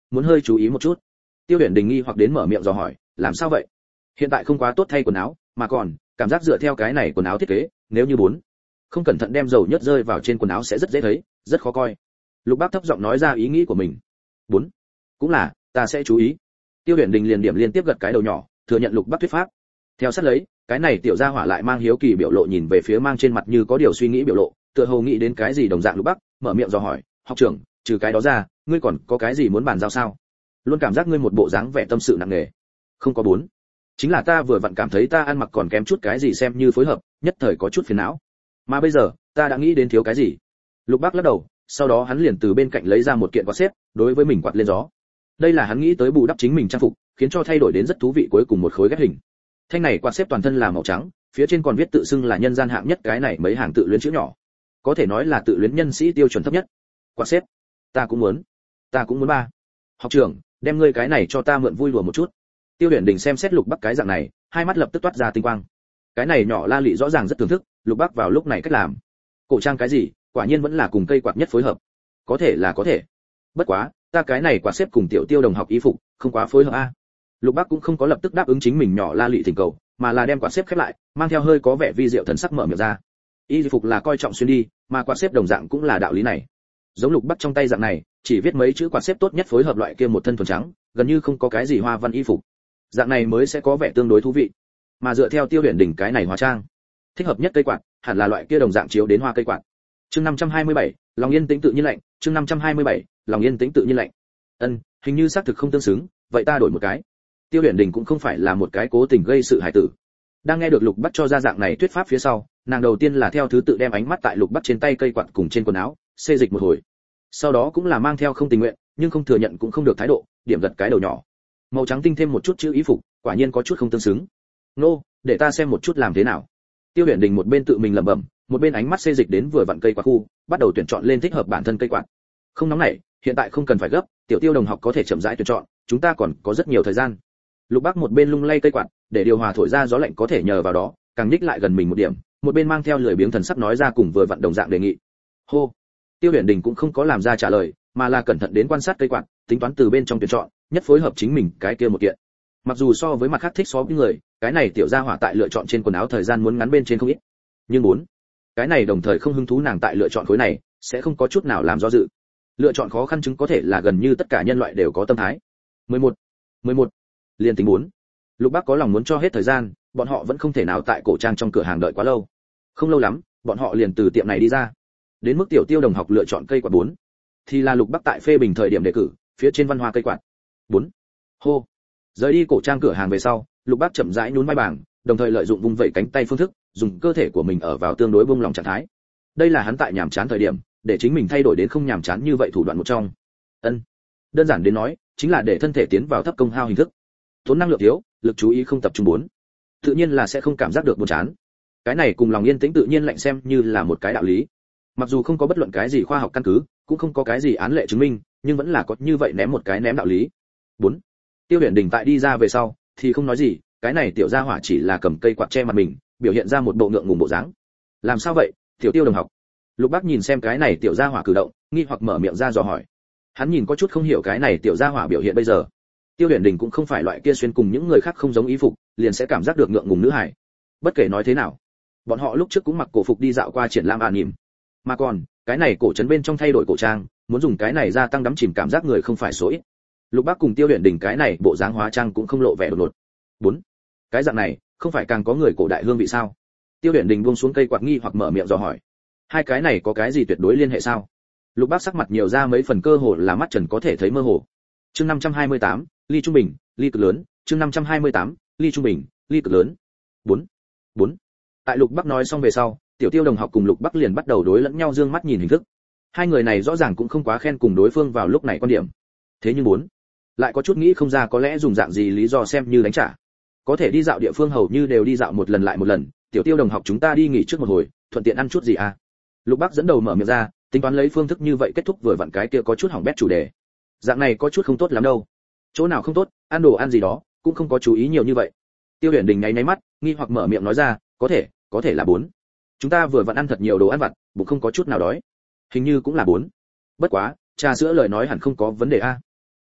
muốn hơi chú ý một chút. Tiêu Huyền Đình nghi hoặc đến mở miệng dò hỏi, làm sao vậy? Hiện tại không quá tốt thay quần áo, mà còn cảm giác dựa theo cái này quần áo thiết kế, nếu như bốn không cẩn thận đem dầu nhớt rơi vào trên quần áo sẽ rất dễ thấy, rất khó coi. Lục Bác thấp giọng nói ra ý nghĩ của mình. Bốn, cũng là, ta sẽ chú ý. Tiêu Huyền Đình liền điểm liên tiếp gật cái đầu nhỏ, thừa nhận Lục Bác thuyết pháp. Theo sát lấy, cái này tiểu gia hỏa lại mang hiếu kỳ biểu lộ nhìn về phía mang trên mặt như có điều suy nghĩ biểu lộ, tựa hồ nghĩ đến cái gì đồng dạng Lục Bác, mở miệng dò hỏi, học trưởng, trừ cái đó ra, ngươi còn có cái gì muốn bàn giao sao? Luôn cảm giác ngươi một bộ dáng vẻ tâm sự nặng nề. Không có bốn, chính là ta vừa vặn cảm thấy ta ăn mặc còn kém chút cái gì xem như phối hợp, nhất thời có chút phiền não. Mà bây giờ, ta đã nghĩ đến thiếu cái gì. Lục Bác lắc đầu, sau đó hắn liền từ bên cạnh lấy ra một kiện quạt xếp, đối với mình quạt lên gió. Đây là hắn nghĩ tới bù đắp chính mình trang phục, khiến cho thay đổi đến rất thú vị cuối cùng một khối ghép hình. Thanh này quạt xếp toàn thân là màu trắng, phía trên còn viết tự xưng là nhân gian hạng nhất cái này mấy hàng tự luyến chữ nhỏ. Có thể nói là tự luyến nhân sĩ tiêu chuẩn thấp nhất. Quạt xếp, ta cũng muốn, ta cũng muốn ba. Học trưởng, đem ngươi cái này cho ta mượn vui đùa một chút. Tiêu Huyền Đình xem xét Lục Bắc cái dạng này, hai mắt lập tức toát ra tinh quang. Cái này nhỏ La Lị rõ ràng rất thưởng thức, Lục Bắc vào lúc này cách làm. Cổ trang cái gì, quả nhiên vẫn là cùng cây quạt nhất phối hợp. Có thể là có thể. Bất quá, ta cái này quạt xếp cùng Tiểu Tiêu đồng học y phục, không quá phối hợp a. Lục Bắc cũng không có lập tức đáp ứng chính mình nhỏ La Lị thỉnh cầu, mà là đem quạt xếp khép lại, mang theo hơi có vẻ vi diệu thần sắc mở miệng ra. Y phục là coi trọng xuyên đi, mà quạt xếp đồng dạng cũng là đạo lý này. Giống Lục Bắc trong tay dạng này, chỉ viết mấy chữ quạt xếp tốt nhất phối hợp loại kia một thân thuần trắng, gần như không có cái gì hoa văn y phục. Dạng này mới sẽ có vẻ tương đối thú vị. Mà dựa theo Tiêu Huyền Đình cái này hóa trang, thích hợp nhất cây quạt, hẳn là loại kia đồng dạng chiếu đến hoa cây quạt. Chương năm trăm hai mươi bảy, lòng yên tĩnh tự nhiên lạnh, chương năm trăm hai mươi bảy, lòng yên tĩnh tự nhiên lạnh. Ân, hình như xác thực không tương xứng, vậy ta đổi một cái. Tiêu Huyền Đình cũng không phải là một cái cố tình gây sự hài tử. Đang nghe được Lục Bắc cho ra dạng này thuyết pháp phía sau, nàng đầu tiên là theo thứ tự đem ánh mắt tại Lục Bắc trên tay cây quạt cùng trên quần áo, xê dịch một hồi. Sau đó cũng là mang theo không tình nguyện, nhưng không thừa nhận cũng không được thái độ, điểm gật cái đầu nhỏ. Màu trắng tinh thêm một chút chữ ý phục, quả nhiên có chút không tương xứng. Nô, để ta xem một chút làm thế nào. Tiêu Huyền Đình một bên tự mình lẩm bẩm, một bên ánh mắt xê dịch đến vừa vặn cây quạt khu, bắt đầu tuyển chọn lên thích hợp bản thân cây quạt. Không nóng nảy, hiện tại không cần phải gấp, Tiểu Tiêu đồng học có thể chậm rãi tuyển chọn, chúng ta còn có rất nhiều thời gian. Lục Bắc một bên lung lay cây quạt, để điều hòa thổi ra gió lạnh có thể nhờ vào đó, càng nhích lại gần mình một điểm, một bên mang theo lười biếng thần sắc nói ra cùng vừa vặn đồng dạng đề nghị. Hô. Tiêu Huyền Đình cũng không có làm ra trả lời, mà là cẩn thận đến quan sát cây quạt, tính toán từ bên trong tuyển chọn, nhất phối hợp chính mình cái kia một kiện. Mặc dù so với mặt khác thích xó với người, cái này tiểu gia hỏa tại lựa chọn trên quần áo thời gian muốn ngắn bên trên không ít. Nhưng muốn, cái này đồng thời không hứng thú nàng tại lựa chọn khối này, sẽ không có chút nào làm do dự. Lựa chọn khó khăn chứng có thể là gần như tất cả nhân loại đều có tâm thái. mười một, mười một, liền tính muốn. Lục Bắc có lòng muốn cho hết thời gian, bọn họ vẫn không thể nào tại cổ trang trong cửa hàng đợi quá lâu. Không lâu lắm, bọn họ liền từ tiệm này đi ra. Đến mức Tiểu Tiêu đồng học lựa chọn cây quạt bốn, thì là Lục Bắc tại phê bình thời điểm đề cử, phía trên văn hoa cây quạt. bốn. Hô. Rời đi cổ trang cửa hàng về sau, Lục Bắc chậm rãi nhún vai bảng, đồng thời lợi dụng vung vẩy cánh tay phương thức, dùng cơ thể của mình ở vào tương đối buông lỏng trạng thái. Đây là hắn tại nhàm chán thời điểm, để chính mình thay đổi đến không nhàm chán như vậy thủ đoạn một trong. Ân. Đơn giản đến nói, chính là để thân thể tiến vào thấp công hao hình thức. Tốn năng lượng thiếu, lực chú ý không tập trung bốn, tự nhiên là sẽ không cảm giác được buồn chán. Cái này cùng lòng yên tĩnh tự nhiên lạnh xem như là một cái đạo lý. Mặc dù không có bất luận cái gì khoa học căn cứ, cũng không có cái gì án lệ chứng minh, nhưng vẫn là có như vậy ném một cái ném đạo lý. bốn. Tiêu Huyền Đình tại đi ra về sau, thì không nói gì, cái này tiểu gia hỏa chỉ là cầm cây quạt che mặt mình, biểu hiện ra một bộ ngượng ngùng bộ dáng. Làm sao vậy, Tiểu Tiêu đồng học? Lục Bắc nhìn xem cái này tiểu gia hỏa cử động, nghi hoặc mở miệng ra dò hỏi. Hắn nhìn có chút không hiểu cái này tiểu gia hỏa biểu hiện bây giờ. Tiêu Huyền Đình cũng không phải loại kia xuyên cùng những người khác không giống y phục, liền sẽ cảm giác được ngượng ngùng nữ hải. Bất kể nói thế nào, bọn họ lúc trước cũng mặc cổ phục đi dạo qua triển lãm an nỉm. Mà còn, cái này cổ trấn bên trong thay đổi cổ trang, muốn dùng cái này gia tăng đắm chìm cảm giác người không phải số ít. Lục Bắc cùng Tiêu Huyền Đình cái này bộ dáng hóa trang cũng không lộ vẻ đột ngột. bốn. Cái dạng này, không phải càng có người cổ đại hương vị sao? Tiêu Huyền Đình buông xuống cây quạt nghi hoặc mở miệng dò hỏi. Hai cái này có cái gì tuyệt đối liên hệ sao? Lục Bắc sắc mặt nhiều ra mấy phần cơ hồ là mắt trần có thể thấy mơ hồ. Chương năm trăm hai mươi tám, ly trung bình, ly cực lớn, chương năm trăm hai mươi tám, ly trung bình, ly cực lớn. bốn. bốn. Tại Lục Bắc nói xong về sau, Tiểu Tiêu đồng học cùng Lục Bắc liền bắt đầu đối lẫn nhau dương mắt nhìn hình thức. Hai người này rõ ràng cũng không quá khen cùng đối phương vào lúc này quan điểm. Thế nhưng bốn, lại có chút nghĩ không ra có lẽ dùng dạng gì lý do xem như đánh trả. Có thể đi dạo địa phương hầu như đều đi dạo một lần lại một lần, Tiểu Tiêu đồng học chúng ta đi nghỉ trước một hồi, thuận tiện ăn chút gì à? Lục Bắc dẫn đầu mở miệng ra, tính toán lấy phương thức như vậy kết thúc vừa vặn cái kia có chút hỏng bét chủ đề. Dạng này có chút không tốt lắm đâu. Chỗ nào không tốt, ăn đồ ăn gì đó, cũng không có chú ý nhiều như vậy. Tiêu Huyền Đình nháy nháy mắt, nghi hoặc mở miệng nói ra, có thể, có thể là bốn. Chúng ta vừa vặn ăn thật nhiều đồ ăn vặt, bụng không có chút nào đói. Hình như cũng là bốn. Bất quá, trà sữa lời nói hẳn không có vấn đề a.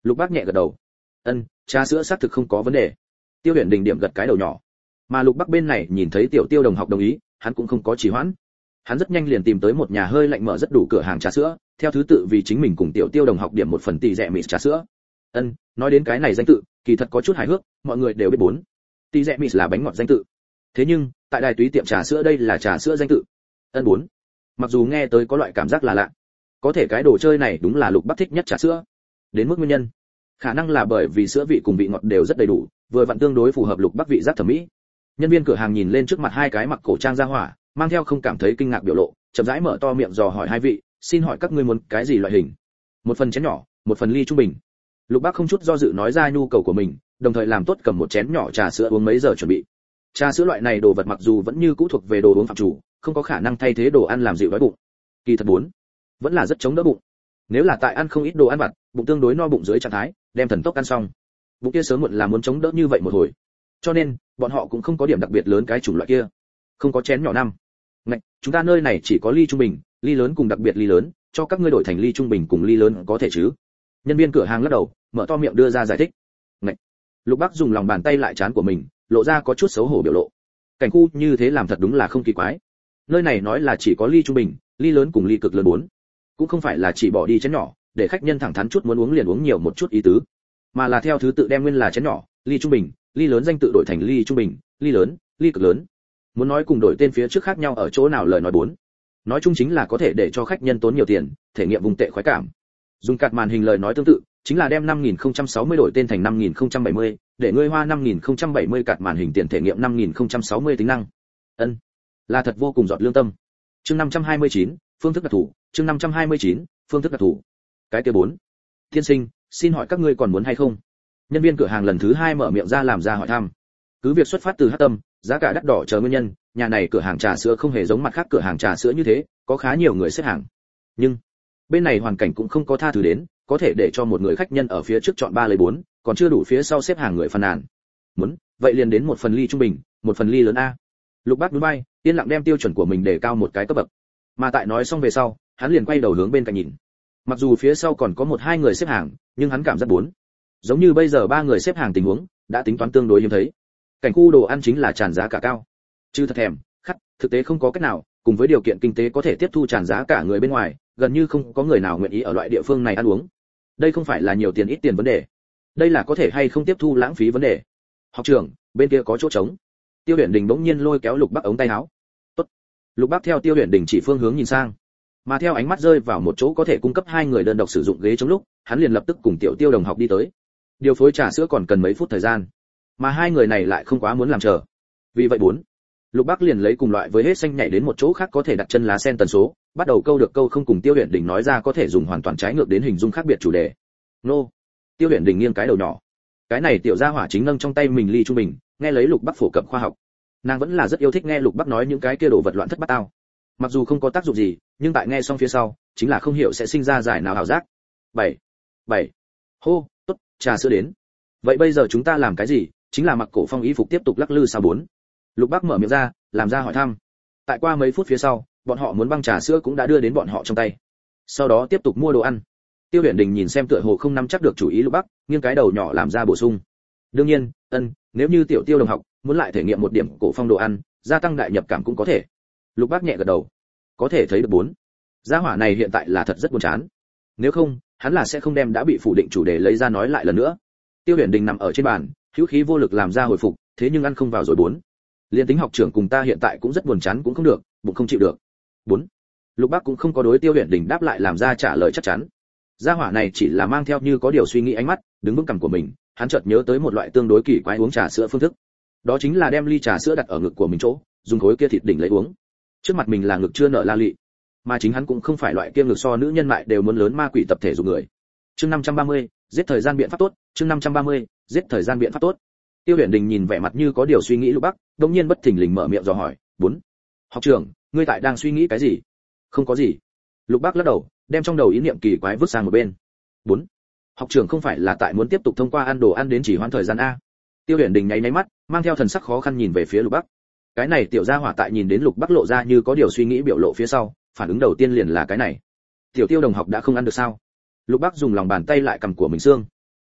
Lục Bác nhẹ gật đầu. Ân, trà sữa xác thực không có vấn đề. Tiêu Huyền Đình điểm gật cái đầu nhỏ. Mà Lục Bác bên này nhìn thấy Tiểu Tiêu đồng học đồng ý, hắn cũng không có trì hoãn. Hắn rất nhanh liền tìm tới một nhà hơi lạnh mở rất đủ cửa hàng trà sữa, theo thứ tự vì chính mình cùng Tiểu Tiêu đồng học điểm một phần tỷ rẻ mịt trà sữa. Ân, nói đến cái này danh tự, kỳ thật có chút hài hước, mọi người đều biết bốn. Tỷ rẻ mịt là bánh ngọt danh tự. Thế nhưng, tại đài túy tiệm trà sữa đây là trà sữa danh tự. Ân bốn. Mặc dù nghe tới có loại cảm giác là lạ, có thể cái đồ chơi này đúng là Lục Bác thích nhất trà sữa. Đến mức nguyên nhân, khả năng là bởi vì sữa vị cùng vị ngọt đều rất đầy đủ, vừa vặn tương đối phù hợp Lục Bác vị giác thẩm mỹ. Nhân viên cửa hàng nhìn lên trước mặt hai cái mặc cổ trang ra hỏa, mang theo không cảm thấy kinh ngạc biểu lộ, chậm rãi mở to miệng dò hỏi hai vị, xin hỏi các ngươi muốn cái gì loại hình? Một phần chén nhỏ, một phần ly trung bình. Lục Bác không chút do dự nói ra nhu cầu của mình, đồng thời làm tốt cầm một chén nhỏ trà sữa uống mấy giờ chuẩn bị. Trà sữa loại này đồ vật mặc dù vẫn như cũ thuộc về đồ uống phạm chủ, không có khả năng thay thế đồ ăn làm dịu đói bụng. Kỳ thật bốn, vẫn là rất chống đỡ bụng. Nếu là tại ăn không ít đồ ăn vặt, bụng tương đối no bụng dưới trạng thái, đem thần tốc ăn xong, bụng kia sớm muộn là muốn chống đỡ như vậy một hồi. Cho nên, bọn họ cũng không có điểm đặc biệt lớn cái chủng loại kia. Không có chén nhỏ năm. Ngạch, chúng ta nơi này chỉ có ly trung bình, ly lớn cùng đặc biệt ly lớn, cho các ngươi đổi thành ly trung bình cùng ly lớn có thể chứ? Nhân viên cửa hàng lắc đầu, mở to miệng đưa ra giải thích. Ngạch. Lục Bác dùng lòng bàn tay lại trán của mình, lộ ra có chút xấu hổ biểu lộ. Cảnh khu như thế làm thật đúng là không kỳ quái. Nơi này nói là chỉ có ly trung bình, ly lớn cùng ly cực lớn bốn, cũng không phải là chỉ bỏ đi chén nhỏ, để khách nhân thẳng thắn chút muốn uống liền uống nhiều một chút ý tứ, mà là theo thứ tự đem nguyên là chén nhỏ, ly trung bình, ly lớn danh tự đổi thành ly trung bình, ly lớn, ly cực lớn. Muốn nói cùng đổi tên phía trước khác nhau ở chỗ nào lời nói bốn, nói chung chính là có thể để cho khách nhân tốn nhiều tiền, thể nghiệm vùng tệ khoái cảm. Dùng card màn hình lời nói tương tự, chính là đem năm nghìn không trăm sáu mươi đổi tên thành năm nghìn không trăm bảy mươi, để ngươi hoa năm nghìn không trăm bảy mươi card màn hình tiền thể nghiệm năm nghìn không trăm sáu mươi tính năng. Ân, là thật vô cùng giọt lương tâm. Chương năm trăm hai mươi chín, phương thức đặc thù, chương năm trăm hai mươi chín, phương thức đặc thù. Cái kia bốn. Tiên sinh, xin hỏi các ngươi còn muốn hay không? Nhân viên cửa hàng lần thứ hai mở miệng ra làm ra hỏi thăm. Cứ việc xuất phát từ hắc tâm, giá cả đắt đỏ chờ nguyên nhân, nhà này cửa hàng trà sữa không hề giống mặt khác cửa hàng trà sữa như thế, có khá nhiều người xếp hàng. Nhưng bên này hoàn cảnh cũng không có tha thứ đến, có thể để cho một người khách nhân ở phía trước chọn ba lấy bốn, còn chưa đủ phía sau xếp hàng người phàn nàn. Muốn, vậy liền đến một phần ly trung bình, một phần ly lớn a. Lục Bác núi bay, yên lặng đem tiêu chuẩn của mình để cao một cái cấp bậc. Mà tại nói xong về sau, hắn liền quay đầu hướng bên cạnh nhìn. Mặc dù phía sau còn có một hai người xếp hàng, nhưng hắn cảm giác bốn, giống như bây giờ ba người xếp hàng tình huống, đã tính toán tương đối hiếm thấy. Cảnh khu đồ ăn chính là tràn giá cả cao. Chứ thật thèm, khát, thực tế không có cách nào, cùng với điều kiện kinh tế có thể tiếp thu tràn giá cả người bên ngoài, gần như không có người nào nguyện ý ở loại địa phương này ăn uống. Đây không phải là nhiều tiền ít tiền vấn đề, đây là có thể hay không tiếp thu lãng phí vấn đề. Học trưởng, bên kia có chỗ trống. Tiêu Huyền Đình bỗng nhiên lôi kéo Lục Bác ống tay áo. Tốt. Lục Bác theo Tiêu Huyền Đình chỉ phương hướng nhìn sang, mà theo ánh mắt rơi vào một chỗ có thể cung cấp hai người đơn độc sử dụng ghế trống lúc, hắn liền lập tức cùng Tiểu Tiêu đồng học đi tới. Điều phối trà sữa còn cần mấy phút thời gian, mà hai người này lại không quá muốn làm chờ. Vì vậy bốn, Lục Bác liền lấy cùng loại với hết xanh nhảy đến một chỗ khác có thể đặt chân lá sen tần số, bắt đầu câu được câu không cùng Tiêu Huyền Đình nói ra có thể dùng hoàn toàn trái ngược đến hình dung khác biệt chủ đề. Nô. Tiêu Huyền Đình nghiêng cái đầu nhỏ. Cái này tiểu gia hỏa chính nâng trong tay mình ly trung bình, nghe lấy Lục Bác phổ cập khoa học. Nàng vẫn là rất yêu thích nghe Lục Bác nói những cái kia đồ vật loạn thất bát tao. Mặc dù không có tác dụng gì, nhưng tại nghe xong phía sau, chính là không hiểu sẽ sinh ra giải nào hảo giác. Bảy, bảy. Hô, tốt, trà sữa đến. Vậy bây giờ chúng ta làm cái gì? Chính là mặc cổ phong y phục tiếp tục lắc lư sao bốn. Lục Bác mở miệng ra, làm ra hỏi thăm. Tại qua mấy phút phía sau, bọn họ muốn băng trà sữa cũng đã đưa đến bọn họ trong tay. Sau đó tiếp tục mua đồ ăn. Tiêu Huyền Đình nhìn xem tựa hồ không nắm chắc được chủ ý Lục Bác, nghiêng cái đầu nhỏ làm ra bổ sung. Đương nhiên, ân, nếu như Tiểu Tiêu đồng học muốn lại thể nghiệm một điểm cổ phong đồ ăn, gia tăng đại nhập cảm cũng có thể. Lục Bác nhẹ gật đầu. Có thể thấy được bốn. Gia hỏa này hiện tại là thật rất buồn chán. Nếu không, hắn là sẽ không đem đã bị phủ định chủ đề lấy ra nói lại lần nữa. Tiêu Huyền Đình nằm ở trên bàn, hữu khí vô lực làm ra hồi phục, thế nhưng ăn không vào rồi bốn. Liên tính học trưởng cùng ta hiện tại cũng rất buồn chán cũng không được, bụng không chịu được. Bốn. Lục Bác cũng không có đối Tiêu Huyền Đình đáp lại làm ra trả lời chắc chắn. Gia hỏa này chỉ là mang theo như có điều suy nghĩ ánh mắt, đứng vững cằm của mình, hắn chợt nhớ tới một loại tương đối kỳ quái uống trà sữa phương thức. Đó chính là đem ly trà sữa đặt ở ngực của mình chỗ, dùng khối kia thịt đỉnh lấy uống. Trước mặt mình là ngực chưa nở la lị, mà chính hắn cũng không phải loại kia ngực so nữ nhân mại đều muốn lớn ma quỷ tập thể dùng người. Chương năm trăm ba mươi, giết thời gian biện pháp tốt, chương năm trăm ba mươi, giết thời gian biện pháp tốt. Tiêu Huyền Đình nhìn vẻ mặt như có điều suy nghĩ Lục Bác, đột nhiên bất thình lình mở miệng dò hỏi, "Bốn, học trưởng, ngươi tại đang suy nghĩ cái gì?" "Không có gì." Lục Bác lắc đầu, đem trong đầu ý niệm kỳ quái vứt sang một bên. "Bốn, học trưởng không phải là tại muốn tiếp tục thông qua ăn đồ ăn đến chỉ hoãn thời gian a?" Tiêu Huyền Đình nháy nháy mắt, mang theo thần sắc khó khăn nhìn về phía Lục Bác. Cái này tiểu gia hỏa tại nhìn đến Lục Bác lộ ra như có điều suy nghĩ biểu lộ phía sau, phản ứng đầu tiên liền là cái này. "Tiểu Tiêu đồng học đã không ăn được sao?" Lục Bác dùng lòng bàn tay lại cầm của mình xương.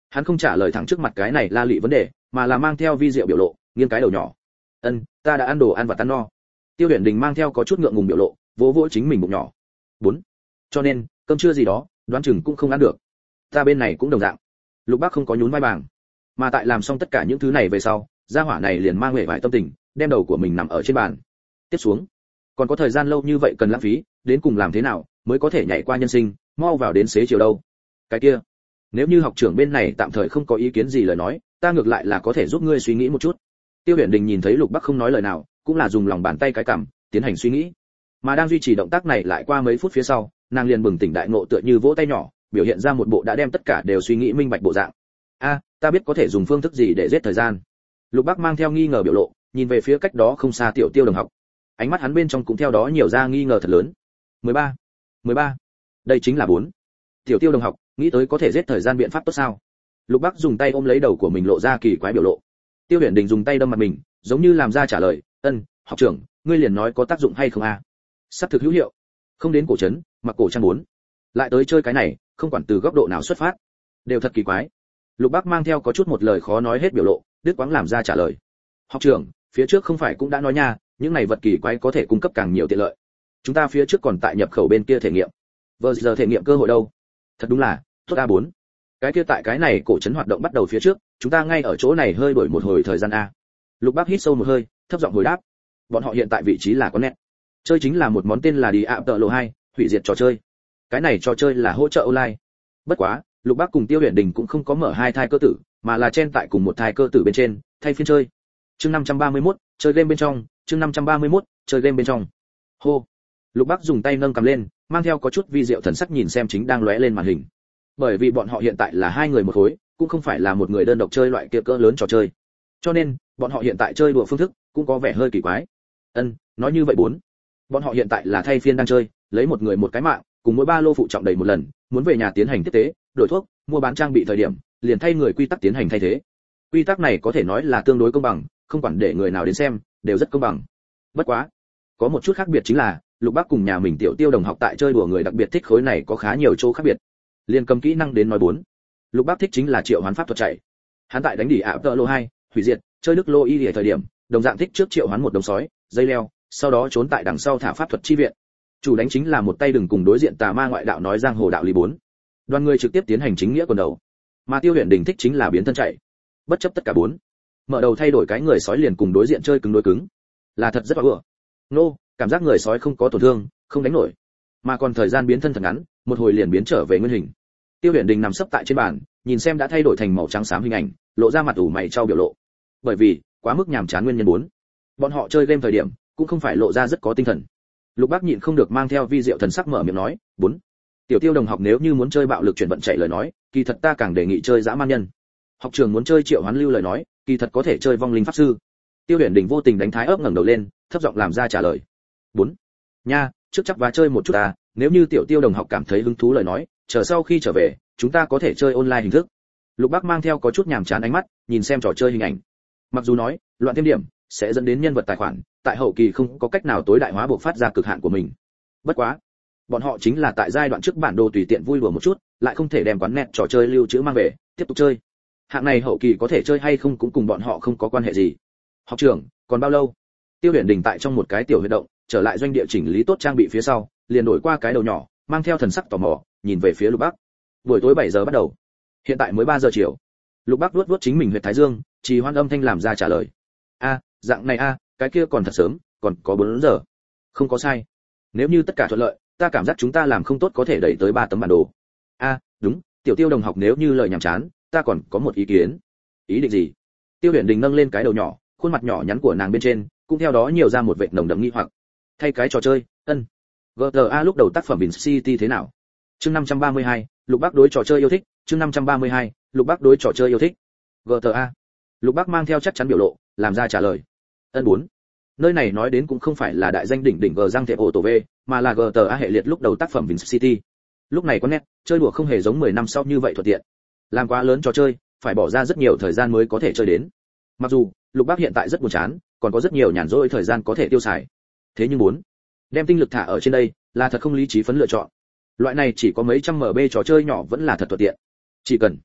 Hắn không trả lời thẳng trước mặt cái này la lị vấn đề, mà là mang theo vi diệu biểu lộ, nghiêng cái đầu nhỏ. Ân, ta đã ăn đồ ăn và tan no. Tiêu Huyền Đình mang theo có chút ngượng ngùng biểu lộ, vỗ vỗ chính mình bụng nhỏ. Bốn. Cho nên, cơm trưa gì đó, đoán chừng cũng không ăn được. Ta bên này cũng đồng dạng. Lục Bác không có nhún vai bảng, mà tại làm xong tất cả những thứ này về sau, gia hỏa này liền mang vẻ vải tâm tình, đem đầu của mình nằm ở trên bàn. Tiếp xuống, còn có thời gian lâu như vậy cần lãng phí, đến cùng làm thế nào mới có thể nhảy qua nhân sinh, mau vào đến xế chiều đâu. Cái kia, nếu như học trưởng bên này tạm thời không có ý kiến gì lời nói, ta ngược lại là có thể giúp ngươi suy nghĩ một chút. Tiêu Huyền Đình nhìn thấy Lục Bắc không nói lời nào, cũng là dùng lòng bàn tay cái cằm, tiến hành suy nghĩ. Mà đang duy trì động tác này lại qua mấy phút phía sau, nàng liền bừng tỉnh đại ngộ tựa như vỗ tay nhỏ, biểu hiện ra một bộ đã đem tất cả đều suy nghĩ minh bạch bộ dạng. A, ta biết có thể dùng phương thức gì để giết thời gian. Lục Bắc mang theo nghi ngờ biểu lộ, nhìn về phía cách đó không xa Tiểu Tiêu đồng học. Ánh mắt hắn bên trong cũng theo đó nhiều ra nghi ngờ thật lớn. mười ba, mười ba, đây chính là bốn. Tiểu Tiêu đồng học, nghĩ tới có thể giết thời gian biện pháp tốt sao? Lục Bắc dùng tay ôm lấy đầu của mình lộ ra kỳ quái biểu lộ. Tiêu Huyền Đình dùng tay đâm mặt mình, giống như làm ra trả lời, "Ân, học trưởng, ngươi liền nói có tác dụng hay không a?" Sắp thực hữu hiệu. Không đến cổ trấn, mặc cổ trang bốn. Lại tới chơi cái này, không quản từ góc độ nào xuất phát, đều thật kỳ quái. Lục Bắc mang theo có chút một lời khó nói hết biểu lộ, đứt quãng làm ra trả lời. "Học trưởng, phía trước không phải cũng đã nói nha, những này vật kỳ quái có thể cung cấp càng nhiều tiện lợi. Chúng ta phía trước còn tại nhập khẩu bên kia thể nghiệm. Vừa giờ thể nghiệm cơ hội đâu? Thật đúng là, tốt a bốn. Cái kia tại cái này cổ trấn hoạt động bắt đầu phía trước, chúng ta ngay ở chỗ này hơi đổi một hồi thời gian a." Lục Bắc hít sâu một hơi, thấp giọng hồi đáp. Bọn họ hiện tại vị trí là có nét. Chơi chính là một món tên là đi ạ tợ lộ hai, hủy diệt trò chơi. Cái này trò chơi là hỗ trợ online. Bất quá, Lục Bắc cùng Tiêu Huyền Đình cũng không có mở hai thai cơ tử, mà là chen tại cùng một thai cơ tử bên trên, thay phiên chơi. Chương năm trăm ba mươi mốt, chơi game bên trong, chương năm trăm ba mươi mốt, chơi game bên trong. Hô. Lục Bắc dùng tay nâng cầm lên, mang theo có chút vi diệu thần sắc nhìn xem chính đang lóe lên màn hình. Bởi vì bọn họ hiện tại là hai người một khối, cũng không phải là một người đơn độc chơi loại kia cỡ lớn trò chơi. Cho nên, bọn họ hiện tại chơi đùa phương thức cũng có vẻ hơi kỳ quái. Ân, nói như vậy bốn. Bọn họ hiện tại là thay phiên đang chơi, lấy một người một cái mạng, cùng mỗi ba lô phụ trọng đầy một lần, muốn về nhà tiến hành tiếp tế, đổi thuốc, mua bán trang bị thời điểm, liền thay người quy tắc tiến hành thay thế. Quy tắc này có thể nói là tương đối công bằng, không quản để người nào đến xem, đều rất công bằng. Bất quá, có một chút khác biệt chính là, Lục Bắc cùng nhà mình Tiểu Tiêu đồng học tại chơi đùa người đặc biệt thích khối này có khá nhiều chỗ khác biệt. Liên cầm kỹ năng đến nói bốn. Lục Bắc thích chính là triệu hoán pháp thuật chạy. Hắn tại đánh đỉ ạ tợ lô hai, hủy diệt, chơi đức lô y ở thời điểm, đồng dạng thích trước triệu hoán một đồng sói, dây leo, sau đó trốn tại đằng sau thả pháp thuật chi viện. Chủ đánh chính là một tay đừng cùng đối diện tà ma ngoại đạo nói giang hồ đạo lý bốn. Đoàn người trực tiếp tiến hành chính nghĩa quần đầu. Mà Tiêu Huyền Đình thích chính là biến thân chạy. Bất chấp tất cả bốn, mở đầu thay đổi cái người sói liền cùng đối diện chơi cứng đối cứng. Là thật rất vừa. Nô, no, cảm giác người sói không có tổn thương, không đánh nổi. Mà còn thời gian biến thân thật ngắn, một hồi liền biến trở về nguyên hình. Tiêu Huyền Đình nằm sấp tại trên bàn, nhìn xem đã thay đổi thành màu trắng xám hình ảnh, lộ ra mặt ủ mày trao biểu lộ. Bởi vì, quá mức nhàm chán nguyên nhân bốn. Bọn họ chơi game thời điểm, cũng không phải lộ ra rất có tinh thần. Lục Bác nhịn không được mang theo vi diệu thần sắc mở miệng nói, "Bốn, Tiểu Tiêu đồng học nếu như muốn chơi bạo lực chuyển vận chạy lời nói, kỳ thật ta càng đề nghị chơi dã man nhân. Học trường muốn chơi triệu hoán lưu lời nói, kỳ thật có thể chơi vong linh pháp sư." Tiêu Huyền Đình vô tình đánh thái ấp ngẩng đầu lên, thấp giọng làm ra trả lời. "Bốn, nha, trước chắc và chơi một chút ta, nếu như Tiểu Tiêu đồng học cảm thấy hứng thú lời nói, chờ sau khi trở về, chúng ta có thể chơi online hình thức." Lục Bác mang theo có chút nhàm chán ánh mắt, nhìn xem trò chơi hình ảnh. Mặc dù nói, loạn thêm điểm sẽ dẫn đến nhân vật tài khoản tại hậu kỳ không có cách nào tối đại hóa buộc phát ra cực hạn của mình. Bất quá, bọn họ chính là tại giai đoạn trước bản đồ tùy tiện vui đùa một chút, lại không thể đem quán net trò chơi lưu trữ mang về, tiếp tục chơi. Hạng này hậu kỳ có thể chơi hay không cũng cùng bọn họ không có quan hệ gì. Học trưởng, còn bao lâu? Tiêu Huyền Đình tại trong một cái tiểu huy động, trở lại doanh địa chỉnh lý tốt trang bị phía sau, liền đổi qua cái đầu nhỏ, mang theo thần sắc tò mò, nhìn về phía Lục Bác. Buổi tối bảy giờ bắt đầu. Hiện tại mới ba giờ chiều. Lục Bác vuốt vuốt chính mình huyệt thái dương, trì hoãn âm thanh làm ra trả lời. A, dạng này a, cái kia còn thật sớm, còn có bốn giờ. Không có sai. Nếu như tất cả thuận lợi, ta cảm giác chúng ta làm không tốt có thể đẩy tới ba tấm bản đồ. A, đúng, Tiểu Tiêu đồng học nếu như lời nhảm chán, ta còn có một ý kiến. Ý định gì? Tiêu Huyền Đình nâng lên cái đầu nhỏ, khuôn mặt nhỏ nhắn của nàng bên trên, cũng theo đó nhiều ra một vệt nồng đậm nghi hoặc. Thay cái trò chơi, ân. giê tê a lúc đầu tác phẩm Vin City thế nào? Chương năm trăm ba mươi hai, Lục Bác đối trò chơi yêu thích, chương năm trăm ba mươi hai, Lục Bác đối trò chơi yêu thích. giê tê a. Lục Bác mang theo chắc chắn biểu lộ, làm ra trả lời. Ân bốn. Nơi này nói đến cũng không phải là đại danh đỉnh đỉnh G Giang Thể Ổ Tổ V, mà là giê tê a hệ liệt lúc đầu tác phẩm Vin City. Lúc này có nét, chơi đùa không hề giống mười năm sau như vậy thuận tiện. Làm quá lớn trò chơi, phải bỏ ra rất nhiều thời gian mới có thể chơi đến. Mặc dù, Lục Bác hiện tại rất buồn chán, còn có rất nhiều nhàn rỗi thời gian có thể tiêu xài. Thế nhưng muốn đem tinh lực thả ở trên đây, là thật không lý trí phấn lựa chọn. Loại này chỉ có mấy trăm M B trò chơi nhỏ vẫn là thật thuận tiện. Chỉ cần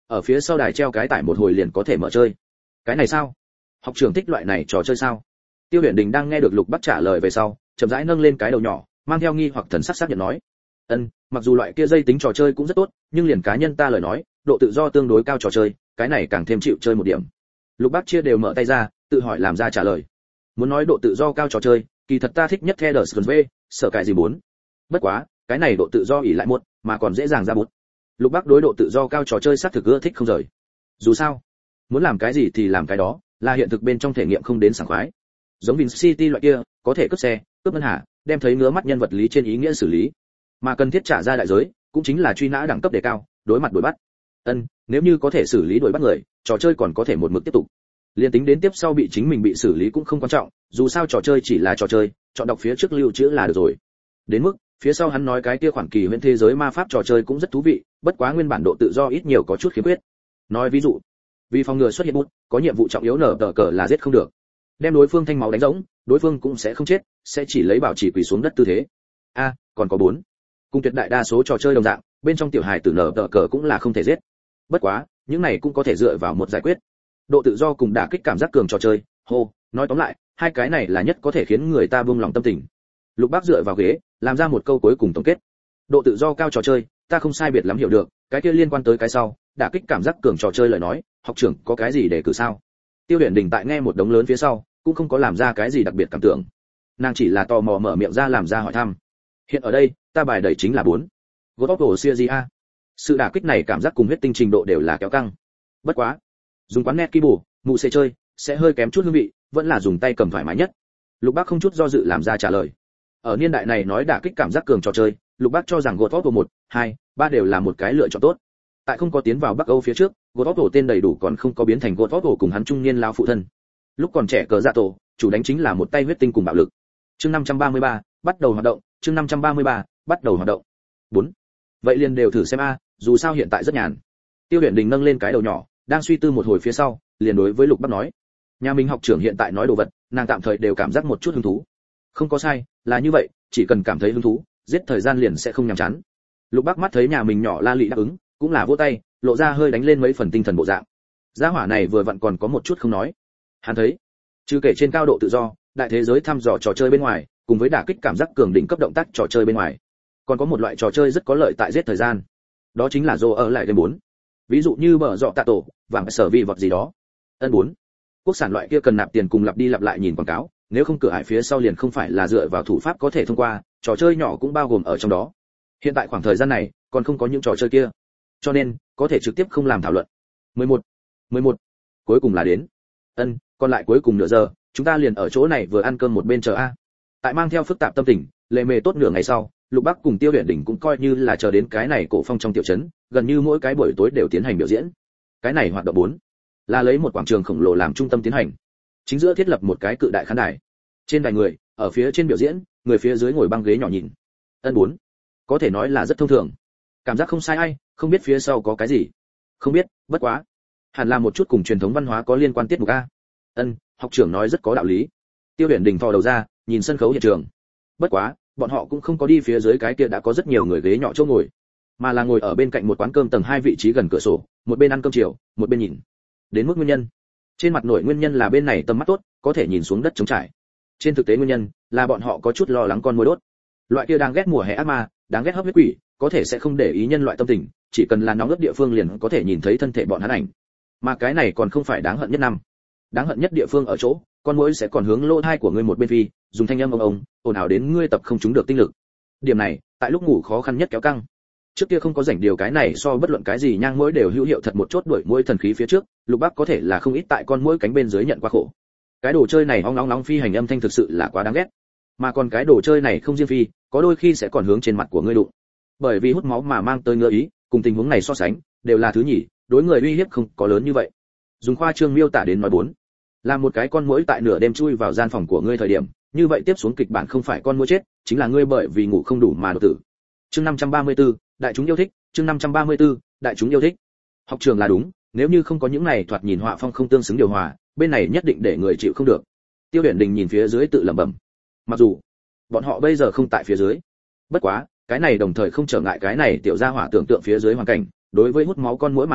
ở phía sau đài treo cái tải một hồi liền có thể mở chơi. Cái này sao? Học trưởng thích loại này trò chơi sao? Tiêu Huyền Đình đang nghe được Lục Bắc trả lời về sau, chậm rãi nâng lên cái đầu nhỏ, mang theo nghi hoặc thần sắc xác nhận nói: "Ân, mặc dù loại kia dây tính trò chơi cũng rất tốt, nhưng liền cá nhân ta lời nói, độ tự do tương đối cao trò chơi, cái này càng thêm chịu chơi một điểm." Lục Bắc chia đều mở tay ra, tự hỏi làm ra trả lời. Muốn nói độ tự do cao trò chơi, kỳ thật ta thích nhất The Skins V, sợ cái gì muốn. Bất quá, cái này độ tự do ỷ lại một, mà còn dễ dàng ra bút. Lục Bắc đối độ tự do cao trò chơi xác thực ưa thích không rời. Dù sao, muốn làm cái gì thì làm cái đó, là hiện thực bên trong thể nghiệm không đến sảng khoái. Giống Vin City loại kia, có thể cướp xe, cướp ngân hàng, đem thấy ngứa mắt nhân vật lý trên ý nghĩa xử lý, mà cần thiết trả ra đại giới, cũng chính là truy nã đẳng cấp đề cao, đối mặt đuổi bắt. Ân, nếu như có thể xử lý đuổi bắt người, trò chơi còn có thể một mực tiếp tục. Liên tính đến tiếp sau bị chính mình bị xử lý cũng không quan trọng, dù sao trò chơi chỉ là trò chơi, chọn đọc phía trước lưu trữ là được rồi. Đến mức, phía sau hắn nói cái kia khoản kỳ huyễn thế giới ma pháp trò chơi cũng rất thú vị, bất quá nguyên bản độ tự do ít nhiều có chút khiếm khuyết. Nói ví dụ, vì phòng ngừa xuất hiện bút, có nhiệm vụ trọng yếu nở tờ cờ là giết không được. Đem đối phương thanh máu đánh rỗng, đối phương cũng sẽ không chết, sẽ chỉ lấy bảo trì quỳ xuống đất tư thế. A, à, còn có bốn. Cùng tuyệt đại đa số trò chơi đồng dạng, bên trong tiểu hài tử nở tờ cờ cũng là không thể giết. Bất quá, những này cũng có thể dựa vào một giải quyết. Độ tự do cùng đả kích cảm giác cường trò chơi, hô, nói tóm lại, hai cái này là nhất có thể khiến người ta buông lòng tâm tình. Lục Bác dựa vào ghế, làm ra một câu cuối cùng tổng kết. Độ tự do cao trò chơi, ta không sai biệt lắm hiểu được, cái kia liên quan tới cái sau, đả kích cảm giác cường trò chơi lời nói, học trưởng có cái gì để cử sao? Tiêu Huyền Đình tại nghe một đống lớn phía sau, cũng không có làm ra cái gì đặc biệt cảm tưởng. Nàng chỉ là tò mò mở miệng ra làm ra hỏi thăm. Hiện ở đây, ta bài đẩy chính là bốn. God of War Series A. Sự đả kích này cảm giác cùng huyết tinh trình độ đều là kéo căng. Bất quá, dùng quán net keyboard, mụ sẽ chơi, sẽ hơi kém chút hương vị, vẫn là dùng tay cầm thoải mái nhất. Lục Bác không chút do dự làm ra trả lời. Ở niên đại này nói đả kích cảm giác cường trò chơi, Lục Bác cho rằng God of War một, hai, ba đều là một cái lựa chọn tốt. Tại không có tiến vào Bắc Âu phía trước, God of War tên đầy đủ còn không có biến thành God of War cùng hắn trung niên lão phụ thân. Lúc còn trẻ cờ dạ tổ, chủ đánh chính là một tay huyết tinh cùng bạo lực. Chương năm trăm ba mươi ba, bắt đầu hoạt động, chương năm trăm ba mươi ba, bắt đầu hoạt động. bốn. Vậy liền đều thử xem a, dù sao hiện tại rất nhàn. Tiêu Huyền Đình nâng lên cái đầu nhỏ, đang suy tư một hồi phía sau, liền đối với Lục Bác nói: "Nhà mình học trưởng hiện tại nói đồ vật, nàng tạm thời đều cảm giác một chút hứng thú." Không có sai, là như vậy, chỉ cần cảm thấy hứng thú, giết thời gian liền sẽ không nhàm chán. Lục Bác mắt thấy nhà mình nhỏ La Lị đáp ứng, cũng là vỗ tay, lộ ra hơi đánh lên mấy phần tinh thần bộ dạng. Gia hỏa này vừa vặn còn có một chút không nói. Hắn thấy, trừ kể trên cao độ tự do, đại thế giới thăm dò trò chơi bên ngoài, cùng với đả kích cảm giác cường đỉnh cấp động tác trò chơi bên ngoài, còn có một loại trò chơi rất có lợi tại giết thời gian. Đó chính là Dô ở lại game bốn. Ví dụ như bờ dọ tạ tổ, vàng sở vị vật gì đó. Ân bốn. Quốc sản loại kia cần nạp tiền cùng lặp đi lặp lại nhìn quảng cáo, nếu không cửa ải phía sau liền không phải là dựa vào thủ pháp có thể thông qua, trò chơi nhỏ cũng bao gồm ở trong đó. Hiện tại khoảng thời gian này, còn không có những trò chơi kia. Cho nên, có thể trực tiếp không làm thảo luận. mười một. mười một. Cuối cùng là đến. Ân, còn lại cuối cùng nửa giờ, chúng ta liền ở chỗ này vừa ăn cơm một bên chờ a. Tại mang theo phức tạp tâm tình, lề mề tốt nửa ngày sau, Lục Bác cùng Tiêu Huyền Đình cũng coi như là chờ đến cái này cổ phong trong tiểu trấn, gần như mỗi cái buổi tối đều tiến hành biểu diễn. Cái này hoạt động bốn là lấy một quảng trường khổng lồ làm trung tâm tiến hành. Chính giữa thiết lập một cái cự đại khán đài. Trên đài người, ở phía trên biểu diễn, người phía dưới ngồi băng ghế nhỏ nhìn. Ân bốn, có thể nói là rất thông thường. Cảm giác không sai ai, không biết phía sau có cái gì. Không biết, bất quá, hẳn là một chút cùng truyền thống văn hóa có liên quan tiết mục a. Ân, học trưởng nói rất có đạo lý. Tiêu Huyền Đình thò đầu ra, nhìn sân khấu hiện trường. Bất quá, bọn họ cũng không có đi phía dưới cái kia đã có rất nhiều người ghế nhỏ chỗ ngồi, mà là ngồi ở bên cạnh một quán cơm tầng hai vị trí gần cửa sổ, một bên ăn cơm chiều, một bên nhìn. Đến mức nguyên nhân, trên mặt nổi nguyên nhân là bên này tầm mắt tốt, có thể nhìn xuống đất trống trải. Trên thực tế nguyên nhân là bọn họ có chút lo lắng con muỗi đốt. Loại kia đang ghét mùa hè ác ma, đáng ghét hấp huyết quỷ, có thể sẽ không để ý nhân loại tâm tình, chỉ cần là nóng ướt địa phương liền có thể nhìn thấy thân thể bọn hắn ảnh. Mà cái này còn không phải đáng hận nhất năm. Đáng hận nhất địa phương ở chỗ, con muỗi sẽ còn hướng lỗ tai của ngươi một bên phi, dùng thanh âm ông ông, ồn ào đến ngươi tập không trúng được tinh lực. Điểm này, tại lúc ngủ khó khăn nhất kéo căng. Trước kia không có rảnh điều cái này so bất luận cái gì nhang muỗi đều hữu hiệu thật một chốt đuổi muỗi thần khí phía trước, Lục Bác có thể là không ít tại con muỗi cánh bên dưới nhận qua khổ. Cái đồ chơi này ong nóng nóng phi hành âm thanh thực sự là quá đáng ghét. Mà còn cái đồ chơi này không riêng phi, có đôi khi sẽ còn hướng trên mặt của ngươi đụng. Bởi vì hút máu mà mang tới ngứa ý, cùng tình huống này so sánh, đều là thứ nhỉ, đối người uy hiếp không có lớn như vậy. Dùng khoa trương miêu tả đến nói bốn, là một cái con muỗi tại nửa đêm chui vào gian phòng của ngươi thời điểm, như vậy tiếp xuống kịch bản không phải con muỗi chết, chính là ngươi bởi vì ngủ không đủ mà đột tử. Chương năm trăm ba mươi tư, đại chúng yêu thích, chương năm trăm ba mươi tư, đại chúng yêu thích. Học trường là đúng, nếu như không có những này thoạt nhìn họa phong không tương xứng điều hòa, bên này nhất định để người chịu không được. Tiêu Huyền Đình nhìn phía dưới tự lẩm bẩm. Mặc dù bọn họ bây giờ không tại phía dưới, bất quá, cái này đồng thời không trở ngại cái này tiểu gia hỏa tưởng tượng phía dưới hoàn cảnh, đối với hút máu con muỗi mà nói,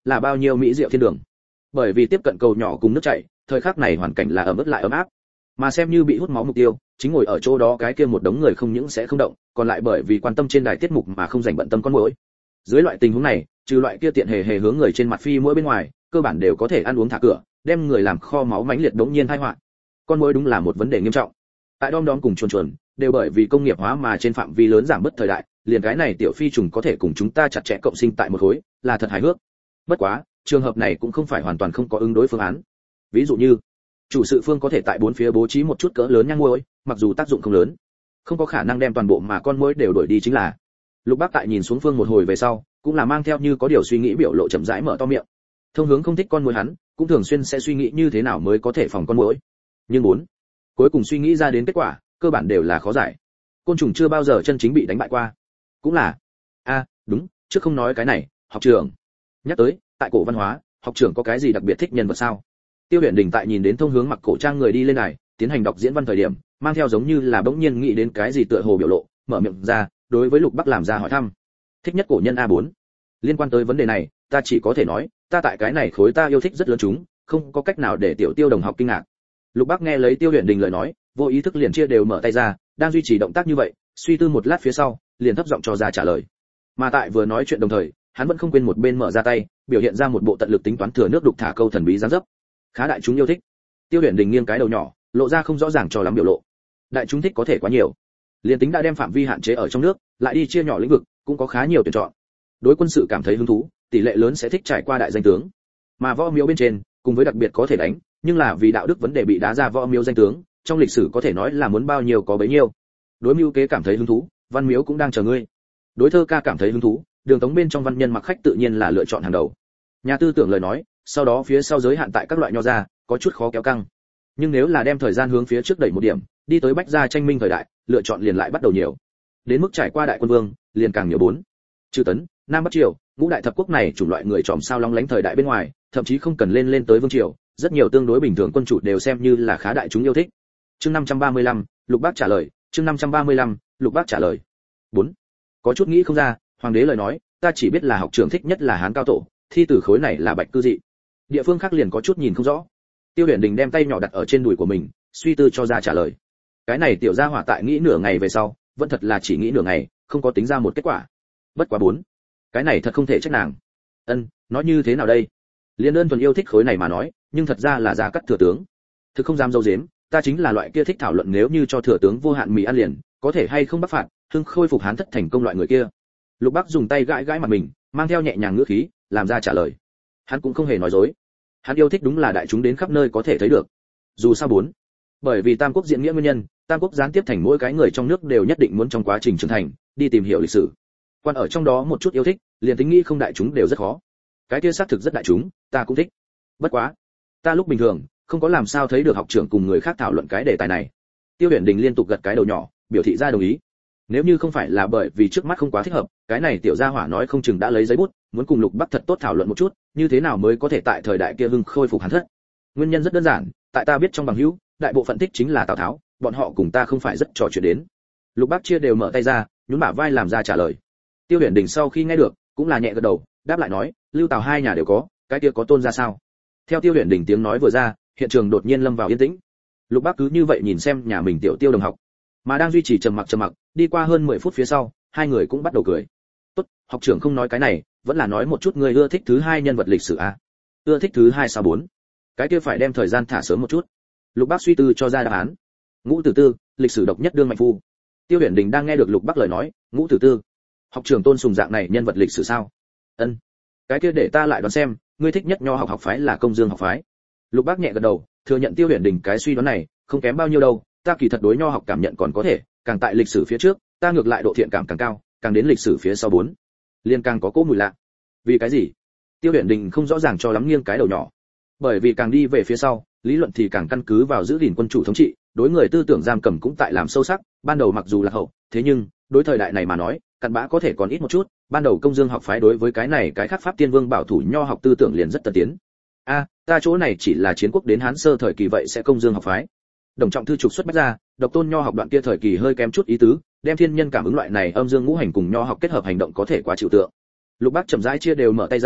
là bao nhiêu mỹ diệu thiên đường. Bởi vì tiếp cận cầu nhỏ cùng nước chảy, thời khắc này hoàn cảnh là ẩm ướt lại ấm áp. Mà xem như bị hút máu mục tiêu, chính ngồi ở chỗ đó cái kia một đống người không những sẽ không động, còn lại bởi vì quan tâm trên đài tiết mục mà không dành bận tâm con muỗi. Dưới loại tình huống này, trừ loại kia tiện hề hề hướng người trên mặt phi muỗi bên ngoài, cơ bản đều có thể ăn uống thả cửa, đem người làm kho máu mãnh liệt đống nhiên tai họa. Con muỗi đúng là một vấn đề nghiêm trọng. Tại Đom Đóm cùng chuồn chuồn, đều bởi vì công nghiệp hóa mà trên phạm vi lớn giảm bớt thời đại, liền cái này tiểu phi trùng có thể cùng chúng ta chặt chẽ cộng sinh tại một khối, là thật hài hước. Bất quá, trường hợp này cũng không phải hoàn toàn không có ứng đối phương án. Ví dụ như, chủ sự phương có thể tại bốn phía bố trí một chút cỡ lớn nhang muỗi, mặc dù tác dụng không lớn, không có khả năng đem toàn bộ mà con muỗi đều đuổi đi chính là. Lục Bác tại nhìn xuống phương một hồi về sau, cũng là mang theo như có điều suy nghĩ biểu lộ chậm rãi mở to miệng. Thông hướng không thích con muỗi hắn, cũng thường xuyên sẽ suy nghĩ như thế nào mới có thể phòng con muỗi. Nhưng bốn, cuối cùng suy nghĩ ra đến kết quả, cơ bản đều là khó giải. Côn trùng chưa bao giờ chân chính bị đánh bại qua. Cũng là, a, à, đúng, trước không nói cái này, học trưởng. Nhắc tới, tại cổ văn hóa, học trưởng có cái gì đặc biệt thích nhân vật sao? Tiêu Huyền Đình tại nhìn đến thông hướng mặc cổ trang người đi lên này, tiến hành đọc diễn văn thời điểm, mang theo giống như là bỗng nhiên nghĩ đến cái gì tựa hồ biểu lộ, mở miệng ra, đối với Lục Bắc làm ra hỏi thăm. Thích nhất cổ nhân a bốn. Liên quan tới vấn đề này, ta chỉ có thể nói, ta tại cái này khối ta yêu thích rất lớn chúng, không có cách nào để tiểu Tiêu đồng học kinh ngạc. Lục Bắc nghe lấy Tiêu Huyền Đình lời nói, vô ý thức liền chia đều mở tay ra, đang duy trì động tác như vậy, suy tư một lát phía sau, liền thấp giọng cho ra trả lời. Mà tại vừa nói chuyện đồng thời, hắn vẫn không quên một bên mở ra tay, biểu hiện ra một bộ tận lực tính toán thừa nước đục thả câu thần bí dáng dấp. Khá đại chúng yêu thích. Tiêu Huyền Đình nghiêng cái đầu nhỏ, lộ ra không rõ ràng cho lắm biểu lộ. Đại chúng thích có thể quá nhiều. Liên tính đã đem phạm vi hạn chế ở trong nước, lại đi chia nhỏ lĩnh vực, cũng có khá nhiều tuyển chọn. Đối quân sự cảm thấy hứng thú, tỷ lệ lớn sẽ thích trải qua đại danh tướng. Mà võ miếu bên trên, cùng với đặc biệt có thể đánh, nhưng là vì đạo đức vấn đề bị đá ra võ miếu danh tướng, trong lịch sử có thể nói là muốn bao nhiêu có bấy nhiêu. Đối mưu kế cảm thấy hứng thú, văn miếu cũng đang chờ ngươi. Đối thơ ca cảm thấy hứng thú, đường tống bên trong văn nhân mặc khách tự nhiên là lựa chọn hàng đầu. Nhà tư tưởng lời nói, sau đó phía sau giới hạn tại các loại nho gia, có chút khó kéo căng. Nhưng nếu là đem thời gian hướng phía trước đẩy một điểm, đi tới bách gia tranh minh thời đại, lựa chọn liền lại bắt đầu nhiều. Đến mức trải qua đại quân vương, liền càng nhiều bốn. Chư tấn, Nam Bắc triều, ngũ đại thập quốc này chủng loại người tròm sao long lánh thời đại bên ngoài, thậm chí không cần lên lên tới vương triều, rất nhiều tương đối bình thường quân chủ đều xem như là khá đại chúng yêu thích. Chương năm trăm ba mươi lăm, Lục Bác trả lời, chương năm trăm ba mươi lăm, Lục Bác trả lời. bốn. Có chút nghĩ không ra, hoàng đế lời nói, ta chỉ biết là học trưởng thích nhất là Hán cao tổ, thi tử khối này là Bạch cư dị. Địa phương khác liền có chút nhìn không rõ. Tiêu Huyền Đình đem tay nhỏ đặt ở trên đùi của mình, suy tư cho ra trả lời. Cái này tiểu gia hỏa tại nghĩ nửa ngày về sau, vẫn thật là chỉ nghĩ nửa ngày, không có tính ra một kết quả. Bất quá bốn. Cái này thật không thể trách nàng. Ân, nói như thế nào đây? Liên đơn thuần yêu thích khối này mà nói, nhưng thật ra là gia cắt thừa tướng. Thực không dám dâu dếm, ta chính là loại kia thích thảo luận nếu như cho thừa tướng vô hạn mì ăn liền, có thể hay không bắc phạt, hưng khôi phục Hán thất thành công loại người kia. Lục Bắc dùng tay gãi gãi mặt mình, mang theo nhẹ nhàng ngữ khí, làm ra trả lời. Hắn cũng không hề nói dối. Hắn yêu thích đúng là đại chúng đến khắp nơi có thể thấy được. Dù sao bốn, bởi vì Tam Quốc diễn nghĩa nguyên nhân, Tam Quốc gián tiếp thành mỗi cái người trong nước đều nhất định muốn trong quá trình trưởng thành, đi tìm hiểu lịch sử. Quan ở trong đó một chút yêu thích, liền tính nghĩ không đại chúng đều rất khó. Cái kia xác thực rất đại chúng, ta cũng thích. Bất quá, ta lúc bình thường không có làm sao thấy được học trưởng cùng người khác thảo luận cái đề tài này. Tiêu Huyền Đình liên tục gật cái đầu nhỏ, biểu thị ra đồng ý. Nếu như không phải là bởi vì trước mắt không quá thích hợp, cái này tiểu gia hỏa nói không chừng đã lấy giấy bút, muốn cùng Lục Bắc thật tốt thảo luận một chút, như thế nào mới có thể tại thời đại kia hưng khôi phục Hán thất. Nguyên nhân rất đơn giản, tại ta biết trong bằng hữu, đại bộ phận thích chính là Tào Tháo, bọn họ cùng ta không phải rất trò chuyện đến. Lục Bắc chia đều mở tay ra, nhún bả vai làm ra trả lời. Tiêu Huyền Đình sau khi nghe được, cũng là nhẹ gật đầu, đáp lại nói, Lưu Tào hai nhà đều có, cái kia có tôn ra sao? Theo Tiêu Huyền Đình tiếng nói vừa ra, hiện trường đột nhiên lâm vào yên tĩnh. Lục Bắc cứ như vậy nhìn xem nhà mình tiểu Tiêu đồng học, mà đang duy trì trầm mặc trầm mặc, đi qua hơn mười phút phía sau, hai người cũng bắt đầu cười. Tốt, học trưởng không nói cái này, vẫn là nói một chút người ưa thích thứ hai nhân vật lịch sử a. À? Ưa thích thứ hai sao bốn? Cái kia phải đem thời gian thả sớm một chút. Lục Bắc suy tư cho ra đáp án. Ngũ Tử Tư, lịch sử độc nhất đương mạnh phu. Tiêu Huyền Đình đang nghe được Lục Bắc lời nói, Ngũ Tử Tư, học trưởng tôn sùng dạng này nhân vật lịch sử sao? Ân. Cái kia để ta lại đoán xem, ngươi thích nhất nho học học phái là Công Dương học phái. Lục Bắc nhẹ gật đầu, thừa nhận Tiêu Huyền Đình cái suy đoán này, không kém bao nhiêu đâu, ta kỳ thật đối nho học cảm nhận còn có thể, càng tại lịch sử phía trước, ta ngược lại độ thiện cảm càng cao, càng đến lịch sử phía sau bốn, liên càng có cỗ mùi lạ. Vì cái gì? Tiêu Huyền Đình không rõ ràng cho lắm nghiêng cái đầu nhỏ. Bởi vì càng đi về phía sau, lý luận thì càng căn cứ vào giữ gìn quân chủ thống trị, đối người tư tưởng giam cầm cũng tại làm sâu sắc, ban đầu mặc dù là hậu, thế nhưng đối thời đại này mà nói, cặn bã có thể còn ít một chút, ban đầu Công Dương học phái đối với cái này cái khác pháp tiên vương bảo thủ nho học tư tưởng liền rất tân tiến. A, à, ta chỗ này chỉ là chiến quốc đến Hán sơ thời kỳ vậy sẽ Công Dương học phái. Đồng Trọng thư trục xuất bách ra, độc tôn nho học đoạn kia thời kỳ hơi kém chút ý tứ, đem thiên nhân cảm ứng loại này âm dương ngũ hành cùng nho học kết hợp hành động có thể quá chịu tượng. Lục Bắc chậm rãi chia đều mở tay ra,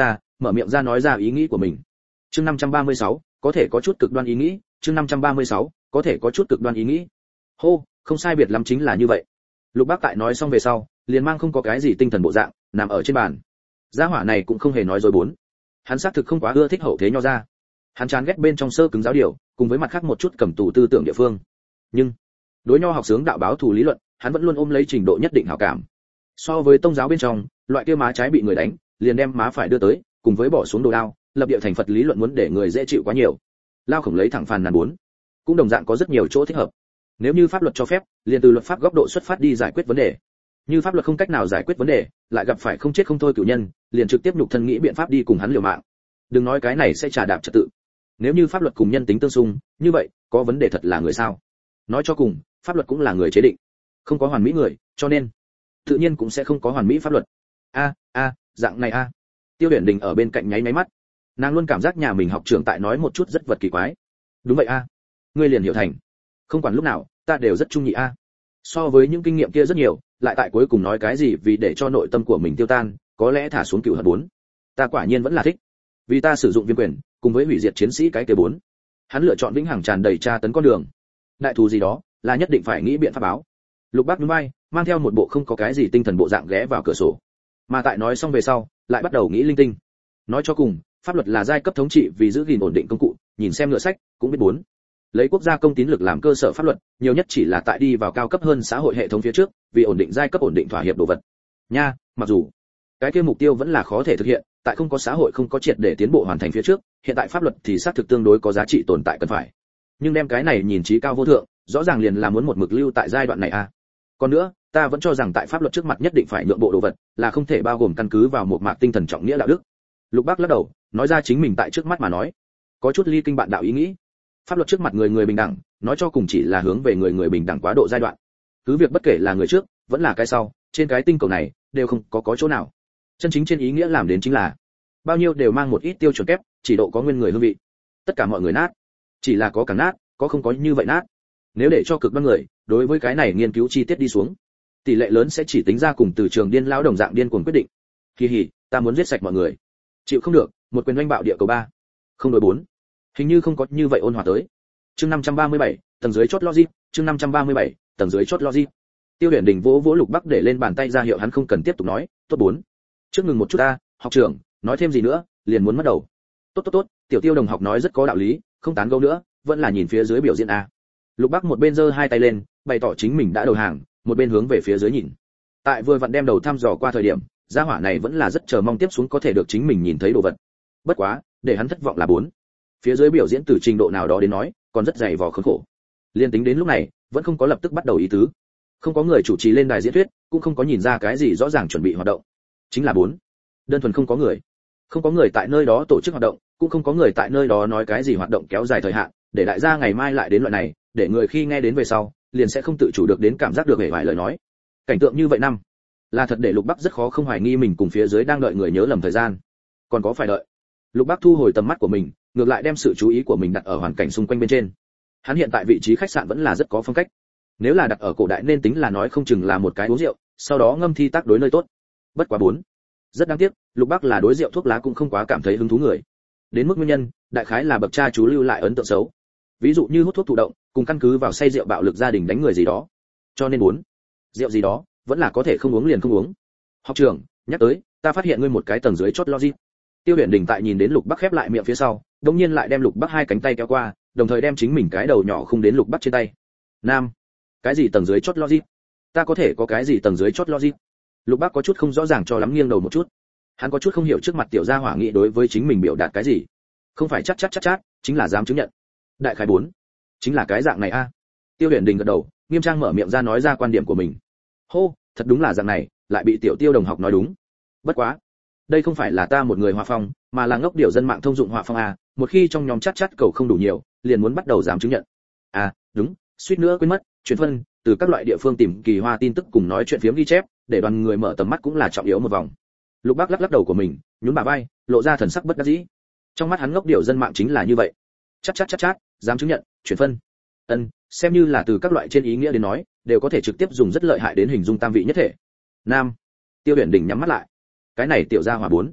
mở miệng ra nói ra ý nghĩ của mình. Chương năm trăm ba mươi sáu, có thể có chút cực đoan ý nghĩ, chương năm trăm ba mươi sáu, có thể có chút cực đoan ý nghĩ. Hô, không sai biệt lắm chính là như vậy. Lục Bác tại nói xong về sau, liền mang không có cái gì tinh thần bộ dạng, nằm ở trên bàn. Gia hỏa này cũng không hề nói dối bốn. Hắn xác thực không quá ưa thích hậu thế nho ra. Hắn chán ghét bên trong sơ cứng giáo điều, cùng với mặt khác một chút cầm tù tư tưởng địa phương. Nhưng đối nho học sướng đạo báo thù lý luận, hắn vẫn luôn ôm lấy trình độ nhất định hảo cảm. So với tông giáo bên trong, loại kia má trái bị người đánh, liền đem má phải đưa tới, cùng với bỏ xuống đồ đao, lập địa thành Phật lý luận muốn để người dễ chịu quá nhiều. Lao Khổng lấy thẳng phàn nàn bốn, cũng đồng dạng có rất nhiều chỗ thích hợp. Nếu như pháp luật cho phép, liền từ luật pháp góc độ xuất phát đi giải quyết vấn đề. Như pháp luật không cách nào giải quyết vấn đề, lại gặp phải không chết không thôi cửu nhân, liền trực tiếp nhục thân nghĩ biện pháp đi cùng hắn liều mạng. Đừng nói cái này sẽ trả đạp trật tự. Nếu như pháp luật cùng nhân tính tương xung, như vậy, có vấn đề thật là người sao? Nói cho cùng, pháp luật cũng là người chế định, không có hoàn mỹ người, cho nên tự nhiên cũng sẽ không có hoàn mỹ pháp luật. A, a, dạng này a. Tiêu Uyển Đình ở bên cạnh nháy máy mắt. Nàng luôn cảm giác nhà mình học trưởng tại nói một chút rất vật kỳ quái. Đúng vậy a. Ngươi liền hiểu thành. Không quản lúc nào, ta đều rất trung nhị a. So với những kinh nghiệm kia rất nhiều, lại tại cuối cùng nói cái gì vì để cho nội tâm của mình tiêu tan, có lẽ thả xuống cựu hận bốn. Ta quả nhiên vẫn là thích. Vì ta sử dụng viêm quyền, cùng với hủy diệt chiến sĩ cái kia bốn. Hắn lựa chọn vĩnh hằng tràn đầy tra tấn con đường. Đại thù gì đó, là nhất định phải nghĩ biện pháp báo. Lục Bác nhún vai, mang theo một bộ không có cái gì tinh thần bộ dạng ghé vào cửa sổ. Mà tại nói xong về sau, lại bắt đầu nghĩ linh tinh. Nói cho cùng, pháp luật là giai cấp thống trị vì giữ gìn ổn định công cụ, nhìn xem ngựa sách, cũng biết bốn. Lấy quốc gia công tín lực làm cơ sở pháp luật, nhiều nhất chỉ là tại đi vào cao cấp hơn xã hội hệ thống phía trước, vì ổn định giai cấp ổn định thỏa hiệp đồ vật. Nha, mặc dù cái kia mục tiêu vẫn là khó thể thực hiện, tại không có xã hội không có triệt để tiến bộ hoàn thành phía trước, hiện tại pháp luật thì xác thực tương đối có giá trị tồn tại cần phải. Nhưng đem cái này nhìn trí cao vô thượng, rõ ràng liền là muốn một mực lưu tại giai đoạn này a. À. Còn nữa, ta vẫn cho rằng tại pháp luật trước mặt nhất định phải nhượng bộ đồ vật, là không thể bao gồm căn cứ vào một mạc tinh thần trọng nghĩa đạo đức. Lục Bác lắc đầu, nói ra chính mình tại trước mắt mà nói, có chút ly kinh bạn đạo ý nghĩ. Pháp luật trước mặt người người bình đẳng, nói cho cùng chỉ là hướng về người người bình đẳng quá độ giai đoạn. Cứ việc bất kể là người trước, vẫn là cái sau, trên cái tinh cầu này đều không có có chỗ nào chân chính trên ý nghĩa làm đến chính là bao nhiêu đều mang một ít tiêu chuẩn kép, chỉ độ có nguyên người hương vị. Tất cả mọi người nát, chỉ là có càng nát, có không có như vậy nát. Nếu để cho cực đoan người đối với cái này nghiên cứu chi tiết đi xuống, tỷ lệ lớn sẽ chỉ tính ra cùng từ trường điên lão đồng dạng điên cuồng quyết định. Kỳ hỉ, ta muốn giết sạch mọi người. Chịu không được, một quyền oanh bạo địa cầu ba. Không đối bốn. Hình như không có như vậy ôn hòa tới. Chương năm trăm ba mươi bảy, tầng dưới chốt logic, chương năm trăm ba mươi bảy, tầng dưới chốt logic. Tiêu Uyển Đình vỗ vỗ Lục Bắc để lên bàn tay ra hiệu hắn không cần tiếp tục nói, tốt bốn. Trước ngừng một chút ta, học trưởng, nói thêm gì nữa, liền muốn mất đầu. Tốt tốt tốt, tiểu Tiêu đồng học nói rất có đạo lý, không tán gẫu nữa, vẫn là nhìn phía dưới biểu diễn a. Lục Bắc một bên giơ hai tay lên, bày tỏ chính mình đã đầu hàng, một bên hướng về phía dưới nhìn. Tại vừa vặn đem đầu thăm dò qua thời điểm, gia hỏa này vẫn là rất chờ mong tiếp xuống có thể được chính mình nhìn thấy đồ vật. Bất quá, để hắn thất vọng là bốn. Phía dưới biểu diễn từ trình độ nào đó đến nói, còn rất dày vò khốn khổ. Liên tính đến lúc này, vẫn không có lập tức bắt đầu ý tứ. Không có người chủ trì lên đài diễn thuyết, cũng không có nhìn ra cái gì rõ ràng chuẩn bị hoạt động. Chính là bốn. Đơn thuần không có người. Không có người tại nơi đó tổ chức hoạt động, cũng không có người tại nơi đó nói cái gì hoạt động kéo dài thời hạn, để đại gia ngày mai lại đến loại này, để người khi nghe đến về sau, liền sẽ không tự chủ được đến cảm giác được hề vài lời nói. Cảnh tượng như vậy năm, là thật để Lục Bắc rất khó không hoài nghi mình cùng phía dưới đang đợi người nhớ lầm thời gian. Còn có phải đợi. Lục Bắc thu hồi tầm mắt của mình, ngược lại đem sự chú ý của mình đặt ở hoàn cảnh xung quanh bên trên. Hắn hiện tại vị trí khách sạn vẫn là rất có phong cách. Nếu là đặt ở cổ đại nên tính là nói không chừng là một cái uống rượu, sau đó ngâm thi tác đối nơi tốt. Bất quá bốn. Rất đáng tiếc, Lục Bắc là đối rượu thuốc lá cũng không quá cảm thấy hứng thú người. Đến mức nguyên nhân, đại khái là bậc cha chú lưu lại ấn tượng xấu. Ví dụ như hút thuốc thụ động, cùng căn cứ vào say rượu bạo lực gia đình đánh người gì đó. Cho nên bốn. Rượu gì đó, vẫn là có thể không uống liền không uống. Học trưởng, nhắc tới, ta phát hiện ngươi một cái tầng dưới chốt logic. Tiêu Uyển Đình tại nhìn đến Lục Bắc khép lại miệng phía sau, đột nhiên lại đem Lục Bắc hai cánh tay kéo qua, đồng thời đem chính mình cái đầu nhỏ khung đến Lục Bắc trên tay. Nam, cái gì tầng dưới chốt logic? Ta có thể có cái gì tầng dưới chốt logic? Lục Bắc có chút không rõ ràng cho lắm nghiêng đầu một chút. Hắn có chút không hiểu trước mặt tiểu gia hỏa nghị đối với chính mình biểu đạt cái gì. Không phải chắc chắc chắc chắc, chính là dám chứng nhận. Đại khái bốn, chính là cái dạng này a. Tiêu Uyển Đình gật đầu, nghiêm trang mở miệng ra nói ra quan điểm của mình. Hô, thật đúng là dạng này, lại bị tiểu Tiêu đồng học nói đúng. Bất quá, đây không phải là ta một người hòa phong, mà là ngốc điều dân mạng thông dụng hòa phong a, một khi trong nhóm chat chat cầu không đủ nhiều, liền muốn bắt đầu dám chứng nhận. À, đúng, suýt nữa quên mất, truyền phân, từ các loại địa phương tìm kỳ hoa tin tức cùng nói chuyện phiếm ghi chép, để đoàn người mở tầm mắt cũng là trọng yếu một vòng. Lục Bắc lắc lắc đầu của mình, nhún bà vai, lộ ra thần sắc bất đắc dĩ. Trong mắt hắn ngốc điều dân mạng chính là như vậy. Chat chat chat chat, dám chứng nhận, truyền phân. Ân, xem như là từ các loại trên ý nghĩa đến nói, đều có thể trực tiếp dùng rất lợi hại đến hình dung tam vị nhất thể. Nam. Tiêu Uyển Đình nhắm mắt lại. Cái này tiểu gia hỏa bốn,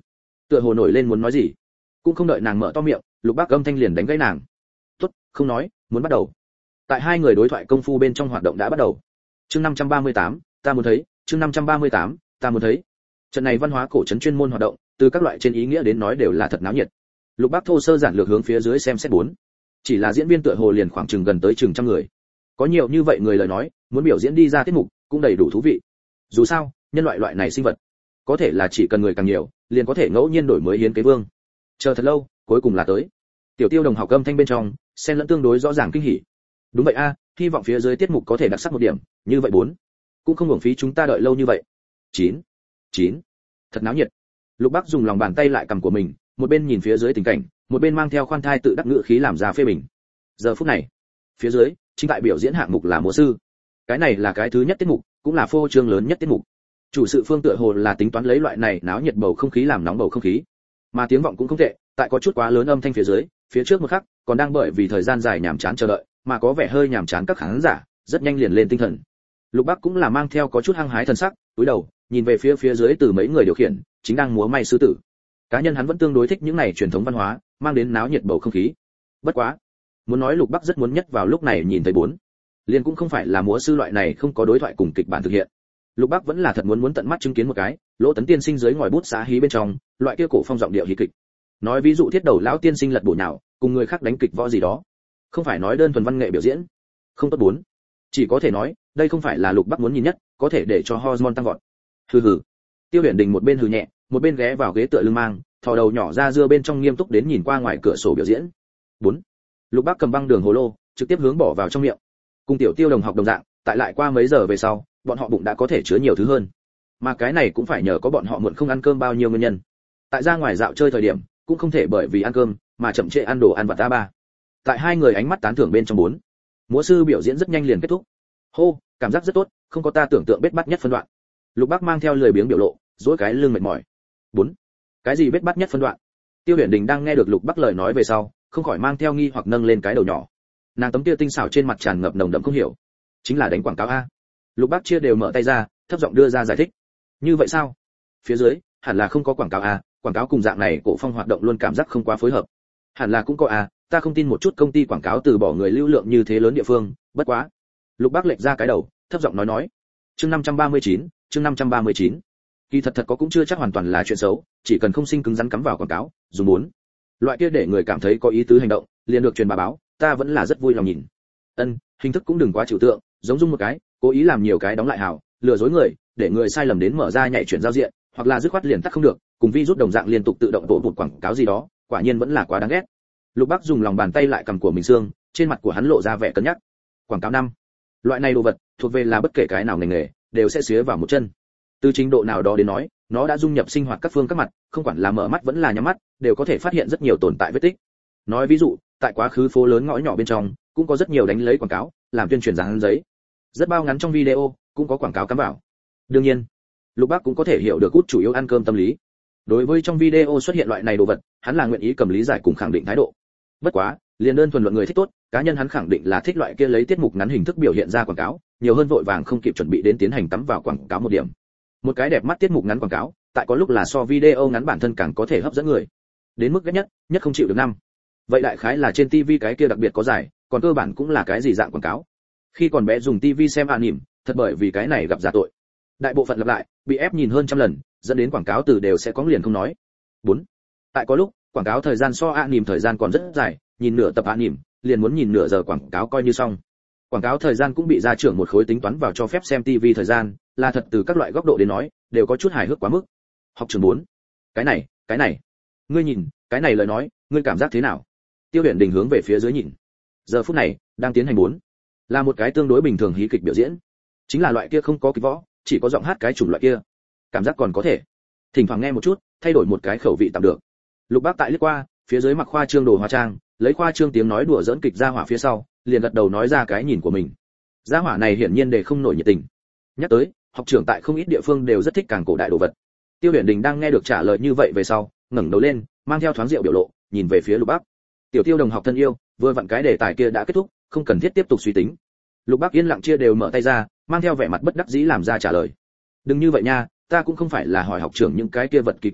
tựa hồ nổi lên muốn nói gì, cũng không đợi nàng mở to miệng, Lục Bác âm thanh liền đánh gãy nàng. "Tốt, không nói, muốn bắt đầu." Tại hai người đối thoại công phu bên trong hoạt động đã bắt đầu. Chương năm trăm ba mươi tám, ta muốn thấy, chương năm trăm ba mươi tám, ta muốn thấy. Trận này văn hóa cổ trấn chuyên môn hoạt động, từ các loại trên ý nghĩa đến nói đều là thật náo nhiệt. Lục Bác thô sơ giản lược hướng phía dưới xem xét bốn. Chỉ là diễn viên tựa hồ liền khoảng chừng gần tới chừng trăm người. Có nhiều như vậy người lời nói, muốn biểu diễn đi ra tiết mục, cũng đầy đủ thú vị. Dù sao, nhân loại loại này sinh vật, có thể là chỉ cần người càng nhiều, liền có thể ngẫu nhiên đổi mới hiến kế vương. Chờ thật lâu, cuối cùng là tới. Tiểu Tiêu đồng học âm thanh bên trong, xen lẫn tương đối rõ ràng kinh hỉ. Đúng vậy a, hy vọng phía dưới tiết mục có thể đặc sắc một điểm, như vậy bốn, cũng không uổng phí chúng ta đợi lâu như vậy. Chín, chín, thật náo nhiệt. Lục Bác dùng lòng bàn tay lại cầm của mình, một bên nhìn phía dưới tình cảnh, một bên mang theo khoan thai tự đắc ngữ khí làm ra phê bình. Giờ phút này, phía dưới chính tại biểu diễn hạng mục là múa sư. Cái này là cái thứ nhất tiết mục, cũng là phô trương lớn nhất tiết mục. Chủ sự phương tựa hồ là tính toán lấy loại này náo nhiệt bầu không khí làm nóng bầu không khí, mà tiếng vọng cũng không tệ, tại có chút quá lớn âm thanh phía dưới, phía trước một khắc còn đang bởi vì thời gian dài nhàm chán chờ đợi, mà có vẻ hơi nhàm chán các khán giả, rất nhanh liền lên tinh thần. Lục Bác cũng là mang theo có chút hăng hái thần sắc, cúi đầu, nhìn về phía phía dưới từ mấy người điều khiển, chính đang múa may sư tử. Cá nhân hắn vẫn tương đối thích những này truyền thống văn hóa, mang đến náo nhiệt bầu không khí. Bất quá, muốn nói Lục Bác rất muốn nhất vào lúc này nhìn thấy bốn, liền cũng không phải là múa sư loại này không có đối thoại cùng kịch bản thực hiện. Lục Bác vẫn là thật muốn muốn tận mắt chứng kiến một cái, Lỗ Tấn tiên sinh dưới ngòi bút xã hí bên trong, loại kia cổ phong giọng điệu hí kịch. Nói ví dụ thiết đầu lão tiên sinh lật bổ nhào, cùng người khác đánh kịch võ gì đó. Không phải nói đơn thuần văn nghệ biểu diễn. Không tốt bốn. Chỉ có thể nói, đây không phải là Lục Bác muốn nhìn nhất, có thể để cho hormone tăng vọt. Hừ hừ. Tiêu Huyền Đình một bên hừ nhẹ, một bên ghé vào ghế tựa lưng mang, thò đầu nhỏ ra dưa bên trong nghiêm túc đến nhìn qua ngoài cửa sổ biểu diễn. Bốn. Lục Bác cầm băng đường hồ lô, trực tiếp hướng bỏ vào trong miệng. Cùng Tiểu Tiêu đồng học đồng dạng, tại lại qua mấy giờ về sau, bọn họ bụng đã có thể chứa nhiều thứ hơn. Mà cái này cũng phải nhờ có bọn họ muộn không ăn cơm bao nhiêu nguyên nhân. Tại ra ngoài dạo chơi thời điểm, cũng không thể bởi vì ăn cơm mà chậm trễ ăn đồ ăn vặt ta ba. Tại hai người ánh mắt tán thưởng bên trong bốn, múa sư biểu diễn rất nhanh liền kết thúc. Hô, cảm giác rất tốt, không có ta tưởng tượng bết bát nhất phân đoạn. Lục Bác mang theo lười biếng biểu lộ, duỗi cái lưng mệt mỏi. Bốn, cái gì bết bát nhất phân đoạn? Tiêu Huyền Đình đang nghe được Lục Bác lời nói về sau, không khỏi mang theo nghi hoặc nâng lên cái đầu nhỏ. Nàng tấm kia tinh xảo trên mặt tràn ngập nồng đậm không hiểu. Chính là đánh quảng cáo a. Lục Bác chia đều mở tay ra, thấp giọng đưa ra giải thích. Như vậy sao? Phía dưới, hẳn là không có quảng cáo a, quảng cáo cùng dạng này cổ phong hoạt động luôn cảm giác không quá phối hợp. Hẳn là cũng có a, ta không tin một chút công ty quảng cáo từ bỏ người lưu lượng như thế lớn địa phương, bất quá. Lục Bác lệch ra cái đầu, thấp giọng nói nói. Chương năm trăm ba mươi chín, chương năm trăm ba mươi chín. Kỳ thật thật có cũng chưa chắc hoàn toàn là chuyện xấu, chỉ cần không sinh cứng rắn cắm vào quảng cáo, dùng muốn. Loại kia để người cảm thấy có ý tứ hành động, liền được truyền bà báo, ta vẫn là rất vui lòng nhìn. Ân, hình thức cũng đừng quá trừu tượng, giống dung một cái, cố ý làm nhiều cái đóng lại hảo, lừa dối người, để người sai lầm đến mở ra nhảy chuyển giao diện, hoặc là dứt khoát liền tắt không được, cùng vi rút đồng dạng liên tục tự động bộ một quảng cáo gì đó, quả nhiên vẫn là quá đáng ghét. Lục Bác dùng lòng bàn tay lại cầm của mình xương, trên mặt của hắn lộ ra vẻ cân nhắc. Quảng cáo năm, loại này đồ vật, thuộc về là bất kể cái nào ngành nghề, đều sẽ xía vào một chân. Từ trình độ nào đó đến nói, nó đã dung nhập sinh hoạt các phương các mặt, không quản là mở mắt vẫn là nhắm mắt, đều có thể phát hiện rất nhiều tồn tại vết tích. Nói ví dụ, tại quá khứ phố lớn ngõ nhỏ bên trong, cũng có rất nhiều đánh lấy quảng cáo, làm tuyên truyền dán giấy. Rất bao ngắn trong video, cũng có quảng cáo cắm vào. Đương nhiên, Lục Bác cũng có thể hiểu được cút chủ yếu ăn cơm tâm lý. Đối với trong video xuất hiện loại này đồ vật, hắn là nguyện ý cầm lý giải cùng khẳng định thái độ. Bất quá, liền đơn thuần luận người thích tốt, cá nhân hắn khẳng định là thích loại kia lấy tiết mục ngắn hình thức biểu hiện ra quảng cáo, nhiều hơn vội vàng không kịp chuẩn bị đến tiến hành tắm vào quảng cáo một điểm. Một cái đẹp mắt tiết mục ngắn quảng cáo, tại có lúc là so video ngắn bản thân càng có thể hấp dẫn người. Đến mức ghét nhất, nhất không chịu được năm. Vậy đại khái là trên tivi cái kia đặc biệt có giải, còn cơ bản cũng là cái gì dạng quảng cáo. Khi còn bé dùng tivi xem anime, thật bởi vì cái này gặp giả tội. Đại bộ phận lặp lại, bị ép nhìn hơn trăm lần, dẫn đến quảng cáo từ đều sẽ có liền không nói. Bốn, tại có lúc, quảng cáo thời gian so anime thời gian còn rất dài, nhìn nửa tập anime, liền muốn nhìn nửa giờ quảng cáo coi như xong. Quảng cáo thời gian cũng bị gia trưởng một khối tính toán vào cho phép xem tivi thời gian, là thật từ các loại góc độ đến nói, đều có chút hài hước quá mức. Học trường bốn, cái này, cái này, ngươi nhìn, cái này lời nói, ngươi cảm giác thế nào? Tiêu Huyền Đình hướng về phía dưới nhìn. Giờ phút này, đang tiến hành bốn, là một cái tương đối bình thường hí kịch biểu diễn, chính là loại kia không có kịch võ, chỉ có giọng hát cái chủng loại kia. Cảm giác còn có thể. Thỉnh thoảng nghe một chút, thay đổi một cái khẩu vị tạm được. Lục Bác tại liếc qua, phía dưới mặc khoa trương đồ hóa trang, lấy khoa trương tiếng nói đùa giỡn kịch ra hỏa phía sau, liền gật đầu nói ra cái nhìn của mình. Gia hỏa này hiển nhiên để không nổi nhiệt tình. Nhắc tới, học trưởng tại không ít địa phương đều rất thích càng cổ đại đồ vật. Tiêu Huyền Đình đang nghe được trả lời như vậy về sau, ngẩng đầu lên, mang theo thoáng rượu biểu lộ, nhìn về phía Lục Bác. Tiểu Tiêu đồng học thân yêu, vừa vặn cái đề tài kia đã kết thúc, không cần thiết tiếp tục suy tính. Lục Bác yên lặng chia đều mở tay ra, mang theo vẻ mặt bất đắc dĩ làm ra trả lời. Đừng như vậy nha, ta cũng không phải là hỏi học trưởng những cái kia vật kỳ quái,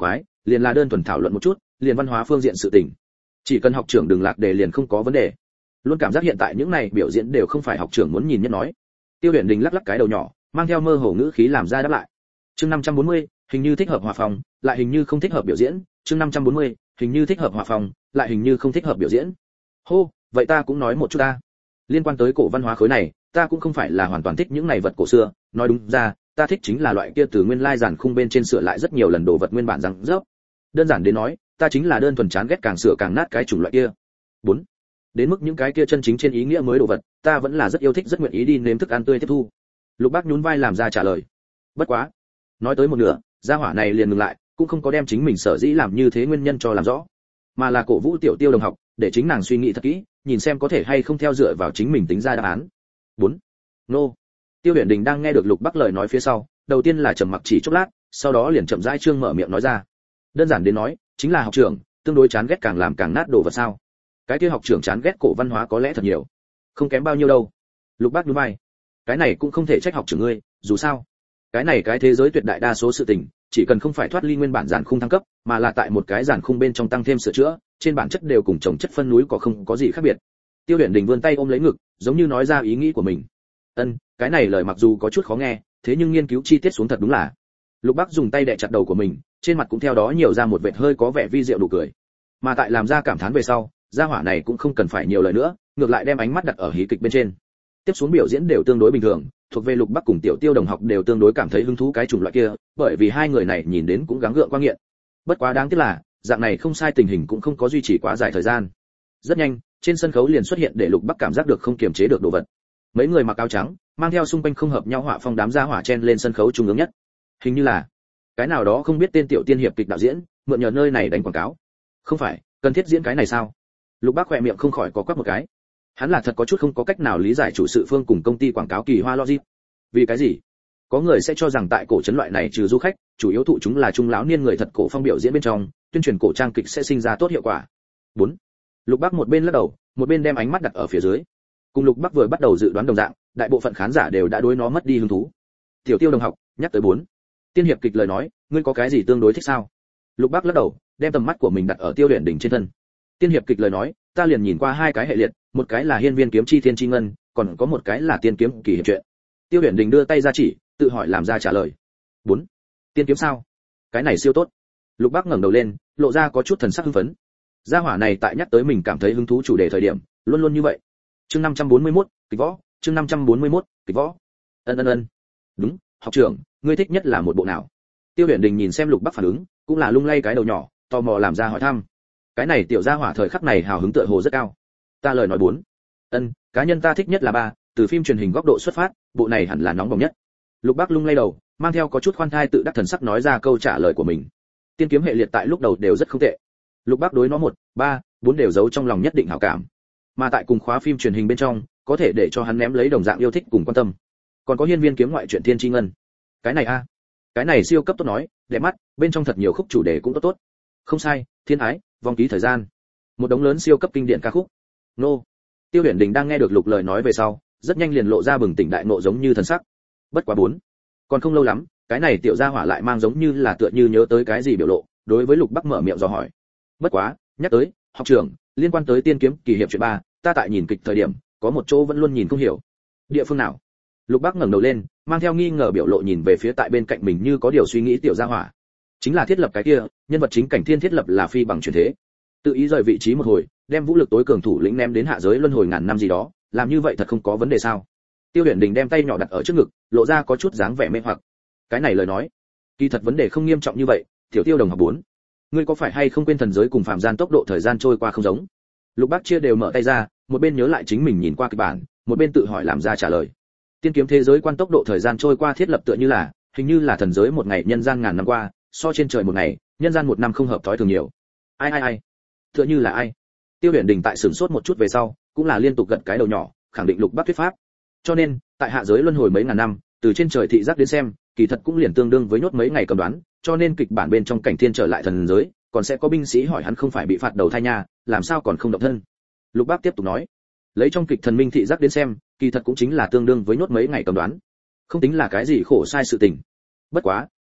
liền là đơn thuần thảo luận một chút, liền văn hóa phương diện sự tình. Chỉ cần học trưởng đừng lạc đề liền không có vấn đề. Luôn cảm giác hiện tại những này biểu diễn đều không phải học trưởng muốn nhìn nhất nói. Tiêu Huyền Đình lắc lắc cái đầu nhỏ, mang theo mơ hồ ngữ khí làm ra đáp lại. Chương năm trăm bốn mươi, hình như thích hợp hòa phòng, lại hình như không thích hợp biểu diễn. Chương năm trăm bốn mươi, hình như thích hợp hòa phòng, lại hình như không thích hợp biểu diễn. Hô, vậy ta cũng nói một chút ta. Liên quan tới cổ văn hóa khối này, ta cũng không phải là hoàn toàn thích những này vật cổ xưa, nói đúng ra, ta thích chính là loại kia từ nguyên lai giản khung bên trên sửa lại rất nhiều lần đồ vật nguyên bản răng rớp. Đơn giản đến nói, ta chính là đơn thuần chán ghét càng sửa càng nát cái chủng loại kia. bốn. Đến mức những cái kia chân chính trên ý nghĩa mới đồ vật, ta vẫn là rất yêu thích rất nguyện ý đi nếm thức ăn tươi tiếp thu. Lục Bác nhún vai làm ra trả lời. Bất quá, nói tới một nửa, gia hỏa này liền ngừng lại, cũng không có đem chính mình sở dĩ làm như thế nguyên nhân cho làm rõ, mà là cổ vũ Tiểu Tiêu đồng học, để chính nàng suy nghĩ thật kỹ, nhìn xem có thể hay không theo dựa vào chính mình tính ra đáp án. bốn. Nô. Tiêu Huyền Đình đang nghe được Lục Bắc lời nói phía sau, đầu tiên là trầm mặc chỉ chốc lát, sau đó liền chậm rãi trương mở miệng nói ra. Đơn giản đến nói, chính là học trưởng, tương đối chán ghét càng làm càng nát đồ vật sao? Cái kia học trưởng chán ghét cổ văn hóa có lẽ thật nhiều, không kém bao nhiêu đâu. Lục Bác nhún vai. Cái này cũng không thể trách học trưởng ngươi, dù sao, cái này cái thế giới tuyệt đại đa số sự tình, chỉ cần không phải thoát ly nguyên bản giản khung thăng cấp, mà là tại một cái giản khung bên trong tăng thêm sửa chữa, trên bản chất đều cùng chồng chất phân núi có không có gì khác biệt. Tiêu Huyền Đình vươn tay ôm lấy ngực, giống như nói ra ý nghĩ của mình. Ân, cái này lời mặc dù có chút khó nghe, thế nhưng nghiên cứu chi tiết xuống thật đúng là. Lục Bắc dùng tay đè chặt đầu của mình, trên mặt cũng theo đó nhiều ra một vệt hơi có vẻ vi diệu đủ cười. Mà tại làm ra cảm thán về sau, gia hỏa này cũng không cần phải nhiều lời nữa, ngược lại đem ánh mắt đặt ở hí kịch bên trên. Tiếp xuống biểu diễn đều tương đối bình thường, thuộc về Lục Bắc cùng Tiểu Tiêu đồng học đều tương đối cảm thấy hứng thú cái chủng loại kia, bởi vì hai người này nhìn đến cũng gắng gượng qua nghiện. Bất quá đáng tiếc là, dạng này không sai tình hình cũng không có duy trì quá dài thời gian. Rất nhanh, trên sân khấu liền xuất hiện để Lục Bắc cảm giác được không kiềm chế được đồ vật. Mấy người mặc áo trắng, mang theo xung quanh không hợp nhau họa phong đám gia hỏa chen lên sân khấu trung ương nhất. Hình như là cái nào đó không biết tên tiểu tiên hiệp kịch đạo diễn, mượn nhờ nơi này đánh quảng cáo. Không phải, cần thiết diễn cái này sao? Lục Bác khỏe miệng không khỏi có quắc một cái. Hắn là thật có chút không có cách nào lý giải chủ sự phương cùng công ty quảng cáo kỳ hoa logic. Vì cái gì? Có người sẽ cho rằng tại cổ trấn loại này trừ du khách, chủ yếu thụ chúng là trung lão niên người thật cổ phong biểu diễn bên trong, tuyên truyền cổ trang kịch sẽ sinh ra tốt hiệu quả. bốn. Lục Bác một bên lắc đầu, một bên đem ánh mắt đặt ở phía dưới. Cùng Lục Bác vừa bắt đầu dự đoán đồng dạng, đại bộ phận khán giả đều đã đối nó mất đi hứng thú. Tiểu Tiêu đồng học, nhắc tới bốn. Tiên hiệp kịch lời nói, ngươi có cái gì tương đối thích sao? Lục Bác lắc đầu, đem tầm mắt của mình đặt ở Tiêu Huyền Đình trên thân. Tiên hiệp kịch lời nói, ta liền nhìn qua hai cái hệ liệt, một cái là Hiên Viên kiếm chi thiên chi ngân, còn có một cái là Tiên kiếm kỳ hiệp truyện. Tiêu Huyền Đình đưa tay ra chỉ, tự hỏi làm ra trả lời. bốn. Tiên kiếm sao? Cái này siêu tốt. Lục Bác ngẩng đầu lên, lộ ra có chút thần sắc hưng phấn. Gia hỏa này tại nhắc tới mình cảm thấy hứng thú chủ đề thời điểm, luôn luôn như vậy. Chương năm trăm bốn mươi mốt, kịch võ, chương năm trăm bốn mươi mốt, kịch võ. Ân ân ân. Đúng, học trưởng, ngươi thích nhất là một bộ nào? Tiêu Huyền Đình nhìn xem Lục Bác phản ứng, cũng là lung lay cái đầu nhỏ, tò mò làm ra hỏi thăm. Cái này tiểu gia hỏa thời khắc này hào hứng tựa hồ rất cao. Ta lời nói bốn. Ân, cá nhân ta thích nhất là ba, từ phim truyền hình góc độ xuất phát, bộ này hẳn là nóng bỏng nhất. Lục Bác lung lay đầu, mang theo có chút khoan thai tự đắc thần sắc nói ra câu trả lời của mình. Tiên kiếm hệ liệt tại lúc đầu đều rất không tệ. Lục Bác đối nó một, ba, bốn đều giấu trong lòng nhất định hảo cảm. Mà tại cùng khóa phim truyền hình bên trong, có thể để cho hắn ném lấy đồng dạng yêu thích cùng quan tâm. Còn có Hiên Viên kiếm ngoại truyện Thiên Chi Ngân. Cái này a, cái này siêu cấp tốt nói, đẹp mắt, bên trong thật nhiều khúc chủ đề cũng tốt tốt. Không sai, thiên ái, vong ký thời gian. Một đống lớn siêu cấp kinh điển ca khúc. Nô. Tiêu Huyền Đình đang nghe được Lục lời nói về sau, rất nhanh liền lộ ra bừng tỉnh đại ngộ giống như thần sắc. Bất quá bốn. Còn không lâu lắm, cái này tiểu gia hỏa lại mang giống như là tựa như nhớ tới cái gì biểu lộ, đối với Lục Bắc mở miệng dò hỏi. Bất quá, nhắc tới, học trưởng, liên quan tới Tiên kiếm kỳ hiệp truyện ba, ta tại nhìn kịch thời điểm, có một chỗ vẫn luôn nhìn không hiểu. Địa phương nào? Lục Bắc ngẩng đầu lên, mang theo nghi ngờ biểu lộ nhìn về phía tại bên cạnh mình như có điều suy nghĩ tiểu gia hỏa. Chính là thiết lập cái kia, nhân vật chính cảnh thiên thiết lập là phi bằng chuyển thế. Tự ý rời vị trí một hồi, đem vũ lực tối cường thủ lĩnh ném đến hạ giới luân hồi ngàn năm gì đó, làm như vậy thật không có vấn đề sao? Tiêu Huyền Đình đem tay nhỏ đặt ở trước ngực, lộ ra có chút dáng vẻ mê hoặc. Cái này lời nói, kỳ thật vấn đề không nghiêm trọng như vậy, Tiểu Tiêu đồng học bốn. Ngươi có phải hay không quên thần giới cùng phàm gian tốc độ thời gian trôi qua không giống? Lục Bác chia đều mở tay ra, một bên nhớ lại chính mình nhìn qua kịch bản, một bên tự hỏi làm ra trả lời. Tiên kiếm thế giới quan tốc độ thời gian trôi qua thiết lập tựa như là, hình như là thần giới một ngày nhân gian ngàn năm qua, so trên trời một ngày, nhân gian một năm không hợp thói thường nhiều. Ai ai ai? Tựa như là ai? Tiêu Huyền Đình tại sửng sốt một chút về sau, cũng là liên tục gật cái đầu nhỏ, khẳng định Lục Bác thuyết pháp. Cho nên, tại hạ giới luân hồi mấy ngàn năm, từ trên trời thị giác đến xem, kỳ thật cũng liền tương đương với nhốt mấy ngày cầm đoán, cho nên kịch bản bên trong cảnh thiên trở lại thần giới, còn sẽ có binh sĩ hỏi hắn không phải bị phạt đầu thai nha, làm sao còn không động thân. Lục Bác tiếp tục nói, lấy trong kịch thần minh thị giác đến xem, kỳ thật cũng chính là tương đương với nhốt mấy ngày cầm đoán, không tính là cái gì khổ sai sự tình. Bất quá,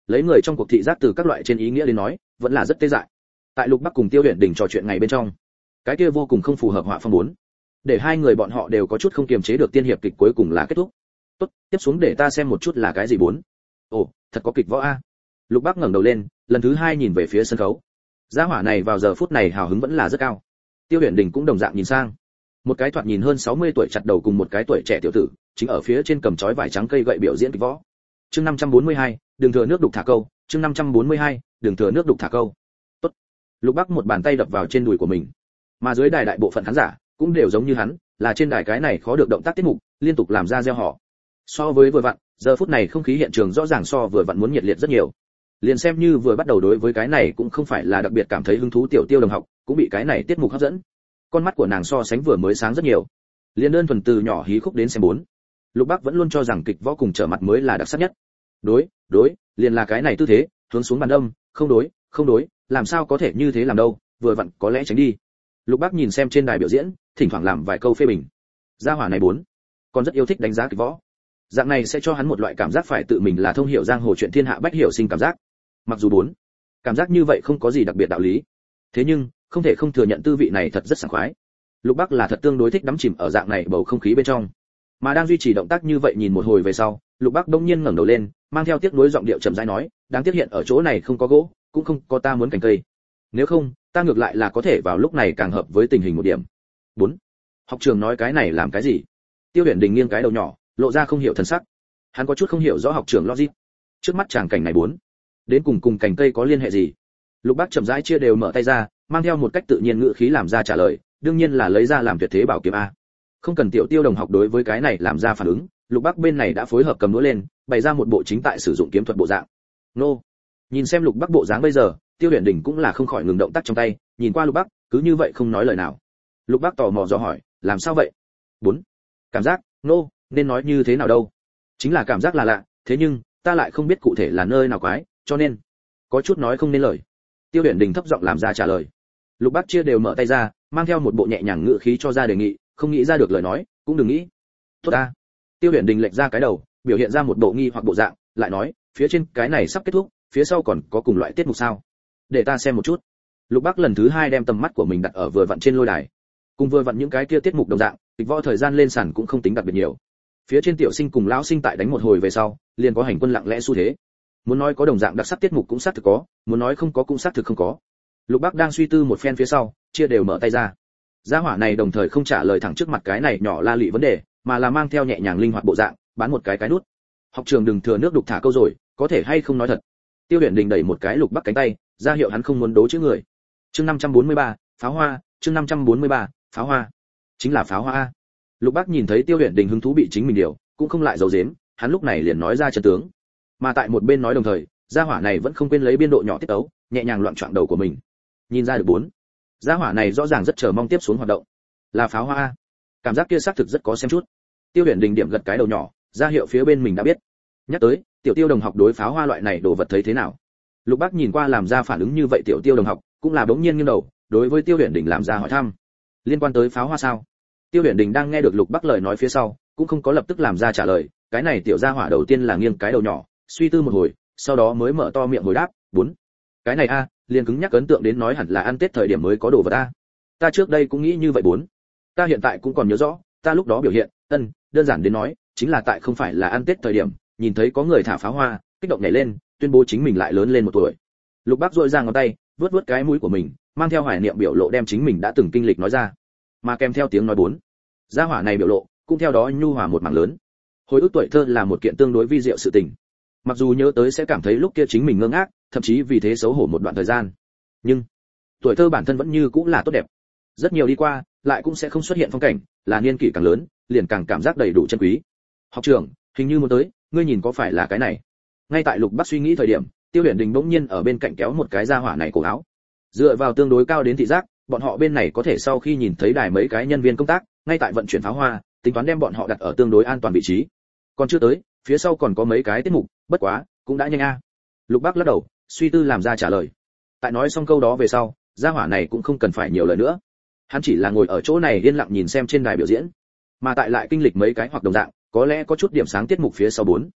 lấy người trong cuộc thị giác từ các loại trên ý nghĩa đến nói vẫn là rất tê dại. Tại Lục Bắc cùng Tiêu Huyền Đình trò chuyện ngày bên trong, cái kia vô cùng không phù hợp họa phong bốn, để hai người bọn họ đều có chút không kiềm chế được tiên hiệp kịch cuối cùng là kết thúc. Tốt, tiếp xuống để ta xem một chút là cái gì bốn. Ồ, thật có kịch võ a. Lục Bắc ngẩng đầu lên, lần thứ hai nhìn về phía sân khấu. Gia hỏa này vào giờ phút này hào hứng vẫn là rất cao. Tiêu Huyền Đình cũng đồng dạng nhìn sang. Một cái thoạt nhìn hơn sáu mươi tuổi chặt đầu cùng một cái tuổi trẻ tiểu tử, chính ở phía trên cầm chói vải trắng cây gậy biểu diễn kịch võ. Chương năm trăm bốn mươi hai, đường thừa nước đục thả câu, chương năm trăm bốn mươi hai, đường thừa nước đục thả câu. Tốt. Lục Bắc một bàn tay đập vào trên đùi của mình. Mà dưới đài đại bộ phận khán giả cũng đều giống như hắn, là trên đài cái này khó được động tác tiết mục, liên tục làm ra reo hò. So với vừa vặn, giờ phút này không khí hiện trường rõ ràng so vừa vặn muốn nhiệt liệt rất nhiều. Liền xem như vừa bắt đầu đối với cái này cũng không phải là đặc biệt cảm thấy hứng thú tiểu Tiêu đồng học, cũng bị cái này tiết mục hấp dẫn. Con mắt của nàng so sánh vừa mới sáng rất nhiều. Liên đơn thuần từ nhỏ hí khúc đến xem bốn. Lục Bắc vẫn luôn cho rằng kịch võ cùng trở mặt mới là đặc sắc nhất. Đối, đối, liền là cái này tư thế, hướng xuống bàn đâm, không đối, không đối, làm sao có thể như thế làm đâu, vừa vặn có lẽ tránh đi. Lục Bắc nhìn xem trên đài biểu diễn, thỉnh thoảng làm vài câu phê bình. Gia hỏa này bốn, còn rất yêu thích đánh giá kịch võ. Dạng này sẽ cho hắn một loại cảm giác phải tự mình là thông hiểu giang hồ chuyện thiên hạ bách hiểu sinh cảm giác. Mặc dù bốn, cảm giác như vậy không có gì đặc biệt đạo lý. Thế nhưng, không thể không thừa nhận tư vị này thật rất sảng khoái. Lục Bắc là thật tương đối thích đắm chìm ở dạng này bầu không khí bên trong. Mà đang duy trì động tác như vậy nhìn một hồi về sau, Lục Bắc đông nhiên ngẩng đầu lên, mang theo tiếc nuối giọng điệu chậm rãi nói, đáng tiếc hiện ở chỗ này không có gỗ, cũng không có ta muốn cành cây. Nếu không, ta ngược lại là có thể vào lúc này càng hợp với tình hình một điểm. bốn. Học trường nói cái này làm cái gì? Tiêu Huyền Đình nghiêng cái đầu nhỏ, lộ ra không hiểu thần sắc. Hắn có chút không hiểu rõ học trường logic. Trước mắt chàng cảnh này bốn, đến cùng cùng cành cây có liên hệ gì? Lục Bắc chậm rãi chia đều mở tay ra, mang theo một cách tự nhiên ngữ khí làm ra trả lời, đương nhiên là lấy ra làm tuyệt thế bảo kiếm a. Không cần tiểu Tiêu đồng học đối với cái này làm ra phản ứng, Lục Bắc bên này đã phối hợp cầm đũa lên, bày ra một bộ chính tại sử dụng kiếm thuật bộ dạng. Nô. Nhìn xem Lục Bắc bộ dáng bây giờ, Tiêu Huyền Đình cũng là không khỏi ngừng động tác trong tay, nhìn qua Lục Bắc, cứ như vậy không nói lời nào. Lục Bắc tò mò dò hỏi, làm sao vậy? bốn. Cảm giác, nô, nên nói như thế nào đâu? Chính là cảm giác là lạ, thế nhưng, ta lại không biết cụ thể là nơi nào quái, cho nên có chút nói không nên lời. Tiêu Huyền Đình thấp giọng làm ra trả lời. Lục Bắc chia đều mở tay ra, mang theo một bộ nhẹ nhàng ngữ khí cho ra đề nghị, không nghĩ ra được lời nói, cũng đừng nghĩ. Tốt ta. Tiêu Huyền Đình lệch ra cái đầu, biểu hiện ra một bộ nghi hoặc bộ dạng, lại nói, phía trên cái này sắp kết thúc, phía sau còn có cùng loại tiết mục sao? Để ta xem một chút. Lục Bắc lần thứ hai đem tầm mắt của mình đặt ở vừa vặn trên lôi đài. Cùng vừa vặn những cái kia tiết mục đồng dạng, kịch võ thời gian lên sàn cũng không tính đặc biệt nhiều. Phía trên tiểu sinh cùng lão sinh tại đánh một hồi về sau, liền có hành quân lặng lẽ xu thế. Muốn nói có đồng dạng đặc sắc tiết mục cũng xác thực có, muốn nói không có cũng xác thực không có. Lục Bắc đang suy tư một phen phía sau, chia đều mở tay ra. Gia hỏa này đồng thời không trả lời thẳng trước mặt cái này nhỏ la lị vấn đề, mà là mang theo nhẹ nhàng linh hoạt bộ dạng, bán một cái cái nút. Học trường đừng thừa nước đục thả câu rồi, có thể hay không nói thật. Tiêu Huyền Đình đẩy một cái Lục Bắc cánh tay, ra hiệu hắn không muốn đố chữ người. Chương năm trăm bốn mươi ba, pháo hoa, chương năm trăm bốn mươi ba, pháo hoa. Chính là pháo hoa. Lục Bắc nhìn thấy Tiêu Huyền Đình hứng thú bị chính mình điều, cũng không lại giấu giếm, hắn lúc này liền nói ra chân tướng. Mà tại một bên nói đồng thời, gia hỏa này vẫn không quên lấy biên độ nhỏ tiết tấu, nhẹ nhàng loạn choạng đầu của mình. Nhìn ra được bốn, gia hỏa này rõ ràng rất chờ mong tiếp xuống hoạt động. Là pháo hoa. Cảm giác kia xác thực rất có xem chút. Tiêu Huyền Đình điểm gật cái đầu nhỏ, ra hiệu phía bên mình đã biết. Nhắc tới, tiểu Tiêu đồng học đối pháo hoa loại này đồ vật thấy thế nào? Lục Bắc nhìn qua làm ra phản ứng như vậy tiểu Tiêu đồng học, cũng là bỗng nhiên nghiêng đầu, đối với Tiêu Huyền Đình làm ra hỏi thăm. Liên quan tới pháo hoa sao? Tiêu Huyền Đình đang nghe được Lục Bắc lời nói phía sau, cũng không có lập tức làm ra trả lời, cái này tiểu gia hỏa đầu tiên là nghiêng cái đầu nhỏ, suy tư một hồi, sau đó mới mở to miệng hồi đáp, bốn. Cái này a, liền cứng nhắc ấn tượng đến nói hẳn là ăn Tết thời điểm mới có đồ vật a. Ta trước đây cũng nghĩ như vậy bốn. Ta hiện tại cũng còn nhớ rõ, ta lúc đó biểu hiện, ân, đơn giản đến nói, chính là tại không phải là ăn Tết thời điểm, nhìn thấy có người thả pháo hoa, kích động nhảy lên, tuyên bố chính mình lại lớn lên một tuổi. Lục Bắc rũa ra ngón tay, vuốt vuốt cái mũi của mình, mang theo hoài niệm biểu lộ đem chính mình đã từng kinh lịch nói ra. Mà kèm theo tiếng nói bốn. Gia hỏa này biểu lộ, cũng theo đó nhu hòa một mảng lớn. Hồi ức tuổi thơ là một kiện tương đối vi diệu sự tình. Mặc dù nhớ tới sẽ cảm thấy lúc kia chính mình ngơ ngác, thậm chí vì thế xấu hổ một đoạn thời gian. Nhưng tuổi thơ bản thân vẫn như cũng là tốt đẹp. Rất nhiều đi qua, lại cũng sẽ không xuất hiện phong cảnh, là niên kỷ càng lớn, liền càng cảm giác đầy đủ chân quý. Học trưởng, hình như muốn tới, ngươi nhìn có phải là cái này? Ngay tại Lục Bắc suy nghĩ thời điểm, Tiêu Huyền Đình bỗng nhiên ở bên cạnh kéo một cái gia hỏa này cổ áo. Dựa vào tương đối cao đến thị giác, bọn họ bên này có thể sau khi nhìn thấy đài mấy cái nhân viên công tác, ngay tại vận chuyển pháo hoa, tính toán đem bọn họ đặt ở tương đối an toàn vị trí. Còn chưa tới, phía sau còn có mấy cái tiết mục, bất quá, cũng đã nhanh a. Lục Bắc lắc đầu, suy tư làm ra trả lời. Tại nói xong câu đó về sau, gia hỏa này cũng không cần phải nhiều lời nữa. Hắn chỉ là ngồi ở chỗ này yên lặng nhìn xem trên đài biểu diễn, mà tại lại kinh lịch mấy cái hoặc đồng dạng, có lẽ có chút điểm sáng tiết mục phía sau bốn.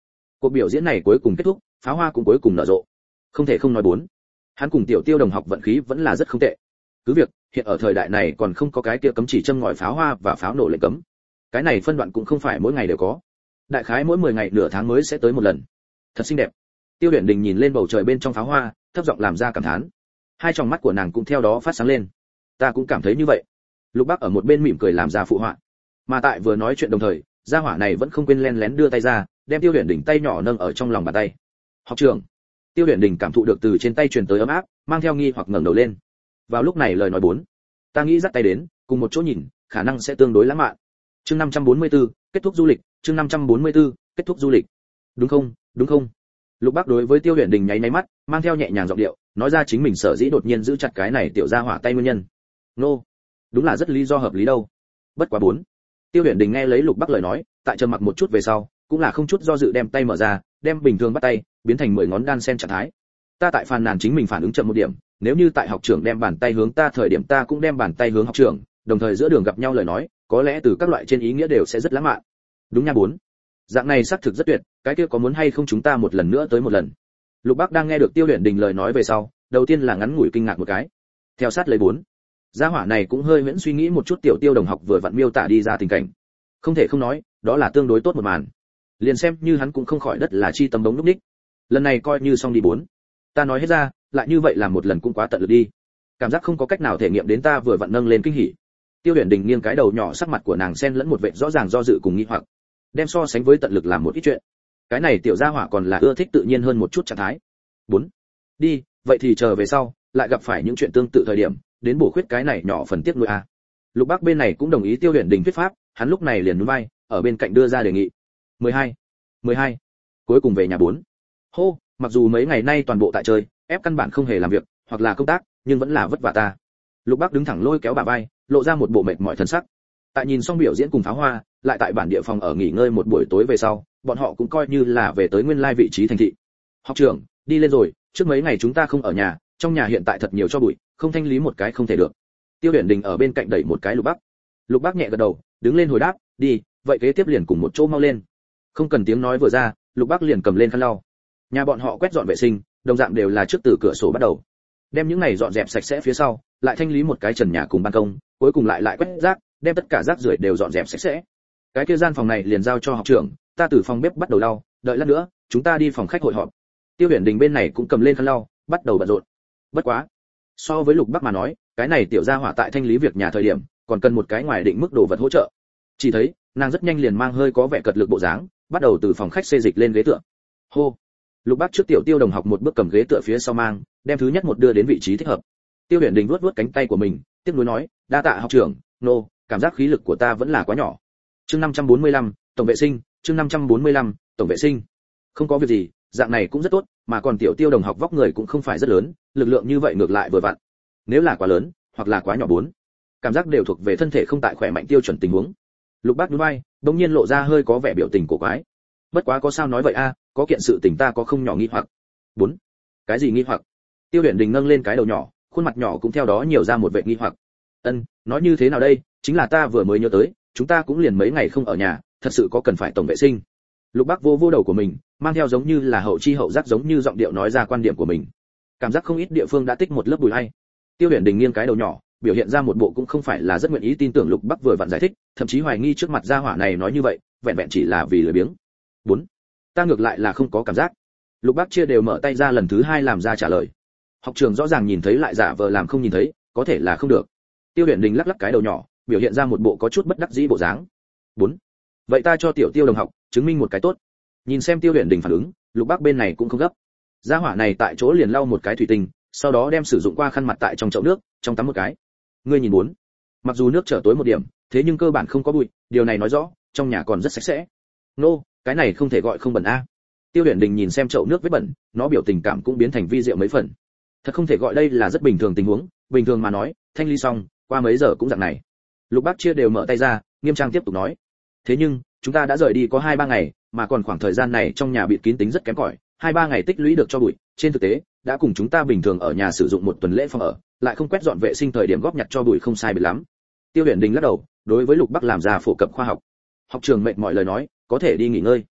Cuộc biểu diễn này cuối cùng kết thúc, pháo hoa cũng cuối cùng nở rộ. Không thể không nói bốn, hắn cùng Tiểu Tiêu đồng học vận khí vẫn là rất không tệ. Cứ việc hiện ở thời đại này còn không có cái kia cấm chỉ châm ngòi pháo hoa và pháo nổ lệnh cấm. Cái này phân đoạn cũng không phải mỗi ngày đều có. Đại khái mỗi mười ngày nửa tháng mới sẽ tới một lần. Thật xinh đẹp. Tiêu Uyển Đình nhìn lên bầu trời bên trong pháo hoa, thấp giọng làm ra cảm thán. Hai tròng mắt của nàng cũng theo đó phát sáng lên. Ta cũng cảm thấy như vậy. Lục Bác ở một bên mỉm cười làm ra phụ họa. Mà tại vừa nói chuyện đồng thời, gia hỏa này vẫn không quên len lén đưa tay ra, đem Tiêu Uyển Đình tay nhỏ nâng ở trong lòng bàn tay. Học trưởng. Tiêu Uyển Đình cảm thụ được từ trên tay truyền tới ấm áp, mang theo nghi hoặc ngẩng đầu lên. Vào lúc này lời nói bốn, ta nghĩ dắt tay đến, cùng một chỗ nhìn, khả năng sẽ tương đối lãng mạn. Chương năm trăm bốn mươi tư, kết thúc du lịch, chương năm trăm bốn mươi tư, kết thúc du lịch. Đúng không? Đúng không? Lục Bác đối với Tiêu Uyển Đình nháy nháy mắt, mang theo nhẹ nhàng giọng điệu, nói ra chính mình sở dĩ đột nhiên giữ chặt cái này tiểu gia hỏa tay nguyên nhân. Nô, no, đúng là rất lý do hợp lý đâu. Bất quá bốn. Tiêu Uyển Đình nghe lấy Lục Bác lời nói, tại trầm mặc một chút về sau, cũng là không chút do dự đem tay mở ra, đem bình thường bắt tay biến thành mười ngón đan sen trạng thái. Ta tại phàn nàn chính mình phản ứng chậm một điểm, nếu như tại học trưởng đem bàn tay hướng ta thời điểm ta cũng đem bàn tay hướng học trưởng, đồng thời giữa đường gặp nhau lời nói, có lẽ từ các loại trên ý nghĩa đều sẽ rất lãng mạn. Đúng nha bốn. Dạng này xác thực rất tuyệt, cái kia có muốn hay không chúng ta một lần nữa tới một lần. Lục Bác đang nghe được Tiêu Uyển Đình lời nói về sau, đầu tiên là ngắn ngủi kinh ngạc một cái. Theo sát lấy bốn, gia hỏa này cũng hơi miễn suy nghĩ một chút Tiểu Tiêu đồng học vừa vặn miêu tả đi ra tình cảnh. Không thể không nói, đó là tương đối tốt một màn. Liền xem như hắn cũng không khỏi đất là chi tâm đống lúc đích. Lần này coi như xong đi bốn. Ta nói hết ra, lại như vậy làm một lần cũng quá tận lực đi. Cảm giác không có cách nào thể nghiệm đến ta vừa vặn nâng lên kinh hỉ. Tiêu Uyển Đình nghiêng cái đầu nhỏ, sắc mặt của nàng xen lẫn một vẻ rõ ràng do dự cùng nghi hoặc. Đem so sánh với tận lực làm một ít chuyện. Cái này tiểu gia hỏa còn là ưa thích tự nhiên hơn một chút trạng thái. bốn. Đi, vậy thì chờ về sau, lại gặp phải những chuyện tương tự thời điểm, đến bổ khuyết cái này nhỏ phần tiếc nuối a. Lục Bác bên này cũng đồng ý Tiêu Uyển Đình thuyết pháp, hắn lúc này liền nhún vai, ở bên cạnh đưa ra đề nghị. mười hai. mười hai. Cuối cùng về nhà bốn. Hô, mặc dù mấy ngày nay toàn bộ tại chơi, ép căn bản không hề làm việc, hoặc là công tác, nhưng vẫn là vất vả ta. Lục Bác đứng thẳng lôi kéo bà vai, lộ ra một bộ mệt mỏi thần sắc. Tại nhìn xong biểu diễn cùng pháo hoa, lại tại bản địa phòng ở nghỉ ngơi một buổi tối về sau, bọn họ cũng coi như là về tới nguyên lai vị trí thành thị. Học trưởng, đi lên rồi, trước mấy ngày chúng ta không ở nhà, trong nhà hiện tại thật nhiều cho bụi, không thanh lý một cái không thể được. Tiêu Uyển Đình ở bên cạnh đẩy một cái Lục Bác. Lục Bác nhẹ gật đầu, đứng lên hồi đáp, đi, vậy kế tiếp liền cùng một chỗ mau lên. Không cần tiếng nói vừa ra, Lục Bác liền cầm lên khăn lau. Nhà bọn họ quét dọn vệ sinh, đồng dạng đều là trước từ cửa sổ bắt đầu. Đem những này dọn dẹp sạch sẽ phía sau, lại thanh lý một cái trần nhà cùng ban công, cuối cùng lại lại quét rác, đem tất cả rác rưởi đều dọn dẹp sạch sẽ. Cái kia gian phòng này liền giao cho học trưởng, ta từ phòng bếp bắt đầu lau, đợi lát nữa, chúng ta đi phòng khách hội họp. Tiêu Uyển Đình bên này cũng cầm lên khăn lau, bắt đầu bận rộn. Bất quá, so với Lục Bác mà nói, cái này tiểu gia hỏa tại thanh lý việc nhà thời điểm, còn cần một cái ngoài định mức đồ vật hỗ trợ. Chỉ thấy, nàng rất nhanh liền mang hơi có vẻ cật lực bộ dáng, bắt đầu từ phòng khách xê dịch lên ghế tựa. Hô. Lục Bác trước Tiểu Tiêu đồng học một bước cầm ghế tựa phía sau mang, đem thứ nhất một đưa đến vị trí thích hợp. Tiêu Uyển Đình vuốt vuốt cánh tay của mình, tiếc nuối nói, đa tạ học trưởng, nô, no, cảm giác khí lực của ta vẫn là quá nhỏ. Chương năm trăm bốn mươi lăm, tổng vệ sinh, chương năm trăm bốn mươi lăm, tổng vệ sinh. Không có việc gì, dạng này cũng rất tốt, mà còn Tiểu Tiêu đồng học vóc người cũng không phải rất lớn, lực lượng như vậy ngược lại vừa vặn. Nếu là quá lớn, hoặc là quá nhỏ bốn, cảm giác đều thuộc về thân thể không tại khỏe mạnh tiêu chuẩn tình huống. Lục Bác nhún vai, đột nhiên lộ ra hơi có vẻ biểu tình cổ quái. Bất quá có sao nói vậy a, có kiện sự tình ta có không nhỏ nghi hoặc. bốn. Cái gì nghi hoặc? Tiêu Uyển Đình nâng lên cái đầu nhỏ, khuôn mặt nhỏ cũng theo đó nhiều ra một vẻ nghi hoặc. Ân, nói như thế nào đây, chính là ta vừa mới nhớ tới, chúng ta cũng liền mấy ngày không ở nhà, thật sự có cần phải tổng vệ sinh. Lục Bác vô vô đầu của mình, mang theo giống như là hậu chi hậu giác giống như giọng điệu nói ra quan điểm của mình. Cảm giác không ít địa phương đã tích một lớp bụi hay. Tiêu Uyển Đình nghiêng cái đầu nhỏ, biểu hiện ra một bộ cũng không phải là rất nguyện ý tin tưởng Lục Bác vừa vặn giải thích, thậm chí hoài nghi trước mặt gia hỏa này nói như vậy, vẹn vẹn chỉ là vì lười biếng. bốn. Ta ngược lại là không có cảm giác. Lục Bác chia đều mở tay ra lần thứ hai làm ra trả lời. Học trường rõ ràng nhìn thấy lại giả vờ làm không nhìn thấy, có thể là không được. Tiêu Uyển Đình lắc lắc cái đầu nhỏ, biểu hiện ra một bộ có chút bất đắc dĩ bộ dáng. bốn. Vậy ta cho Tiểu Tiêu đồng học chứng minh một cái tốt. Nhìn xem Tiêu Uyển Đình phản ứng, Lục Bác bên này cũng không gấp. Gia hỏa này tại chỗ liền lau một cái thủy tinh, sau đó đem sử dụng qua khăn mặt tại trong chậu nước, trong tắm một cái. Ngươi nhìn muốn, mặc dù nước trở tối một điểm, thế nhưng cơ bản không có bụi, điều này nói rõ trong nhà còn rất sạch sẽ. Nô, no, cái này không thể gọi không bẩn a. Tiêu Uyển Đình nhìn xem chậu nước vết bẩn, nó biểu tình cảm cũng biến thành vi diệu mấy phần. Thật không thể gọi đây là rất bình thường tình huống, bình thường mà nói, thanh lý xong, qua mấy giờ cũng dạng này. Lục Bác chia đều mở tay ra, nghiêm trang tiếp tục nói. Thế nhưng, chúng ta đã rời đi có hai ba ngày, mà còn khoảng thời gian này trong nhà bịt kín tính rất kém cỏi, hai ba ngày tích lũy được cho bụi, trên thực tế, đã cùng chúng ta bình thường ở nhà sử dụng một tuần lễ phòng ở, lại không quét dọn vệ sinh thời điểm góp nhặt cho bụi không sai biệt lắm. Tiêu Uyển Đình lắc đầu, đối với Lục Bác làm ra phổ cập khoa học. Học trường mệt mỏi lời nói, có thể đi nghỉ ngơi.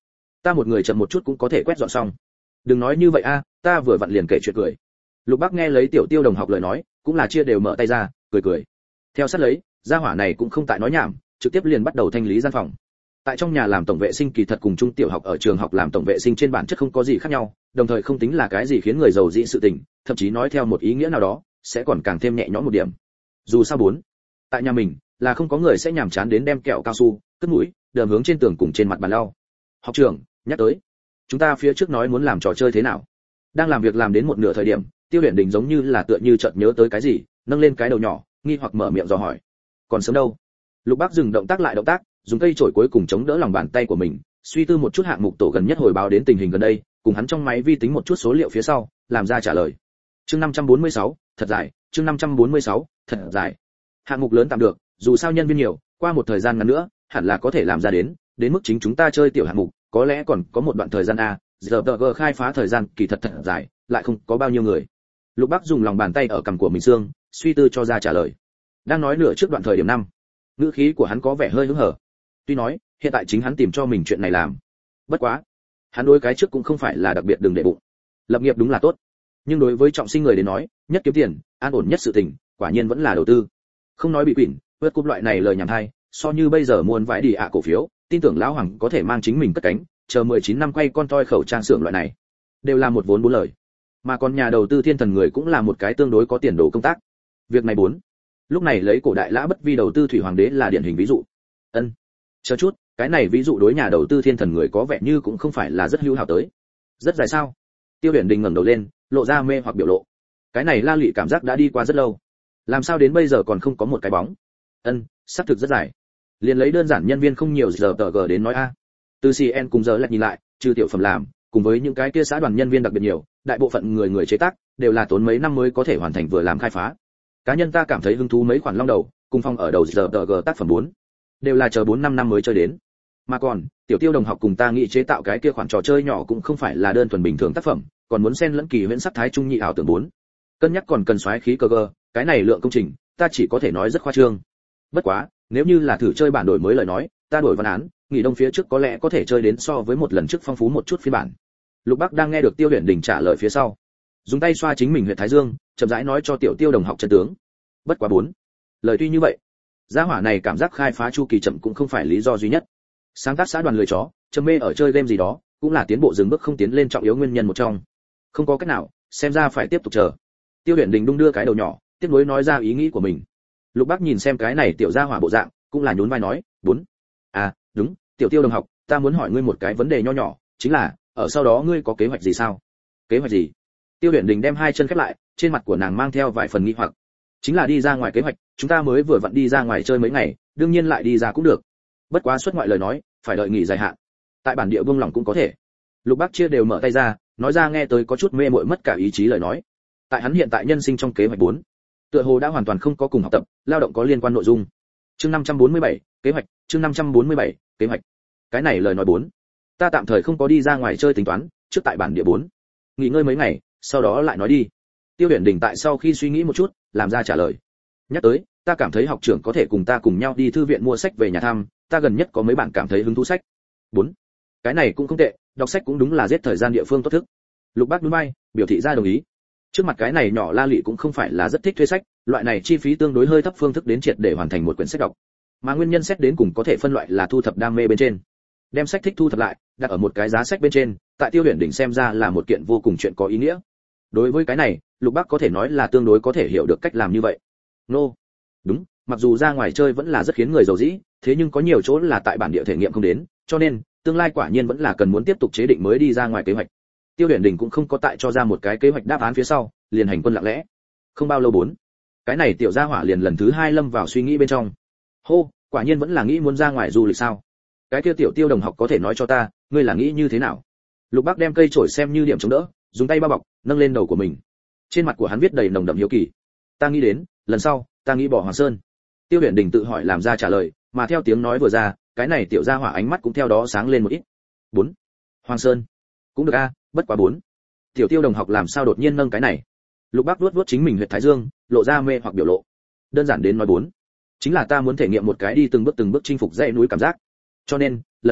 ta một người chậm một chút cũng có thể quét dọn xong. Đừng nói như vậy a, ta vừa vặn liền kể chuyện cười. Lục Bác nghe lấy Tiểu Tiêu đồng học lời nói, cũng là chia đều mở tay ra, cười cười. Theo sát lấy, gia hỏa này cũng không tại nói nhảm, trực tiếp liền bắt đầu thanh lý gian phòng. Tại trong nhà làm tổng vệ sinh kỳ thật cùng trung tiểu học ở trường học làm tổng vệ sinh trên bản chất không có gì khác nhau, đồng thời không tính là cái gì khiến người giàu dĩ sự tình, thậm chí nói theo một ý nghĩa nào đó, sẽ còn càng thêm nhẹ nhõm một điểm. Dù sao bốn, tại nhà mình là không có người sẽ nhàm chán đến đem kẹo cao su, cất mũi, đờm hướng trên tường cùng trên mặt bàn lau. Học trưởng, nhắc tới, chúng ta phía trước nói muốn làm trò chơi thế nào? Đang làm việc làm đến một nửa thời điểm, Tiêu Huyền Đình giống như là tựa như chợt nhớ tới cái gì, nâng lên cái đầu nhỏ, nghi hoặc mở miệng dò hỏi. Còn sớm đâu? Lục Bác dừng động tác lại động tác, dùng cây chổi cuối cùng chống đỡ lòng bàn tay của mình, suy tư một chút hạng mục tổ gần nhất hồi báo đến tình hình gần đây, cùng hắn trong máy vi tính một chút số liệu phía sau, làm ra trả lời. Chương năm trăm bốn mươi sáu, thật dài, chương năm trăm bốn mươi sáu, thật dài. Hạng mục lớn tạm được, dù sao nhân viên nhiều, qua một thời gian ngắn nữa, hẳn là có thể làm ra đến, đến mức chính chúng ta chơi tiểu hạng mục, có lẽ còn có một đoạn thời gian a, giờ tờ gờ khai phá thời gian kỳ thật thật dài, lại không có bao nhiêu người. Lục Bắc dùng lòng bàn tay ở cằm của mình xương, suy tư cho ra trả lời. Đang nói nửa trước đoạn thời điểm năm, ngữ khí của hắn có vẻ hơi hứng hở. Tuy nói, hiện tại chính hắn tìm cho mình chuyện này làm. Bất quá, hắn đối cái trước cũng không phải là đặc biệt đừng để bụng. Lập nghiệp đúng là tốt, nhưng đối với trọng sinh người đến nói, nhất kiếm tiền, an ổn nhất sự tình, quả nhiên vẫn là đầu tư. Không nói bị quỷ, vượt cúp loại này lời nhảm thay, so như bây giờ muôn vãi đi ạ cổ phiếu, tin tưởng lão hoàng có thể mang chính mình cất cánh, chờ mười chín năm quay con toi khẩu trang xưởng loại này, đều là một vốn bốn lời. Mà còn nhà đầu tư thiên thần người cũng là một cái tương đối có tiền đồ công tác. Việc này bốn, lúc này lấy cổ đại lã bất vi đầu tư thủy hoàng đế là điển hình ví dụ. Ân, chờ chút, cái này ví dụ đối nhà đầu tư thiên thần người có vẻ như cũng không phải là rất hữu hảo tới. Rất dài sao? Tiêu Huyền Đình ngẩng đầu lên, lộ ra mê hoặc biểu lộ. Cái này La Lụy cảm giác đã đi qua rất lâu, làm sao đến bây giờ còn không có một cái bóng? Ân, xác thực rất dài. Liền lấy đơn giản nhân viên không nhiều giờ tờ gờ đến nói a. Từ xê en cùng giờ lại nhìn lại, trừ tiểu phẩm làm, cùng với những cái kia xã đoàn nhân viên đặc biệt nhiều, đại bộ phận người người chế tác đều là tốn mấy năm mới có thể hoàn thành vừa làm khai phá. Cá nhân ta cảm thấy hứng thú mấy khoản long đầu, cùng phong ở đầu giờ tờ gờ tác phẩm bốn, đều là chờ bốn năm năm mới chơi đến. Mà còn, tiểu Tiêu đồng học cùng ta nghĩ chế tạo cái kia khoản trò chơi nhỏ cũng không phải là đơn thuần bình thường tác phẩm, còn muốn xen lẫn kỳ huyễn sắc thái trung nhị ảo tưởng bốn. Cân nhắc còn cần xoáy khí cơ cơ, cái này lượng công trình, ta chỉ có thể nói rất khoa trương. Bất quá, nếu như là thử chơi bản đổi mới lời nói, ta đổi văn án, nghỉ đông phía trước có lẽ có thể chơi đến so với một lần trước phong phú một chút phiên bản. Lục Bắc đang nghe được Tiêu Huyền Đình trả lời phía sau, dùng tay xoa chính mình huyệt thái dương, chậm rãi nói cho tiểu Tiêu đồng học chân tướng. Bất quá bốn, lời tuy như vậy, gia hỏa này cảm giác khai phá chu kỳ chậm cũng không phải lý do duy nhất. Sáng tác xã đoàn lười chó, châm mê ở chơi game gì đó, cũng là tiến bộ dừng bước không tiến lên trọng yếu nguyên nhân một trong. Không có cách nào, xem ra phải tiếp tục chờ. Tiêu Huyền Đình đung đưa cái đầu nhỏ, tiếp nối nói ra ý nghĩ của mình. Lục Bắc nhìn xem cái này tiểu gia hỏa bộ dạng, cũng là nhún vai nói, bốn, à, đúng, tiểu Tiêu đồng học, ta muốn hỏi ngươi một cái vấn đề nho nhỏ, chính là, ở sau đó ngươi có kế hoạch gì sao? Kế hoạch gì? Tiêu Huyền Đình đem hai chân khép lại, trên mặt của nàng mang theo vài phần nghi hoặc. Chính là đi ra ngoài kế hoạch, chúng ta mới vừa vặn đi ra ngoài chơi mấy ngày, đương nhiên lại đi ra cũng được. Bất quá xuất ngoại lời nói, phải đợi nghỉ dài hạn. Tại bản địa vương lòng cũng có thể. Lục Bắc chia đều mở tay ra, nói ra nghe tới có chút mê muội mất cả ý chí lời nói. Tại hắn hiện tại nhân sinh trong kế hoạch bốn, tựa hồ đã hoàn toàn không có cùng học tập, lao động có liên quan nội dung. Chương năm trăm bốn mươi bảy, kế hoạch, chương năm trăm bốn mươi bảy, kế hoạch. Cái này lời nói bốn, ta tạm thời không có đi ra ngoài chơi tính toán, trước tại bản địa bốn, nghỉ ngơi mấy ngày, sau đó lại nói đi. Tiêu Huyền Đình tại sau khi suy nghĩ một chút, làm ra trả lời. Nhắc tới, ta cảm thấy học trưởng có thể cùng ta cùng nhau đi thư viện mua sách về nhà thăm, ta gần nhất có mấy bạn cảm thấy hứng thú sách. bốn, cái này cũng không tệ, đọc sách cũng đúng là giết thời gian địa phương tốt thức. Lục Bác nhún vai, biểu thị ra đồng ý. Trước mặt cái này nhỏ La Lụy cũng không phải là rất thích thuê sách, loại này chi phí tương đối hơi thấp phương thức đến triệt để hoàn thành một quyển sách đọc. Mà nguyên nhân xét đến cùng có thể phân loại là thu thập đam mê bên trên. Đem sách thích thu thập lại, đặt ở một cái giá sách bên trên, tại Tiêu Huyền Đình xem ra là một kiện vô cùng chuyện có ý nghĩa. Đối với cái này, Lục Bác có thể nói là tương đối có thể hiểu được cách làm như vậy. Nô, no. Đúng, mặc dù ra ngoài chơi vẫn là rất khiến người giàu dĩ, thế nhưng có nhiều chỗ là tại bản địa thể nghiệm không đến, cho nên tương lai quả nhiên vẫn là cần muốn tiếp tục chế định mới đi ra ngoài kế hoạch. Tiêu Huyền Đình cũng không có tại cho ra một cái kế hoạch đáp án phía sau, liền hành quân lặng lẽ. Không bao lâu bốn, cái này tiểu gia hỏa liền lần thứ hai lâm vào suy nghĩ bên trong. Hô, quả nhiên vẫn là nghĩ muốn ra ngoài du lịch sao? Cái kia tiểu Tiêu đồng học có thể nói cho ta, ngươi là nghĩ như thế nào? Lục Bác đem cây chổi xem như điểm chống đỡ, dùng tay bao bọc, nâng lên đầu của mình. Trên mặt của hắn viết đầy nồng đậm hiếu kỳ. Ta nghĩ đến, lần sau, ta nghĩ bỏ Hoàng Sơn. Tiêu Huyền Đình tự hỏi làm ra trả lời, mà theo tiếng nói vừa ra, cái này tiểu gia hỏa ánh mắt cũng theo đó sáng lên một ít. Bốn, Hoàng Sơn, cũng được a, bất quá bốn. Tiểu Tiêu đồng học làm sao đột nhiên nâng cái này? Lục Bác vuốt vuốt chính mình huyệt thái dương, lộ ra mê hoặc biểu lộ. Đơn giản đến nói bốn, chính là ta muốn thể nghiệm một cái đi từng bước từng bước chinh phục dãy núi cảm giác. Cho nên, lần này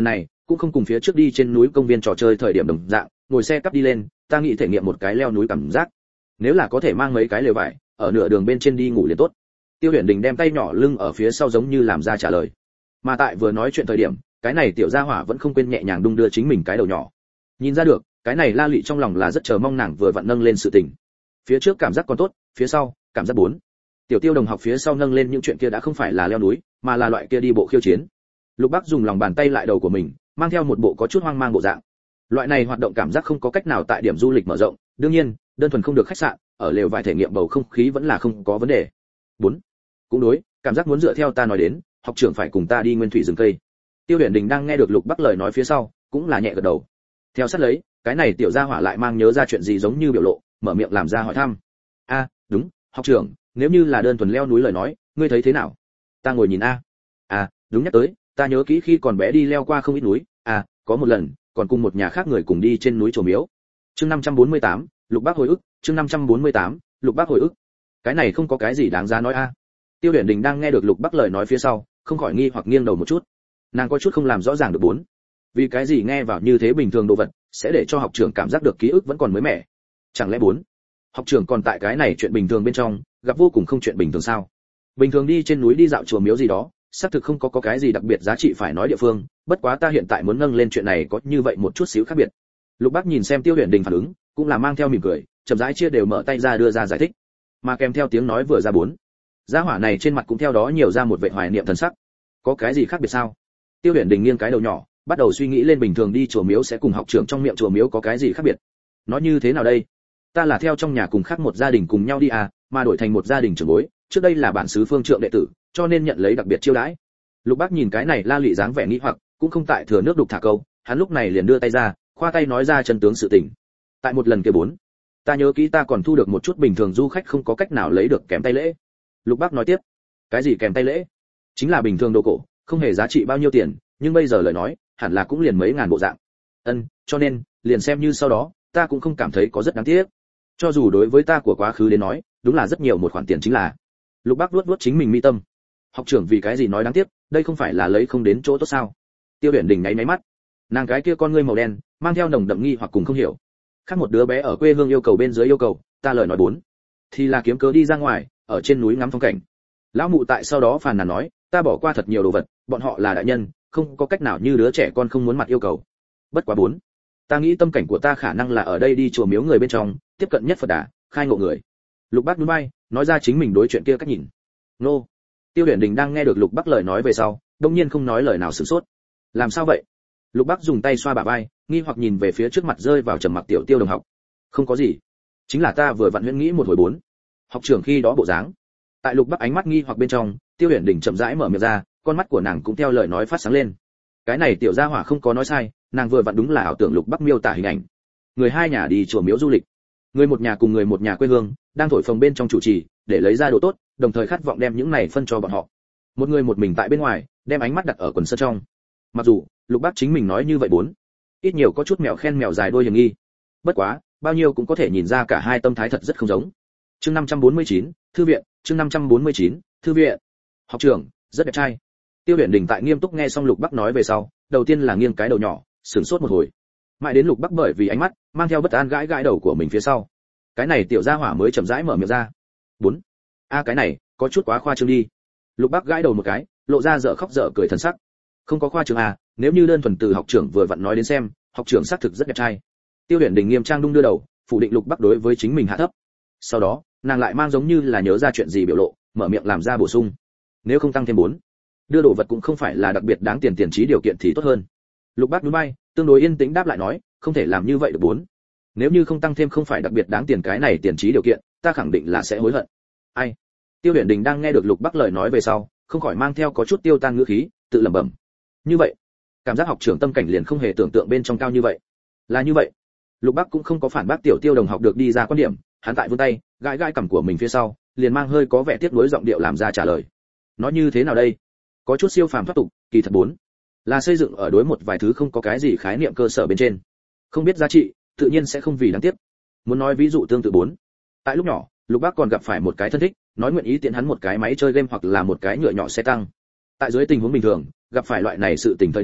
cũng không cùng phía trước đi trên núi công viên trò chơi thời điểm đồng dạng, ngồi xe cắp đi lên, ta nghĩ thể nghiệm một cái leo núi cảm giác. Nếu là có thể mang mấy cái lều vải, ở nửa đường bên trên đi ngủ liền tốt. Tiêu Huyền Đình đem tay nhỏ lưng ở phía sau giống như làm ra trả lời. Mà tại vừa nói chuyện thời điểm, cái này tiểu gia hỏa vẫn không quên nhẹ nhàng đung đưa chính mình cái đầu nhỏ. Nhìn ra được, cái này La Lệ trong lòng là rất chờ mong nàng vừa vặn nâng lên sự tình. Phía trước cảm giác còn tốt, phía sau, cảm giác bốn. Tiểu Tiêu đồng học phía sau nâng lên những chuyện kia đã không phải là leo núi, mà là loại kia đi bộ khiêu chiến. Lục Bắc dùng lòng bàn tay lại đầu của mình, mang theo một bộ có chút hoang mang bộ dạng. Loại này hoạt động cảm giác không có cách nào tại điểm du lịch mở rộng, đương nhiên, đơn thuần không được khách sạn, ở lều vài thể nghiệm bầu không khí vẫn là không có vấn đề. bốn. Cũng đối, cảm giác muốn dựa theo ta nói đến, học trưởng phải cùng ta đi nguyên thủy rừng cây. Tiêu Huyền Đình đang nghe được Lục Bắc lời nói phía sau, cũng là nhẹ gật đầu. Theo sát lấy, cái này tiểu gia hỏa lại mang nhớ ra chuyện gì giống như biểu lộ, mở miệng làm ra hỏi thăm. A, đúng, học trưởng, nếu như là đơn thuần leo núi lời nói, ngươi thấy thế nào? Ta ngồi nhìn a. À, đúng nhắc tới, ta nhớ kỹ khi còn bé đi leo qua không ít núi, à, có một lần, còn cùng một nhà khác người cùng đi trên núi Chùa Miếu. Chương năm trăm bốn mươi tám, Lục Bác hồi ức, chương năm trăm bốn mươi tám, Lục Bác hồi ức. Cái này không có cái gì đáng giá nói a. Tiêu Huyền Đình đang nghe được Lục Bác lời nói phía sau, không khỏi nghi hoặc nghiêng đầu một chút. Nàng có chút không làm rõ ràng được bốn. Vì cái gì nghe vào như thế bình thường đồ vật, sẽ để cho học trưởng cảm giác được ký ức vẫn còn mới mẻ. Chẳng lẽ bốn, học trưởng còn tại cái này chuyện bình thường bên trong, gặp vô cùng không chuyện bình thường sao? Bình thường đi trên núi đi dạo chùa miếu gì đó, xác thực không có có cái gì đặc biệt giá trị phải nói địa phương, bất quá ta hiện tại muốn nâng lên chuyện này có như vậy một chút xíu khác biệt. Lục Bác nhìn xem Tiêu Huyền Đình phản ứng, cũng là mang theo mỉm cười, chậm rãi chia đều mở tay ra đưa ra giải thích. Mà kèm theo tiếng nói vừa ra bốn, gia hỏa này trên mặt cũng theo đó nhiều ra một vẻ hoài niệm thần sắc. Có cái gì khác biệt sao? Tiêu Huyền Đình nghiêng cái đầu nhỏ, bắt đầu suy nghĩ lên bình thường đi chùa miếu sẽ cùng học trưởng trong miệng chùa miếu có cái gì khác biệt. Nói như thế nào đây? Ta là theo trong nhà cùng khác một gia đình cùng nhau đi à, mà đổi thành một gia đình trưởng bối, trước đây là bản xứ phương trượng đệ tử, cho nên nhận lấy đặc biệt chiêu đãi. Lục Bác nhìn cái này La Lụy dáng vẻ nghi hoặc, cũng không tại thừa nước đục thả câu, hắn lúc này liền đưa tay ra, khoa tay nói ra chân tướng sự tình. Tại một lần kia bốn, ta nhớ kỹ ta còn thu được một chút bình thường du khách không có cách nào lấy được kèm tay lễ. Lục Bác nói tiếp, cái gì kèm tay lễ? Chính là bình thường đồ cổ, không hề giá trị bao nhiêu tiền, nhưng bây giờ lời nói, hẳn là cũng liền mấy ngàn bộ dạng. Ân, cho nên, liền xem như sau đó, ta cũng không cảm thấy có rất đáng tiếc. Cho dù đối với ta của quá khứ đến nói, đúng là rất nhiều một khoản tiền chính là. Lục Bác vuốt vuốt chính mình mi tâm. Học trưởng vì cái gì nói đáng tiếc, đây không phải là lấy không đến chỗ tốt sao? Tiêu Huyền Đình nháy nháy mắt. Nàng cái kia con ngươi màu đen, mang theo nồng đậm nghi hoặc cùng không hiểu. Khác một đứa bé ở quê hương yêu cầu bên dưới yêu cầu, ta lời nói bốn, thì là kiếm cớ đi ra ngoài, ở trên núi ngắm phong cảnh. Lão mụ tại sau đó phàn nàn nói, ta bỏ qua thật nhiều đồ vật, bọn họ là đại nhân, không có cách nào như đứa trẻ con không muốn mặt yêu cầu. Bất quá bốn, ta nghĩ tâm cảnh của ta khả năng là ở đây đi chùa miếu người bên trong, tiếp cận nhất Phật Đà, khai ngộ người. Lục Bác nhún vai, nói ra chính mình đối chuyện kia cách nhìn. Nô. Tiêu Huyền Đình đang nghe được Lục Bác lời nói về sau, đương nhiên không nói lời nào sửng sốt. Làm sao vậy? Lục Bác dùng tay xoa bả vai, nghi hoặc nhìn về phía trước mặt rơi vào trầm mặc tiểu Tiêu đồng học. Không có gì, chính là ta vừa vặn huyễn nghĩ một hồi bốn. Học trưởng khi đó bộ dáng. Tại Lục Bác ánh mắt nghi hoặc bên trong, Tiêu Huyền Đình chậm rãi mở miệng ra, con mắt của nàng cũng theo lời nói phát sáng lên. Cái này tiểu gia hỏa không có nói sai, nàng vừa vặn đúng là ảo tưởng Lục Bác miêu tả hình ảnh. Người hai nhà đi chùa miếu du lịch, người một nhà cùng người một nhà quê hương, đang thổi phồng bên trong chủ trì, để lấy ra đồ tốt, đồng thời khát vọng đem những này phân cho bọn họ. Một người một mình tại bên ngoài, đem ánh mắt đặt ở quần sân trong. Mặc dù Lục Bác chính mình nói như vậy bốn, ít nhiều có chút mèo khen mèo dài đuôi hiểm nghi. Bất quá, bao nhiêu cũng có thể nhìn ra cả hai tâm thái thật rất không giống. Chương năm trăm bốn mươi chín, thư viện, chương năm trăm bốn mươi chín, thư viện. Học trưởng, rất đẹp trai. Tiêu Huyền Đình tại nghiêm túc nghe xong Lục Bác nói về sau, đầu tiên là nghiêng cái đầu nhỏ, sửng sốt một hồi. Mãi đến Lục Bác bởi vì ánh mắt mang theo bất an gãi gãi đầu của mình phía sau. Cái này tiểu gia hỏa mới chậm rãi mở miệng ra. bốn. A cái này, có chút quá khoa trương đi. Lục Bác gãi đầu một cái, lộ ra dở khóc dở cười thần sắc. Không có khoa trương à, nếu như đơn thuần từ học trưởng vừa vặn nói đến xem, học trưởng xác thực rất đẹp trai. Tiêu Huyền Đình nghiêm trang đung đưa đầu, phủ định Lục Bác đối với chính mình hạ thấp. Sau đó, nàng lại mang giống như là nhớ ra chuyện gì biểu lộ, mở miệng làm ra bổ sung. Nếu không tăng thêm bốn, đưa đồ vật cũng không phải là đặc biệt đáng tiền tiền trí điều kiện thì tốt hơn. Lục Bác nhún vai, tương đối yên tĩnh đáp lại nói, không thể làm như vậy được bốn. Nếu như không tăng thêm không phải đặc biệt đáng tiền cái này tiền trí điều kiện, ta khẳng định là sẽ hối hận. Ai? Tiêu Huyền Đình đang nghe được Lục Bác lời nói về sau, không khỏi mang theo có chút tiêu tan ngữ khí, tự lẩm bẩm. Như vậy, cảm giác học trưởng tâm cảnh liền không hề tưởng tượng bên trong cao như vậy. Là như vậy. Lục Bác cũng không có phản bác tiểu Tiêu đồng học được đi ra quan điểm, hắn tại vươn tay, gãi gãi cằm của mình phía sau, liền mang hơi có vẻ tiếc nuối giọng điệu làm ra trả lời. Nói như thế nào đây? Có chút siêu phàm thoát tục, kỳ thật bốn, là xây dựng ở đối một vài thứ không có cái gì khái niệm cơ sở bên trên. Không biết giá trị, tự nhiên sẽ không vì đáng tiếc. Muốn nói ví dụ tương tự bốn, tại lúc nhỏ, Lục Bác còn gặp phải một cái thân thích, nói nguyện ý tiện hắn một cái máy chơi game hoặc là một cái nhựa nhỏ xe tăng. Tại dưới tình huống bình thường, gặp phải loại này sự tình thời điểm,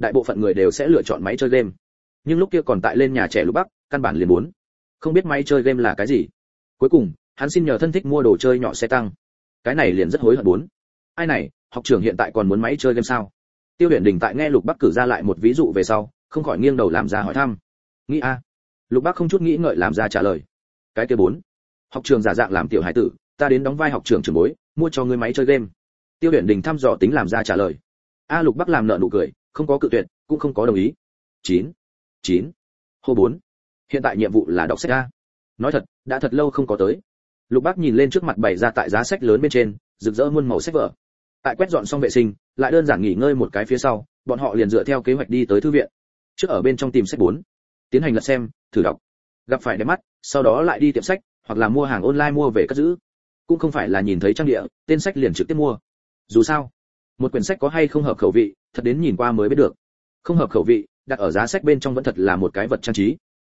đại bộ phận người đều sẽ lựa chọn máy chơi game. Nhưng lúc kia còn tại lên nhà trẻ Lục Bắc, căn bản liền muốn không biết máy chơi game là cái gì. Cuối cùng, hắn xin nhờ thân thích mua đồ chơi nhỏ xe tăng. Cái này liền rất hối hận muốn. Ai này, học trưởng hiện tại còn muốn máy chơi game sao? Tiêu Huyền Đình tại nghe Lục Bắc cử ra lại một ví dụ về sau, không khỏi nghiêng đầu làm ra hỏi thăm. Nghĩ a? À. Lục Bắc không chút nghĩ ngợi làm ra trả lời. Cái kia bốn. Học trưởng giả dạng làm tiểu hải tử, ta đến đóng vai học trưởng trưởng bối, mua cho ngươi máy chơi game. Tiêu Huyền Đình thăm dò tính làm ra trả lời. A Lục Bắc làm nợ nụ cười, không có cự tuyệt, cũng không có đồng ý. chín. chín. Hô bốn. Hiện tại nhiệm vụ là đọc sách a. Nói thật, đã thật lâu không có tới. Lục Bắc nhìn lên trước mặt bày ra tại giá sách lớn bên trên, rực rỡ muôn màu sách vở. Tại quét dọn xong vệ sinh, lại đơn giản nghỉ ngơi một cái phía sau, bọn họ liền dựa theo kế hoạch đi tới thư viện. Trước ở bên trong tìm sách bốn, tiến hành lật xem, thử đọc. Gặp phải đẹp mắt, sau đó lại đi tiệm sách, hoặc là mua hàng online mua về cất giữ. Cũng không phải là nhìn thấy trang địa, tên sách liền trực tiếp mua. Dù sao, một quyển sách có hay không hợp khẩu vị, thật đến nhìn qua mới biết được. Không hợp khẩu vị, đặt ở giá sách bên trong vẫn thật là một cái vật trang trí.